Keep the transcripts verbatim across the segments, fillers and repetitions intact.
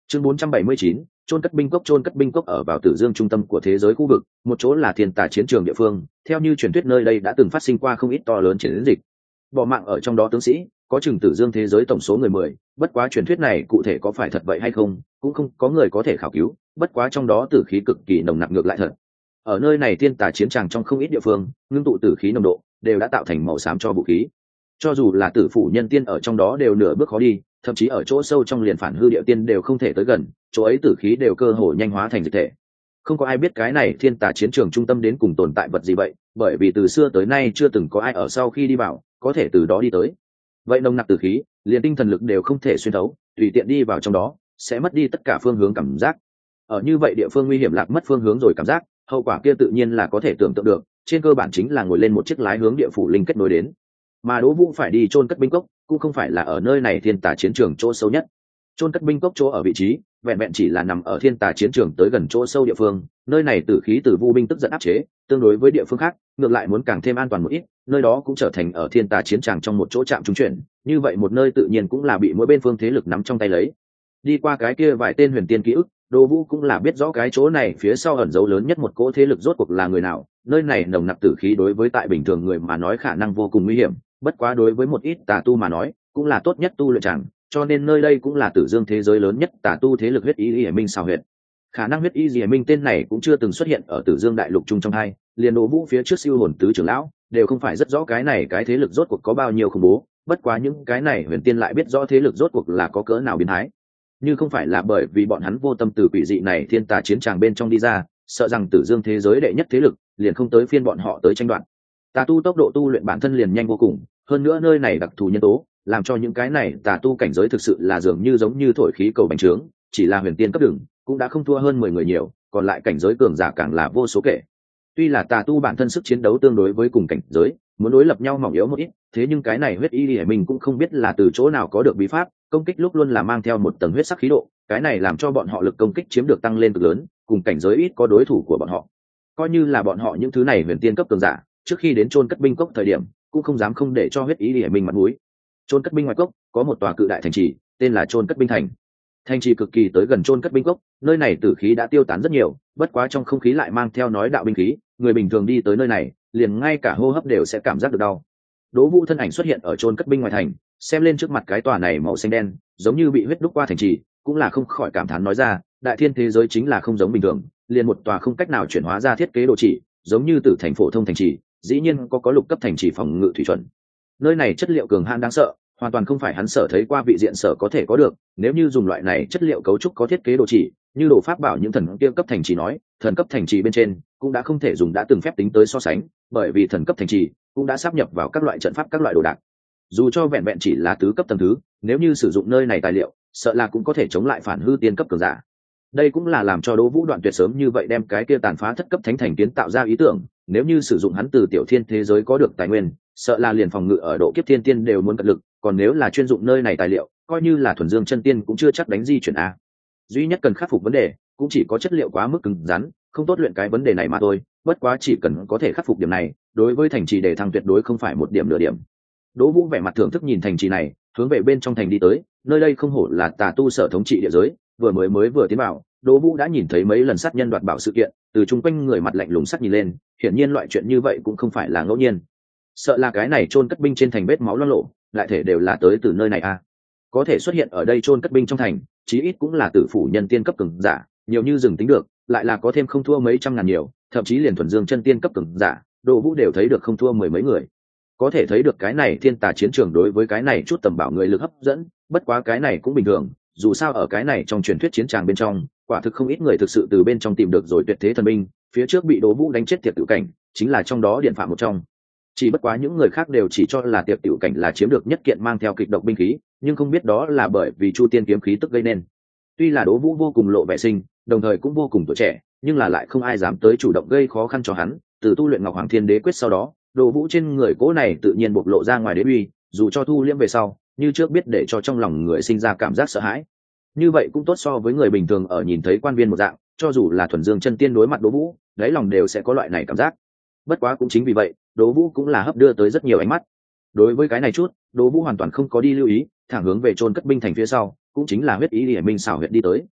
Chương bốn trăm bảy mươi chín, chôn cất binh cốc. Chôn cất binh cốc ở vào Tử Dương trung tâm của thế giới khu vực, một chỗ là thiên tà chiến trường địa phương. Theo như truyền thuyết nơi đây đã từng phát sinh qua không ít to lớn chiến dịch, bỏ mạng ở trong đó tướng sĩ có chừng Tử Dương thế giới tổng số người mười. Bất quá truyền thuyết này cụ thể có phải thật vậy hay không, cũng không có người có thể khảo cứu. Bất quá trong đó tử khí cực kỳ nồng nặc ngược lại thật. Ở nơi này thiên tà chiến tràng trong không ít địa phương, ngưng tụ tử khí nồng độ đều đã tạo thành màu xám cho vũ khí. Cho dù là tử phủ nhân tiên ở trong đó đều nửa bước khó đi, thậm chí ở chỗ sâu trong liền phản hư địa tiên đều không thể tới gần, chỗ ấy tử khí đều cơ hồ nhanh hóa thành dịch thể. Không có ai biết cái này thiên tà chiến trường trung tâm đến cùng tồn tại vật gì vậy, bởi vì từ xưa tới nay chưa từng có ai ở sau khi đi vào có thể từ đó đi tới. Vậy nồng nặc tử khí, liền tinh thần lực đều không thể xuyên thấu, tùy tiện đi vào trong đó sẽ mất đi tất cả phương hướng cảm giác. Ở như vậy địa phương nguy hiểm lạc mất phương hướng rồi cảm giác, hậu quả kia tự nhiên là có thể tưởng tượng được, trên cơ bản chính là ngồi lên một chiếc lái hướng địa phủ linh kết nối đến. Mà Đỗ Vũ phải đi chôn cất binh cốc cũng không phải là ở nơi này thiên tà chiến trường chỗ sâu nhất. Chôn cất binh cốc chỗ ở vị trí vẹn vẹn chỉ là nằm ở thiên tà chiến trường tới gần chỗ sâu địa phương, nơi này tử khí từ vu binh tức giận áp chế, tương đối với địa phương khác ngược lại muốn càng thêm an toàn một ít, nơi đó cũng trở thành ở thiên tà chiến tràng trong một chỗ trạm trung chuyển, như vậy một nơi tự nhiên cũng là bị mỗi bên phương thế lực nắm trong tay lấy. Đi qua cái kia vài tên huyền tiên ký ức, Đỗ Vũ cũng là biết rõ cái chỗ này phía sau ẩn dấu lớn nhất một cỗ thế lực rốt cuộc là người nào, nơi này nồng nặc tử khí đối với tại bình thường người mà nói khả năng vô cùng nguy hiểm, bất quá đối với một ít tà tu mà nói cũng là tốt nhất tu luyện chẳng, cho nên nơi đây cũng là Tử Dương thế giới lớn nhất tà tu thế lực huyết y Liễu Minh xào huyệt. Khả năng huyết y Liễu Minh tên này cũng chưa từng xuất hiện ở Tử Dương đại lục trung trong hai, liền Đỗ Vũ phía trước siêu hồn tứ trưởng lão đều không phải rất rõ cái này cái thế lực rốt cuộc có bao nhiêu khủng bố, bất quá những cái này huyền tiên lại biết rõ thế lực rốt cuộc là có cỡ nào biến thái. Như không phải là bởi vì bọn hắn vô tâm từ quỷ dị này thiên tà chiến tràng bên trong đi ra, sợ rằng Tử Dương thế giới đệ nhất thế lực liền không tới phiên bọn họ tới tranh đoạt. Tà tu tốc độ tu luyện bản thân liền nhanh vô cùng, hơn nữa nơi này đặc thù nhân tố làm cho những cái này tà tu cảnh giới thực sự là dường như giống như thổi khí cầu bành trướng, chỉ là huyền tiên cấp đường cũng đã không thua hơn mười người nhiều, còn lại cảnh giới cường giả càng là vô số kể. Tuy là tà tu bản thân sức chiến đấu tương đối với cùng cảnh giới muốn đối lập nhau mỏng yếu một ít, thế nhưng cái này huyết y Liễu Minh cũng không biết là từ chỗ nào có được bí pháp, công kích lúc luôn là mang theo một tầng huyết sắc khí độ, cái này làm cho bọn họ lực công kích chiếm được tăng lên cực lớn, cùng cảnh giới ít có đối thủ của bọn họ. Coi như là bọn họ những thứ này huyền tiên cấp cường giả, trước khi đến chôn cất binh cốc thời điểm cũng không dám không để cho huyết ý Liễu Minh mặt mũi. Chôn cất binh ngoài cốc có một tòa cự đại thành trì, tên là chôn cất binh thành. Thành trì cực kỳ tới gần chôn cất binh cốc, nơi này tử khí đã tiêu tán rất nhiều, bất quá trong không khí lại mang theo nói đạo binh khí, người bình thường đi tới nơi này, liền ngay cả hô hấp đều sẽ cảm giác được đau. Đỗ Vũ thân ảnh xuất hiện ở chôn cất binh ngoài thành, xem lên trước mặt cái tòa này màu xanh đen, giống như bị huyết đúc qua thành trì, cũng là không khỏi cảm thán nói ra, đại thiên thế giới chính là không giống bình thường, liền một tòa không cách nào chuyển hóa ra thiết kế đồ chỉ, giống như từ thành phổ thông thành trì, dĩ nhiên có có lục cấp thành trì phòng ngự thủy chuẩn. Nơi này chất liệu cường hãn đáng sợ, hoàn toàn không phải hắn sở thấy qua vị diện sở có thể có được, nếu như dùng loại này chất liệu cấu trúc có thiết kế đồ chỉ, như đồ pháp bảo những thần kia cấp thành trì nói, thần cấp thành trì bên trên cũng đã không thể dùng đã từng phép tính tới so sánh, bởi vì thần cấp thành trì cũng đã sáp nhập vào các loại trận pháp các loại đồ đạc. Dù cho vẹn vẹn chỉ là tứ cấp tầng thứ, nếu như sử dụng nơi này tài liệu, sợ là cũng có thể chống lại phản hư tiên cấp cường giả. Đây cũng là làm cho Đỗ Vũ đoạn tuyệt sớm như vậy đem cái kia tàn phá thất cấp thánh thành kiến tạo ra ý tưởng, nếu như sử dụng hắn từ tiểu thiên thế giới có được tài nguyên, sợ là liền phòng ngự ở độ kiếp thiên tiên đều muốn cật lực, còn nếu là chuyên dụng nơi này tài liệu, coi như là thuần dương chân tiên cũng chưa chắc đánh di chuyển a. Duy nhất cần khắc phục vấn đề, cũng chỉ có chất liệu quá mức cứng rắn, không tốt luyện cái vấn đề này mà thôi, bất quá chỉ cần có thể khắc phục điểm này, đối với thành trì đề thăng tuyệt đối không phải một điểm nửa điểm. Đỗ Vũ vẻ mặt thưởng thức nhìn thành trì này, hướng về bên trong thành đi tới, nơi đây không hổ là tà tu sở thống trị địa giới, vừa mới mới vừa tiến vào, Đỗ Vũ đã nhìn thấy mấy lần sát nhân đoạt bảo sự kiện, từ chung quanh người mặt lạnh lùng sắc nhìn lên, hiển nhiên loại chuyện như vậy cũng không phải là ngẫu nhiên. Sợ là cái này chôn cất binh trên thành vết máu loang lổ, lại thể đều là tới từ nơi này a. À. Có thể xuất hiện ở đây chôn cất binh trong thành, chí ít cũng là tử phủ nhân tiên cấp cường giả, nhiều như dừng tính được, lại là có thêm không thua mấy trăm ngàn nhiều, thậm chí liền thuần dương chân tiên cấp cường giả, Đỗ Vũ đều thấy được không thua mười mấy người. Có thể thấy được cái này thiên tà chiến trường đối với cái này chút tầm bảo người lực hấp dẫn, bất quá cái này cũng bình thường, dù sao ở cái này trong truyền thuyết chiến tràng bên trong, quả thực không ít người thực sự từ bên trong tìm được rồi tuyệt thế thần binh, phía trước bị Đỗ Vũ đánh chết Tiệp Tiểu Cảnh, chính là trong đó điện phạm một trong. Chỉ bất quá những người khác đều chỉ cho là Tiệp Tiểu Cảnh là chiếm được nhất kiện mang theo kịch độc binh khí, nhưng không biết đó là bởi vì Chu Tiên kiếm khí tức gây nên. Tuy là Đỗ Vũ vô cùng lộ vẻ sinh, đồng thời cũng vô cùng tuổi trẻ, nhưng là lại không ai dám tới chủ động gây khó khăn cho hắn, từ tu luyện Ngọc Hoàng Thiên Đế quyết sau đó, Đỗ Vũ trên người cố này tự nhiên bộc lộ ra ngoài đế uy, dù cho thu liễm về sau, như trước biết để cho trong lòng người sinh ra cảm giác sợ hãi. Như vậy cũng tốt so với người bình thường ở nhìn thấy quan viên một dạng, cho dù là thuần dương chân tiên đối mặt Đỗ Vũ, đáy lòng đều sẽ có loại này cảm giác. Bất quá cũng chính vì vậy, Đỗ Vũ cũng là hấp đưa tới rất nhiều ánh mắt. Đối với cái này chút, Đỗ Vũ hoàn toàn không có đi lưu ý, thẳng hướng về chôn cất binh thành phía sau, cũng chính là huyết ý Liễu Minh xảo huyệt đi tới.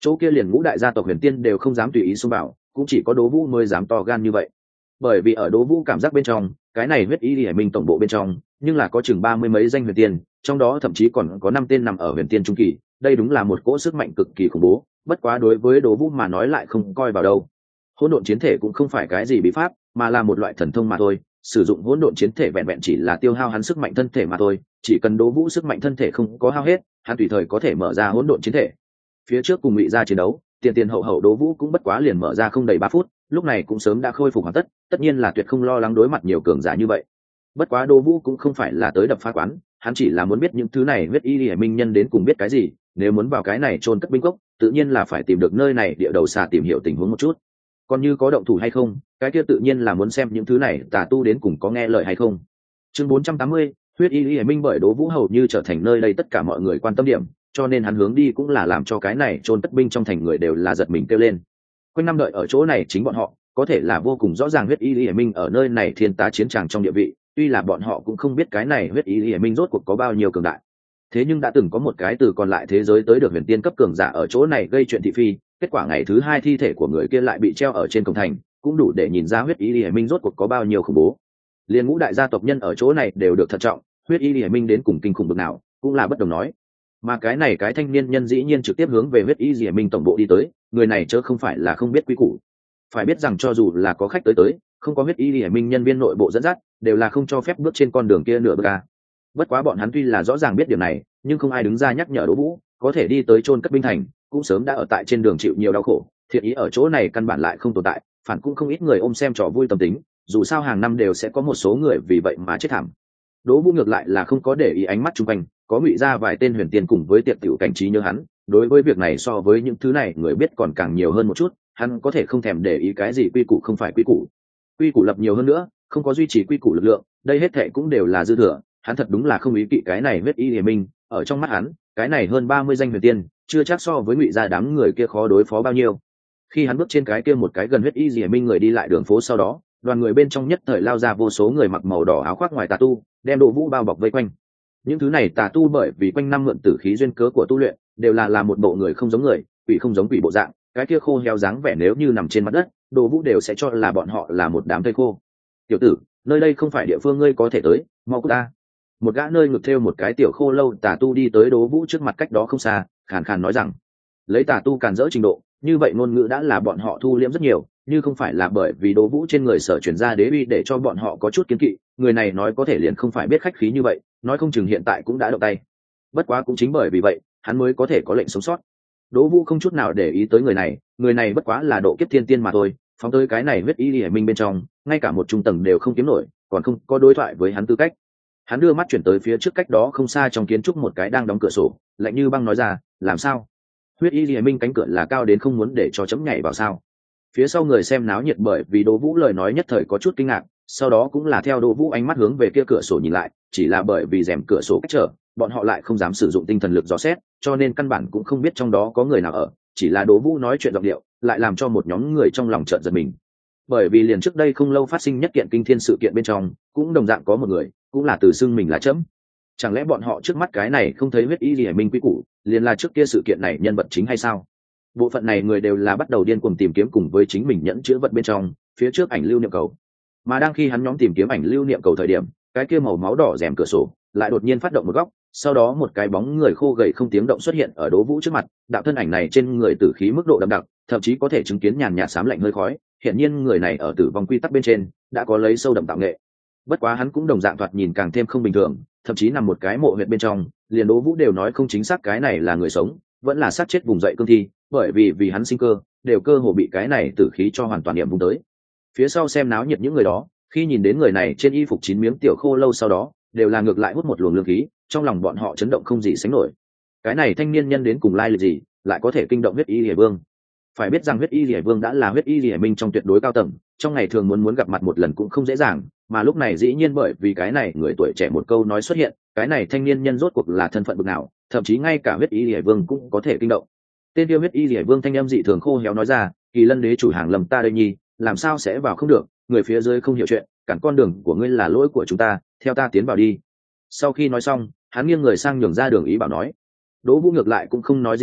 chỗ kia liền ngũ đại gia tộc huyền tiên đều không dám tùy ý xông vào, cũng chỉ có Đỗ Vũ mới dám to gan như vậy. Bởi vì ở Đỗ Vũ cảm giác bên trong, cái này huyết y hải minh tổng bộ bên trong nhưng là có chừng ba mươi mấy danh huyền tiên, trong đó thậm chí còn có năm tên nằm ở huyền tiên trung kỳ, đây đúng là một cỗ sức mạnh cực kỳ khủng bố. Bất quá đối với Đỗ Vũ mà nói lại không coi vào đâu. Hỗn độn chiến thể cũng không phải cái gì bí pháp, mà là một loại thần thông mà thôi, sử dụng hỗn độn chiến thể vẹn vẹn chỉ là tiêu hao hắn sức mạnh thân thể mà thôi, chỉ cần Đỗ Vũ sức mạnh thân thể không có hao hết, hắn tùy thời có thể mở ra hỗn độn chiến thể. Phía trước cùng Ngụy gia chiến đấu, tiền tiền hậu hậu Đỗ Vũ cũng bất quá liền mở ra không đầy ba phút, lúc này cũng sớm đã khôi phục hoàn tất, tất nhiên là tuyệt không lo lắng đối mặt nhiều cường giả như vậy. Bất quá Đỗ Vũ cũng không phải là tới đập phá quán, hắn chỉ là muốn biết những thứ này huyết y hải minh nhân đến cùng biết cái gì, nếu muốn vào cái này chôn cất binh cốc, tự nhiên là phải tìm được nơi này địa đầu xà tìm hiểu tình huống một chút. Còn như có động thủ hay không, cái kia tự nhiên là muốn xem những thứ này tà tu đến cùng có nghe lời hay không. Chương bốn trăm tám mươi, huyết y hải minh bởi Đỗ Vũ hầu như trở thành nơi đây tất cả mọi người quan tâm điểm, cho nên hắn hướng đi cũng là làm cho cái này chôn cất binh trong thành người đều là giật mình kêu lên. Quanh năm đợi ở chỗ này chính bọn họ có thể là vô cùng rõ ràng huyết y hải minh ở nơi này thiên tá chiến tràng trong địa vị, tuy là bọn họ cũng không biết cái này huyết y hải minh rốt cuộc có bao nhiêu cường đại. Thế nhưng đã từng có một cái từ còn lại thế giới tới được huyền tiên cấp cường giả ở chỗ này gây chuyện thị phi, kết quả ngày thứ hai thi thể của người kia lại bị treo ở trên cổng thành, cũng đủ để nhìn ra huyết y hải minh rốt cuộc có bao nhiêu khủng bố. Liên ngũ đại gia tộc nhân ở chỗ này đều được thận trọng, huyết y hải minh đến cùng kinh khủng bực nào cũng là bất đồng nói. Mà cái này cái thanh niên nhân dĩ nhiên trực tiếp hướng về huyết y hải minh tổng bộ đi tới, người này chớ không phải là không biết quy củ. Phải biết rằng cho dù là có khách tới tới, không có huyết y hải minh nhân viên nội bộ dẫn dắt, đều là không cho phép bước trên con đường kia nửa bước. Bất quá bọn hắn tuy là rõ ràng biết điều này, nhưng không ai đứng ra nhắc nhở Đỗ Vũ, có thể đi tới chôn cất binh thành, cũng sớm đã ở tại trên đường chịu nhiều đau khổ, thiện ý ở chỗ này căn bản lại không tồn tại, phản cũng không ít người ôm xem trò vui tâm tính, dù sao hàng năm đều sẽ có một số người vì vậy mà chết thảm. Đỗ Vũ ngược lại là không có để ý ánh mắt chung quanh, có Ngụy ra vài tên huyền tiên cùng với tiệp tiểu cảnh trí nhớ hắn, đối với việc này so với những thứ này người biết còn càng nhiều hơn một chút, hắn có thể không thèm để ý cái gì quy củ không phải quy củ. Quy củ lập nhiều hơn nữa, không có duy trì quy củ lực lượng, đây hết thảy cũng đều là dư thừa, hắn thật đúng là không ý kỵ cái này huyết y hải minh, ở trong mắt hắn, cái này hơn ba mươi danh huyền tiên, chưa chắc so với Ngụy gia đám người kia khó đối phó bao nhiêu. Khi hắn bước trên cái kia một cái gần huyết y hải minh người đi lại đường phố sau đó, đoàn người bên trong nhất thời lao ra vô số người mặc màu đỏ áo khoác ngoài tà tu, đem Đỗ Vũ bao bọc vây quanh. Những thứ này tà tu bởi vì quanh năm mượn tử khí duyên cớ của tu luyện, đều là là một bộ người không giống người, quỷ không giống quỷ bộ dạng, cái kia khô héo dáng vẻ nếu như nằm trên mặt đất, Đỗ Vũ đều sẽ cho là bọn họ là một đám thây khô. "Tiểu tử, nơi đây không phải địa phương ngươi có thể tới, mau cút ta." Một gã nơi ngực thêu một cái tiểu khô lâu tà tu đi tới Đỗ Vũ trước mặt cách đó không xa, khàn khàn nói rằng, lấy tà tu càn rỡ trình độ, như vậy ngôn ngữ đã là bọn họ thu liễm rất nhiều, như không phải là bởi vì Đỗ Vũ trên người sở truyền ra đế uy để cho bọn họ có chút kiêng kỵ, người này nói có thể liền không phải biết khách khí như vậy, nói không chừng hiện tại cũng đã động tay. Bất quá cũng chính bởi vì vậy, hắn mới có thể có lệnh sống sót. Đỗ Vũ không chút nào để ý tới người này, người này bất quá là độ kiếp thiên tiên mà thôi, phóng tới cái này huyết y hải minh bên trong, ngay cả một trung tầng đều không kiếm nổi, còn không có đối thoại với hắn tư cách. Hắn đưa mắt chuyển tới phía trước cách đó không xa trong kiến trúc một cái đang đóng cửa sổ, lạnh như băng nói ra, làm sao? Huyết y hải minh cánh cửa là cao đến không muốn để cho chấm nhảy vào sao? Phía sau người xem náo nhiệt bởi vì Đỗ Vũ lời nói nhất thời có chút kinh ngạc, sau đó cũng là theo Đỗ Vũ ánh mắt hướng về kia cửa sổ nhìn lại, chỉ là bởi vì rèm cửa sổ cách trở, bọn họ lại không dám sử dụng tinh thần lực dò xét, cho nên căn bản cũng không biết trong đó có người nào ở, chỉ là Đỗ Vũ nói chuyện giọng điệu, lại làm cho một nhóm người trong lòng chợt giật mình. Bởi vì liền trước đây không lâu phát sinh nhất kiện kinh thiên sự kiện bên trong, cũng đồng dạng có một người, cũng là từ xưng mình là chấm. Chẳng lẽ bọn họ trước mắt cái này không thấy huyết y gì hải minh quý củ, liền là trước kia sự kiện này nhân vật chính hay sao? Bộ phận này người đều là bắt đầu điên cuồng tìm kiếm cùng với chính mình nhẫn chứa vật bên trong, phía trước ảnh lưu niệm cầu. Mà đang khi hắn nhóm tìm kiếm ảnh lưu niệm cầu thời điểm, cái kia màu máu đỏ rèm cửa sổ lại đột nhiên phát động một góc, sau đó một cái bóng người khô gầy không tiếng động xuất hiện ở Đỗ Vũ trước mặt, đạo thân ảnh này trên người tử khí mức độ đậm đặc, thậm chí có thể chứng kiến nhàn nhạt xám lạnh hơi khói, hiện nhiên người này ở tử vong quy tắc bên trên đã có lấy sâu đậm tạo nghệ. Bất quá hắn cũng đồng dạng thoạt nhìn càng thêm không bình thường, thậm chí nằm một cái mộ huyệt bên trong, liền Đỗ Vũ đều nói không chính xác cái này là người sống, vẫn là xác chết vùng dậy cương thi, bởi vì vì hắn sinh cơ, đều cơ hồ bị cái này tử khí cho hoàn toàn điểm vùng tới. Phía sau xem náo nhiệt những người đó, khi nhìn đến người này trên y phục chín miếng tiểu khô lâu sau đó, đều là ngược lại hút một luồng lương khí, trong lòng bọn họ chấn động không gì sánh nổi. Cái này thanh niên nhân đến cùng lai lịch gì, lại có thể kinh động huyết y liễu vương? Phải biết rằng huyết y liễu vương đã là huyết y liễu minh trong tuyệt đối cao tầng, trong ngày thường muốn muốn gặp mặt một lần cũng không dễ dàng, mà lúc này dĩ nhiên bởi vì cái này người tuổi trẻ một câu nói xuất hiện, cái này thanh niên nhân rốt cuộc là thân phận bậc nào, thậm chí ngay cả huyết y liễu vương cũng có thể kinh động. Tên tiêu huyết y liễu vương thanh âm dị thường khô héo nói ra, Kỳ Lân đế chủ hàng lầm ta đây nhi, làm sao sẽ vào không được, người phía dưới không hiểu chuyện, cản con đường của ngươi là lỗi của chúng ta, theo ta tiến vào đi. Sau khi nói xong, hắn nghiêng người sang nhường ra đường ý bảo nói. Đỗ Vũ ngược lại cũng không nói gì nhiều,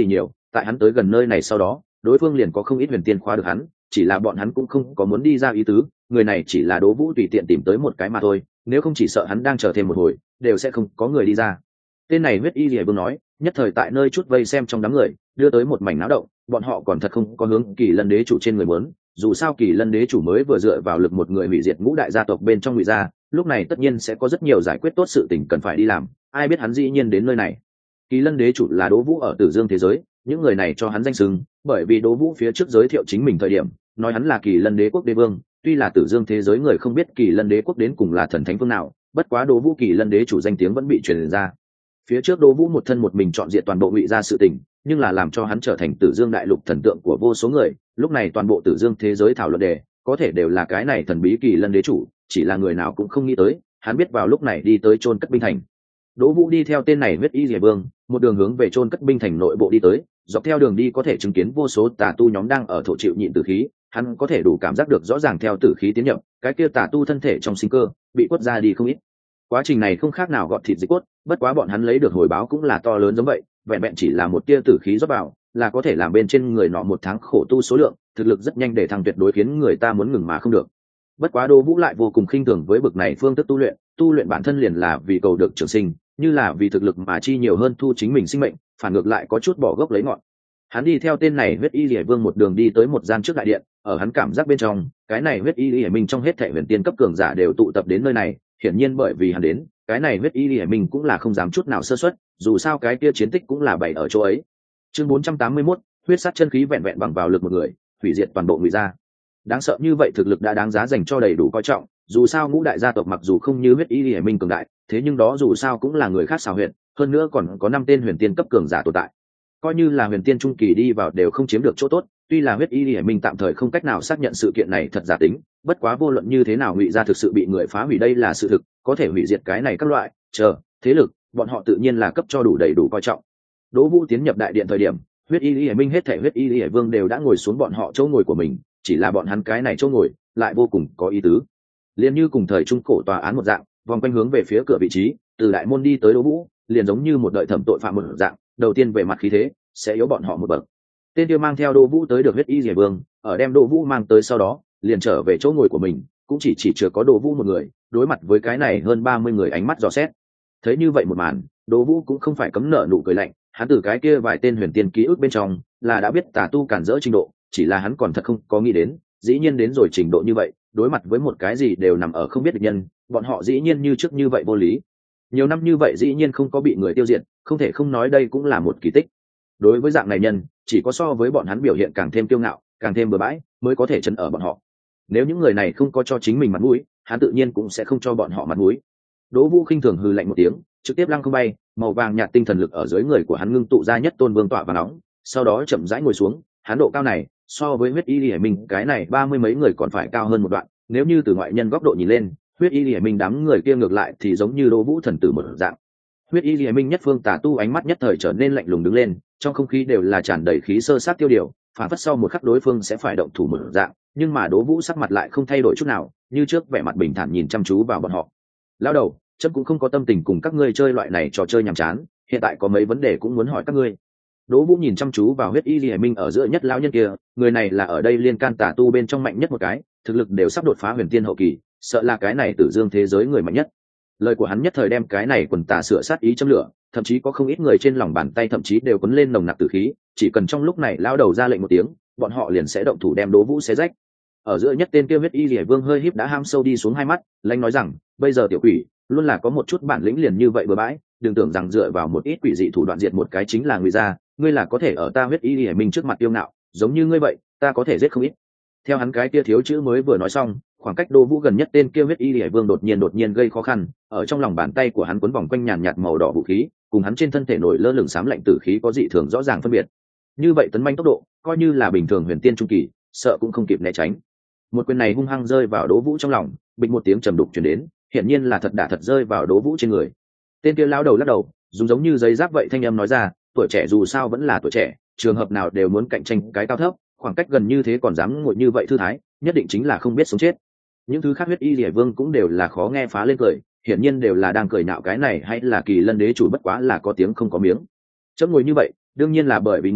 tại hắn tới gần nơi này sau đó đối phương liền có không ít huyền tiên khóa được hắn, chỉ là bọn hắn cũng không có muốn đi ra ý tứ, người này chỉ là Đỗ Vũ tùy tiện tìm tới một cái mà thôi, nếu không chỉ sợ hắn đang chờ thêm một hồi đều sẽ không có người đi ra. Tên này huyết y lìa vương nói, nhất thời tại nơi chút vây xem trong đám người đưa tới một mảnh náo động, bọn họ còn thật không có hướng Kỳ Lân đế chủ trên người muốn, dù sao Kỳ Lân đế chủ mới vừa dựa vào lực một người hủy diệt ngũ đại gia tộc bên trong Ngụy gia, lúc này tất nhiên sẽ có rất nhiều giải quyết tốt sự tình cần phải đi làm, ai biết hắn dĩ nhiên đến nơi này. Kỳ Lân đế chủ là Đỗ Vũ ở Tử Dương thế giới, những người này cho hắn danh xưng, bởi vì Đỗ Vũ phía trước giới thiệu chính mình thời điểm nói hắn là Kỳ Lân đế quốc đế vương, tuy là Tử Dương thế giới người không biết Kỳ Lân đế quốc đến cùng là thần thánh phương nào, bất quá Đỗ Vũ Kỳ Lân đế chủ danh tiếng vẫn bị truyền ra. Phía trước Đỗ Vũ một thân một mình chọn diện toàn bộ Ngụy gia sự tình, nhưng là làm cho hắn trở thành Tử Dương đại lục thần tượng của vô số người, lúc này toàn bộ Tử Dương thế giới thảo luận đề có thể đều là cái này thần bí Kỳ Lân đế chủ, chỉ là người nào cũng không nghĩ tới hắn biết vào lúc này đi tới chôn cất binh thành. Đỗ Vũ đi theo tên này huyết y Diệp Vương, một đường hướng về chôn cất binh thành nội bộ đi tới, dọc theo đường đi có thể chứng kiến vô số tà tu nhóm đang ở thổ chịu nhịn tử khí, hắn có thể đủ cảm giác được rõ ràng theo tử khí tiến nhập, cái kia tà tu thân thể trong sinh cơ bị quất ra đi không ít. Quá trình này không khác nào gọt thịt dịch cốt, bất quá bọn hắn lấy được hồi báo cũng là to lớn giống vậy, vẹn vẹn chỉ là một tia tử khí rót vào, là có thể làm bên trên người nọ một tháng khổ tu số lượng, thực lực rất nhanh để thăng tuyệt đối khiến người ta muốn ngừng mà không được. Bất quá Đỗ Vũ lại vô cùng khinh thường với bực này phương thức tu luyện, tu luyện bản thân liền là vì cầu được trường sinh, như là vì thực lực mà chi nhiều hơn thu chính mình sinh mệnh, phản ngược lại có chút bỏ gốc lấy ngọn. Hắn đi theo tên này huyết y liễu vương một đường đi tới một gian trước đại điện, ở hắn cảm giác bên trong, cái này huyết y liễu minh trong hết thảy huyền tiên cấp cường giả đều tụ tập đến nơi này, hiển nhiên bởi vì hắn đến, cái này huyết y liễu minh cũng là không dám chút nào sơ suất, dù sao cái kia chiến tích cũng là bày ở chỗ ấy. Chương bốn trăm tám mươi mốt, huyết sát chân khí vẹn vẹn bằng vào lực một người, hủy diệt toàn bộ Ngụy gia. Đáng sợ như vậy thực lực đã đáng giá dành cho đầy đủ coi trọng, dù sao ngũ đại gia tộc mặc dù không như huyết y liễu minh cường đại, thế nhưng đó dù sao cũng là người khác xào huyệt, hơn nữa còn có năm tên huyền tiên cấp cường giả tồn tại, coi như là huyền tiên trung kỳ đi vào đều không chiếm được chỗ tốt. Tuy là huyết y liễu minh tạm thời không cách nào xác nhận sự kiện này thật giả tính, bất quá vô luận như thế nào Ngụy gia thực sự bị người phá hủy đây là sự thực, có thể hủy diệt cái này các loại chờ thế lực, bọn họ tự nhiên là cấp cho đủ đầy đủ coi trọng. Đỗ Vũ tiến nhập đại điện thời điểm, huyết y liễu minh hết thảy huyết y liễu vương đều đã ngồi xuống bọn họ chỗ ngồi của mình, chỉ là bọn hắn cái này chỗ ngồi lại vô cùng có ý tứ, liền như cùng thời trung cổ tòa án một dạng, vòng quanh hướng về phía cửa vị trí, từ đại môn đi tới Đỗ Vũ liền giống như một đợi thẩm tội phạm một dạng, đầu tiên về mặt khí thế sẽ yếu bọn họ một bậc. Tên kia mang theo Đỗ Vũ tới được huyết y Diệp Vương, ở đem Đỗ Vũ mang tới sau đó liền trở về chỗ ngồi của mình, cũng chỉ chỉ chưa có Đỗ Vũ một người, đối mặt với cái này hơn ba mươi người ánh mắt dò xét. Thấy như vậy một màn, Đỗ Vũ cũng không phải cấm nợ nụ cười lạnh, hắn từ cái kia vài tên huyền tiên ký ức bên trong là đã biết tà tu cản rỡ trình độ, chỉ là hắn còn thật không có nghĩ đến, dĩ nhiên đến rồi trình độ như vậy, đối mặt với một cái gì đều nằm ở không biết địch nhân, bọn họ dĩ nhiên như trước như vậy vô lý. Nhiều năm như vậy dĩ nhiên không có bị người tiêu diệt, không thể không nói đây cũng là một kỳ tích. Đối với dạng này nhân, chỉ có so với bọn hắn biểu hiện càng thêm kiêu ngạo, càng thêm bừa bãi, mới có thể chấn ở bọn họ. Nếu những người này không có cho chính mình mặt mũi, hắn tự nhiên cũng sẽ không cho bọn họ mặt mũi. Đỗ Vũ khinh thường hừ lạnh một tiếng, trực tiếp lăng không bay, màu vàng nhạt tinh thần lực ở dưới người của hắn ngưng tụ ra nhất tôn vương tọa và nóng, sau đó chậm rãi ngồi xuống. Hắn độ cao này, so với huyết y liễu minh cái này ba mươi mấy người còn phải cao hơn một đoạn. Nếu như từ ngoại nhân góc độ nhìn lên, huyết y liễu minh đám người kia ngược lại thì giống như Đỗ Vũ thần tử một dạng. Huyết y liễu minh nhất phương tà tu ánh mắt nhất thời trở nên lạnh lùng đứng lên, trong không khí đều là tràn đầy khí sơ sát tiêu điều, phản phất sau một khắc đối phương sẽ phải động thủ một dạng, nhưng mà Đỗ Vũ sắc mặt lại không thay đổi chút nào, như trước vẻ mặt bình thản nhìn chăm chú vào bọn họ. Lão đầu, chấm cũng không có tâm tình cùng các ngươi chơi loại này trò chơi nhàm chán, hiện tại có mấy vấn đề cũng muốn hỏi các ngươi. Đỗ Vũ nhìn chăm chú vào huyết y liễu minh ở giữa nhất lão nhân kia, người này là ở đây liên can tà tu bên trong mạnh nhất một cái, thực lực đều sắp đột phá huyền tiên hậu kỳ, sợ là cái này Tử Dương thế giới người mạnh nhất. Lời của hắn nhất thời đem cái này quần tà sửa sát ý châm lửa, thậm chí có không ít người trên lòng bàn tay thậm chí đều cuốn lên nồng nặc tử khí, chỉ cần trong lúc này lão đầu ra lệnh một tiếng, bọn họ liền sẽ động thủ đem Đỗ Vũ xé rách. Ở giữa nhất tên kia huyết y liễu vương hơi híp đã ham sâu đi xuống hai mắt, lãnh nói rằng, bây giờ tiểu quỷ luôn là có một chút bản lĩnh liền như vậy bừa bãi, đừng tưởng rằng dựa vào một ít quỷ dị thủ đoạn diệt một cái chính là Ngụy gia, ngươi là có thể ở ta huyết y liễu minh trước mặt yêu ngạo, giống như ngươi vậy, ta có thể giết không ít. Theo hắn cái kia thiếu chữ mới vừa nói xong, khoảng cách Đỗ Vũ gần nhất tên kia huyết y liễu vương đột nhiên đột nhiên gây khó khăn, ở trong lòng bàn tay của hắn cuốn vòng quanh nhàn nhạt màu đỏ vũ khí, cùng hắn trên thân thể nổi lơ lửng xám lạnh tử khí có dị thường rõ ràng phân biệt. Như vậy tấn manh tốc độ, coi như là bình thường huyền tiên trung kỳ, sợ cũng không kịp né tránh. Một quyền này hung hăng rơi vào Đỗ Vũ trong lòng, bịch một tiếng trầm đục truyền đến, hiển nhiên là thật đả thật rơi vào Đỗ Vũ trên người. Tên kia lão đầu lắc đầu, dùng giống như giấy giáp vậy thanh âm nói ra, tuổi trẻ dù sao vẫn là tuổi trẻ, trường hợp nào đều muốn cạnh tranh cái cao thấp, khoảng cách gần như thế còn dám ngồi như vậy thư thái, nhất định chính là không biết sống chết. Những thứ khác huyết y liễu vương cũng đều là khó nghe phá lên cười, hiển nhiên đều là đang cười nhạo cái này hay là Kỳ Lân đế chủ bất quá là có tiếng không có miếng. Chấm ngồi như vậy, đương nhiên là bởi vì ngươi,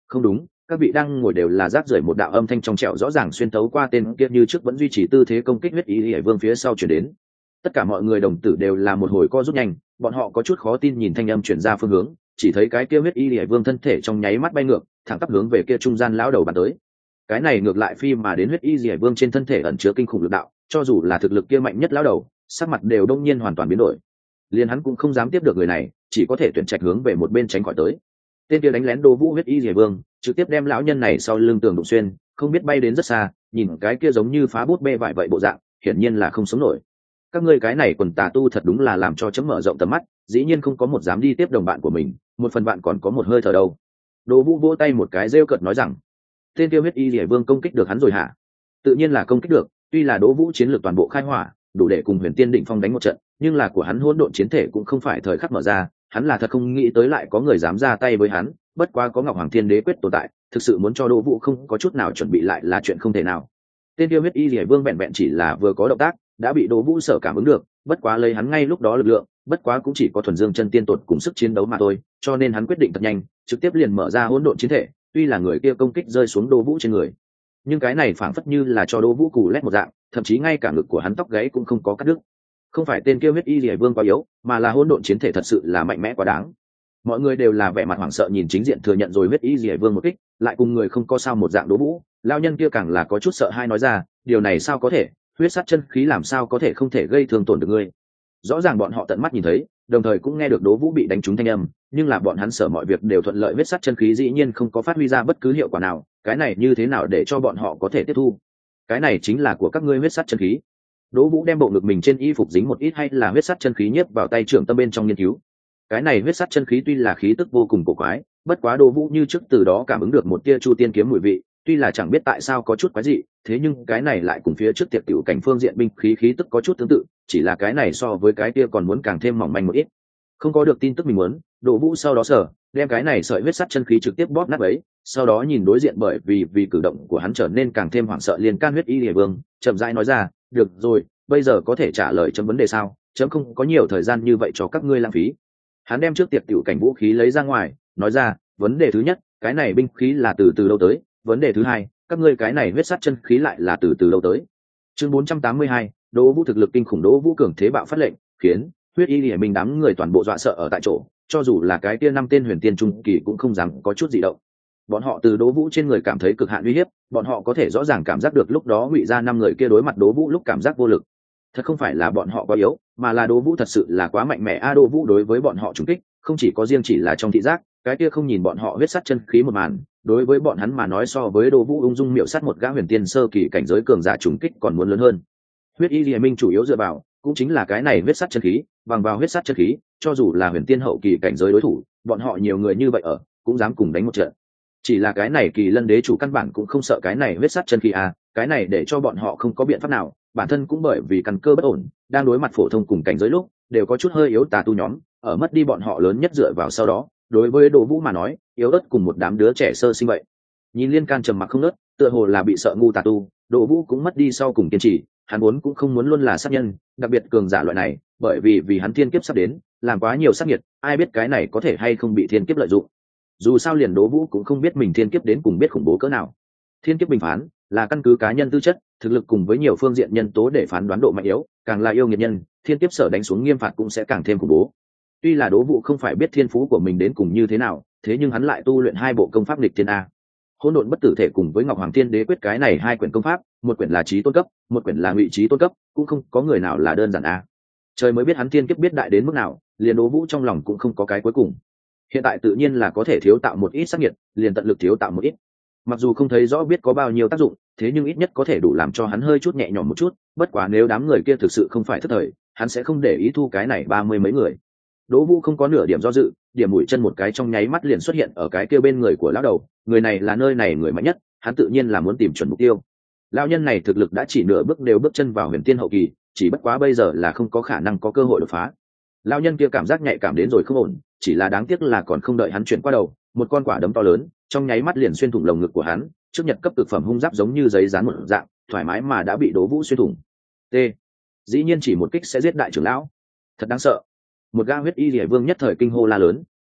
Không đúng, các vị đang ngồi đều là rác rưởi, một đạo âm thanh trong trẻo rõ ràng xuyên tấu qua tên kia như trước vẫn duy trì tư thế công kích huyết y hải vương phía sau chuyển đến. Tất cả mọi người đồng tử đều là một hồi co rút nhanh, bọn họ có chút khó tin nhìn thanh âm chuyển ra phương hướng, chỉ thấy cái kia huyết y hải vương thân thể trong nháy mắt bay ngược, thẳng tắp hướng về kia trung gian lão đầu bắn tới. Cái này ngược lại phi mà đến huyết y hải vương trên thân thể ẩn chứa kinh khủng lực đạo, cho dù là thực lực kia mạnh nhất lão đầu, sắc mặt đều đông nhiên hoàn toàn biến đổi. Liền hắn cũng không dám tiếp được người này, chỉ có thể tuyển trạch hướng về một bên tránh khỏi tới. Tên kia đánh lén Đỗ Vũ huyết y hải vương, trực tiếp đem lão nhân này sau lưng tường đụng xuyên, không biết bay đến rất xa, nhìn cái kia giống như phá bút bê vải vậy bộ dạng, hiển nhiên là không sống nổi. Các ngươi cái này quần tà tu thật đúng là làm cho chấm mở rộng tầm mắt, dĩ nhiên không có một dám đi tiếp đồng bạn của mình, một phần bạn còn có một hơi thở đâu. Đỗ Vũ vỗ tay một cái rêu cợt nói rằng, tên kia huyết y hải vương công kích được hắn rồi hả? Tự nhiên là công kích được, tuy là Đỗ Vũ chiến lược toàn bộ khai hỏa, đủ để cùng Huyền Tiên Định Phong đánh một trận, nhưng là của hắn hỗn độn chiến thể cũng không phải thời khắc mở ra, hắn là thật không nghĩ tới lại có người dám ra tay với hắn, bất quá có Ngọc Hoàng Thiên Đế quyết tồn tại, thực sự muốn cho Đỗ Vũ không có chút nào chuẩn bị lại là chuyện không thể nào. Tên kia huyết y liễu vương vẹn vẹn chỉ là vừa có động tác, đã bị Đỗ Vũ sở cảm ứng được, bất quá lấy hắn ngay lúc đó lực lượng, bất quá cũng chỉ có thuần dương chân tiên tột cùng sức chiến đấu mà thôi, cho nên hắn quyết định thật nhanh, trực tiếp liền mở ra hỗn độn chiến thể, tuy là người kia công kích rơi xuống Đỗ Vũ trên người, nhưng cái này phảng phất như là cho Đỗ Vũ cù lét một dạng, thậm chí ngay cả ngực của hắn tóc gáy cũng không có cắt đứt. Không phải tên kia huyết y liễu vương quá yếu, mà là hỗn độn chiến thể thật sự là mạnh mẽ quá đáng. Mọi người đều là vẻ mặt hoảng sợ nhìn chính diện thừa nhận rồi huyết y liễu vương một kích, lại cùng người không có sao một dạng Đỗ Vũ, lão nhân kia càng là có chút sợ hai nói ra, điều này sao có thể, huyết sát chân khí làm sao có thể không thể gây thương tổn được ngươi. Rõ ràng bọn họ tận mắt nhìn thấy, đồng thời cũng nghe được Đỗ Vũ bị đánh trúng thanh âm, nhưng là bọn hắn sợ mọi việc đều thuận lợi, huyết sát chân khí dĩ nhiên không có phát huy ra bất cứ hiệu quả nào, cái này như thế nào để cho bọn họ có thể tiếp thu? Cái này chính là của các ngươi huyết sát chân khí. Đỗ Vũ đem bộ ngực mình trên y phục dính một ít hay là huyết sát chân khí nhiếp vào tay trưởng tâm bên trong nghiên cứu. Cái này huyết sát chân khí tuy là khí tức vô cùng cổ quái, bất quá Đỗ Vũ như trước từ đó cảm ứng được một tia chu tiên kiếm mùi vị, tuy là chẳng biết tại sao có chút quái dị, thế nhưng cái này lại cùng phía trước tiệp tiểu cảnh phương diện binh khí khí tức có chút tương tự, chỉ là cái này so với cái kia còn muốn càng thêm mỏng manh một ít. Không có được tin tức mình muốn, Đỗ Vũ sau đó sở đem cái này sợi huyết sát chân khí trực tiếp bóp nát ấy, sau đó nhìn đối diện bởi vì vì cử động của hắn trở nên càng thêm hoảng sợ liền can huyết y liễu vương, chậm rãi nói ra, được rồi, bây giờ có thể trả lời chấm vấn đề sao? Chấm không có nhiều thời gian như vậy cho các ngươi lãng phí. Hắn đem trước tiệp tiểu cảnh vũ khí lấy ra ngoài, nói ra, vấn đề thứ nhất, cái này binh khí là từ từ đâu tới? Vấn đề thứ hai, các ngươi cái này huyết sát chân khí lại là từ từ đâu tới? Chương bốn trăm tám mươi hai, Đỗ Vũ thực lực kinh khủng, Đỗ Vũ cường thế bạo phát lệnh, khiến huyết y liễu minh đám người toàn bộ dọa sợ ở tại chỗ, cho dù là cái kia năm tên huyền tiên trung kỳ cũng không dám có chút gì động. Bọn họ từ Đỗ Vũ trên người cảm thấy cực hạn uy hiếp, bọn họ có thể rõ ràng cảm giác được lúc đó ngụy ra năm người kia đối mặt Đỗ Vũ lúc cảm giác vô lực. Thật không phải là bọn họ quá yếu, mà là Đỗ Vũ thật sự là quá mạnh mẽ a. Đỗ Vũ đối với bọn họ trùng kích, không chỉ có riêng chỉ là trong thị giác, cái kia không nhìn bọn họ huyết sát chân khí một màn, đối với bọn hắn mà nói so với Đỗ Vũ ung dung miệu sát một gã huyền tiên sơ kỳ cảnh giới cường giả trùng kích còn muốn lớn hơn. Huyết y liễu minh chủ yếu dựa vào cũng chính là cái này huyết sát chân khí, bằng vào huyết sát chân khí, cho dù là huyền tiên hậu kỳ cảnh giới đối thủ, bọn họ nhiều người như vậy ở, cũng dám cùng đánh một trận. Chỉ là cái này Kỳ Lân đế chủ căn bản cũng không sợ cái này huyết sát chân khí à, cái này để cho bọn họ không có biện pháp nào, bản thân cũng bởi vì căn cơ bất ổn, đang đối mặt phổ thông cùng cảnh giới lúc, đều có chút hơi yếu tà tu nhóm, ở mất đi bọn họ lớn nhất dựa vào sau đó, đối với Đỗ Vũ mà nói, yếu ớt cùng một đám đứa trẻ sơ sinh vậy. Nhìn Liên Can trầm mặc không ngớt, tựa hồ là bị sợ ngu tà tu, Đỗ Vũ cũng mất đi sau cùng kiên trì, hắn muốn cũng không muốn luôn là sát nhân, đặc biệt cường giả loại này, bởi vì vì hắn thiên kiếp sắp đến, làm quá nhiều sát nghiệt, ai biết cái này có thể hay không bị thiên kiếp lợi dụng. Dù sao liền Đỗ Vũ cũng không biết mình thiên kiếp đến cùng biết khủng bố cỡ nào. Thiên kiếp bình phán là căn cứ cá nhân tư chất, thực lực cùng với nhiều phương diện nhân tố để phán đoán độ mạnh yếu, càng là yêu nghiệt nhân, thiên kiếp sở đánh xuống nghiêm phạt cũng sẽ càng thêm khủng bố. Tuy là Đỗ Vũ không phải biết thiên phú của mình đến cùng như thế nào, thế nhưng hắn lại tu luyện hai bộ công pháp nghịch thiên a. Hỗn độn bất tử thể cùng với Ngọc Hoàng Thiên Đế quyết, cái này hai quyển công pháp, một quyển là chí tôn cấp, một quyển là ngụy chí tôn cấp, cũng không có người nào là đơn giản a. Trời mới biết hắn thiên kiếp biết đại đến mức nào, liền Đỗ Vũ trong lòng cũng không có cái cuối cùng. Hiện tại tự nhiên là có thể thiếu tạo một ít sát nhiệt, liền tận lực thiếu tạo một ít. Mặc dù không thấy rõ biết có bao nhiêu tác dụng, thế nhưng ít nhất có thể đủ làm cho hắn hơi chút nhẹ nhõm một chút, bất quá nếu đám người kia thực sự không phải thất thời, hắn sẽ không để ý thu cái này ba mươi mấy người. Đỗ Vũ không có nửa điểm do dự, điểm mũi chân một cái trong nháy mắt liền xuất hiện ở cái kia bên người của lão đầu, người này là nơi này người mạnh nhất, hắn tự nhiên là muốn tìm chuẩn mục tiêu. Lão nhân này thực lực đã chỉ nửa bước đều bước chân vào huyền tiên hậu kỳ, chỉ bất quá bây giờ là không có khả năng có cơ hội đột phá. Lão nhân kia cảm giác nhạy cảm đến rồi không ổn, chỉ là đáng tiếc là còn không đợi hắn chuyển qua đầu, một con quả đấm to lớn trong nháy mắt liền xuyên thủng lồng ngực của hắn, trước nhật cấp thực phẩm hung giáp giống như giấy dán một dạng, thoải mái mà đã bị Đỗ Vũ xuyên thủng. T. Dĩ nhiên chỉ một kích sẽ giết đại trưởng lão, thật đáng sợ. Một gã huyết y liễu vương nhất thời kinh hô la lớn,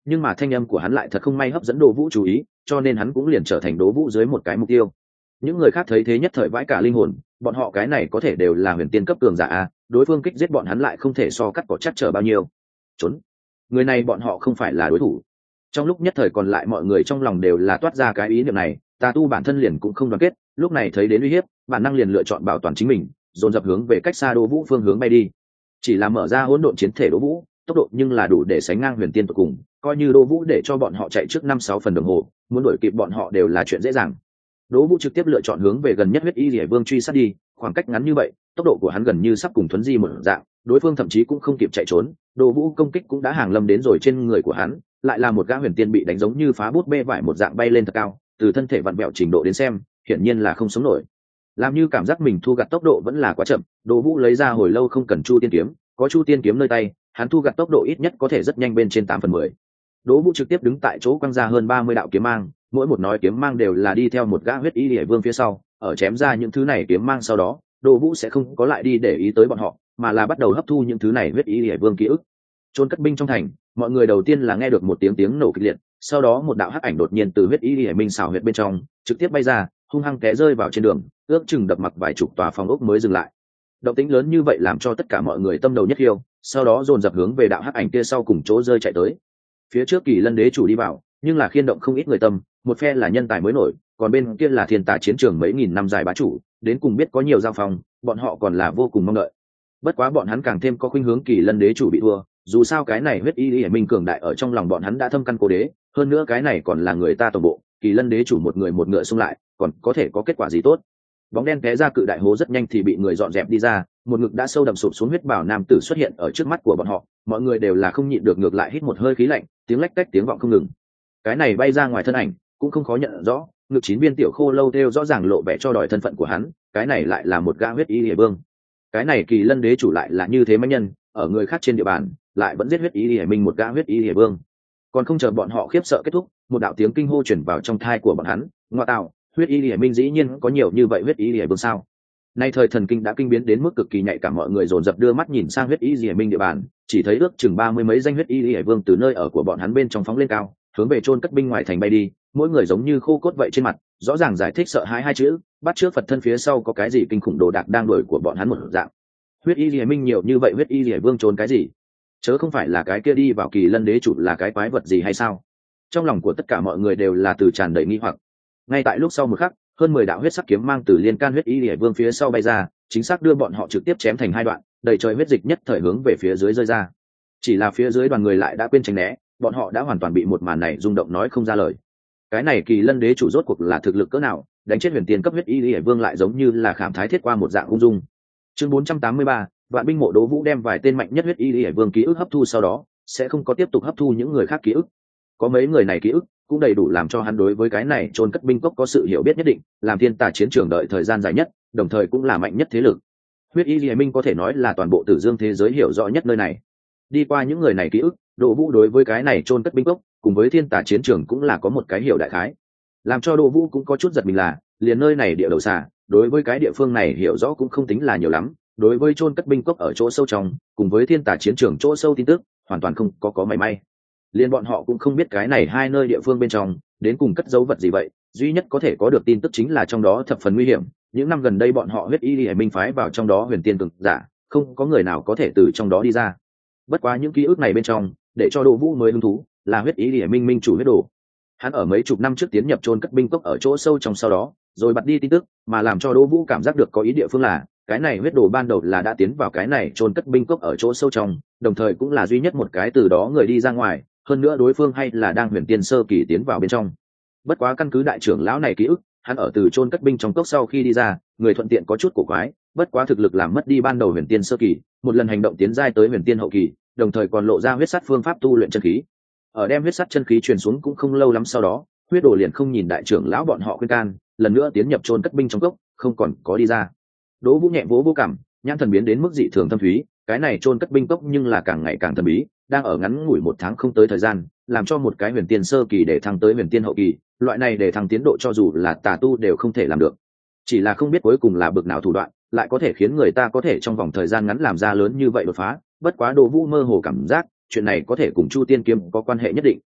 nhưng mà thanh âm của hắn lại thật không may hấp dẫn Đỗ Vũ chú ý, cho nên hắn cũng liền trở thành Đỗ Vũ dưới một cái mục tiêu. Những người khác thấy thế nhất thời vãi cả linh hồn, bọn họ cái này có thể đều là huyền tiên cấp cường giả a, đối phương kích giết bọn hắn lại không thể so cắt cỏ chắc trở bao nhiêu. Trốn. Người này bọn họ không phải là đối thủ. Trong lúc nhất thời còn lại mọi người trong lòng đều là toát ra cái ý niệm này, tà tu bản thân liền cũng không đoàn kết, lúc này thấy đến uy hiếp, bản năng liền lựa chọn bảo toàn chính mình, dồn dập hướng về cách xa Đỗ Vũ phương hướng bay đi. Chỉ là mở ra hỗn độn chiến thể Đỗ Vũ, tốc độ nhưng là đủ để sánh ngang huyền tiên tột cùng, coi như Đỗ Vũ để cho bọn họ chạy trước năm sáu phần đồng hồ, muốn đuổi kịp bọn họ đều là chuyện dễ dàng. Đỗ Vũ trực tiếp lựa chọn hướng về gần nhất huyết y liễu vương truy sát đi, khoảng cách ngắn như vậy, tốc độ của hắn gần như sắp cùng thuấn di một dạng, đối phương thậm chí cũng không kịp chạy trốn, Đỗ Vũ công kích cũng đã hàng lâm đến rồi trên người của hắn, lại là một gã huyền tiên bị đánh giống như phá bút bê vải một dạng bay lên thật cao, từ thân thể vặn vẹo trình độ đến xem, hiển nhiên là không sống nổi. Làm như cảm giác mình thu gặt tốc độ vẫn là quá chậm, Đỗ Vũ lấy ra hồi lâu không cần Chu Tiên kiếm, có Chu Tiên kiếm nơi tay, hắn thu gặt tốc độ ít nhất có thể rất nhanh bên trên tám phần mười. Đỗ Vũ trực tiếp đứng tại chỗ quăng ra hơn ba mươi đạo kiếm mang, mỗi một nói kiếm mang đều là đi theo một gã huyết y liễu vương phía sau, ở chém ra những thứ này kiếm mang sau đó, Đỗ Vũ sẽ không có lại đi để ý tới bọn họ, mà là bắt đầu hấp thu những thứ này huyết y liễu vương ký ức. Trôn cất binh trong thành, mọi người đầu tiên là nghe được một tiếng tiếng nổ kịch liệt, sau đó một đạo hắc ảnh đột nhiên từ huyết y liễu minh xảo huyệt bên trong trực tiếp bay ra, hung hăng té rơi vào trên đường, ước chừng đập mặc vài chục tòa phòng ốc mới dừng lại. Động tĩnh lớn như vậy làm cho tất cả mọi người tâm đầu nhất hiêu, sau đó dồn dập hướng về đạo hắc ảnh kia sau cùng chỗ rơi chạy tới. Phía trước Kỳ Lân đế chủ đi vào, nhưng là khiên động không ít người tâm, một phe là nhân tài mới nổi, còn bên kia là thiên tà chiến trường mấy nghìn năm dài bá chủ, đến cùng biết có nhiều giao phòng, bọn họ còn là vô cùng mong đợi. Bất quá bọn hắn càng thêm có khuynh hướng Kỳ Lân đế chủ bị thua, dù sao cái này huyết y liễu minh cường đại ở trong lòng bọn hắn đã thâm căn cố đế, hơn nữa cái này còn là người ta tổng bộ, Kỳ Lân đế chủ một người một ngựa xung lại, còn có thể có kết quả gì tốt. Bóng đen té ra cự đại hố rất nhanh thì bị người dọn dẹp đi ra, một ngực đã sâu đậm sụp xuống huyết bảo nam tử xuất hiện ở trước mắt của bọn họ, mọi người đều là không nhịn được ngược lại hít một hơi khí lạnh, tiếng lách tách tiếng vọng không ngừng. Cái này bay ra ngoài thân ảnh cũng không khó nhận rõ, ngực chín viên tiểu khô lâu theo rõ ràng lộ vẻ cho đòi thân phận của hắn, cái này lại là một gã huyết y liễu vương. Cái này Kỳ Lân đế chủ lại là như thế mãnh nhân, ở người khác trên địa bàn lại vẫn giết huyết y liễu minh một gã huyết y liễu vương. Còn không chờ bọn họ khiếp sợ kết thúc, một đạo tiếng kinh hô truyền vào trong thai của bọn hắn, ngoa tạo, huyết y liễu minh dĩ nhiên có nhiều như vậy huyết y liễu vương sao? Nay thời thần kinh đã kinh biến đến mức cực kỳ nhạy cảm, mọi người dồn dập đưa mắt nhìn sang huyết y liễu minh địa bàn, chỉ thấy ước chừng ba mươi mấy danh huyết y liễu vương từ nơi ở của bọn hắn bên trong phóng lên cao, hướng về chôn cất binh ngoài thành bay đi, mỗi người giống như khô cốt vậy trên mặt, rõ ràng giải thích sợ hãi hai chữ, bắt trước Phật thân phía sau có cái gì kinh khủng đồ đạc đang đuổi của bọn hắn một dạng. Huyết y liễu minh nhiều như vậy huyết y liễu vương trốn cái gì? Chớ không phải là cái kia đi vào Kỳ Lân đế chủ là cái quái vật gì hay sao? Trong lòng của tất cả mọi người đều là từ tràn đầy nghi hoặc. Ngay tại lúc sau một khắc, hơn mười đạo huyết sắc kiếm mang từ liên can huyết y liễu vương phía sau bay ra, chính xác đưa bọn họ trực tiếp chém thành hai đoạn, đầy trời huyết dịch nhất thời hướng về phía dưới rơi ra. Chỉ là phía dưới đoàn người lại đã quên tránh né, bọn họ đã hoàn toàn bị một màn này rung động nói không ra lời. Cái này Kỳ Lân đế chủ rốt cuộc là thực lực cỡ nào, đánh chết huyền tiên cấp huyết y liễu vương lại giống như là khảm thái thiết qua một dạng ung dung. Chương bốn trăm tám mươi ba, Vạn binh mộ Đỗ Vũ đem vài tên mạnh nhất huyết y liễu vương ký ức hấp thu sau đó, sẽ không có tiếp tục hấp thu những người khác ký ức. Có mấy người này ký ức cũng đầy đủ làm cho hắn đối với cái này chôn cất binh cốc có sự hiểu biết nhất định, làm thiên tà chiến trường đợi thời gian dài nhất, đồng thời cũng là mạnh nhất thế lực. Huyết y liễu minh có thể nói là toàn bộ Tử Dương thế giới hiểu rõ nhất nơi này. Đi qua những người này ký ức, Đỗ Vũ đối với cái này chôn cất binh cốc cùng với thiên tà chiến trường cũng là có một cái hiểu đại khái. Làm cho Đỗ Vũ cũng có chút giật mình là, liền nơi này địa đầu xà, đối với cái địa phương này hiểu rõ cũng không tính là nhiều lắm, đối với chôn cất binh cốc ở chỗ sâu trong cùng với thiên tà chiến trường chỗ sâu tin tức hoàn toàn không có có mảy may. Liên bọn họ cũng không biết cái này hai nơi địa phương bên trong đến cùng cất dấu vật gì vậy, duy nhất có thể có được tin tức chính là trong đó thập phần nguy hiểm, những năm gần đây bọn họ huyết y liễu minh phái vào trong đó huyền tiên cường giả, không có người nào có thể từ trong đó đi ra. Bất quá những ký ức này bên trong, để cho Đỗ Vũ mới hứng thú là huyết y liễu minh minh chủ huyết đồ. Hắn ở mấy chục năm trước tiến nhập chôn cất binh cốc ở chỗ sâu trong sau đó, rồi bật đi tin tức, mà làm cho Đỗ Vũ cảm giác được có ý địa phương là cái này huyết đồ ban đầu là đã tiến vào cái này chôn cất binh cốc ở chỗ sâu trong, đồng thời cũng là duy nhất một cái từ đó người đi ra ngoài, hơn nữa đối phương hay là đang huyền tiên sơ kỳ tiến vào bên trong. Bất quá căn cứ đại trưởng lão này ký ức, hắn ở từ chôn cất binh trong cốc sau khi đi ra, người thuận tiện có chút cổ quái, bất quá thực lực làm mất đi ban đầu huyền tiên sơ kỳ, một lần hành động tiến giai tới huyền tiên hậu kỳ, đồng thời còn lộ ra huyết sắt phương pháp tu luyện chân khí. Ở đem huyết sắt chân khí truyền xuống cũng không lâu lắm sau đó, huyết đồ liền không nhìn đại trưởng lão bọn họ khuyên can, lần nữa tiến nhập chôn cất binh trong cốc, không còn có đi ra. Đỗ Vũ nhẹ vỗ vô cảm, nhãn thần biến đến mức dị thường thâm thúy, cái này chôn cất binh cốc nhưng là càng ngày càng thần bí, đang ở ngắn ngủi một tháng không tới thời gian, làm cho một cái huyền tiên sơ kỳ để thăng tới huyền tiên hậu kỳ, loại này để thăng tiến độ cho dù là tà tu đều không thể làm được. Chỉ là không biết cuối cùng là bực nào thủ đoạn, lại có thể khiến người ta có thể trong vòng thời gian ngắn làm ra lớn như vậy đột phá, bất quá Đỗ Vũ mơ hồ cảm giác, chuyện này có thể cùng Chu Tiên kiếm có quan hệ nhất định.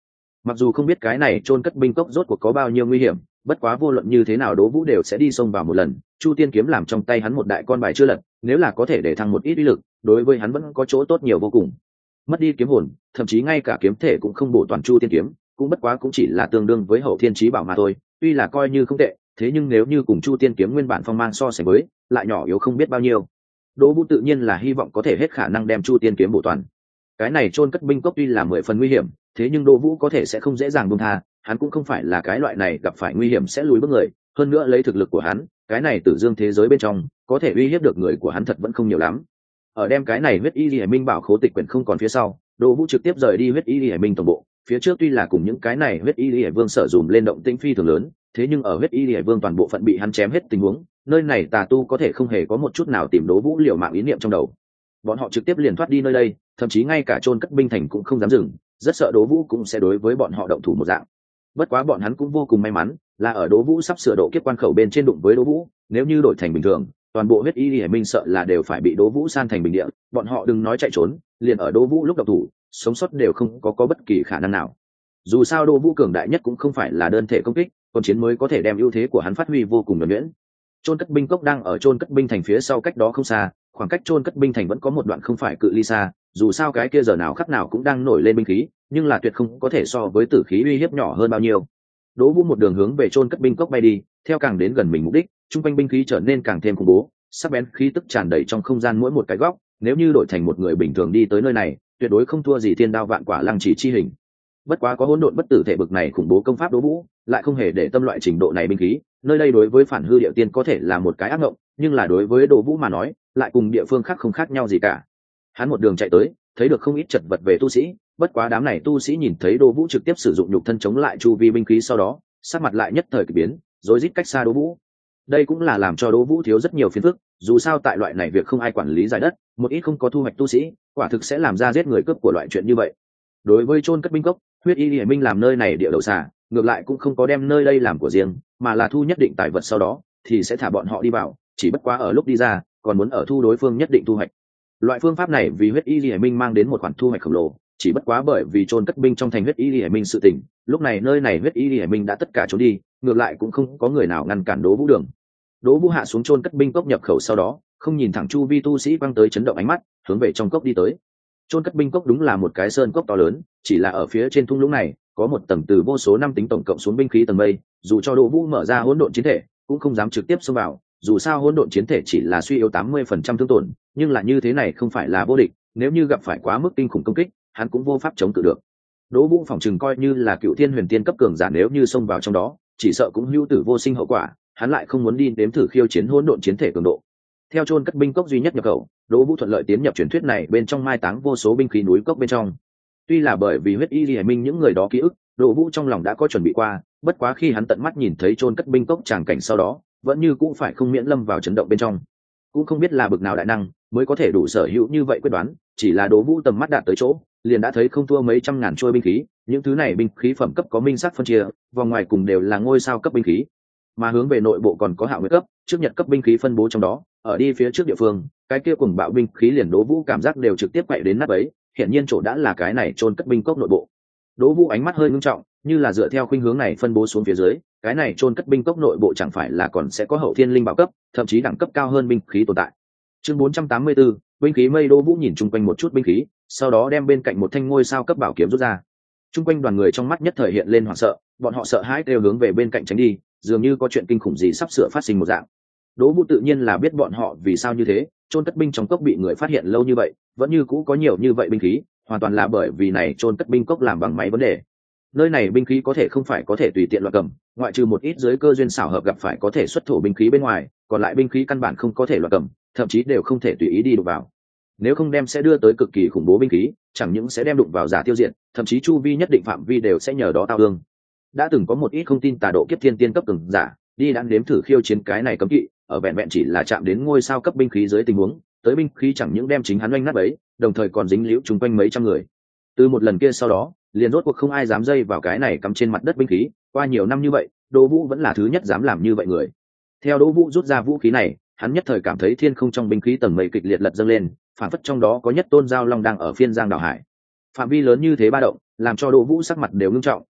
Mặc dù không biết cái này chôn cất binh cốc rốt cuộc có bao nhiêu nguy hiểm, bất quá vô luận như thế nào Đỗ Vũ đều sẽ đi xông vào một lần. Chu Tiên kiếm làm trong tay hắn một đại con bài chưa lật, nếu là có thể để thăng một ít uy lực, đối với hắn vẫn có chỗ tốt nhiều vô cùng. Mất đi kiếm hồn, thậm chí ngay cả kiếm thể cũng không bổ toàn Chu Tiên kiếm, cũng bất quá cũng chỉ là tương đương với hậu thiên chí bảo mà thôi, tuy là coi như không tệ, thế nhưng nếu như cùng Chu Tiên kiếm nguyên bản phong mang so sánh với, lại nhỏ yếu không biết bao nhiêu. Đỗ Vũ tự nhiên là hy vọng có thể hết khả năng đem Chu Tiên kiếm bổ toàn. Cái này chôn cất binh cốc tuy là mười phần nguy hiểm, thế nhưng Đỗ Vũ có thể sẽ không dễ dàng buông tha, hắn cũng không phải là cái loại này gặp phải nguy hiểm sẽ lùi bước người, hơn nữa lấy thực lực của hắn, cái này Tử Dương thế giới bên trong, có thể uy hiếp được người của hắn thật vẫn không nhiều lắm. Ở đem cái này huyết y liễu minh bảo khố tịch quyển không còn phía sau, Đỗ Vũ trực tiếp rời đi huyết y liễu minh tổng bộ, phía trước tuy là cùng những cái này huyết y liễu vương sở dùm lên động tĩnh phi thường lớn, thế nhưng ở huyết y liễu vương toàn bộ phận bị hắn chém hết tình huống, nơi này tà tu có thể không hề có một chút nào tìm Đỗ Vũ liều mạng ý niệm trong đầu. Bọn họ trực tiếp liền thoát đi nơi đây, thậm chí ngay cả chôn cất binh thành cũng không dám dừng, rất sợ Đỗ Vũ cũng sẽ đối với bọn họ động thủ một dạng. Bất quá bọn hắn cũng vô cùng may mắn, là ở Đỗ Vũ sắp sửa độ kiếp quan khẩu bên trên đụng với Đỗ Vũ, nếu như đổi thành bình thường, toàn bộ huyết y liễu minh sợ là đều phải bị Đỗ Vũ san thành bình địa, bọn họ đừng nói chạy trốn, liền ở Đỗ Vũ lúc động thủ, sống sót đều không có có bất kỳ khả năng nào. Dù sao Đỗ Vũ cường đại nhất cũng không phải là đơn thể công kích, còn chiến mới có thể đem ưu thế của hắn phát huy vô cùng nhuần nhuyễn. Chôn cất binh cốc đang ở chôn cất binh thành phía sau cách đó không xa, khoảng cách chôn cất binh thành vẫn có một đoạn không phải cự ly xa, dù sao cái kia giờ nào khắc nào cũng đang nổi lên binh khí, nhưng là tuyệt không có thể so với tử khí uy hiếp nhỏ hơn bao nhiêu. Đỗ Vũ một đường hướng về chôn cất binh cốc bay đi, theo càng đến gần mình mục đích, trung quanh binh khí trở nên càng thêm khủng bố, sắc bén khí tức tràn đầy trong không gian mỗi một cái góc, nếu như đổi thành một người bình thường đi tới nơi này, tuyệt đối không thua gì thiên đao vạn quả lăng chỉ chi hình. Bất quá có hỗn độn bất tử thể bực này khủng bố công pháp Đỗ Vũ, lại không hề để tâm loại trình độ này binh khí, nơi đây đối với phản hư địa tiên có thể là một cái ác ngộng, nhưng là đối với Đỗ Vũ mà nói, lại cùng địa phương khác không khác nhau gì cả. Hắn một đường chạy tới, thấy được không ít chật vật về tu sĩ, bất quá đám này tu sĩ nhìn thấy Đỗ Vũ trực tiếp sử dụng nhục thân chống lại chu vi binh khí sau đó, sắc mặt lại nhất thời kỳ biến, rối rít cách xa Đỗ Vũ. Đây cũng là làm cho Đỗ Vũ thiếu rất nhiều phiền phức, dù sao tại loại này việc không ai quản lý giải đất, một ít không có thu hoạch tu sĩ, quả thực sẽ làm ra giết người cướp của loại chuyện như vậy. Đối với chôn cất binh cốc, huyết y liễu minh làm nơi này địa đầu xà, ngược lại cũng không có đem nơi đây làm của riêng, mà là thu nhất định tài vật sau đó thì sẽ thả bọn họ đi vào, chỉ bất quá ở lúc đi ra còn muốn ở thu đối phương nhất định thu hoạch. Loại phương pháp này vì huyết y liễu minh mang đến một khoản thu hoạch khổng lồ, chỉ bất quá bởi vì chôn cất binh trong thành huyết y liễu minh sự tình, lúc này nơi này huyết y liễu minh đã tất cả trốn đi, ngược lại cũng không có người nào ngăn cản Đỗ Vũ đường. Đỗ Vũ hạ xuống chôn cất binh cốc nhập khẩu sau đó, không nhìn thẳng chu vi tu sĩ quăng tới chấn động ánh mắt, hướng về trong cốc đi tới. Chôn cất binh cốc đúng là một cái sơn cốc to lớn, chỉ là ở phía trên thung lũng này có một tầng từ vô số năm tính tổng cộng xuống binh khí tầng mây, dù cho Đỗ Vũ mở ra hỗn độn chiến thể cũng không dám trực tiếp xông vào, dù sao hỗn độn chiến thể chỉ là suy yếu tám mươi phần trăm thương tổn, nhưng là như thế này không phải là vô địch, nếu như gặp phải quá mức kinh khủng công kích, hắn cũng vô pháp chống cự được. Đỗ Vũ phỏng chừng coi như là cựu thiên huyền tiên cấp cường giả nếu như xông vào trong đó, chỉ sợ cũng hữu tử vô sinh hậu quả, hắn lại không muốn đi nếm thử khiêu chiến hỗn độn chiến thể cường độ. Theo chôn cất binh cốc duy nhất nhập khẩu, Đỗ Vũ thuận lợi tiến nhập truyền thuyết này bên trong mai táng vô số binh khí núi cốc bên trong. Tuy là bởi vì huyết y liễu minh những người đó ký ức, Đỗ Vũ trong lòng đã có chuẩn bị qua, bất quá khi hắn tận mắt nhìn thấy chôn cất binh cốc tràng cảnh sau đó, vẫn như cũng phải không miễn lâm vào chấn động bên trong. Cũng không biết là bực nào đại năng mới có thể đủ sở hữu như vậy quyết đoán, chỉ là Đỗ Vũ tầm mắt đạt tới chỗ, liền đã thấy không thua mấy trăm ngàn trôi binh khí, những thứ này binh khí phẩm cấp có minh xác phân chia, vòng ngoài cùng đều là ngôi sao cấp binh khí, mà hướng về nội bộ còn có hạo nguyệt cấp, trước nhật cấp binh khí phân bố trong đó, ở đi phía trước địa phương, cái kia cùng bạo binh khí liền Đỗ Vũ cảm giác đều trực tiếp quậy đến nát ấy, hiện nhiên chỗ đã là cái này chôn cất binh cốc nội bộ. Đỗ Vũ ánh mắt hơi ngưng trọng, như là dựa theo khuynh hướng này phân bố xuống phía dưới, cái này chôn cất binh cốc nội bộ chẳng phải là còn sẽ có hậu thiên linh bảo cấp, thậm chí đẳng cấp cao hơn binh khí tồn tại. Chương bốn trăm tám mươi tư, binh khí mây. Đỗ Vũ nhìn chung quanh một chút binh khí, sau đó đem bên cạnh một thanh ngôi sao cấp bảo kiếm rút ra. Chung quanh đoàn người trong mắt nhất thời hiện lên hoảng sợ, bọn họ sợ hãi đều hướng về bên cạnh tránh đi, dường như có chuyện kinh khủng gì sắp sửa phát sinh một dạng. Đỗ Vũ tự nhiên là biết bọn họ vì sao như thế, chôn cất binh trong cốc bị người phát hiện lâu như vậy, vẫn như cũ có nhiều như vậy binh khí, hoàn toàn là bởi vì này chôn cất binh cốc làm bằng máy vấn đề. Nơi này binh khí có thể không phải có thể tùy tiện loạt cầm, ngoại trừ một ít dưới cơ duyên xảo hợp gặp phải có thể xuất thổ binh khí bên ngoài, còn lại binh khí căn bản không có thể loạt cầm, thậm chí đều không thể tùy ý đi đụng vào. Nếu không đem sẽ đưa tới cực kỳ khủng bố binh khí, chẳng những sẽ đem đụng vào giả tiêu diệt, thậm chí chu vi nhất định phạm vi đều sẽ nhờ đó tao thương. Đã từng có một ít không tin tà độ kiếp thiên tiên cấp cường giả, đi đã nếm thử khiêu chiến cái này cấm kỵ, ở vẹn vẹn chỉ là chạm đến ngôi sao cấp binh khí dưới tình huống, tới binh khí chẳng những đem chính hắn oanh nát bấy, đồng thời còn dính liễu chung quanh mấy trăm người. Từ một lần kia sau đó, liền rốt cuộc không ai dám dây vào cái này cắm trên mặt đất binh khí, qua nhiều năm như vậy, Đỗ Vũ vẫn là thứ nhất dám làm như vậy người. Theo Đỗ Vũ rút ra vũ khí này, hắn nhất thời cảm thấy thiên không trong binh khí tầng mây kịch liệt lật dâng lên, phản phất trong đó có nhất tôn giao long đang ở phiên giang đảo hải. Phạm vi lớn như thế ba động, làm cho Đỗ Vũ sắc mặt đều nghiêm trọng,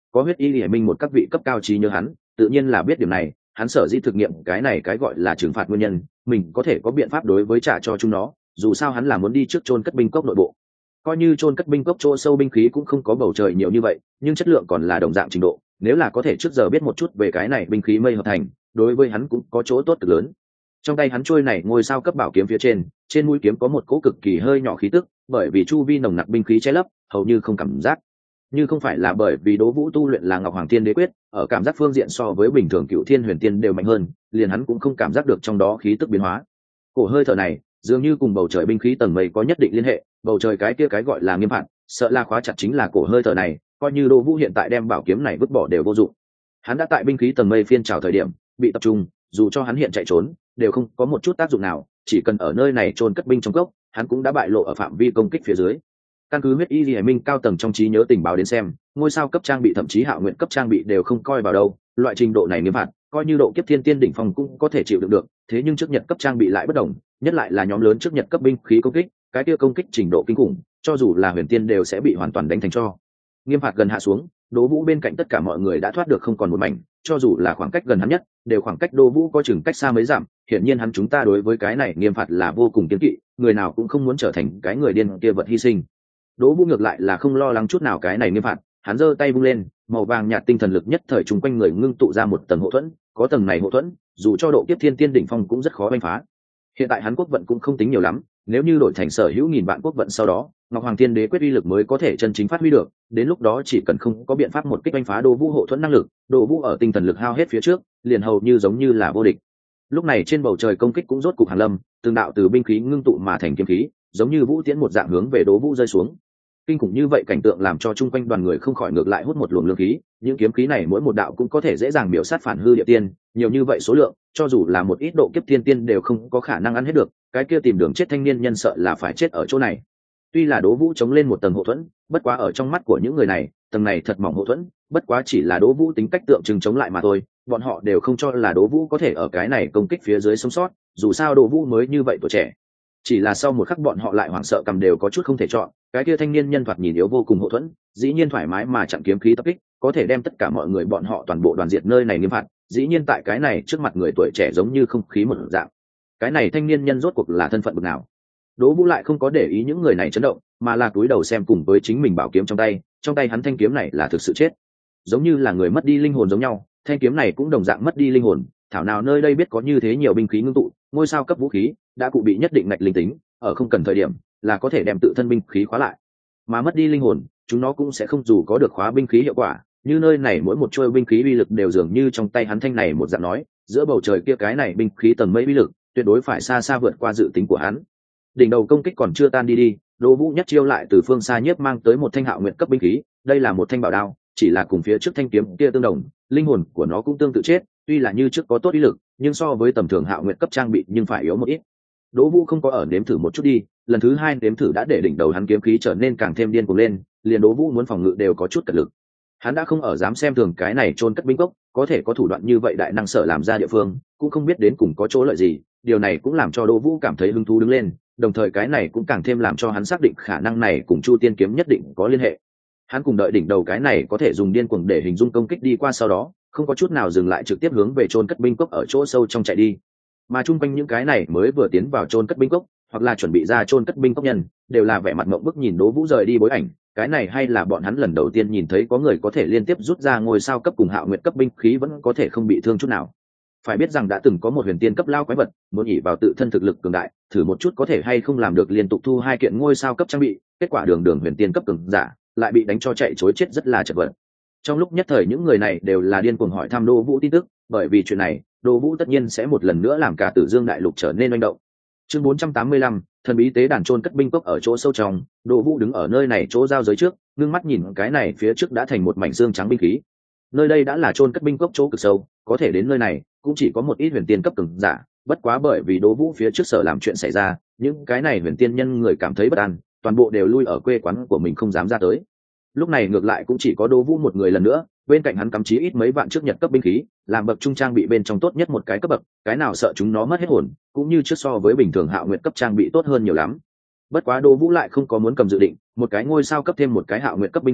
có huyết y hiển minh một các vị cấp cao trí nhớ hắn tự nhiên là biết điểm này. Hắn sở dĩ thực nghiệm cái này cái gọi là trừng phạt nguyên nhân, mình có thể có biện pháp đối với trả cho chúng nó, dù sao hắn là muốn đi trước chôn cất binh cốc nội bộ. Coi như chôn cất binh cốc chỗ sâu binh khí cũng không có bầu trời nhiều như vậy, nhưng chất lượng còn là đồng dạng trình độ, nếu là có thể trước giờ biết một chút về cái này binh khí mây hợp thành, đối với hắn cũng có chỗ tốt cực lớn. Trong tay hắn trôi này ngôi sao cấp bảo kiếm phía trên, trên mũi kiếm có một cỗ cực kỳ hơi nhỏ khí tức, bởi vì chu vi nồng nặc binh khí che lấp, hầu như không cảm giác. Như không phải là bởi vì Đỗ Vũ tu luyện là Ngọc Hoàng Thiên Đế quyết, ở cảm giác phương diện so với bình thường Cựu Thiên Huyền Tiên đều mạnh hơn, liền hắn cũng không cảm giác được trong đó khí tức biến hóa. Cổ hơi thở này, dường như cùng bầu trời binh khí tầng mây có nhất định liên hệ, bầu trời cái kia cái gọi là nghiêm phạt, sợ là khóa chặt chính là cổ hơi thở này, coi như Đỗ Vũ hiện tại đem bảo kiếm này vứt bỏ đều vô dụng. Hắn đã tại binh khí tầng mây phiên trào thời điểm, bị tập trung, dù cho hắn hiện chạy trốn, đều không có một chút tác dụng nào, chỉ cần ở nơi này chôn cất binh trong cốc, hắn cũng đã bại lộ ở phạm vi công kích phía dưới. Căn cứ huyết y liễu minh cao tầng trong trí nhớ tình báo đến xem, ngôi sao cấp trang bị thậm chí hạo nguyện cấp trang bị đều không coi vào đâu, loại trình độ này nghiêm phạt, coi như độ kiếp thiên tiên đỉnh phong cũng có thể chịu đựng được, thế nhưng trước nhật cấp trang bị lại bất đồng, nhất lại là nhóm lớn trước nhật cấp binh khí công kích, cái kia công kích trình độ kinh khủng, cho dù là huyền tiên đều sẽ bị hoàn toàn đánh thành tro. Nghiêm phạt gần hạ xuống, Đỗ Vũ bên cạnh tất cả mọi người đã thoát được không còn một mảnh, cho dù là khoảng cách gần hắn nhất, đều khoảng cách Đỗ Vũ có chừng cách xa mấy dặm, hiển nhiên hắn chúng ta đối với cái này nghiêm phạt là vô cùng kiêng kỵ, người nào cũng không muốn trở thành cái người điên kia vật hy sinh. Đỗ Vũ ngược lại là không lo lắng chút nào cái này nghiêm phạt, hắn giơ tay vung lên, màu vàng nhạt tinh thần lực nhất thời trùng quanh người ngưng tụ ra một tầng hộ thuẫn, có tầng này hộ thuẫn, dù cho độ kiếp thiên tiên đỉnh phong cũng rất khó đánh phá. Hiện tại hắn quốc vận cũng không tính nhiều lắm, nếu như đổi thành sở hữu nghìn vạn quốc vận sau đó, Ngọc Hoàng Thiên Đế quyết uy lực mới có thể chân chính phát huy được, đến lúc đó chỉ cần không có biện pháp một kích đánh phá Đỗ Vũ hộ thuẫn năng lực, Đỗ Vũ ở tinh thần lực hao hết phía trước, liền hầu như giống như là vô địch. Lúc này trên bầu trời công kích cũng rốt cục hàng lâm, từng đạo từ binh khí ngưng tụ mà thành kiếm khí, giống như vũ tiễn một dạng hướng về Đỗ Vũ rơi xuống. Kinh khủng như vậy cảnh tượng làm cho chung quanh đoàn người không khỏi ngược lại hút một luồng lương khí, những kiếm khí này mỗi một đạo cũng có thể dễ dàng biểu sát phản hư địa tiên, nhiều như vậy số lượng, cho dù là một ít độ kiếp tiên tiên đều không có khả năng ăn hết được, cái kia tìm đường chết thanh niên nhân sợ là phải chết ở chỗ này. Tuy là Đỗ Vũ chống lên một tầng hộ thuẫn, bất quá ở trong mắt của những người này, tầng này thật mỏng hộ thuẫn, bất quá chỉ là Đỗ Vũ tính cách tượng trưng chống lại mà thôi, bọn họ đều không cho là Đỗ Vũ có thể ở cái này công kích phía dưới sống sót, dù sao Đỗ Vũ mới như vậy tuổi trẻ. Chỉ là sau một khắc bọn họ lại hoảng sợ cầm đều có chút không thể chọn, cái kia thanh niên nhân thoạt nhìn yếu vô cùng hộ thuẫn, dĩ nhiên thoải mái mà chặn kiếm khí tập kích, có thể đem tất cả mọi người bọn họ toàn bộ đoàn diệt nơi này nghiêm phạt, dĩ nhiên tại cái này trước mặt người tuổi trẻ giống như không khí một dạng. Cái này thanh niên nhân rốt cuộc là thân phận bậc nào? Đỗ Vũ lại không có để ý những người này chấn động, mà là cúi đầu xem cùng với chính mình bảo kiếm trong tay, trong tay hắn thanh kiếm này là thực sự chết, giống như là người mất đi linh hồn giống nhau, thanh kiếm này cũng đồng dạng mất đi linh hồn, thảo nào nơi đây biết có như thế nhiều binh khí ngưng tụ, ngôi sao cấp vũ khí đã cụ bị nhất định ngạch linh tính, ở không cần thời điểm là có thể đem tự thân binh khí khóa lại, mà mất đi linh hồn, chúng nó cũng sẽ không dù có được khóa binh khí hiệu quả, như nơi này mỗi một trôi binh khí uy lực đều dường như trong tay hắn thanh này một dạng nói, giữa bầu trời kia cái này binh khí tầng mây uy lực tuyệt đối phải xa xa vượt qua dự tính của hắn. Đỉnh đầu công kích còn chưa tan đi đi, Đỗ Vũ nhất chiêu lại từ phương xa nhiếp mang tới một thanh hạo nguyện cấp binh khí, đây là một thanh bảo đao, chỉ là cùng phía trước thanh kiếm kia tương đồng, linh hồn của nó cũng tương tự chết, tuy là như trước có tốt uy lực, nhưng so với tầm thường hạo nguyện cấp trang bị nhưng phải yếu một ít. Đỗ Vũ không có ở nếm thử một chút đi, lần thứ hai nếm thử đã để đỉnh đầu hắn kiếm khí trở nên càng thêm điên cuồng lên, liền Đỗ Vũ muốn phòng ngự đều có chút cật lực. Hắn đã không ở dám xem thường cái này chôn cất binh cốc, có thể có thủ đoạn như vậy đại năng sở làm ra địa phương, cũng không biết đến cùng có chỗ lợi gì, điều này cũng làm cho Đỗ Vũ cảm thấy hứng thú đứng lên, đồng thời cái này cũng càng thêm làm cho hắn xác định khả năng này cùng Chu Tiên kiếm nhất định có liên hệ. Hắn cùng đợi đỉnh đầu cái này có thể dùng điên cuồng để hình dung công kích đi qua sau đó, không có chút nào dừng lại trực tiếp hướng về chôn cất binh cốc ở chỗ sâu trong chạy đi. Mà chung quanh những cái này mới vừa tiến vào chôn cất binh cốc, hoặc là chuẩn bị ra chôn cất binh cốc nhân, đều là vẻ mặt ngộp bức nhìn Đỗ Vũ rời đi bối ảnh, cái này hay là bọn hắn lần đầu tiên nhìn thấy có người có thể liên tiếp rút ra ngôi sao cấp cùng hạo nguyệt cấp binh khí vẫn có thể không bị thương chút nào. Phải biết rằng đã từng có một huyền tiên cấp lao quái vật muốn nhảy vào tự thân thực lực cường đại, thử một chút có thể hay không làm được liên tục thu hai kiện ngôi sao cấp trang bị, kết quả đường đường huyền tiên cấp cường giả lại bị đánh cho chạy chối chết rất là chật vật. Trong lúc nhất thời những người này đều là điên cuồng hỏi thăm Đỗ Vũ tin tức, bởi vì chuyện này Đỗ Vũ tất nhiên sẽ một lần nữa làm cả Tử Dương đại lục trở nên manh động. Chương bốn trăm tám mươi lăm, thần bí tế đàn chôn cất binh cốc ở chỗ sâu trong, Đỗ Vũ đứng ở nơi này chỗ giao giới trước, ngưng mắt nhìn cái này phía trước đã thành một mảnh xương trắng binh khí. Nơi đây đã là chôn cất binh cốc chỗ cực sâu, có thể đến nơi này cũng chỉ có một ít huyền tiên cấp cường giả, bất quá bởi vì Đỗ Vũ phía trước sở làm chuyện xảy ra, những cái này huyền tiên nhân người cảm thấy bất an, toàn bộ đều lui ở quê quán của mình không dám ra tới. Lúc này ngược lại cũng chỉ có Đỗ Vũ một người lần nữa, bên cạnh hắn cắm chí ít mấy vạn trước nhật cấp binh khí, làm bậc trung trang bị bên trong tốt nhất một cái cấp bậc, cái nào sợ chúng nó mất hết hồn, cũng như trước so với bình thường hạo nguyệt cấp trang bị tốt hơn nhiều lắm. Bất quá Đỗ Vũ lại không có muốn cầm dự định, một cái ngôi sao cấp thêm một cái hạo nguyệt cấp binh khí,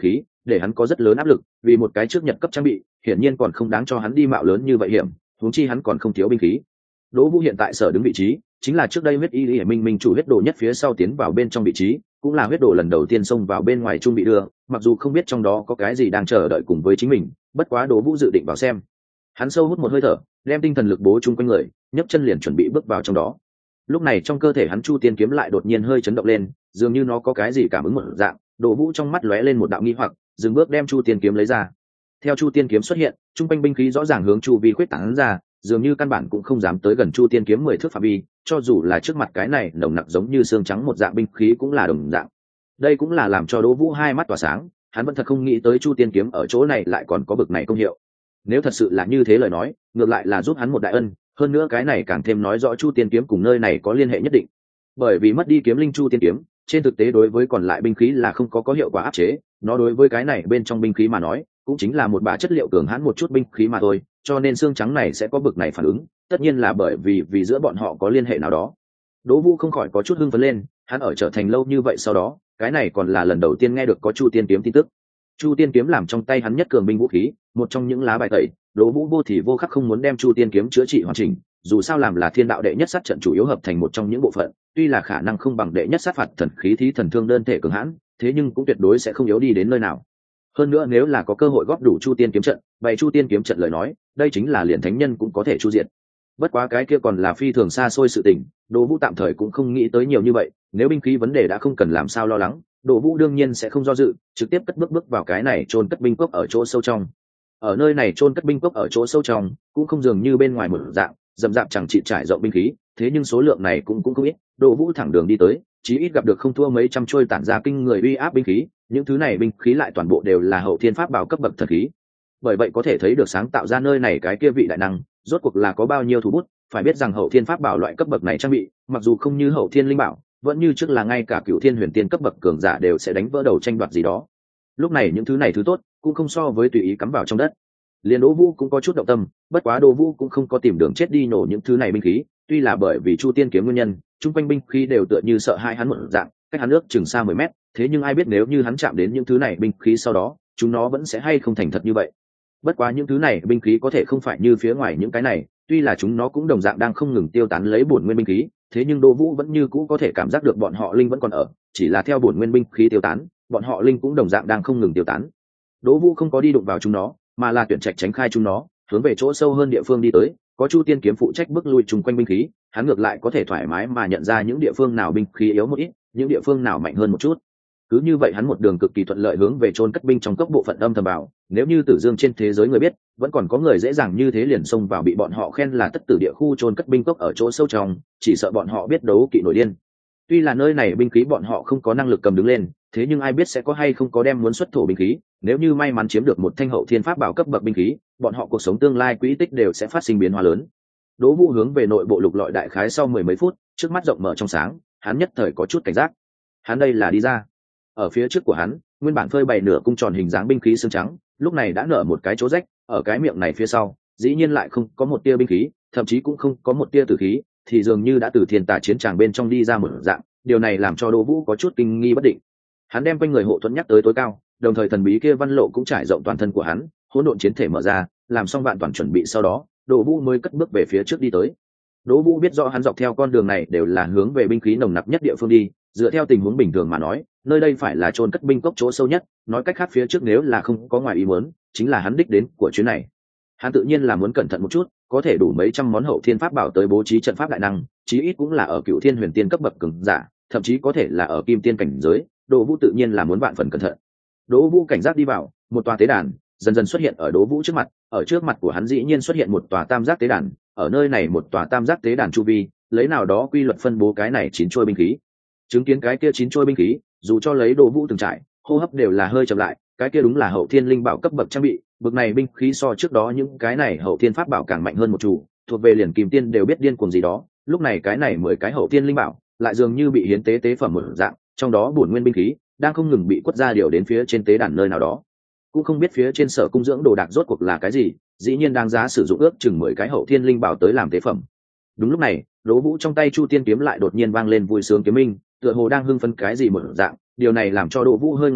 để hắn có rất lớn áp lực, vì một cái trước nhật cấp trang bị hiển nhiên còn không đáng cho hắn đi mạo lớn như vậy hiểm, huống chi hắn còn không thiếu binh khí. Đỗ Vũ hiện tại sở đứng vị trí chính là trước đây huyết y lý minh minh chủ huyết đồ nhất phía sau tiến vào bên trong vị trí, cũng là huyết đồ lần đầu tiên xông vào bên ngoài trung bị đưa, mặc dù không biết trong đó có cái gì đang chờ đợi cùng với chính mình, bất quá Đỗ Vũ dự định vào xem. Hắn sâu hút một hơi thở, đem tinh thần lực bố chung quanh người, nhấc chân liền chuẩn bị bước vào trong đó. Lúc này trong cơ thể hắn chu tiên kiếm lại đột nhiên hơi chấn động lên, dường như nó có cái gì cảm ứng một dạng. Đỗ Vũ trong mắt lóe lên một đạo nghi hoặc, dừng bước đem chu tiên kiếm lấy ra. Theo chu tiên kiếm xuất hiện, trung quanh binh khí rõ ràng hướng chu vi khuyết tán ra, dường như căn bản cũng không dám tới gần chu tiên kiếm mười thước phạm vi, cho dù là trước mặt cái này nồng nặc giống như xương trắng một dạng binh khí cũng là đồng dạng. Đây cũng là làm cho Đỗ Vũ hai mắt tỏa sáng, hắn vẫn thật không nghĩ tới chu tiên kiếm ở chỗ này lại còn có bực này công hiệu. Nếu thật sự là như thế lời nói, ngược lại là giúp hắn một đại ân, hơn nữa cái này càng thêm nói rõ chu tiên kiếm cùng nơi này có liên hệ nhất định. Bởi vì mất đi kiếm linh chu tiên kiếm, trên thực tế đối với còn lại binh khí là không có có hiệu quả áp chế, nó đối với cái này bên trong binh khí mà nói cũng chính là một bả chất liệu cường hãn một chút binh khí mà thôi, cho nên xương trắng này sẽ có bực này phản ứng, tất nhiên là bởi vì vì giữa bọn họ có liên hệ nào đó. Đỗ Vũ không khỏi có chút hưng phấn lên, hắn ở trở thành lâu như vậy sau đó, cái này còn là lần đầu tiên nghe được có chu tiên kiếm tin tức. Chu tiên kiếm làm trong tay hắn nhất cường binh vũ khí, một trong những lá bài tẩy, Đỗ Vũ vô thì vô khắc không muốn đem chu tiên kiếm chữa trị hoàn chỉnh, dù sao làm là thiên đạo đệ nhất sát trận chủ yếu hợp thành một trong những bộ phận, tuy là khả năng không bằng đệ nhất sát phạt thần khí thí thần thương đơn thể cường hãn, thế nhưng cũng tuyệt đối sẽ không yếu đi đến nơi nào. Hơn nữa nếu là có cơ hội góp đủ chu tiên kiếm trận, bày chu tiên kiếm trận lời nói, đây chính là liền thánh nhân cũng có thể chu diệt. Bất quá cái kia còn là phi thường xa xôi sự tình, Đỗ Vũ tạm thời cũng không nghĩ tới nhiều như vậy, nếu binh khí vấn đề đã không cần làm sao lo lắng, Đỗ Vũ đương nhiên sẽ không do dự, trực tiếp cất bước bước vào cái này chôn cất binh cốc ở chỗ sâu trong. Ở nơi này chôn cất binh cốc ở chỗ sâu trong, cũng không dường như bên ngoài một dạng, rậm rạp chẳng trị trải rộng binh khí, thế nhưng số lượng này cũng cũng không ít. Đỗ Vũ thẳng đường đi tới, chí ít gặp được không thua mấy trăm trôi tản ra kinh người uy áp binh khí, những thứ này binh khí lại toàn bộ đều là hậu thiên pháp bảo cấp bậc thần khí. Bởi vậy có thể thấy được sáng tạo ra nơi này cái kia vị đại năng, rốt cuộc là có bao nhiêu thủ bút, phải biết rằng hậu thiên pháp bảo loại cấp bậc này trang bị, mặc dù không như hậu thiên linh bảo, vẫn như trước là ngay cả cửu thiên huyền tiên cấp bậc cường giả đều sẽ đánh vỡ đầu tranh đoạt gì đó. Lúc này những thứ này thứ tốt, cũng không so với tùy ý cắm vào trong đất. Liên Đỗ Vũ cũng có chút động tâm, bất quá Đỗ Vũ cũng không có tìm đường chết đi nổ những thứ này binh khí, tuy là bởi vì chu tiên kiếm nguyên nhân, chung quanh binh khí đều tựa như sợ hai hắn một dạng, cách hắn nước chừng xa mười mét, thế nhưng ai biết nếu như hắn chạm đến những thứ này binh khí sau đó, chúng nó vẫn sẽ hay không thành thật như vậy. Bất quá những thứ này binh khí có thể không phải như phía ngoài những cái này, tuy là chúng nó cũng đồng dạng đang không ngừng tiêu tán lấy bổn nguyên binh khí, thế nhưng Đỗ Vũ vẫn như cũ có thể cảm giác được bọn họ linh vẫn còn ở, chỉ là theo bổn nguyên binh khí tiêu tán, bọn họ linh cũng đồng dạng đang không ngừng tiêu tán. Đỗ Vũ không có đi đụng vào chúng nó, mà là tuyển trạch tránh khai chúng nó, hướng về chỗ sâu hơn địa phương đi tới, có chu tiên kiếm phụ trách bước lui chung quanh binh khí, hắn ngược lại có thể thoải mái mà nhận ra những địa phương nào binh khí yếu một ít, những địa phương nào mạnh hơn một chút. Cứ như vậy hắn một đường cực kỳ thuận lợi hướng về chôn cất binh trong cốc bộ phận âm thầm bảo, nếu như Tử Dương trên thế giới người biết, vẫn còn có người dễ dàng như thế liền xông vào bị bọn họ khen là tất tử địa khu chôn cất binh cốc ở chỗ sâu trong, chỉ sợ bọn họ biết đấu kỵ nổi điên. Tuy là nơi này binh khí bọn họ không có năng lực cầm đứng lên, thế nhưng ai biết sẽ có hay không có đem muốn xuất thổ binh khí, nếu như may mắn chiếm được một thanh hậu thiên pháp bảo cấp bậc binh khí, bọn họ cuộc sống tương lai quỹ tích đều sẽ phát sinh biến hóa lớn. Đỗ Vũ hướng về nội bộ lục lọi đại khái sau mười mấy phút, trước mắt rộng mở trong sáng, hắn nhất thời có chút cảnh giác. Hắn đây là đi ra. Ở phía trước của hắn, nguyên bản phơi bày nửa cung tròn hình dáng binh khí xương trắng, lúc này đã nở một cái chỗ rách, ở cái miệng này phía sau, dĩ nhiên lại không có một tia binh khí, thậm chí cũng không có một tia tử khí, thì dường như đã từ thiên tà chiến tràng bên trong đi ra một dạng, điều này làm cho Đỗ Vũ có chút kinh nghi bất định. Hắn đem quanh người hộ thuẫn nhắc tới tối cao, đồng thời thần bí kia văn lộ cũng trải rộng toàn thân của hắn, hỗn độn chiến thể mở ra, làm xong vạn toàn chuẩn bị sau đó, Đỗ Vũ mới cất bước về phía trước đi tới. Đỗ Vũ biết rõ hắn dọc theo con đường này đều là hướng về binh khí nồng nặc nhất địa phương đi, dựa theo tình huống bình thường mà nói, nơi đây phải là chôn cất binh cốc chỗ sâu nhất, nói cách khác phía trước nếu là không có ngoài ý muốn, chính là hắn đích đến của chuyến này. Hắn tự nhiên là muốn cẩn thận một chút, có thể đủ mấy trăm món hậu thiên pháp bảo tới bố trí trận pháp đại năng, chí ít cũng là ở cựu thiên huyền tiên cấp bậc cường giả, thậm chí có thể là ở kim tiên cảnh giới, Đỗ Vũ tự nhiên là muốn vạn phần cẩn thận. Đỗ Vũ cảnh giác đi vào, một tòa tế đàn dần dần xuất hiện ở Đỗ Vũ trước mặt, ở trước mặt của hắn dĩ nhiên xuất hiện một tòa tam giác tế đàn, ở nơi này một tòa tam giác tế đàn chu vi, lấy nào đó quy luật phân bố cái này chín trôi binh khí. Chứng kiến cái kia chín trôi binh khí, dù cho lấy Đỗ Vũ từng trải, hô hấp đều là hơi chậm lại, cái kia đúng là hậu thiên linh bảo cấp bậc trang bị, bậc này binh khí so trước đó những cái này hậu thiên pháp bảo càng mạnh hơn một chủ, thuộc về liền kim tiên đều biết điên cuồng gì đó, lúc này cái này mười cái hậu thiên linh bảo, lại dường như bị hiến tế tế phẩm một dạng, trong đó bổn nguyên binh khí đang không ngừng bị quất ra điều đến phía trên tế đàn nơi nào đó. Cũng không biết phía trên sở cung dưỡng đồ đạc rốt cuộc là cái gì, dĩ nhiên đáng giá sử dụng ước chừng mười cái hậu thiên linh bảo tới làm tế phẩm. Đúng lúc này, Đỗ Vũ trong tay chu tiên kiếm lại đột nhiên vang lên vui sướng kiếm minh, tựa hồ đang hưng phấn cái gì một dạng, điều này làm cho Đỗ Vũ hơi ngẩn người,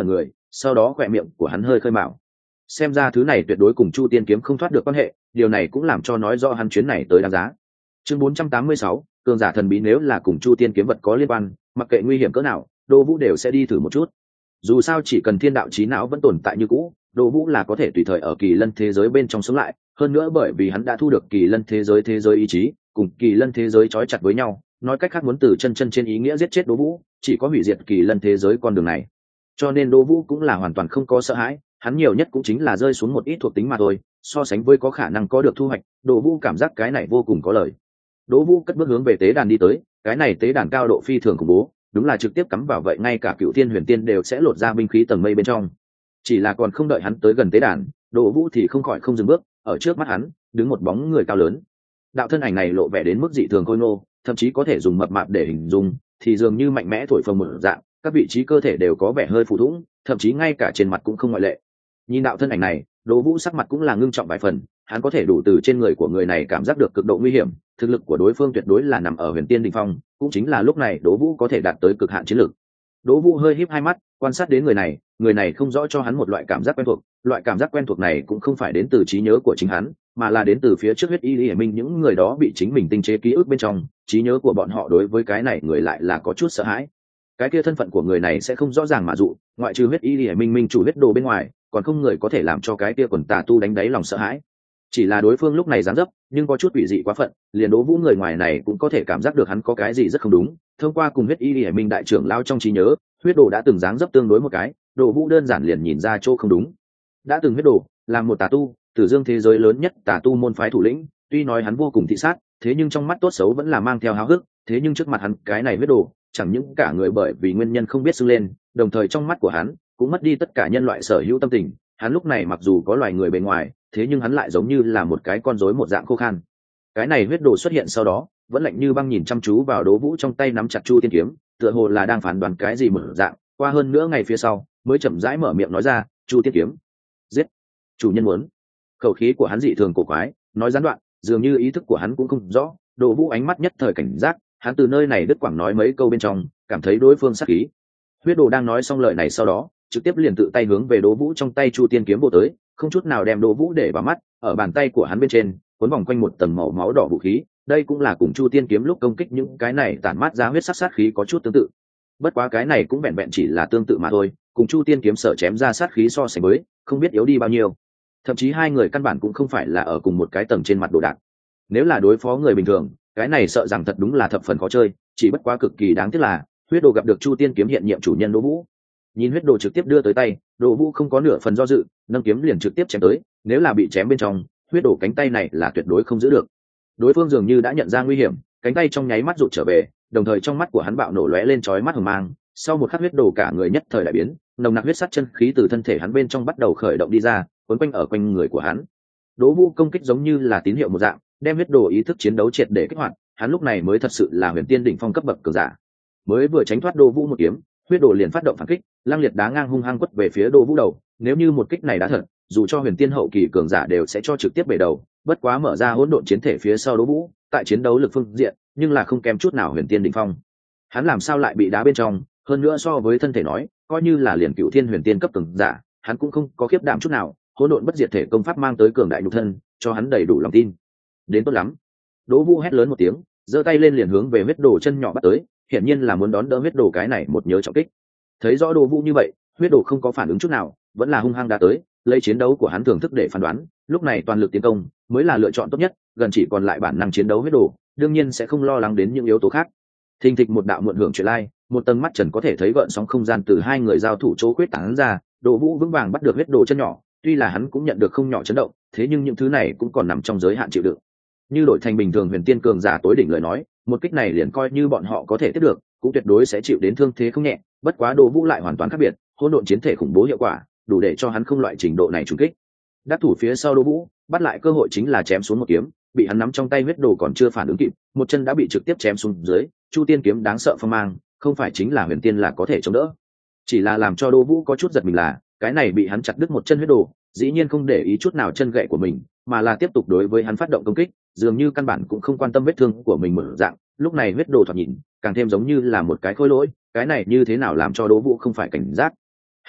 sau đó khỏe miệng của hắn hơi khơi mạo. Xem ra thứ này tuyệt đối cùng Chu Tiên kiếm không thoát được quan hệ, điều này cũng làm cho nói rõ hắn chuyến này tới đáng giá. Chương bốn trăm tám mươi sáu, cường giả thần bí nếu là cùng Chu Tiên kiếm vật có liên quan, mặc kệ nguy hiểm cỡ nào, Đỗ Vũ đều sẽ đi thử một chút. Dù sao chỉ cần thiên đạo trí não vẫn tồn tại như cũ, Đỗ Vũ là có thể tùy thời ở kỳ lân thế giới bên trong sống lại, hơn nữa bởi vì hắn đã thu được kỳ lân thế giới thế giới ý chí, cùng kỳ lân thế giới trói chặt với nhau, nói cách khác muốn từ chân chân trên ý nghĩa giết chết Đỗ Vũ, chỉ có hủy diệt kỳ lân thế giới con đường này. Cho nên Đỗ Vũ cũng là hoàn toàn không có sợ hãi, hắn nhiều nhất cũng chính là rơi xuống một ít thuộc tính mà thôi, so sánh với có khả năng có được thu hoạch, Đỗ Vũ cảm giác cái này vô cùng có lợi. Đỗ Vũ cất bước hướng về tế đàn đi tới, cái này tế đàn cao độ phi thường khủng bố, đúng là trực tiếp cắm vào vậy ngay cả Cựu Thiên Huyền Tiên đều sẽ lột ra binh khí tầng mây bên trong. Chỉ là còn không đợi hắn tới gần tế đàn, Đỗ Vũ thì không khỏi không dừng bước, ở trước mắt hắn đứng một bóng người cao lớn. Đạo thân ảnh này lộ vẻ đến mức dị thường khôi ngô, thậm chí có thể dùng mập mạp để hình dung, thì dường như mạnh mẽ thổi phồng một dạng, các vị trí cơ thể đều có vẻ hơi phù thủng, thậm chí ngay cả trên mặt cũng không ngoại lệ. Nhìn đạo thân ảnh này, Đỗ Vũ sắc mặt cũng là ngưng trọng vài phần, hắn có thể đủ từ trên người của người này cảm giác được cực độ nguy hiểm, thực lực của đối phương tuyệt đối là nằm ở Huyền Tiên đỉnh phong, cũng chính là lúc này Đỗ Vũ có thể đạt tới cực hạn chiến lực. Đỗ Vũ hơi híp hai mắt, quan sát đến người này, người này không rõ cho hắn một loại cảm giác quen thuộc, loại cảm giác quen thuộc này cũng không phải đến từ trí nhớ của chính hắn, mà là đến từ phía trước huyết y hiển minh những người đó bị chính mình tinh chế ký ức bên trong, trí nhớ của bọn họ đối với cái này người lại là có chút sợ hãi. Cái kia thân phận của người này sẽ không rõ ràng mà dụ, ngoại trừ huyết y hiển minh minh chủ huyết đồ bên ngoài, còn không người có thể làm cho cái kia quần tà tu đánh đáy lòng sợ hãi. Chỉ là đối phương lúc này dáng dấp, nhưng có chút quỷ dị quá phận, liền Đỗ Vũ người ngoài này cũng có thể cảm giác được hắn có cái gì rất không đúng. Thông qua cùng huyết y hiển minh đại trưởng lao trong trí nhớ, huyết đồ đã từng dáng dấp tương đối một cái, Đỗ Vũ đơn giản liền nhìn ra chỗ không đúng. Đã từng huyết đồ là một tà tu, Tử Dương thế giới lớn nhất tà tu môn phái thủ lĩnh, tuy nói hắn vô cùng thị sát, thế nhưng trong mắt tốt xấu vẫn là mang theo háo hức, thế nhưng trước mặt hắn cái này huyết đồ, chẳng những cả người bởi vì nguyên nhân không biết xưng lên, đồng thời trong mắt của hắn cũng mất đi tất cả nhân loại sở hữu tâm tình, hắn lúc này mặc dù có loài người bề ngoài, thế nhưng hắn lại giống như là một cái con rối một dạng khô khan. Cái này huyết đồ xuất hiện sau đó, vẫn lạnh như băng nhìn chăm chú vào Đỗ Vũ trong tay nắm chặt Chu Tiên kiếm, tựa hồ là đang phán đoán cái gì mở dạng, qua hơn nữa ngày phía sau, mới chậm rãi mở miệng nói ra, "Chu Tiên kiếm." "Giết." Chủ nhân muốn. Khẩu khí của hắn dị thường cổ quái, nói gián đoạn, dường như ý thức của hắn cũng không rõ, Đỗ Vũ ánh mắt nhất thời cảnh giác, hắn từ nơi này đứt quãng nói mấy câu bên trong, cảm thấy đối phương sát khí. Huyết đồ đang nói xong lời này sau đó, trực tiếp liền tự tay hướng về Đỗ Vũ trong tay Chu Tiên kiếm bộ tới, không chút nào đem Đỗ Vũ để vào mắt, ở bàn tay của hắn bên trên, cuốn vòng quanh một tầng màu máu đỏ vũ khí, đây cũng là cùng Chu Tiên kiếm lúc công kích những cái này tản mát ra huyết sắc sát khí có chút tương tự. Bất quá cái này cũng vẹn vẹn chỉ là tương tự mà thôi, cùng Chu Tiên kiếm sở chém ra sát khí so sánh với, không biết yếu đi bao nhiêu. Thậm chí hai người căn bản cũng không phải là ở cùng một cái tầng trên mặt đồ đạc. Nếu là đối phó người bình thường, cái này sợ rằng thật đúng là thập phần khó chơi, chỉ bất quá cực kỳ đáng tiếc là huyết đồ gặp được Chu Tiên kiếm hiện nhiệm chủ nhân Đỗ Vũ. Nhìn huyết đồ trực tiếp đưa tới tay, Đỗ Vũ không có nửa phần do dự, nâng kiếm liền trực tiếp chém tới, nếu là bị chém bên trong, huyết đồ cánh tay này là tuyệt đối không giữ được. Đối phương dường như đã nhận ra nguy hiểm, cánh tay trong nháy mắt rụt trở về, đồng thời trong mắt của hắn bạo nổ lóe lên chói mắt hừng mang, sau một khắc huyết đồ cả người nhất thời đại biến, nồng nặc huyết sắc chân khí từ thân thể hắn bên trong bắt đầu khởi động đi ra, quấn quanh ở quanh người của hắn. Đỗ Vũ công kích giống như là tín hiệu một dạng, đem huyết đồ ý thức chiến đấu triệt để kích hoạt, hắn lúc này mới thật sự là huyền tiên đỉnh phong cấp bậc cường giả. Mới vừa tránh thoát Đỗ Vũ một kiếm, huyết đồ liền phát động phản kích, lăng liệt đá ngang hung hăng quất về phía Đỗ Vũ đầu, nếu như một kích này đã thật, dù cho huyền tiên hậu kỳ cường giả đều sẽ cho trực tiếp bể đầu, bất quá mở ra hỗn độn chiến thể phía sau Đỗ Vũ, tại chiến đấu lực phương diện, nhưng là không kém chút nào huyền tiên đỉnh phong. Hắn làm sao lại bị đá bên trong, hơn nữa so với thân thể nói, coi như là liền cựu thiên huyền tiên cấp cường giả, hắn cũng không có khiếp đảm chút nào, hỗn độn bất diệt thể công pháp mang tới cường đại nhục thân, cho hắn đầy đủ lòng tin. Đến tốt lắm. Đỗ Vũ hét lớn một tiếng, giơ tay lên liền hướng về huyết đồ chân nhỏ bắt tới, hiển nhiên là muốn đón đỡ huyết đồ cái này một nhớ trọng kích. Thấy rõ Đỗ Vũ như vậy, huyết đồ không có phản ứng chút nào, vẫn là hung hăng đá tới, lấy chiến đấu của hắn thưởng thức để phán đoán, lúc này toàn lực tiến công mới là lựa chọn tốt nhất, gần chỉ còn lại bản năng chiến đấu huyết đồ, đương nhiên sẽ không lo lắng đến những yếu tố khác. Thình thịch một đạo muộn hưởng chuyển lai, một tầng mắt trần có thể thấy gợn sóng không gian từ hai người giao thủ chỗ quyết tán ra, Đỗ Vũ vững vàng bắt được huyết đồ chân nhỏ, tuy là hắn cũng nhận được không nhỏ chấn động, thế nhưng những thứ này cũng còn nằm trong giới hạn chịu đựng. Như đổi thành bình thường huyền tiên cường giả tối đỉnh lời nói, một kích này liền coi như bọn họ có thể tiếp được, cũng tuyệt đối sẽ chịu đến thương thế không nhẹ, bất quá Đỗ Vũ lại hoàn toàn khác biệt, hỗn độn chiến thể khủng bố hiệu quả, đủ để cho hắn không loại trình độ này trùng kích. Đắc thủ phía sau Đỗ Vũ, bắt lại cơ hội chính là chém xuống một kiếm, bị hắn nắm trong tay huyết đồ còn chưa phản ứng kịp, một chân đã bị trực tiếp chém xuống dưới, Chu Tiên kiếm đáng sợ phong mang, không phải chính là huyền tiên là có thể chống đỡ. Chỉ là làm cho Đỗ Vũ có chút giật mình là, cái này bị hắn chặt đứt một chân huyết đồ, dĩ nhiên không để ý chút nào chân gậy của mình, mà là tiếp tục đối với hắn phát động công kích, dường như căn bản cũng không quan tâm vết thương của mình mở dạng, lúc này huyết đồ thoạt nhìn càng thêm giống như là một cái khối lỗi, cái này như thế nào làm cho Đỗ Vũ không phải cảnh giác.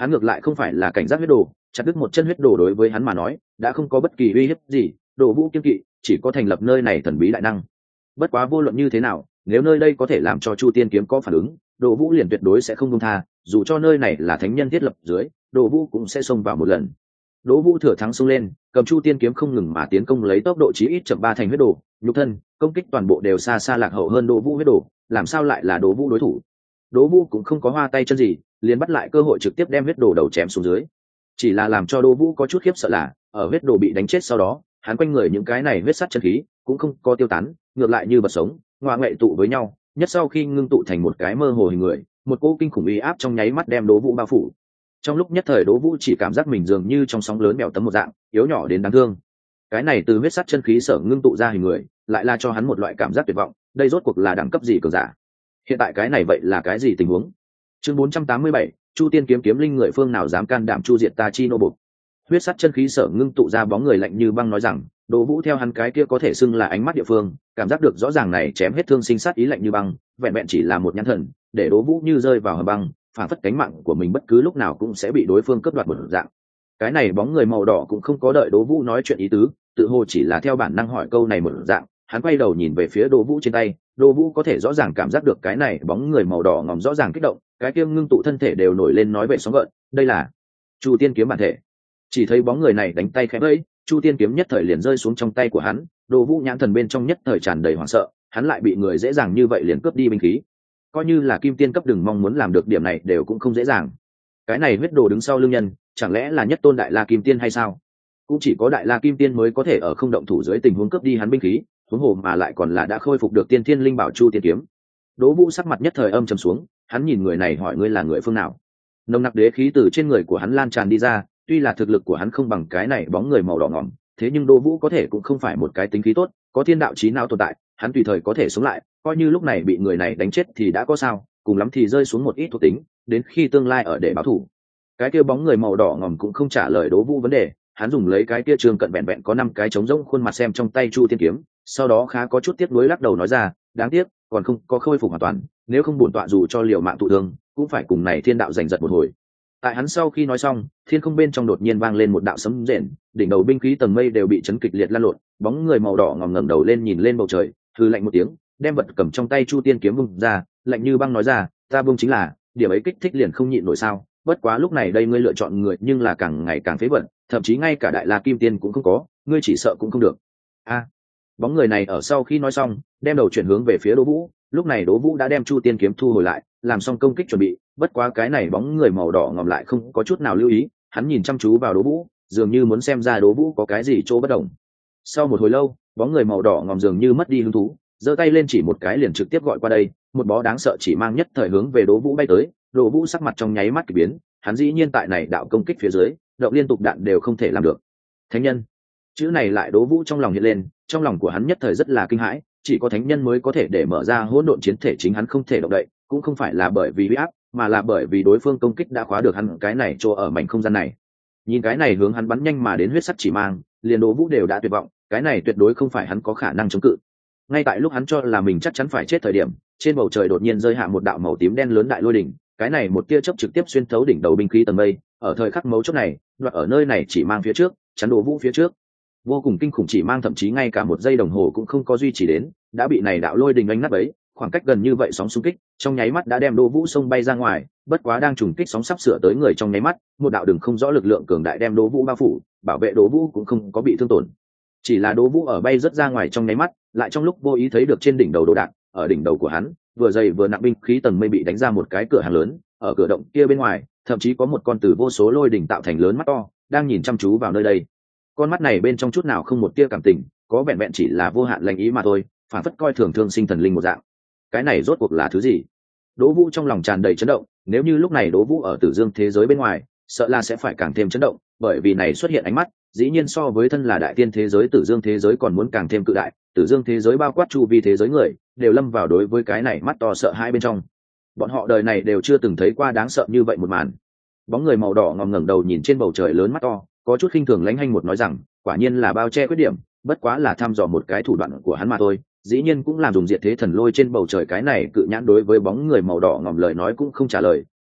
hắn ngược lại không phải là cảnh giác huyết đồ, chặt đứt một chân huyết đồ đối với hắn mà nói đã không có bất kỳ uy hiếp gì. Đồ Vũ kiên kỵ chỉ có thành lập nơi này thần bí đại năng. Bất quá vô luận như thế nào, nếu nơi đây có thể làm cho Chu Tiên kiếm có phản ứng, Đồ Vũ liền tuyệt đối sẽ không buông tha, dù cho nơi này là thánh nhân thiết lập dưới, Đồ Vũ cũng sẽ xông vào một lần. Đỗ Vũ thừa thắng xông lên, cầm Chu Tiên kiếm không ngừng mà tiến công, lấy tốc độ chí ít chậm ba thành huyết đồ, nhục thân, công kích toàn bộ đều xa xa lạc hậu hơn Đỗ Vũ huyết đồ, làm sao lại là Đỗ Vũ đối thủ. Đỗ Vũ cũng không có hoa tay chân gì, liền bắt lại cơ hội trực tiếp đem huyết đồ đầu chém xuống dưới. Chỉ là làm cho Đỗ Vũ có chút khiếp sợ là, ở huyết đồ bị đánh chết sau đó, hắn quanh người những cái này huyết sắt chân khí cũng không có tiêu tán, ngược lại như bật sống, ngoạ ngoại tụ với nhau, nhất sau khi ngưng tụ thành một cái mơ hồ hình người, một cỗ kinh khủng uy áp trong nháy mắt đem Đỗ Vũ bao phủ. Trong lúc nhất thời Đỗ Vũ chỉ cảm giác mình dường như trong sóng lớn bèo tấm một dạng, yếu nhỏ đến đáng thương. Cái này từ huyết sắt chân khí sở ngưng tụ ra hình người, lại là cho hắn một loại cảm giác tuyệt vọng, đây rốt cuộc là đẳng cấp gì cường giả? Hiện tại cái này vậy là cái gì tình huống? Chương bốn trăm tám mươi bảy, Chu Tiên kiếm kiếm linh người phương nào dám can đảm chu diệt ta chi nô bộc. Huyết sắt chân khí sở ngưng tụ ra bóng người lạnh như băng nói rằng, Đỗ Vũ theo hắn cái kia có thể xưng là ánh mắt địa phương, cảm giác được rõ ràng này chém hết thương sinh sát ý lạnh như băng, vẹn vẹn chỉ là một nhãn thần, để Đỗ Vũ như rơi vào hầm băng, phản phất cánh mạng của mình bất cứ lúc nào cũng sẽ bị đối phương cướp đoạt một dạng. Cái này bóng người màu đỏ cũng không có đợi Đỗ Vũ nói chuyện ý tứ, tự hồ chỉ là theo bản năng hỏi câu này một dạng, hắn quay đầu nhìn về phía Đỗ Vũ trên tay, Đỗ Vũ có thể rõ ràng cảm giác được cái này bóng người màu đỏ ngòm rõ ràng kích động, cái kia ngưng tụ thân thể đều nổi lên nói vậy sóng gợn, đây là Chu Tiên kiếm bản thể. Chỉ thấy bóng người này đánh tay khẽ vẫy, Chu Tiên kiếm nhất thời liền rơi xuống trong tay của hắn, Đỗ Vũ nhãn thần bên trong nhất thời tràn đầy hoảng sợ, hắn lại bị người dễ dàng như vậy liền cướp đi binh khí. Coi như là kim tiên cấp đừng mong muốn làm được điểm này đều cũng không dễ dàng. Cái này huyết đồ đứng sau lưng nhân, chẳng lẽ là nhất tôn đại la kim tiên hay sao? Cũng chỉ có đại la kim tiên mới có thể ở không động thủ dưới tình huống cướp đi hắn binh khí, huống hồ mà lại còn là đã khôi phục được tiên thiên linh bảo Chu Tiên kiếm. Đỗ Vũ sắc mặt nhất thời âm trầm xuống, hắn nhìn người này hỏi ngươi là người phương nào? Nồng nặc đế khí từ trên người của hắn lan tràn đi ra, tuy là thực lực của hắn không bằng cái này bóng người màu đỏ ngỏm, thế nhưng Đỗ Vũ có thể cũng không phải một cái tính khí tốt, có thiên đạo chí não tồn tại, hắn tùy thời có thể sống lại, coi như lúc này bị người này đánh chết thì đã có sao, cùng lắm thì rơi xuống một ít thuộc tính, đến khi tương lai ở để báo thù. Cái kia bóng người màu đỏ ngỏm cũng không trả lời Đỗ Vũ vấn đề, hắn dùng lấy cái kia trường cận vẹn vẹn có năm cái trống rỗng khuôn mặt xem trong tay Chu Tiên kiếm, sau đó khá có chút tiếc nuối lắc đầu nói ra, đáng tiếc, còn không có khôi phục hoàn toàn, nếu không bổn tọa dù cho liều mạng thụ thương, cũng phải cùng này thiên đạo giành giật một hồi. Tại hắn sau khi nói xong, thiên không bên trong đột nhiên vang lên một đạo sấm rền, đỉnh đầu binh khí tầng mây đều bị chấn kịch liệt lan lộn, bóng người màu đỏ ngòm ngẩng đầu lên nhìn lên bầu trời, hừ lạnh một tiếng, đem vật cầm trong tay Chu Tiên kiếm vung ra, lạnh như băng nói ra, ta vung chính là, điểm ấy kích thích liền không nhịn nổi sao? Bất quá lúc này đây ngươi lựa chọn người nhưng là càng ngày càng phế vận, thậm chí ngay cả đại la kim tiên cũng không có, ngươi chỉ sợ cũng không được. A, bóng người này ở sau khi nói xong, đem đầu chuyển hướng về phía Đỗ Vũ, lúc này Đỗ Vũ đã đem Chu Tiên kiếm thu hồi lại, làm xong công kích chuẩn bị, bất quá cái này bóng người màu đỏ ngòm lại không có chút nào lưu ý, hắn nhìn chăm chú vào Đỗ Vũ, dường như muốn xem ra Đỗ Vũ có cái gì chỗ bất đồng. Sau một hồi lâu, bóng người màu đỏ ngòm dường như mất đi hứng thú, giơ tay lên chỉ một cái liền trực tiếp gọi qua đây, một bó đáng sợ chỉ mang nhất thời hướng về Đỗ Vũ bay tới, Đỗ Vũ sắc mặt trong nháy mắt kỳ biến, hắn dĩ nhiên tại này đạo công kích phía dưới, động liên tục đạn đều không thể làm được. Thánh nhân, chữ này lại Đỗ Vũ trong lòng hiện lên, trong lòng của hắn nhất thời rất là kinh hãi, chỉ có thánh nhân mới có thể để mở ra hỗn độn chiến thể, chính hắn không thể động đậy, cũng không phải là bởi vì uy áp, mà là bởi vì đối phương công kích đã khóa được hắn cái này chỗ ở mảnh không gian này. Nhìn cái này hướng hắn bắn nhanh mà đến huyết sắc chỉ mang, liền Đỗ Vũ đều đã tuyệt vọng, cái này tuyệt đối không phải hắn có khả năng chống cự. Ngay tại lúc hắn cho là mình chắc chắn phải chết thời điểm, trên bầu trời đột nhiên rơi hạ một đạo màu tím đen lớn đại lôi đỉnh, cái này một tia chớp trực tiếp xuyên thấu đỉnh đầu binh khí tầng mây, ở thời khắc mấu chốt này, đoạt ở nơi này chỉ mang phía trước, chắn Đỗ Vũ phía trước. Vô cùng kinh khủng chỉ mang thậm chí ngay cả một giây đồng hồ cũng không có duy trì đến, đã bị này đạo lôi đình đánh nát bấy, khoảng cách gần như vậy sóng xung kích, trong nháy mắt đã đem Đỗ Vũ xông bay ra ngoài, bất quá đang trùng kích sóng sắp sửa tới người trong nháy mắt, một đạo đường không rõ lực lượng cường đại đem Đỗ Vũ bao phủ, bảo vệ Đỗ Vũ cũng không có bị thương tổn. Chỉ là Đỗ Vũ ở bay rất ra ngoài trong nháy mắt, lại trong lúc vô ý thấy được trên đỉnh đầu đồ đạc, ở đỉnh đầu của hắn, vừa dày vừa nặng binh khí tầng mây bị đánh ra một cái cửa hàng lớn, ở cửa động kia bên ngoài, thậm chí có một con từ vô số lôi đỉnh tạo thành lớn mắt to, đang nhìn chăm chú vào nơi đây. Con mắt này bên trong chút nào không một tia cảm tình, có vẹn vẹn chỉ là vô hạn lành ý mà thôi, phản phất coi thường thương sinh thần linh một dạng. Cái này rốt cuộc là thứ gì? Đỗ Vũ trong lòng tràn đầy chấn động, nếu như lúc này Đỗ Vũ ở Tử Dương thế giới bên ngoài, sợ là sẽ phải càng thêm chấn động, bởi vì này xuất hiện ánh mắt, dĩ nhiên so với thân là đại tiên thế giới Tử Dương thế giới còn muốn càng thêm cự đại, Tử Dương thế giới bao quát chu vi thế giới người, đều lâm vào đối với cái này mắt to sợ hãi bên trong. Bọn họ đời này đều chưa từng thấy qua đáng sợ như vậy một màn. Bóng người màu đỏ ngòm ngẩng đầu nhìn trên bầu trời lớn mắt to, có chút khinh thường lãnh hanh một nói rằng, quả nhiên là bao che khuyết điểm, bất quá là thăm dò một cái thủ đoạn của hắn mà thôi, dĩ nhiên cũng làm dùng diệt thế thần lôi trên bầu trời cái này cự nhãn đối với bóng người màu đỏ ngòm lời nói cũng không trả lời,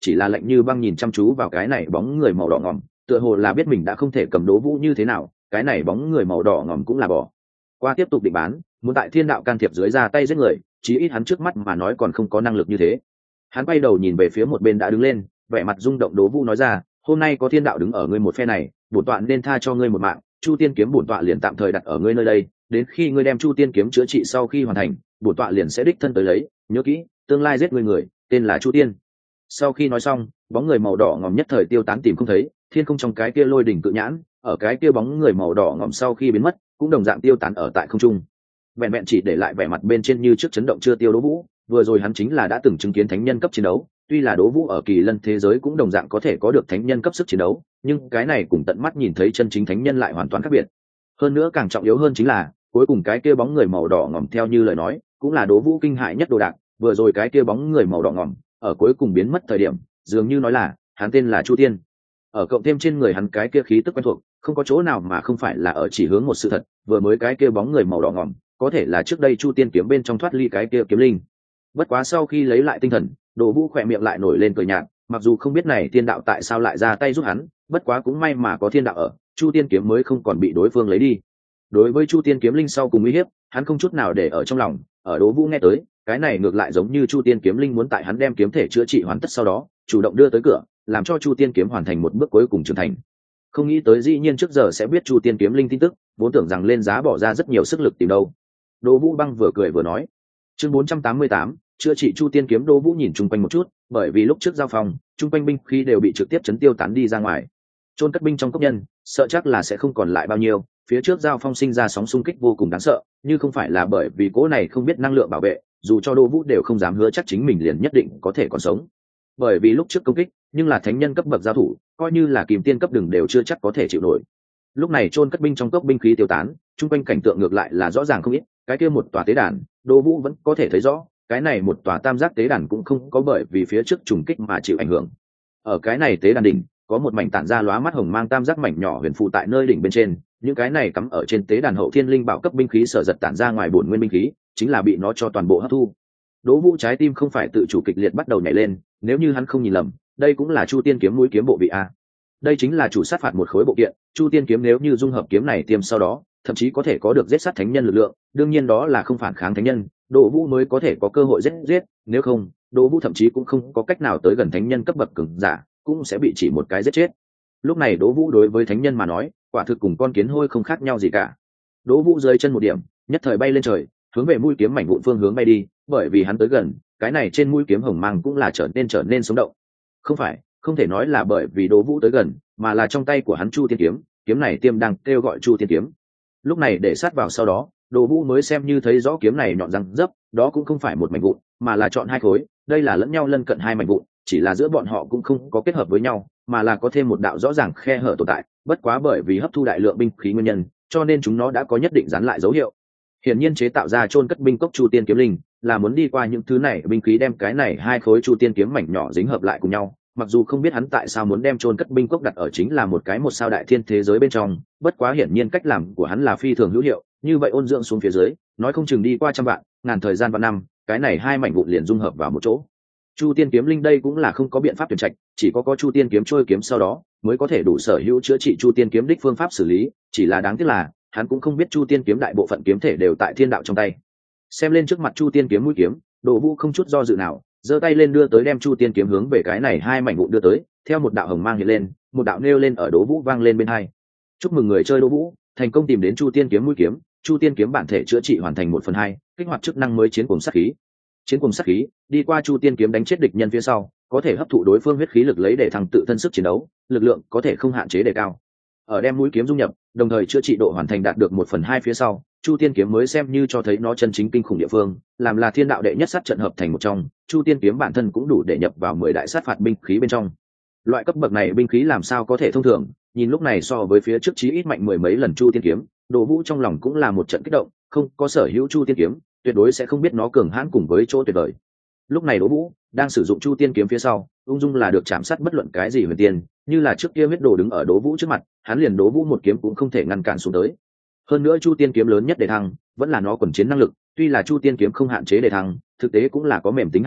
chỉ là lạnh như băng nhìn chăm chú vào cái này bóng người màu đỏ ngòm, tựa hồ là biết mình đã không thể cầm Đỗ Vũ như thế nào, cái này bóng người màu đỏ ngòm cũng là bỏ qua tiếp tục định bán, muốn tại thiên đạo can thiệp dưới ra tay giết người, chí ít hắn trước mắt mà nói còn không có năng lực như thế. Hắn quay đầu nhìn về phía một bên đã đứng lên, vẻ mặt rung động Đỗ Vũ nói ra, hôm nay có thiên đạo đứng ở ngươi một phe này, bổn tọa nên tha cho ngươi một mạng, Chu Tiên kiếm bổn tọa liền tạm thời đặt ở ngươi nơi đây, đến khi ngươi đem Chu Tiên kiếm chữa trị sau khi hoàn thành, bổn tọa liền sẽ đích thân tới lấy, nhớ kỹ, tương lai giết ngươi người, tên là Chu Tiên. Sau khi nói xong, bóng người màu đỏ ngòm nhất thời tiêu tán tìm không thấy, thiên không trong cái kia lôi đỉnh cự nhãn, ở cái kia bóng người màu đỏ ngòm sau khi biến mất, cũng đồng dạng tiêu tán ở tại không trung. Vẹn vẹn chỉ để lại vẻ mặt bên trên như trước chấn động chưa tiêu Đỗ Vũ, vừa rồi hắn chính là đã từng chứng kiến thánh nhân cấp chiến đấu, tuy là Đỗ Vũ ở kỳ lân thế giới cũng đồng dạng có thể có được thánh nhân cấp sức chiến đấu, nhưng cái này cùng tận mắt nhìn thấy chân chính thánh nhân lại hoàn toàn khác biệt. Hơn nữa càng trọng yếu hơn chính là, cuối cùng cái kia bóng người màu đỏ ngòm theo như lời nói, cũng là Đỗ Vũ kinh hại nhất đồ đạc, vừa rồi cái kia bóng người màu đỏ ngòm, ở cuối cùng biến mất thời điểm, dường như nói là, hắn tên là Chu Tiên. Ở cộng thêm trên người hắn cái kia khí tức quen thuộc, không có chỗ nào mà không phải là ở chỉ hướng một sự thật, vừa mới cái kia bóng người màu đỏ ngòm, có thể là trước đây Chu Tiên kiếm bên trong thoát ly cái kia kiếm linh. Bất quá sau khi lấy lại tinh thần, Đỗ Vũ khỏe miệng lại nổi lên cười nhạt, mặc dù không biết này thiên đạo tại sao lại ra tay giúp hắn, bất quá cũng may mà có thiên đạo ở, Chu Tiên kiếm mới không còn bị đối phương lấy đi. Đối với Chu Tiên kiếm linh sau cùng uy hiếp, hắn không chút nào để ở trong lòng, ở Đỗ Vũ nghe tới, cái này ngược lại giống như Chu Tiên kiếm linh muốn tại hắn đem kiếm thể chữa trị hoàn tất sau đó, chủ động đưa tới cửa, làm cho Chu Tiên kiếm hoàn thành một bước cuối cùng trưởng thành. Không nghĩ tới dĩ nhiên trước giờ sẽ biết Chu Tiên kiếm linh tin tức, vốn tưởng rằng lên giá bỏ ra rất nhiều sức lực tìm đâu. Đỗ Vũ Băng vừa cười vừa nói. Chương bốn trăm tám mươi tám, chữa trị Chu Tiên kiếm. Đỗ Vũ nhìn chung quanh một chút, bởi vì lúc trước giao phòng, chung quanh binh khí đều bị trực tiếp chấn tiêu tán đi ra ngoài. Chôn cất binh trong cốc nhân, sợ chắc là sẽ không còn lại bao nhiêu, phía trước giao phong sinh ra sóng xung kích vô cùng đáng sợ, như không phải là bởi vì cỗ này không biết năng lượng bảo vệ, dù cho Đỗ Vũ đều không dám hứa chắc chính mình liền nhất định có thể còn sống. Bởi vì lúc trước công kích, nhưng là thánh nhân cấp bậc giao thủ, coi như là kìm tiên cấp đường đều chưa chắc có thể chịu nổi. Lúc này chôn cất binh trong cốc binh khí tiêu tán, chung quanh cảnh tượng ngược lại là rõ ràng không ít, cái kia một tòa tế đàn, Đỗ Vũ vẫn có thể thấy rõ, cái này một tòa tam giác tế đàn cũng không có bởi vì phía trước trùng kích mà chịu ảnh hưởng. Ở cái này tế đàn đỉnh, có một mảnh tản ra lóa mắt hồng mang tam giác mảnh nhỏ huyền phù tại nơi đỉnh bên trên, những cái này cắm ở trên tế đàn hậu thiên linh bảo cấp binh khí sở giật tản ra ngoài bổn nguyên binh khí, chính là bị nó cho toàn bộ hấp thu. Đỗ Vũ trái tim không phải tự chủ kịch liệt bắt đầu nhảy lên, nếu như hắn không nhìn lầm, đây cũng là Chu Tiên kiếm mũi kiếm bộ vị a. Đây chính là chủ sát phạt một khối bộ kiện, Chu Tiên kiếm nếu như dung hợp kiếm này tiêm sau đó, thậm chí có thể có được giết sát thánh nhân lực lượng, đương nhiên đó là không phản kháng thánh nhân, Đỗ Vũ mới có thể có cơ hội giết giết, nếu không, Đỗ Vũ thậm chí cũng không có cách nào tới gần thánh nhân cấp bậc cường giả, cũng sẽ bị chỉ một cái giết chết. Lúc này Đỗ Vũ đối với thánh nhân mà nói, quả thực cùng con kiến hôi không khác nhau gì cả. Đỗ Vũ rơi chân một điểm, nhất thời bay lên trời, hướng về mũi kiếm mảnh vụn phương hướng bay đi, bởi vì hắn tới gần, cái này trên mũi kiếm hồng mang cũng là trở nên trở nên sống động. Không phải, không thể nói là bởi vì Đỗ Vũ tới gần, mà là trong tay của hắn Chu Tiên kiếm, kiếm này tiêm đang kêu gọi Chu Tiên kiếm. Lúc này để sát vào sau đó, Đỗ Vũ mới xem như thấy rõ kiếm này nhọn răng dấp, đó cũng không phải một mảnh vụn, mà là chọn hai khối, đây là lẫn nhau lân cận hai mảnh vụn, chỉ là giữa bọn họ cũng không có kết hợp với nhau, mà là có thêm một đạo rõ ràng khe hở tồn tại, bất quá bởi vì hấp thu đại lượng binh khí nguyên nhân, cho nên chúng nó đã có nhất định dán lại dấu hiệu. Hiển nhiên chế tạo ra chôn cất binh cốc Chu Tiên kiếm linh, là muốn đi qua những thứ này binh khí đem cái này hai khối Chu Tiên kiếm mảnh nhỏ dính hợp lại cùng nhau. Mặc dù không biết hắn tại sao muốn đem chôn cất binh cốc đặt ở chính là một cái một sao đại thiên thế giới bên trong, bất quá hiển nhiên cách làm của hắn là phi thường hữu hiệu, như vậy ôn dưỡng xuống phía dưới, nói không chừng đi qua trăm vạn, ngàn thời gian vạn năm, cái này hai mảnh vụn liền dung hợp vào một chỗ. Chu Tiên kiếm linh đây cũng là không có biện pháp tuyển trạch, chỉ có có Chu Tiên kiếm trôi kiếm sau đó, mới có thể đủ sở hữu chữa trị Chu Tiên kiếm đích phương pháp xử lý, chỉ là đáng tiếc là, hắn cũng không biết Chu Tiên kiếm đại bộ phận kiếm thể đều tại thiên đạo trong tay. Xem lên trước mặt Chu Tiên kiếm mũi kiếm, Đỗ Vũ không chút do dự nào, giơ tay lên đưa tới đem Chu Tiên kiếm hướng về cái này hai mảnh vụn đưa tới, theo một đạo hồng mang hiện lên, một đạo nêu lên ở Đỗ Vũ vang lên bên hai. Chúc mừng người chơi Đỗ Vũ, thành công tìm đến Chu Tiên kiếm mũi kiếm, Chu Tiên kiếm bản thể chữa trị hoàn thành một phần hai, kích hoạt chức năng mới chiến cuồng sát khí. Chiến cuồng sát khí, đi qua Chu Tiên kiếm đánh chết địch nhân phía sau, có thể hấp thụ đối phương huyết khí lực lấy để thăng tự thân sức chiến đấu, lực lượng có thể không hạn chế đề cao. Ở đem mũi kiếm dung nhập, đồng thời chữa trị độ hoàn thành đạt được một phần hai phía sau, Chu Tiên kiếm mới xem như cho thấy nó chân chính kinh khủng địa phương, làm là thiên đạo đệ nhất sát trận hợp thành một trong, Chu Tiên kiếm bản thân cũng đủ để nhập vào mười đại sát phạt binh khí bên trong. Loại cấp bậc này binh khí làm sao có thể thông thường, nhìn lúc này so với phía trước chí ít mạnh mười mấy lần Chu Tiên kiếm, Đỗ Vũ trong lòng cũng là một trận kích động, không có sở hữu Chu Tiên kiếm, tuyệt đối sẽ không biết nó cường hãn cùng với chỗ tuyệt vời. Lúc này Đỗ Vũ đang sử dụng Chu Tiên kiếm phía sau, ung dung là được chạm sát bất luận cái gì huyền tiên, như là trước kia huyết đồ đứng ở Đỗ Vũ trước mặt, hắn liền Đỗ Vũ một kiếm cũng không thể ngăn cản xuống tới. Hơn nữa Chu Tiên kiếm lớn nhất để thăng, vẫn là nó quần chiến năng lực, tuy là Chu Tiên kiếm không hạn chế để thăng, thực tế cũng là có mềm tính hạn chế,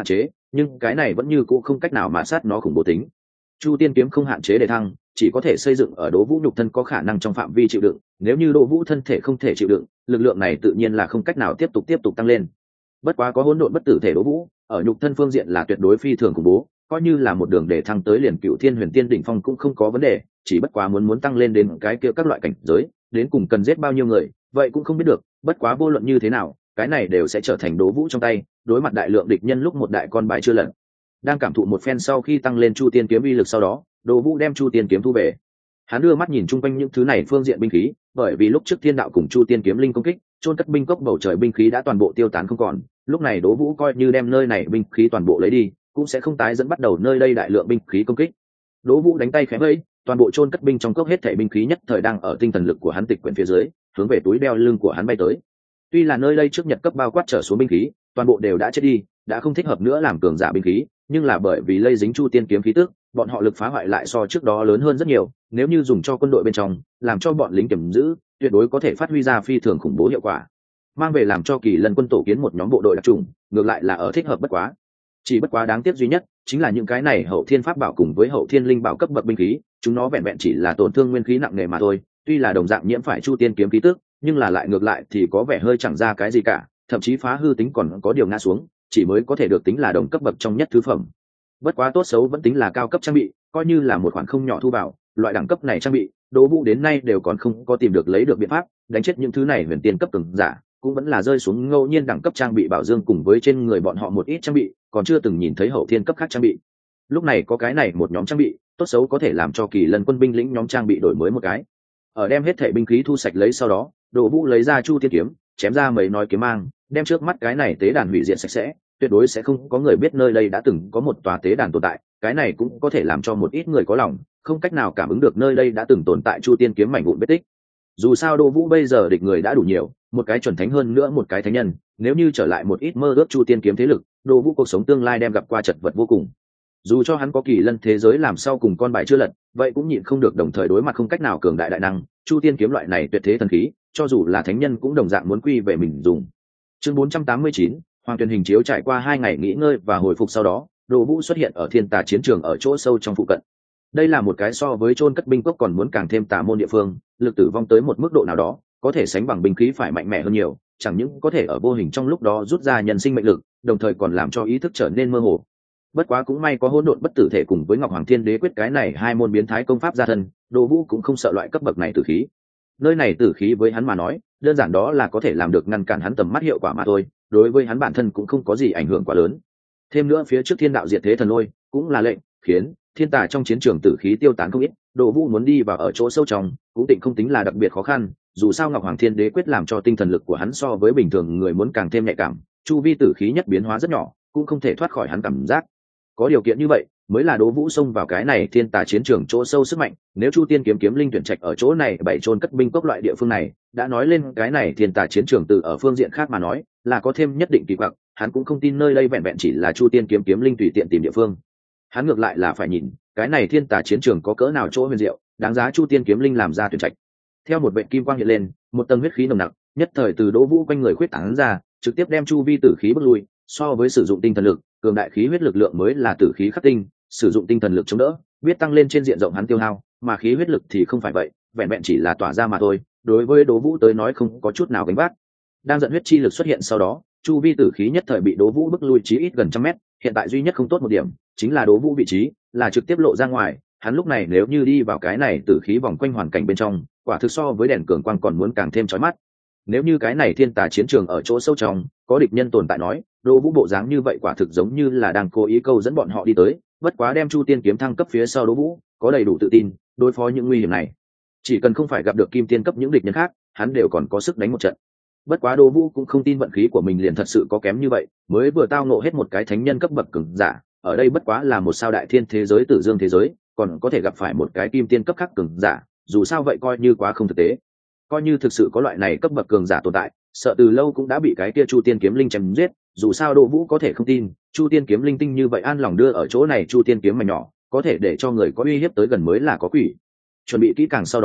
nhưng cái này vẫn như cũ không cách nào mã sát nó khủng bố tính. Chu tiên kiếm không hạn chế để thăng, chỉ có thể xây dựng ở Đỗ Vũ nhục thân có khả năng trong phạm vi chịu đựng, nếu như Đỗ Vũ thân thể không thể chịu đựng, lực lượng này tự nhiên là không cách nào tiếp tục tiếp tục tăng lên. Bất quá có hỗn độn bất tử thể Đỗ Vũ, ở nhục thân phương diện là tuyệt đối phi thường khủng bố, coi như là một đường để thăng tới liền Cựu Thiên Huyền Tiên đỉnh phong cũng không có vấn đề, chỉ bất quá muốn muốn tăng lên đến cái kia các loại cảnh giới, đến cùng cần giết bao nhiêu người, vậy cũng không biết được, bất quá vô luận như thế nào, cái này đều sẽ trở thành Đỗ Vũ trong tay, đối mặt đại lượng địch nhân lúc một đại con bài chưa lật. Đang cảm thụ một phen sau khi tăng lên Chu Tiên kiếm uy lực sau đó, Đỗ Vũ đem Chu Tiên kiếm thu về. Hắn đưa mắt nhìn chung quanh những thứ này phương diện binh khí, bởi vì lúc trước Thiên Đạo cùng Chu Tiên kiếm linh công kích, chôn cất binh cốc bầu trời binh khí đã toàn bộ tiêu tán không còn, lúc này Đỗ Vũ coi như đem nơi này binh khí toàn bộ lấy đi, cũng sẽ không tái dẫn bắt đầu nơi đây đại lượng binh khí công kích. Đỗ Vũ đánh tay khẽ vẫy, toàn bộ chôn cất binh trong cốc hết thảy binh khí nhất thời đang ở tinh thần lực của hắn tịch quyển phía dưới, hướng về túi đeo lưng của hắn bay tới. Tuy là nơi đây trước nhật cấp bao quát trở xuống binh khí, toàn bộ đều đã chết đi, đã không thích hợp nữa làm cường giả binh khí, nhưng là bởi vì lây dính Chu Tiên kiếm khí tức, bọn họ lực phá hoại lại so trước đó lớn hơn rất nhiều, nếu như dùng cho quân đội bên trong, làm cho bọn lính kiểm giữ, tuyệt đối có thể phát huy ra phi thường khủng bố hiệu quả. Mang về làm cho Kỳ Lân quân tổ kiến một nhóm bộ đội đặc trùng, ngược lại là ở thích hợp bất quá. Chỉ bất quá đáng tiếc duy nhất, chính là những cái này hậu thiên pháp bảo cùng với hậu thiên linh bảo cấp bậc binh khí, chúng nó vẹn vẹn chỉ là tổn thương nguyên khí nặng nề mà thôi, tuy là đồng dạng nhiễm phải Chu Tiên kiếm khí tức, nhưng là lại ngược lại thì có vẻ hơi chẳng ra cái gì cả, thậm chí phá hư tính còn có điều ngã xuống, chỉ mới có thể được tính là đồng cấp bậc trong nhất thứ phẩm. Bất quá tốt xấu vẫn tính là cao cấp trang bị, coi như là một khoản không nhỏ thu vào, loại đẳng cấp này trang bị, Đỗ Vũ đến nay đều còn không có tìm được lấy được biện pháp đánh chết những thứ này huyền tiên cấp cường giả, cũng vẫn là rơi xuống ngẫu nhiên đẳng cấp trang bị bảo dương cùng với trên người bọn họ một ít trang bị, còn chưa từng nhìn thấy hậu thiên cấp khác trang bị. Lúc này có cái này một nhóm trang bị, tốt xấu có thể làm cho Kỳ Lân quân binh lĩnh nhóm trang bị đổi mới một cái. Ở đem hết thảy binh khí thu sạch lấy sau đó, Đỗ Vũ lấy ra Chu Tiên kiếm, chém ra mấy nói kiếm mang, đem trước mắt cái này tế đàn hủy diệt sạch sẽ, tuyệt đối sẽ không có người biết nơi đây đã từng có một tòa tế đàn tồn tại, cái này cũng có thể làm cho một ít người có lòng không cách nào cảm ứng được nơi đây đã từng tồn tại Chu Tiên kiếm mảnh vụn vết tích. Dù sao Đỗ Vũ bây giờ địch người đã đủ nhiều, một cái chuẩn thánh hơn nữa một cái thánh nhân, nếu như trở lại một ít mơ ước Chu Tiên kiếm thế lực, Đỗ Vũ cuộc sống tương lai đem gặp qua chật vật vô cùng. Dù cho hắn có Kỳ Lân thế giới làm sau cùng con bài chưa lật, vậy cũng nhịn không được đồng thời đối mặt không cách nào cường đại đại năng, Chu Tiên kiếm loại này tuyệt thế thần khí, cho dù là thánh nhân cũng đồng dạng muốn quy về mình dùng. Chương bốn trăm tám mươi chín, Hoàng Tuyền hình chiếu trải qua hai ngày nghỉ ngơi và hồi phục sau đó, Đỗ Vũ xuất hiện ở Thiên Tà chiến trường ở chỗ sâu trong phụ cận. Đây là một cái so với chôn cất binh cốc còn muốn càng thêm tà môn địa phương, lực tử vong tới một mức độ nào đó, có thể sánh bằng binh khí phải mạnh mẽ hơn nhiều, chẳng những có thể ở vô hình trong lúc đó rút ra nhân sinh mệnh lực, đồng thời còn làm cho ý thức trở nên mơ hồ. Bất quá cũng may có hỗn độn bất tử thể cùng với Ngọc Hoàng Thiên Đế quyết cái này hai môn biến thái công pháp gia thân, Đỗ Vũ cũng không sợ loại cấp bậc này tử khí. Nơi này tử khí với hắn mà nói, đơn giản đó là có thể làm được ngăn cản hắn tầm mắt hiệu quả mà thôi, đối với hắn bản thân cũng không có gì ảnh hưởng quá lớn. Thêm nữa phía trước Thiên Đạo diệt thế thần lôi cũng là lệnh khiến thiên tà trong chiến trường tử khí tiêu tán không ít, Đỗ Vũ muốn đi vào ở chỗ sâu trong cũng tịnh không tính là đặc biệt khó khăn, dù sao Ngọc Hoàng Thiên Đế quyết làm cho tinh thần lực của hắn so với bình thường người muốn càng thêm nhạy cảm, chu vi tử khí nhất biến hóa rất nhỏ, cũng không thể thoát khỏi hắn cảm giác. Có điều kiện như vậy mới là Đỗ Vũ xông vào cái này thiên tà chiến trường chỗ sâu sức mạnh, nếu Chu Tiên kiếm kiếm linh tuyển trạch ở chỗ này bảy chôn cất binh cốc loại địa phương này, đã nói lên cái này thiên tà chiến trường từ ở phương diện khác mà nói, là có thêm nhất định kỳ vọng, hắn cũng không tin nơi đây vẹn vẹn chỉ là Chu Tiên kiếm kiếm linh tùy tiện tìm địa phương. Hắn ngược lại là phải nhìn, cái này thiên tà chiến trường có cỡ nào chỗ huyền diệu, đáng giá Chu Tiên kiếm linh làm ra tuyển trạch. Theo một vệt kim quang hiện lên, một tầng huyết khí nồng nặc, nhất thời từ Đỗ Vũ quanh người khuyết tán ra, trực tiếp đem chu vi tử khí bức lui, so với sử dụng tinh thần lực, cường đại khí huyết lực lượng mới là tử khí khắc tinh, sử dụng tinh thần lực chống đỡ, biết tăng lên trên diện rộng hắn tiêu hao, mà khí huyết lực thì không phải vậy, vẹn vẹn chỉ là tỏa ra mà thôi, đối với Đỗ Vũ tới nói không có chút nào gánh vác. Đang giận huyết chi lực xuất hiện sau đó, chu vi tử khí nhất thời bị Đỗ Vũ bức lui chí ít gần trăm mét, hiện tại duy nhất không tốt một điểm, chính là Đỗ Vũ vị trí là trực tiếp lộ ra ngoài, hắn lúc này nếu như đi vào cái này tử khí vòng quanh hoàn cảnh bên trong, quả thực so với đèn cường quang còn muốn càng thêm chói mắt. Nếu như cái này thiên tà chiến trường ở chỗ sâu trong có địch nhân tồn tại nói, Đỗ Vũ bộ dáng như vậy quả thực giống như là đang cố ý câu dẫn bọn họ đi tới, bất quá đem Chu Tiên kiếm thăng cấp phía sau Đỗ Vũ có đầy đủ tự tin đối phó những nguy hiểm này, chỉ cần không phải gặp được kim tiên cấp những địch nhân khác, hắn đều còn có sức đánh một trận. Bất quá Đỗ Vũ cũng không tin vận khí của mình liền thật sự có kém như vậy, mới vừa tao ngộ hết một cái thánh nhân cấp bậc cường giả, ở đây bất quá là một sao đại thiên thế giới tử dương thế giới, còn có thể gặp phải một cái kim tiên cấp khác cường giả, dù sao vậy coi như quá không thực tế. Coi như thực sự có loại này cấp bậc cường giả tồn tại, sợ từ lâu cũng đã bị cái kia Chu Tiên kiếm linh chém giết, dù sao Đỗ Vũ có thể không tin, Chu Tiên kiếm linh tinh như vậy an lòng đưa ở chỗ này Chu Tiên kiếm mà nhỏ, có thể để cho người có uy hiếp tới gần mới là có quỷ. Chuẩn bị kỹ càng sau đó,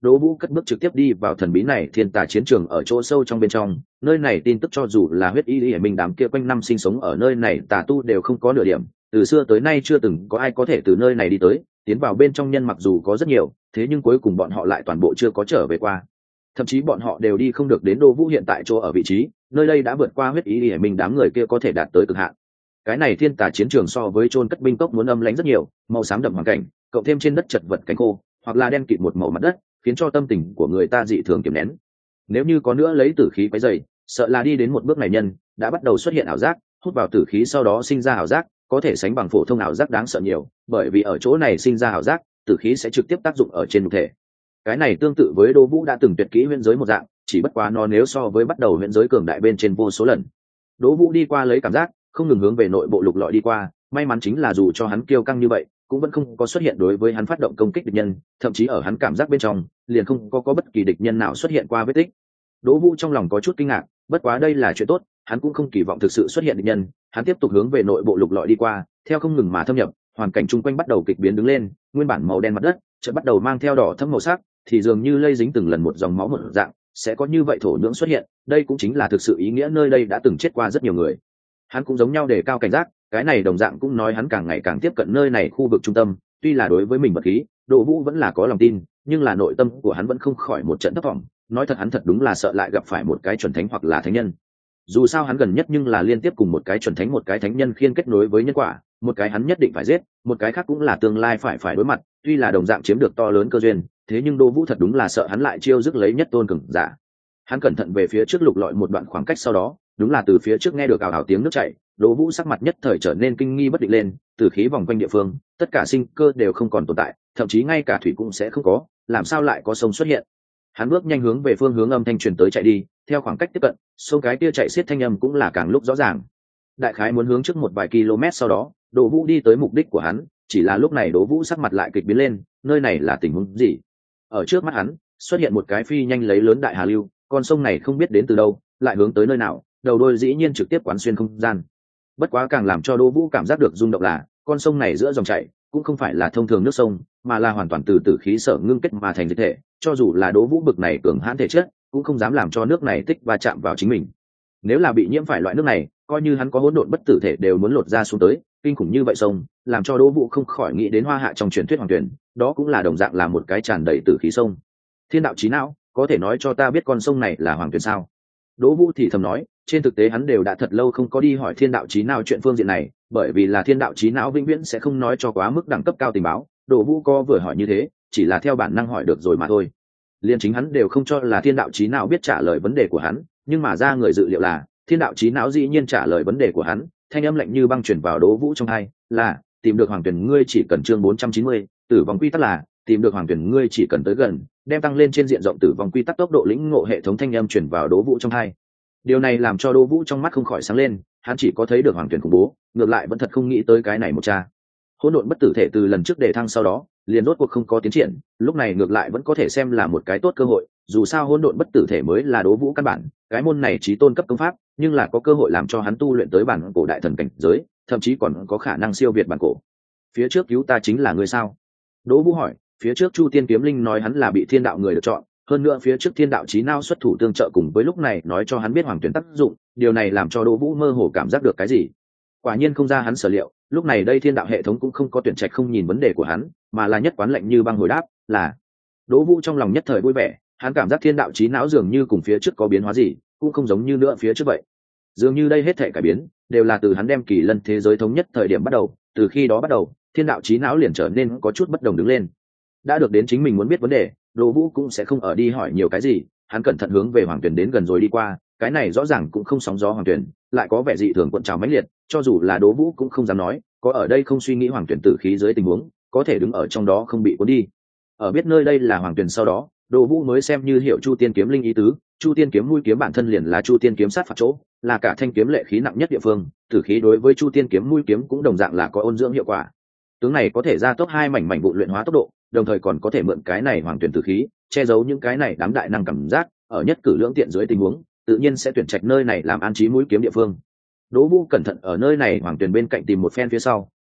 Đỗ Vũ cất bước trực tiếp đi vào thần bí này thiên tà chiến trường ở chỗ sâu trong bên trong, nơi này tin tức cho dù là huyết y y mình đám kia quanh năm sinh sống ở nơi này tà tu đều không có nửa điểm, từ xưa tới nay chưa từng có ai có thể từ nơi này đi tới, tiến vào bên trong nhân mặc dù có rất nhiều, thế nhưng cuối cùng bọn họ lại toàn bộ chưa có trở về qua. Thậm chí bọn họ đều đi không được đến Đỗ Vũ hiện tại chỗ ở vị trí, nơi đây đã vượt qua huyết y y mình đám người kia có thể đạt tới cực hạn. Cái này thiên tà chiến trường so với chôn cất binh cốc muốn âm lãnh rất nhiều, màu xám đậm hoàn cảnh, cộng thêm trên đất chật vật cánh khô, hoặc là đen kịt một màu mặt đất, khiến cho tâm tình của người ta dị thường kiềm nén. Nếu như có nữa lấy tử khí quấy dày, sợ là đi đến một bước này nhân đã bắt đầu xuất hiện ảo giác, hút vào tử khí sau đó sinh ra ảo giác, có thể sánh bằng phổ thông ảo giác đáng sợ nhiều, bởi vì ở chỗ này sinh ra ảo giác, tử khí sẽ trực tiếp tác dụng ở trên nhục thể. Cái này tương tự với Đỗ Vũ đã từng tuyệt kỹ huyễn giới một dạng, chỉ bất quá nó nếu so với bắt đầu huyễn giới cường đại bên trên vô số lần. Đỗ Vũ đi qua lấy cảm giác, không ngừng hướng về nội bộ lục lọi đi qua, may mắn chính là dù cho hắn kiêu căng như vậy, cũng vẫn không có xuất hiện đối với hắn phát động công kích địch nhân, thậm chí ở hắn cảm giác bên trong liền không có có bất kỳ địch nhân nào xuất hiện qua vết tích. Đỗ Vũ trong lòng có chút kinh ngạc, bất quá đây là chuyện tốt, hắn cũng không kỳ vọng thực sự xuất hiện địch nhân, hắn tiếp tục hướng về nội bộ lục lọi đi qua, theo không ngừng mà thâm nhập, hoàn cảnh chung quanh bắt đầu kịch biến đứng lên, nguyên bản màu đen mặt đất chợt bắt đầu mang theo đỏ thẫm màu sắc, thì dường như lây dính từng lần một dòng máu một dạng, sẽ có như vậy thổ nhưỡng xuất hiện, đây cũng chính là thực sự ý nghĩa nơi đây đã từng chết qua rất nhiều người. Hắn cũng giống nhau đề cao cảnh giác, cái này đồng dạng cũng nói hắn càng ngày càng tiếp cận nơi này khu vực trung tâm, tuy là đối với mình vật khí, Đỗ Vũ vẫn là có lòng tin, nhưng là nội tâm của hắn vẫn không khỏi một trận thất vọng, nói thật hắn thật đúng là sợ lại gặp phải một cái chuẩn thánh hoặc là thánh nhân. Dù sao hắn gần nhất nhưng là liên tiếp cùng một cái chuẩn thánh một cái thánh nhân khiên kết nối với nhân quả, một cái hắn nhất định phải giết, một cái khác cũng là tương lai phải phải đối mặt, tuy là đồng dạng chiếm được to lớn cơ duyên, thế nhưng Đỗ Vũ thật đúng là sợ hắn lại chiêu dứt lấy nhất tôn cường giả. Hắn cẩn thận về phía trước lục lọi một đoạn khoảng cách, sau đó đúng là từ phía trước nghe được ào ào tiếng nước chảy, Đỗ Vũ sắc mặt nhất thời trở nên kinh nghi bất định lên, tử khí vòng quanh địa phương, tất cả sinh cơ đều không còn tồn tại, thậm chí ngay cả thủy cũng sẽ không có, làm sao lại có sông xuất hiện. Hắn bước nhanh hướng về phương hướng âm thanh truyền tới chạy đi, theo khoảng cách tiếp cận, sông cái kia chạy xiết thanh âm cũng là càng lúc rõ ràng. Đại khái muốn hướng trước một vài km, sau đó Đỗ Vũ đi tới mục đích của hắn, chỉ là lúc này Đỗ Vũ sắc mặt lại kịch biến lên, nơi này là tình huống gì? Ở trước mắt hắn xuất hiện một cái phi nhanh lấy lớn đại hà lưu, con sông này không biết đến từ đâu, lại hướng tới nơi nào, đầu đuôi dĩ nhiên trực tiếp quán xuyên không gian. Bất quá càng làm cho Đỗ Vũ cảm giác được rung động là, con sông này giữa dòng chảy cũng không phải là thông thường nước sông, mà là hoàn toàn từ tử khí sở ngưng kết mà thành dịch thể, cho dù là Đỗ Vũ bực này cường hãn thể chất, cũng không dám làm cho nước này tích va chạm vào chính mình. Nếu là bị nhiễm phải loại nước này, coi như hắn có hỗn độn bất tử thể đều muốn lột ra xuống tới, kinh khủng như vậy sông, làm cho Đỗ Vũ không khỏi nghĩ đến Hoa Hạ trong truyền thuyết hoàng tuyển, đó cũng là đồng dạng là một cái tràn đầy tử khí sông. Thiên đạo chí não, có thể nói cho ta biết con sông này là hoàng tuyển sao? Đỗ Vũ thì thầm nói, trên thực tế hắn đều đã thật lâu không có đi hỏi thiên đạo chí não chuyện phương diện này, bởi vì là thiên đạo chí não vĩnh viễn sẽ không nói cho quá mức đẳng cấp cao tình báo. Đỗ Vũ có vừa hỏi như thế, chỉ là theo bản năng hỏi được rồi mà thôi. Liên chính hắn đều không cho là thiên đạo chí não biết trả lời vấn đề của hắn, nhưng mà ra người dự liệu là thiên đạo chí não dĩ nhiên trả lời vấn đề của hắn, thanh âm lạnh như băng truyền vào Đỗ Vũ trong tai, là tìm được hoàng tuyển ngươi chỉ cần chương bốn trăm chín mươi, tử vong quy tắc là tìm được hoàng tuyển ngươi chỉ cần tới gần, đem tăng lên trên diện rộng tử vong quy tắc tốc độ lĩnh ngộ hệ thống thanh âm truyền vào Đỗ Vũ trong tai. Điều này làm cho Đỗ Vũ trong mắt không khỏi sáng lên, hắn chỉ có thấy được hoàng tuyển khủng bố, ngược lại vẫn thật không nghĩ tới cái này một cha. Hỗn độn bất tử thể từ lần trước đề thăng sau đó, liền rốt cuộc không có tiến triển, lúc này ngược lại vẫn có thể xem là một cái tốt cơ hội, dù sao hỗn độn bất tử thể mới là Đỗ Vũ căn bản, cái môn này chí tôn cấp công pháp, nhưng là có cơ hội làm cho hắn tu luyện tới bản cổ đại thần cảnh giới, thậm chí còn có khả năng siêu việt bản cổ. Phía trước cứu ta chính là người sao? Đỗ Vũ hỏi. Phía trước Chu Tiên Kiếm Linh nói hắn là bị thiên đạo người được chọn, hơn nữa phía trước thiên đạo chí não xuất thủ tương trợ, cùng với lúc này nói cho hắn biết hoàng tuyển tác dụng, điều này làm cho Đỗ Vũ mơ hồ cảm giác được cái gì. Quả nhiên không ra hắn sở liệu, lúc này đây thiên đạo hệ thống cũng không có tuyển trạch không nhìn vấn đề của hắn, mà là nhất quán lệnh như băng hồi đáp, là. Đỗ Vũ trong lòng nhất thời vui vẻ, hắn cảm giác thiên đạo chí não dường như cùng phía trước có biến hóa gì, cũng không giống như nữa phía trước vậy. Dường như đây hết thảy cải biến đều là từ hắn đem Kỳ Lân thế giới thống nhất thời điểm bắt đầu, từ khi đó bắt đầu, thiên đạo chí não liền trở nên có chút bất đồng đứng lên. Đã được đến chính mình muốn biết vấn đề, Đỗ Vũ cũng sẽ không ở đi hỏi nhiều cái gì, hắn cẩn thận hướng về hoàng tuyển đến gần rồi đi qua, cái này rõ ràng cũng không sóng gió hoàng tuyển, lại có vẻ dị thường cuộn trào mãnh liệt, cho dù là Đỗ Vũ cũng không dám nói, có ở đây không suy nghĩ hoàng tuyển tử khí dưới tình huống, có thể đứng ở trong đó không bị cuốn đi. Ở biết nơi đây là hoàng tuyển sau đó, Đỗ Vũ mới xem như hiểu Chu Tiên Kiếm Linh ý tứ, Chu Tiên kiếm mũi kiếm bản thân liền là Chu Tiên kiếm sát phạt chỗ, là cả thanh kiếm lệ khí nặng nhất địa phương, tử khí đối với Chu Tiên kiếm mũi kiếm cũng đồng dạng là có ôn dưỡng hiệu quả. Tướng này có thể gia tốc hai mảnh mảnh vụ luyện hóa tốc độ, đồng thời còn có thể mượn cái này hoàng tuyển tử khí che giấu những cái này đám đại năng cảm giác, ở nhất cử lưỡng tiện dưới tình huống, tự nhiên sẽ tuyển trạch nơi này làm an trí mũi kiếm địa phương. Đỗ Vũ cẩn thận ở nơi này hoàng tuyển bên cạnh tìm một phen phía sau,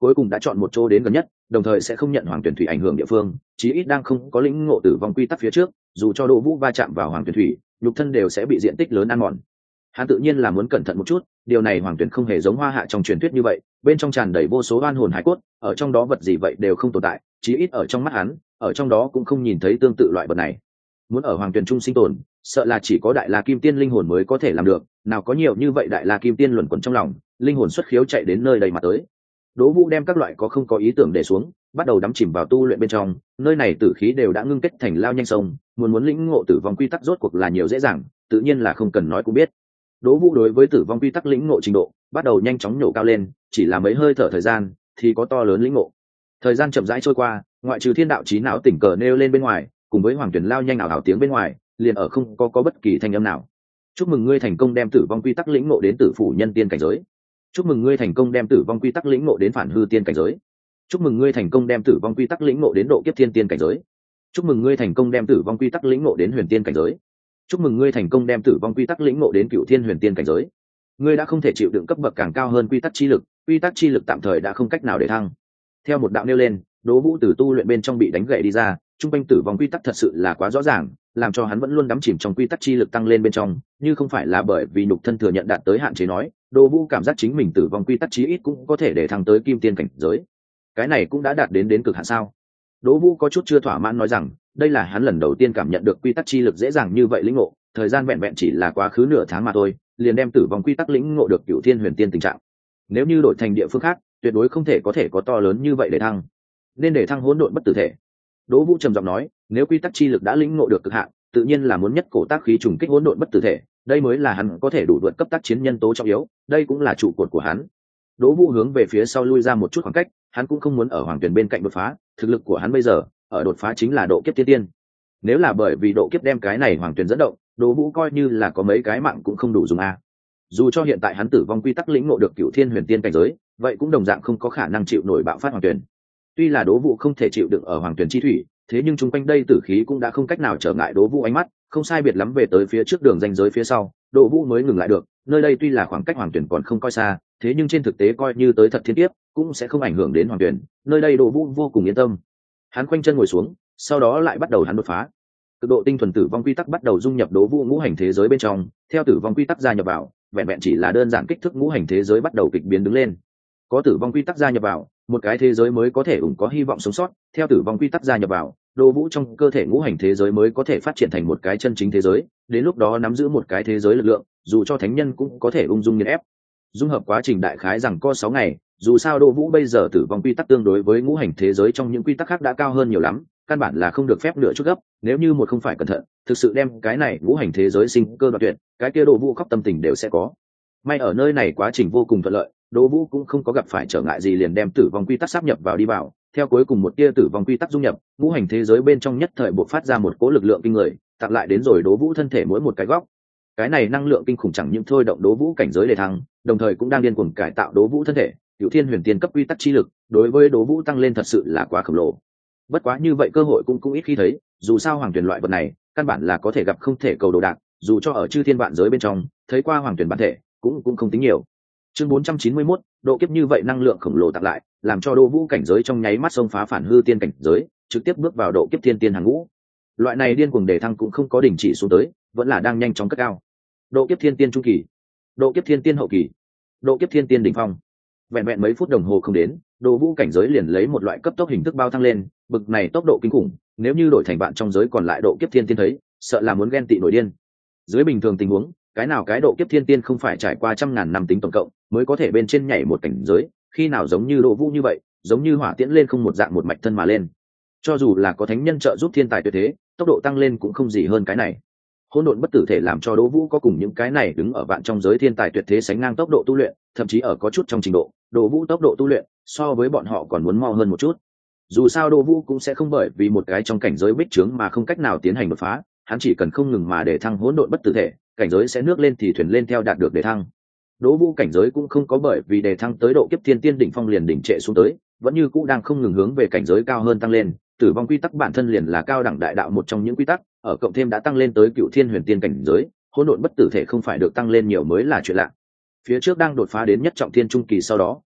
cuối cùng đã chọn một chỗ đến gần nhất, đồng thời sẽ không nhận hoàng tuyển thủy ảnh hưởng địa phương, chí ít đang không có lĩnh ngộ tử vong quy tắc phía trước, dù cho Đỗ Vũ va chạm vào hoàng tuyển thủy, nhục thân đều sẽ bị diện tích lớn ăn mòn. Hắn tự nhiên là muốn cẩn thận một chút, điều này hoàng tuyển không hề giống Hoa Hạ trong truyền thuyết như vậy, bên trong tràn đầy vô số oan hồn hải cốt, ở trong đó vật gì vậy đều không tồn tại, chí ít ở trong mắt hắn, ở trong đó cũng không nhìn thấy tương tự loại vật này. Muốn ở hoàng tuyển trung sinh tồn, sợ là chỉ có đại la kim tiên linh hồn mới có thể làm được, nào có nhiều như vậy đại la kim tiên luẩn quẩn trong lòng, linh hồn xuất khiếu chạy đến nơi đây mà tới. Đỗ Vũ đem các loại có không có ý tưởng để xuống, bắt đầu đắm chìm vào tu luyện bên trong, nơi này tử khí đều đã ngưng kết thành lao nhanh sông, muốn muốn lĩnh ngộ tử vong quy tắc rốt cuộc là nhiều dễ dàng, tự nhiên là không cần nói cũng biết. Đỗ Vũ đối với tử vong quy tắc lĩnh ngộ trình độ bắt đầu nhanh chóng nhổ cao lên, chỉ là mấy hơi thở thời gian thì có to lớn lĩnh ngộ. Thời gian chậm rãi trôi qua, ngoại trừ thiên đạo trí não tỉnh cờ nêu lên bên ngoài, cùng với hoàng tuyển lao nhanh ảo ảo tiếng bên ngoài, liền ở không có có bất kỳ thanh âm nào. Chúc mừng ngươi thành công đem tử vong quy tắc lĩnh ngộ đến tử phủ nhân tiên cảnh giới. Chúc mừng ngươi thành công đem tử vong quy tắc lĩnh ngộ đến phản hư tiên cảnh giới. Chúc mừng ngươi thành công đem tử vong quy tắc lĩnh ngộ đến độ kiếp thiên tiên cảnh giới. Chúc mừng ngươi thành công đem tử vong quy tắc lĩnh ngộ đến huyền tiên cảnh giới. Chúc mừng ngươi thành công đem tử vong quy tắc lĩnh ngộ đến cựu thiên huyền tiên cảnh giới. Ngươi đã không thể chịu đựng cấp bậc càng cao hơn quy tắc chi lực, quy tắc chi lực tạm thời đã không cách nào để thăng. Theo một đạo nêu lên, Đỗ Vũ từ tu luyện bên trong bị đánh gãy đi ra, trung quanh tử vong quy tắc thật sự là quá rõ ràng, làm cho hắn vẫn luôn đắm chìm trong quy tắc chi lực tăng lên bên trong, như không phải là bởi vì nhục thân thừa nhận đạt tới hạn chế nói, Đỗ Vũ cảm giác chính mình tử vong quy tắc chí ít cũng có thể để thăng tới kim tiên cảnh giới. Cái này cũng đã đạt đến đến cực hạn sao? Đỗ Vũ có chút chưa thỏa mãn nói rằng, đây là hắn lần đầu tiên cảm nhận được quy tắc chi lực dễ dàng như vậy lĩnh ngộ, thời gian vẹn vẹn chỉ là quá khứ nửa tháng mà thôi, liền đem tử vong quy tắc lĩnh ngộ được cửu thiên huyền tiên tình trạng. Nếu như đổi thành địa phương khác, tuyệt đối không thể có thể có to lớn như vậy để thăng. Nên để thăng hỗn độn bất tử thể. Đỗ Vũ trầm giọng nói, nếu quy tắc chi lực đã lĩnh ngộ được cực hạn, tự nhiên là muốn nhất cổ tác khí trùng kích hỗn độn bất tử thể, đây mới là hắn có thể đủ vượt cấp tác chiến nhân tố trọng yếu, đây cũng là trụ cột của hắn. Đỗ Vũ hướng về phía sau lui ra một chút khoảng cách, hắn cũng không muốn ở hoàng tuyển bên cạnh đột phá, thực lực của hắn bây giờ, ở đột phá chính là độ kiếp tiên tiên. Nếu là bởi vì độ kiếp đem cái này hoàng tuyển dẫn động, Đỗ Vũ coi như là có mấy cái mạng cũng không đủ dùng a. Dù cho hiện tại hắn tử vong quy tắc lĩnh ngộ được cửu thiên huyền tiên cảnh giới, vậy cũng đồng dạng không có khả năng chịu nổi bạo phát hoàng tuyển. Tuy là Đỗ Vũ không thể chịu đựng ở hoàng tuyển chi thủy, thế nhưng chung quanh đây tử khí cũng đã không cách nào trở ngại Đỗ Vũ ánh mắt, không sai biệt lắm về tới phía trước đường ranh giới phía sau, Đỗ Vũ mới ngừng lại được. Nơi đây tuy là khoảng cách hoàng tuyển còn không coi xa, thế nhưng trên thực tế coi như tới thật thiên kiếp cũng sẽ không ảnh hưởng đến hoàng tuyển. Nơi đây Đỗ Vũ vô cùng yên tâm. Hắn khoanh chân ngồi xuống, sau đó lại bắt đầu hắn đột phá. Cực độ tinh thuần tử vong quy tắc bắt đầu dung nhập Đỗ Vũ ngũ hành thế giới bên trong, theo tử vong quy tắc gia nhập vào, vẹn vẹn chỉ là đơn giản kích thước ngũ hành thế giới bắt đầu kịch biến đứng lên. Có tử vong quy tắc gia nhập vào, một cái thế giới mới có thể ủng có hy vọng sống sót, theo tử vong quy tắc gia nhập vào, Đỗ Vũ trong cơ thể ngũ hành thế giới mới có thể phát triển thành một cái chân chính thế giới, đến lúc đó nắm giữ một cái thế giới lực lượng, dù cho thánh nhân cũng có thể ung dung nghiền ép. Dung hợp quá trình đại khái rằng có sáu ngày, dù sao Đỗ Vũ bây giờ tử vong quy tắc tương đối với ngũ hành thế giới trong những quy tắc khác đã cao hơn nhiều lắm, căn bản là không được phép nửa chút gấp, nếu như một không phải cẩn thận, thực sự đem cái này ngũ hành thế giới sinh cơ đoạt tuyệt, cái kia Đỗ Vũ khóc tâm tình đều sẽ có. May ở nơi này quá trình vô cùng thuận lợi, Đỗ Vũ cũng không có gặp phải trở ngại gì liền đem tử vong quy tắc sáp nhập vào đi vào, theo cuối cùng một tia tử vong quy tắc dung nhập, ngũ hành thế giới bên trong nhất thời bộc phát ra một cỗ lực lượng kinh người, tặng lại đến rồi Đỗ Vũ thân thể mỗi một cái góc. Cái này năng lượng kinh khủng chẳng những thôi động Đỗ Vũ cảnh giới để thăng, đồng thời cũng đang điên cuồng cải tạo Đỗ Vũ thân thể, Cửu Thiên Huyền Tiên cấp quy tắc chi lực, đối với Đỗ Vũ tăng lên thật sự là quá khổng lồ. Bất quá như vậy cơ hội cũng cũng ít khi thấy, dù sao hoàng tuyển loại vật này, căn bản là có thể gặp không thể cầu đồ đạc, dù cho ở chư thiên vạn giới bên trong, thấy qua hoàng tuyển bản thể, cũng cũng không tính nhiều. Chương bốn trăm chín mươi mốt, độ kiếp như vậy năng lượng khổng lồ tặng lại, làm cho Đỗ Vũ cảnh giới trong nháy mắt xông phá phản hư tiên cảnh giới, trực tiếp bước vào độ kiếp thiên tiên hàng ngũ. Loại này điên cuồng đề thăng cũng không có đình chỉ xuống tới, vẫn là đang nhanh chóng cất cao. Độ kiếp thiên tiên trung kỳ, độ kiếp thiên tiên hậu kỳ, độ kiếp thiên tiên đỉnh phong. Vẹn vẹn mấy phút đồng hồ không đến, Đỗ Vũ cảnh giới liền lấy một loại cấp tốc hình thức bao thăng lên, bực này tốc độ kinh khủng, nếu như đổi thành bạn trong giới còn lại độ kiếp thiên tiên thấy, sợ là muốn ghen tị nổi điên. Dưới bình thường tình huống, cái nào cái độ kiếp thiên tiên không phải trải qua trăm ngàn năm tính tổng cộng mới có thể bên trên nhảy một cảnh giới, khi nào giống như Đỗ Vũ như vậy, giống như hỏa tiễn lên không một dạng một mạch thân mà lên. Cho dù là có thánh nhân trợ giúp thiên tài tuyệt thế, tốc độ tăng lên cũng không gì hơn cái này. Hỗn độn bất tử thể làm cho Đỗ Vũ có cùng những cái này đứng ở vạn trong giới thiên tài tuyệt thế sánh ngang tốc độ tu luyện, thậm chí ở có chút trong trình độ, Đỗ Vũ tốc độ tu luyện so với bọn họ còn muốn mau hơn một chút. Dù sao Đỗ Vũ cũng sẽ không bởi vì một cái trong cảnh giới bích trướng mà không cách nào tiến hành đột phá, hắn chỉ cần không ngừng mà để thăng hỗn độn bất tử thể, cảnh giới sẽ nước lên thì thuyền lên theo đạt được để thăng. Đỗ Vũ cảnh giới cũng không có bởi vì đề thăng tới độ kiếp thiên tiên đỉnh phong liền đỉnh trệ xuống tới, vẫn như cũ đang không ngừng hướng về cảnh giới cao hơn tăng lên. Tử vong quy tắc bản thân liền là cao đẳng đại đạo một trong những quy tắc, ở cộng thêm đã tăng lên tới cựu thiên huyền tiên cảnh giới, hỗn độn bất tử thể không phải được tăng lên nhiều mới là chuyện lạ. Phía trước đang đột phá đến nhất trọng thiên trung kỳ sau đó,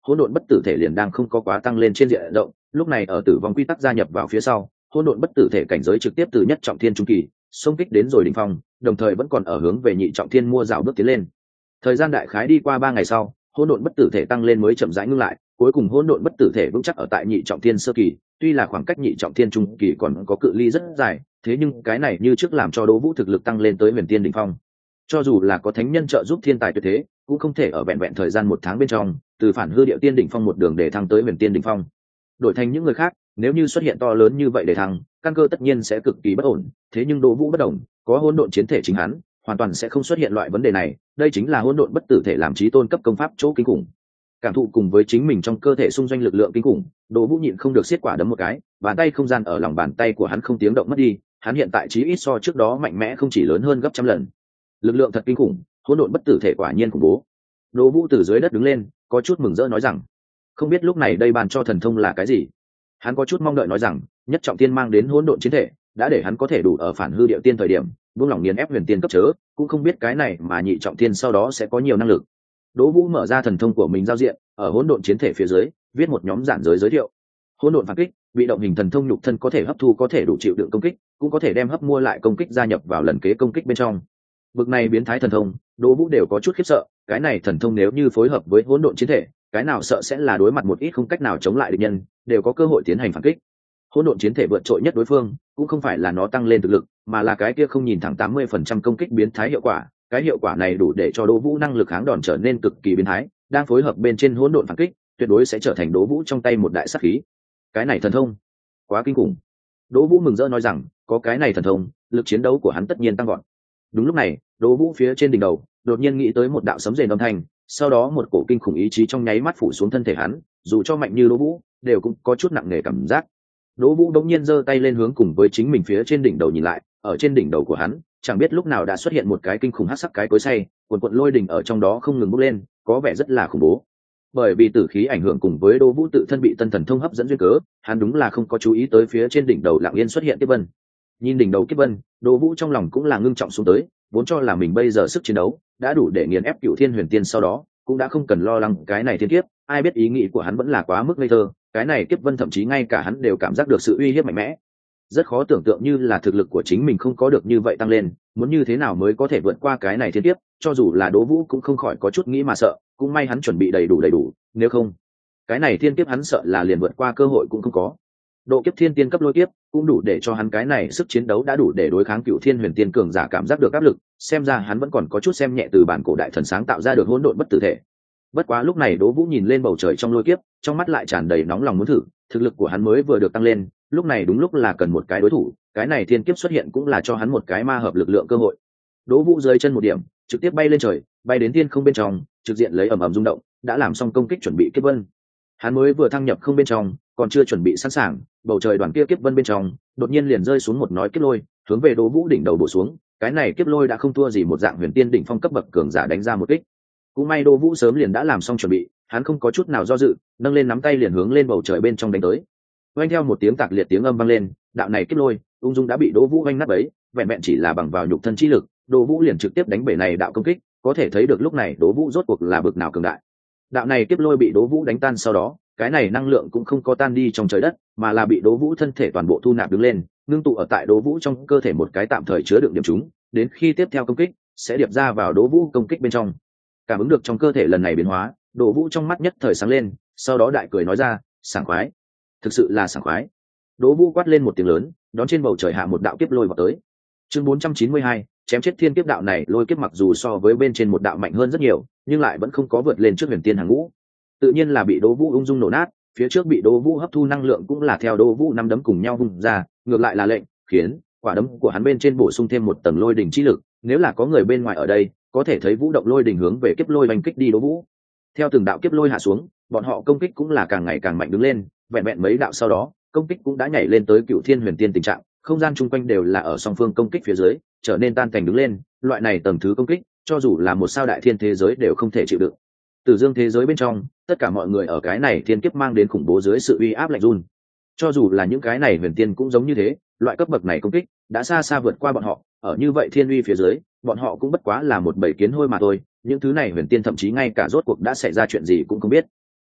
hỗn độn bất tử thể liền đang không có quá tăng lên trên diện rộng. Lúc này ở tử vong quy tắc gia nhập vào phía sau, hỗn độn bất tử thể cảnh giới trực tiếp từ nhất trọng thiên trung kỳ xông kích đến rồi đỉnh phong, đồng thời vẫn còn ở hướng về nhị trọng thiên mua dạo bước tiến lên. Thời gian đại khái đi qua ba ngày sau, hỗn độn bất tử thể tăng lên mới chậm rãi ngưng lại, cuối cùng hỗn độn bất tử thể vững chắc ở tại nhị trọng thiên sơ kỳ. Tuy là khoảng cách nhị trọng thiên trung kỳ còn có cự ly rất dài, thế nhưng cái này như trước làm cho Đỗ Vũ thực lực tăng lên tới huyền tiên đỉnh phong. Cho dù là có thánh nhân trợ giúp thiên tài tuyệt thế, cũng không thể ở vẹn vẹn thời gian một tháng bên trong từ phản hư điệu tiên đỉnh phong một đường để thăng tới huyền tiên đỉnh phong. Đổi thành những người khác, nếu như xuất hiện to lớn như vậy để thăng, căn cơ tất nhiên sẽ cực kỳ bất ổn, thế nhưng Đỗ Vũ bất động, có hỗn độn chiến thể chính hắn, hoàn toàn sẽ không xuất hiện loại vấn đề này. Đây chính là hỗn độn bất tử thể làm chí tôn cấp công pháp chỗ kinh khủng. Cảm thụ cùng với chính mình trong cơ thể xung doanh lực lượng kinh khủng, Đỗ Vũ nhịn không được siết quả đấm một cái, bàn tay không gian ở lòng bàn tay của hắn không tiếng động mất đi, hắn hiện tại chí ít so trước đó mạnh mẽ không chỉ lớn hơn gấp trăm lần. Lực lượng thật kinh khủng, hỗn độn bất tử thể quả nhiên khủng bố. Đỗ Vũ từ dưới đất đứng lên, có chút mừng rỡ nói rằng, không biết lúc này đây bàn cho thần thông là cái gì. Hắn có chút mong đợi nói rằng, nhất trọng tiên mang đến hỗn độn chiến thể, đã để hắn có thể đủ ở phản hư điệu tiên thời điểm, buông lỏng nghiền ép huyền tiên cấp chớ, cũng không biết cái này mà nhị trọng tiên sau đó sẽ có nhiều năng lực. Đỗ Vũ mở ra thần thông của mình giao diện, ở hỗn độn chiến thể phía dưới, viết một nhóm giản giới giới thiệu. Hỗn độn phản kích, bị động hình thần thông nhục thân có thể hấp thu có thể đủ chịu đựng công kích, cũng có thể đem hấp mua lại công kích gia nhập vào lần kế công kích bên trong. Bực này biến thái thần thông, Đỗ Vũ đều có chút khiếp sợ, cái này thần thông nếu như phối hợp với hỗn độn chiến thể, cái nào sợ sẽ là đối mặt một ít không cách nào chống lại địch nhân, đều có cơ hội tiến hành phản kích. Hỗn độn chiến thể vượt trội nhất đối phương, cũng không phải là nó tăng lên thực lực, mà là cái kia không nhìn thẳng tám mươi phần trăm công kích biến thái hiệu quả, cái hiệu quả này đủ để cho Đỗ Vũ năng lực kháng đòn trở nên cực kỳ biến thái, đang phối hợp bên trên hỗn độn phản kích, tuyệt đối sẽ trở thành Đỗ Vũ trong tay một đại sát khí. Cái này thần thông, quá kinh khủng. Đỗ Vũ mừng rỡ nói rằng, có cái này thần thông, lực chiến đấu của hắn tất nhiên tăng vọt. Đúng lúc này, Đỗ Vũ phía trên đỉnh đầu, đột nhiên nghĩ tới một đạo sấm rền âm thanh, sau đó một cổ kinh khủng ý chí trong nháy mắt phủ xuống thân thể hắn, dù cho mạnh như Đỗ Vũ, đều cũng có chút nặng nề cảm giác. Đỗ Vũ đống nhiên giơ tay lên hướng cùng với chính mình phía trên đỉnh đầu nhìn lại, ở trên đỉnh đầu của hắn, chẳng biết lúc nào đã xuất hiện một cái kinh khủng hắc sắc cái cối xay, cuồn cuộn lôi đỉnh ở trong đó không ngừng bốc lên, có vẻ rất là khủng bố. Bởi vì tử khí ảnh hưởng cùng với Đỗ Vũ tự thân bị tân thần thông hấp dẫn duyên cớ, hắn đúng là không có chú ý tới phía trên đỉnh đầu lặng yên xuất hiện kiếp vân. Nhìn đỉnh đầu kiếp vân, Đỗ Vũ trong lòng cũng là ngưng trọng xuống tới, vốn cho là mình bây giờ sức chiến đấu đã đủ để nghiền ép Cửu Thiên Huyền Tiên, sau đó cũng đã không cần lo lắng cái này thiên kiếp, ai biết ý nghĩ của hắn vẫn là quá mức ngây thơ, cái này kiếp vân thậm chí ngay cả hắn đều cảm giác được sự uy hiếp mạnh mẽ. Rất khó tưởng tượng như là thực lực của chính mình không có được như vậy tăng lên, muốn như thế nào mới có thể vượt qua cái này thiên kiếp, cho dù là Đỗ Vũ cũng không khỏi có chút nghĩ mà sợ, cũng may hắn chuẩn bị đầy đủ đầy đủ, nếu không, cái này thiên kiếp hắn sợ là liền vượt qua cơ hội cũng không có. Độ kiếp thiên tiên cấp lôi kiếp cũng đủ để cho hắn cái này sức chiến đấu đã đủ để đối kháng Cửu Thiên Huyền Tiên cường giả cảm giác được áp lực, xem ra hắn vẫn còn có chút xem nhẹ từ bản cổ đại thần sáng tạo ra được hỗn độn bất tử thể. Bất quá lúc này Đỗ Vũ nhìn lên bầu trời trong lôi kiếp, trong mắt lại tràn đầy nóng lòng muốn thử, thực lực của hắn mới vừa được tăng lên, lúc này đúng lúc là cần một cái đối thủ, cái này thiên kiếp xuất hiện cũng là cho hắn một cái ma hợp lực lượng cơ hội. Đỗ Vũ dưới chân một điểm, trực tiếp bay lên trời, bay đến thiên không bên trong, trực diện lấy ầm ầm rung động, đã làm xong công kích chuẩn bị kiếp vân. Hắn mới vừa thăng nhập không bên trong, còn chưa chuẩn bị sẵn sàng, bầu trời đoàn kia kiếp vân bên trong, đột nhiên liền rơi xuống một nói kiếp lôi, hướng về Đỗ Vũ đỉnh đầu bổ xuống, cái này kiếp lôi đã không thua gì một dạng huyền tiên đỉnh phong cấp bậc cường giả đánh ra một kích. Cũng may Đỗ Vũ sớm liền đã làm xong chuẩn bị, hắn không có chút nào do dự, nâng lên nắm tay liền hướng lên bầu trời bên trong đánh tới. Oanh theo một tiếng tạc liệt tiếng âm vang lên, đạo này kiếp lôi, ung dung đã bị Đỗ Vũ oanh nát bấy, vẹn vẹn chỉ là bằng vào nhục thân chi lực, Đỗ Vũ liền trực tiếp đánh bể này đạo công kích, có thể thấy được lúc này Đỗ Vũ rốt cuộc là bực nào cường đại. Đạo này kiếp lôi bị Đỗ Vũ đánh tan sau đó, cái này năng lượng cũng không có tan đi trong trời đất, mà là bị Đỗ Vũ thân thể toàn bộ thu nạp đứng lên, ngưng tụ ở tại Đỗ Vũ trong cơ thể một cái tạm thời chứa đựng điểm chúng, đến khi tiếp theo công kích sẽ điệp ra vào Đỗ Vũ công kích bên trong. Cảm ứng được trong cơ thể lần này biến hóa, Đỗ Vũ trong mắt nhất thời sáng lên, sau đó đại cười nói ra, sảng khoái, thực sự là sảng khoái. Đỗ Vũ quát lên một tiếng lớn, đón trên bầu trời hạ một đạo kiếp lôi vào tới. Chương bốn trăm chín mươi hai, chém chết thiên kiếp. Đạo này lôi kiếp mặc dù so với bên trên một đạo mạnh hơn rất nhiều, nhưng lại vẫn không có vượt lên trước huyền tiên hàng ngũ, tự nhiên là bị Đỗ Vũ ung dung nổ nát. Phía trước bị Đỗ Vũ hấp thu năng lượng cũng là theo Đỗ Vũ năm đấm cùng nhau vung ra, ngược lại là lệnh khiến quả đấm của hắn bên trên bổ sung thêm một tầng lôi đỉnh chi lực, nếu là có người bên ngoài ở đây, có thể thấy vũ động lôi đỉnh hướng về kiếp lôi đánh kích đi Đỗ Vũ. Theo từng đạo kiếp lôi hạ xuống, bọn họ công kích cũng là càng ngày càng mạnh đứng lên, vẹn vẹn mấy đạo sau đó, công kích cũng đã nhảy lên tới Cửu Thiên Huyền Tiên tình trạng, không gian chung quanh đều là ở song phương công kích phía dưới, trở nên tan cảnh đứng lên, loại này tầng thứ công kích, cho dù là một sao đại thiên thế giới đều không thể chịu đựng. Từ dương thế giới bên trong, tất cả mọi người ở cái này thiên kiếp mang đến khủng bố dưới sự uy áp lạnh run. Cho dù là những cái này huyền tiên cũng giống như thế, loại cấp bậc này công kích đã xa xa vượt qua bọn họ, ở như vậy thiên uy phía dưới, bọn họ cũng bất quá là một bầy kiến hôi mà thôi, những thứ này huyền tiên thậm chí ngay cả rốt cuộc đã xảy ra chuyện gì cũng không biết.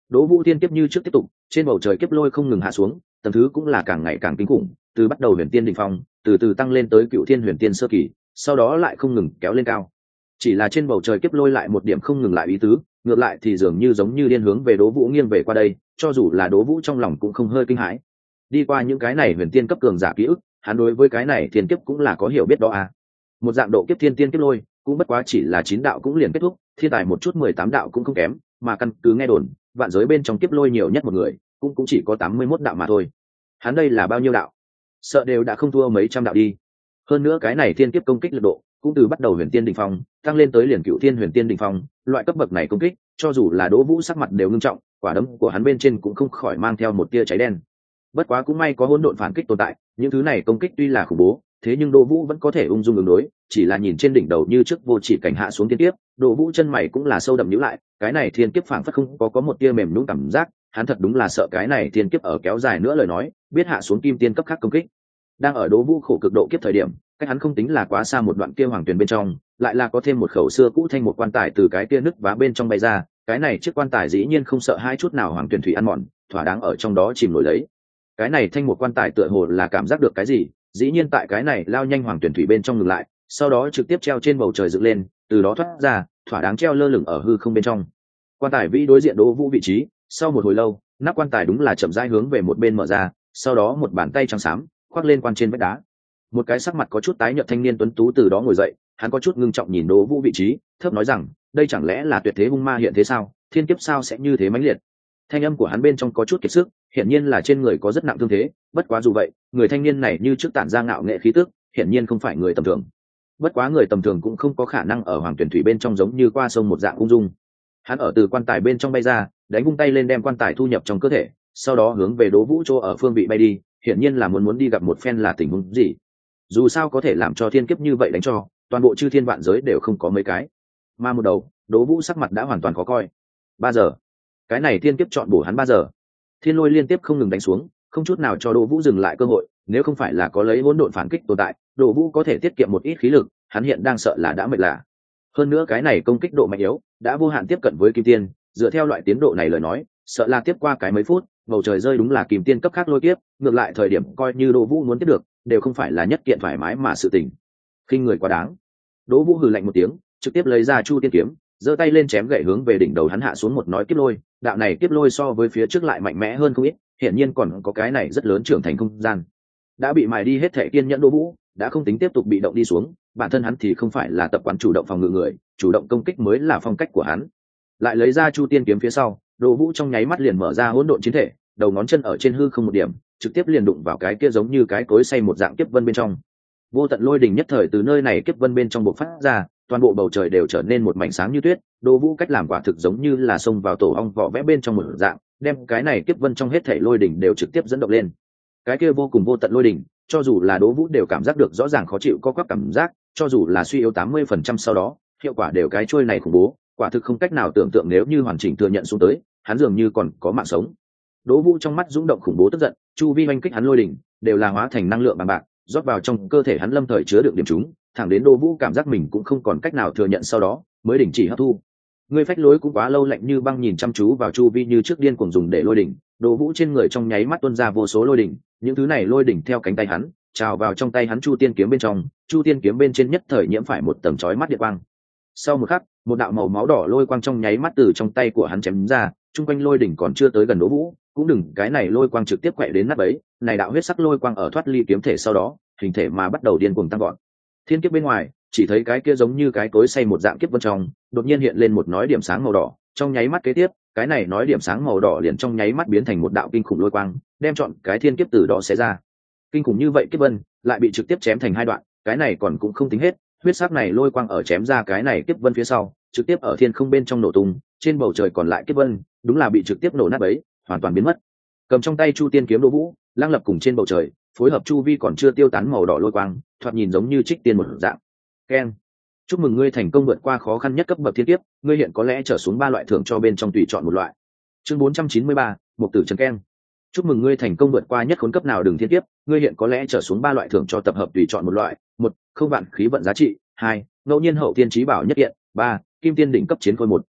Đỗ Vũ thiên kiếp như trước tiếp tục, trên bầu trời kiếp lôi không ngừng hạ xuống, tầng thứ cũng là càng ngày càng kinh khủng, từ bắt đầu huyền tiên đỉnh phong, từ từ tăng lên tới cựu thiên huyền tiên sơ kỳ, sau đó lại không ngừng kéo lên cao. Chỉ là trên bầu trời kiếp lôi lại một điểm không ngừng lại ý tứ, ngược lại thì dường như giống như điên hướng về Đỗ Vũ nghiêng về qua đây, cho dù là Đỗ Vũ trong lòng cũng không hơi kinh hãi. Đi qua những cái này huyền tiên cấp cường giả ký ức, hắn đối với cái này thiên kiếp cũng là có hiểu biết đó à. Một dạng độ kiếp thiên tiên kiếp lôi, cũng bất quá chỉ là chín đạo cũng liền kết thúc, thiên tài một chút mười tám đạo cũng không kém, mà căn cứ nghe đồn, vạn giới bên trong kiếp lôi nhiều nhất một người, cũng cũng chỉ có tám mươi mốt đạo mà thôi. Hắn đây là bao nhiêu đạo? Sợ đều đã không thua mấy trăm đạo đi. Hơn nữa cái này thiên kiếp công kích lực độ, cũng từ bắt đầu huyền tiên đỉnh phong, tăng lên tới liền cựu thiên huyền tiên đỉnh phong, loại cấp bậc này công kích, cho dù là Đỗ Vũ sắc mặt đều ngưng trọng, quả đấm của hắn bên trên cũng không khỏi mang theo một tia cháy đen. Bất quá cũng may có hỗn độn phản kích tồn tại, những thứ này công kích tuy là khủng bố, thế nhưng Đỗ Vũ vẫn có thể ung dung ứng đối, chỉ là nhìn trên đỉnh đầu như trước vô chỉ cảnh hạ xuống thiên kiếp, Đỗ Vũ chân mày cũng là sâu đậm nhíu lại, cái này thiên kiếp phảng phất không có có một tia mềm nhũn cảm giác, hắn thật đúng là sợ cái này thiên kiếp ở kéo dài nữa lời nói, biết hạ xuống kim tiên cấp khác công kích. Đang ở Đỗ Vũ khổ cực độ kiếp thời điểm, cách hắn không tính là quá xa một đoạn kia hoàng tuyền bên trong, lại là có thêm một khẩu xưa cũ thanh một quan tài từ cái kia nứt vá bên trong bay ra, cái này chiếc quan tài dĩ nhiên không sợ hai chút nào hoàng tuyền thủy ăn mòn, thỏa đáng ở trong đó chìm nổi lấy. Cái này thanh một quan tài tựa hồ là cảm giác được cái gì, dĩ nhiên tại cái này lao nhanh hoàng tuyển thủy bên trong ngừng lại, sau đó trực tiếp treo trên bầu trời dựng lên, từ đó thoát ra, thỏa đáng treo lơ lửng ở hư không bên trong. Quan tài vĩ đối diện Đỗ Vũ vị trí, sau một hồi lâu, nắp quan tài đúng là chậm rãi hướng về một bên mở ra, sau đó một bàn tay trắng xám khoác lên quan trên vách đá. Một cái sắc mặt có chút tái nhợt thanh niên tuấn tú từ đó ngồi dậy, hắn có chút ngưng trọng nhìn Đỗ Vũ vị trí, thấp nói rằng, đây chẳng lẽ là tuyệt thế hung ma hiện thế sao, thiên kiếp sao sẽ như thế mãnh liệt. Thanh âm của hắn bên trong có chút kiệt sức, hiển nhiên là trên người có rất nặng thương thế, bất quá dù vậy, người thanh niên này như trước tản ra ngạo nghệ khí tức, hiển nhiên không phải người tầm thường. Bất quá người tầm thường cũng không có khả năng ở hoàng tuyển thủy bên trong giống như qua sông một dạng ung dung. Hắn ở từ quan tài bên trong bay ra, đánh vung tay lên đem quan tài thu nhập trong cơ thể, sau đó hướng về Đỗ Vũ chỗ ở phương vị bay đi, hiển nhiên là muốn muốn đi gặp một phen là tình huống gì. Dù sao có thể làm cho thiên kiếp như vậy đánh cho, toàn bộ chư thiên vạn giới đều không có mấy cái. Mà một đầu, Đỗ Vũ sắc mặt đã hoàn toàn khó coi. Ba giờ. Cái này thiên kiếp chọn bổ hắn ba giờ. Thiên lôi liên tiếp không ngừng đánh xuống, không chút nào cho Đỗ Vũ dừng lại cơ hội, nếu không phải là có lấy hỗn độn phản kích tồn tại, Đỗ Vũ có thể tiết kiệm một ít khí lực, hắn hiện đang sợ là đã mệt lạ. Hơn nữa cái này công kích độ mạnh yếu, đã vô hạn tiếp cận với kim tiên, dựa theo loại tiến độ này lời nói, sợ là tiếp qua cái mấy phút, bầu trời rơi đúng là kim tiên cấp khác lôi tiếp, ngược lại thời điểm coi như Đỗ Vũ muốn tiếp được, đều không phải là nhất kiện thoải mái mà sự tình. Khinh người quá đáng. Đỗ Vũ hừ lạnh một tiếng, trực tiếp lấy ra Chu Tiên kiếm, giơ tay lên chém gậy hướng về đỉnh đầu hắn hạ xuống một nói kiếp lôi, đạo này kiếp lôi so với phía trước lại mạnh mẽ hơn không ít, hiển nhiên còn có cái này rất lớn trưởng thành không gian. Đã bị mài đi hết thể kiên nhẫn Đỗ Vũ, đã không tính tiếp tục bị động đi xuống, bản thân hắn thì không phải là tập quán chủ động phòng ngự người, chủ động công kích mới là phong cách của hắn. Lại lấy ra Chu Tiên kiếm phía sau, Đỗ Vũ trong nháy mắt liền mở ra hỗn độn chiến thể, đầu ngón chân ở trên hư không một điểm, trực tiếp liền đụng vào cái kia giống như cái cối xay một dạng kiếp vân bên trong. Vô tận lôi đình nhất thời từ nơi này kiếp vân bên trong bộc phát ra, toàn bộ bầu trời đều trở nên một mảnh sáng như tuyết. Đỗ Vũ cách làm quả thực giống như là xông vào tổ ong vỏ vẽ bên trong một dạng, đem cái này kiếp vân trong hết thảy lôi đỉnh đều trực tiếp dẫn động lên. Cái kia vô cùng vô tận lôi đỉnh, cho dù là Đỗ Vũ đều cảm giác được rõ ràng khó chịu có quắc cảm giác, cho dù là suy yếu tám mươi phần trăm sau đó, hiệu quả đều cái trôi này khủng bố, quả thực không cách nào tưởng tượng nếu như hoàn chỉnh thừa nhận xuống tới, hắn dường như còn có mạng sống. Đỗ Vũ trong mắt dũng động khủng bố tức giận, chu vi oanh kích hắn lôi đỉnh, đều là hóa thành năng lượng bằng bạc, rót vào trong cơ thể hắn lâm thời chứa đựng điểm chúng, thẳng đến Đỗ Vũ cảm giác mình cũng không còn cách nào thừa nhận sau đó, mới đình chỉ hấp thu. Người phách lối cũng quá lâu lạnh như băng nhìn chăm chú vào chu vi như trước điên cuồng dùng để lôi đỉnh, Đỗ Vũ trên người trong nháy mắt tuôn ra vô số lôi đỉnh, những thứ này lôi đỉnh theo cánh tay hắn, trào vào trong tay hắn Chu Tiên kiếm bên trong, Chu Tiên kiếm bên trên nhất thời nhiễm phải một tầng chói mắt điện quang. Sau một khắc, một đạo màu máu đỏ lôi quang trong nháy mắt từ trong tay của hắn chém ra, trung quanh lôi đỉnh còn chưa tới gần Đỗ Vũ, cũng đừng cái này lôi quang trực tiếp quậy đến nát bấy, này đạo huyết sắc lôi quang ở thoát ly kiếm thể sau đó, hình thể mà bắt đầu điên cuồng tăng gọn. Thiên kiếp bên ngoài, chỉ thấy cái kia giống như cái cối xay một dạng kiếp vân trong, đột nhiên hiện lên một nói điểm sáng màu đỏ, trong nháy mắt kế tiếp, cái này nói điểm sáng màu đỏ liền trong nháy mắt biến thành một đạo kinh khủng lôi quang, đem trọn cái thiên kiếp từ đó xé ra. Kinh khủng như vậy kiếp vân lại bị trực tiếp chém thành hai đoạn, cái này còn cũng không tính hết, huyết sắc này lôi quang ở chém ra cái này kiếp vân phía sau, trực tiếp ở thiên không bên trong nổ tung, trên bầu trời còn lại kiếp vân, đúng là bị trực tiếp nổ nát bấy, hoàn toàn biến mất. Cầm trong tay Chu Tiên kiếm Đỗ Vũ, lăng lập cùng trên bầu trời, phối hợp chu vi còn chưa tiêu tán màu đỏ lôi quang, thoạt nhìn giống như trích tiên một dạng. Ken, chúc mừng ngươi thành công vượt qua khó khăn nhất cấp bậc thiên kiếp, ngươi hiện có lẽ trở xuống ba loại thưởng cho bên trong tùy chọn một loại. Chương bốn trăm chín mươi ba, Mục tử trần Ken. Chúc mừng ngươi thành công vượt qua nhất khốn cấp nào đường thiên kiếp, ngươi hiện có lẽ trở xuống ba loại thưởng cho tập hợp tùy chọn một loại. Một, không vạn khí vận giá trị. Hai, ngẫu nhiên hậu tiên trí bảo nhất kiện. Ba, kim tiên đỉnh cấp chiến khôi một.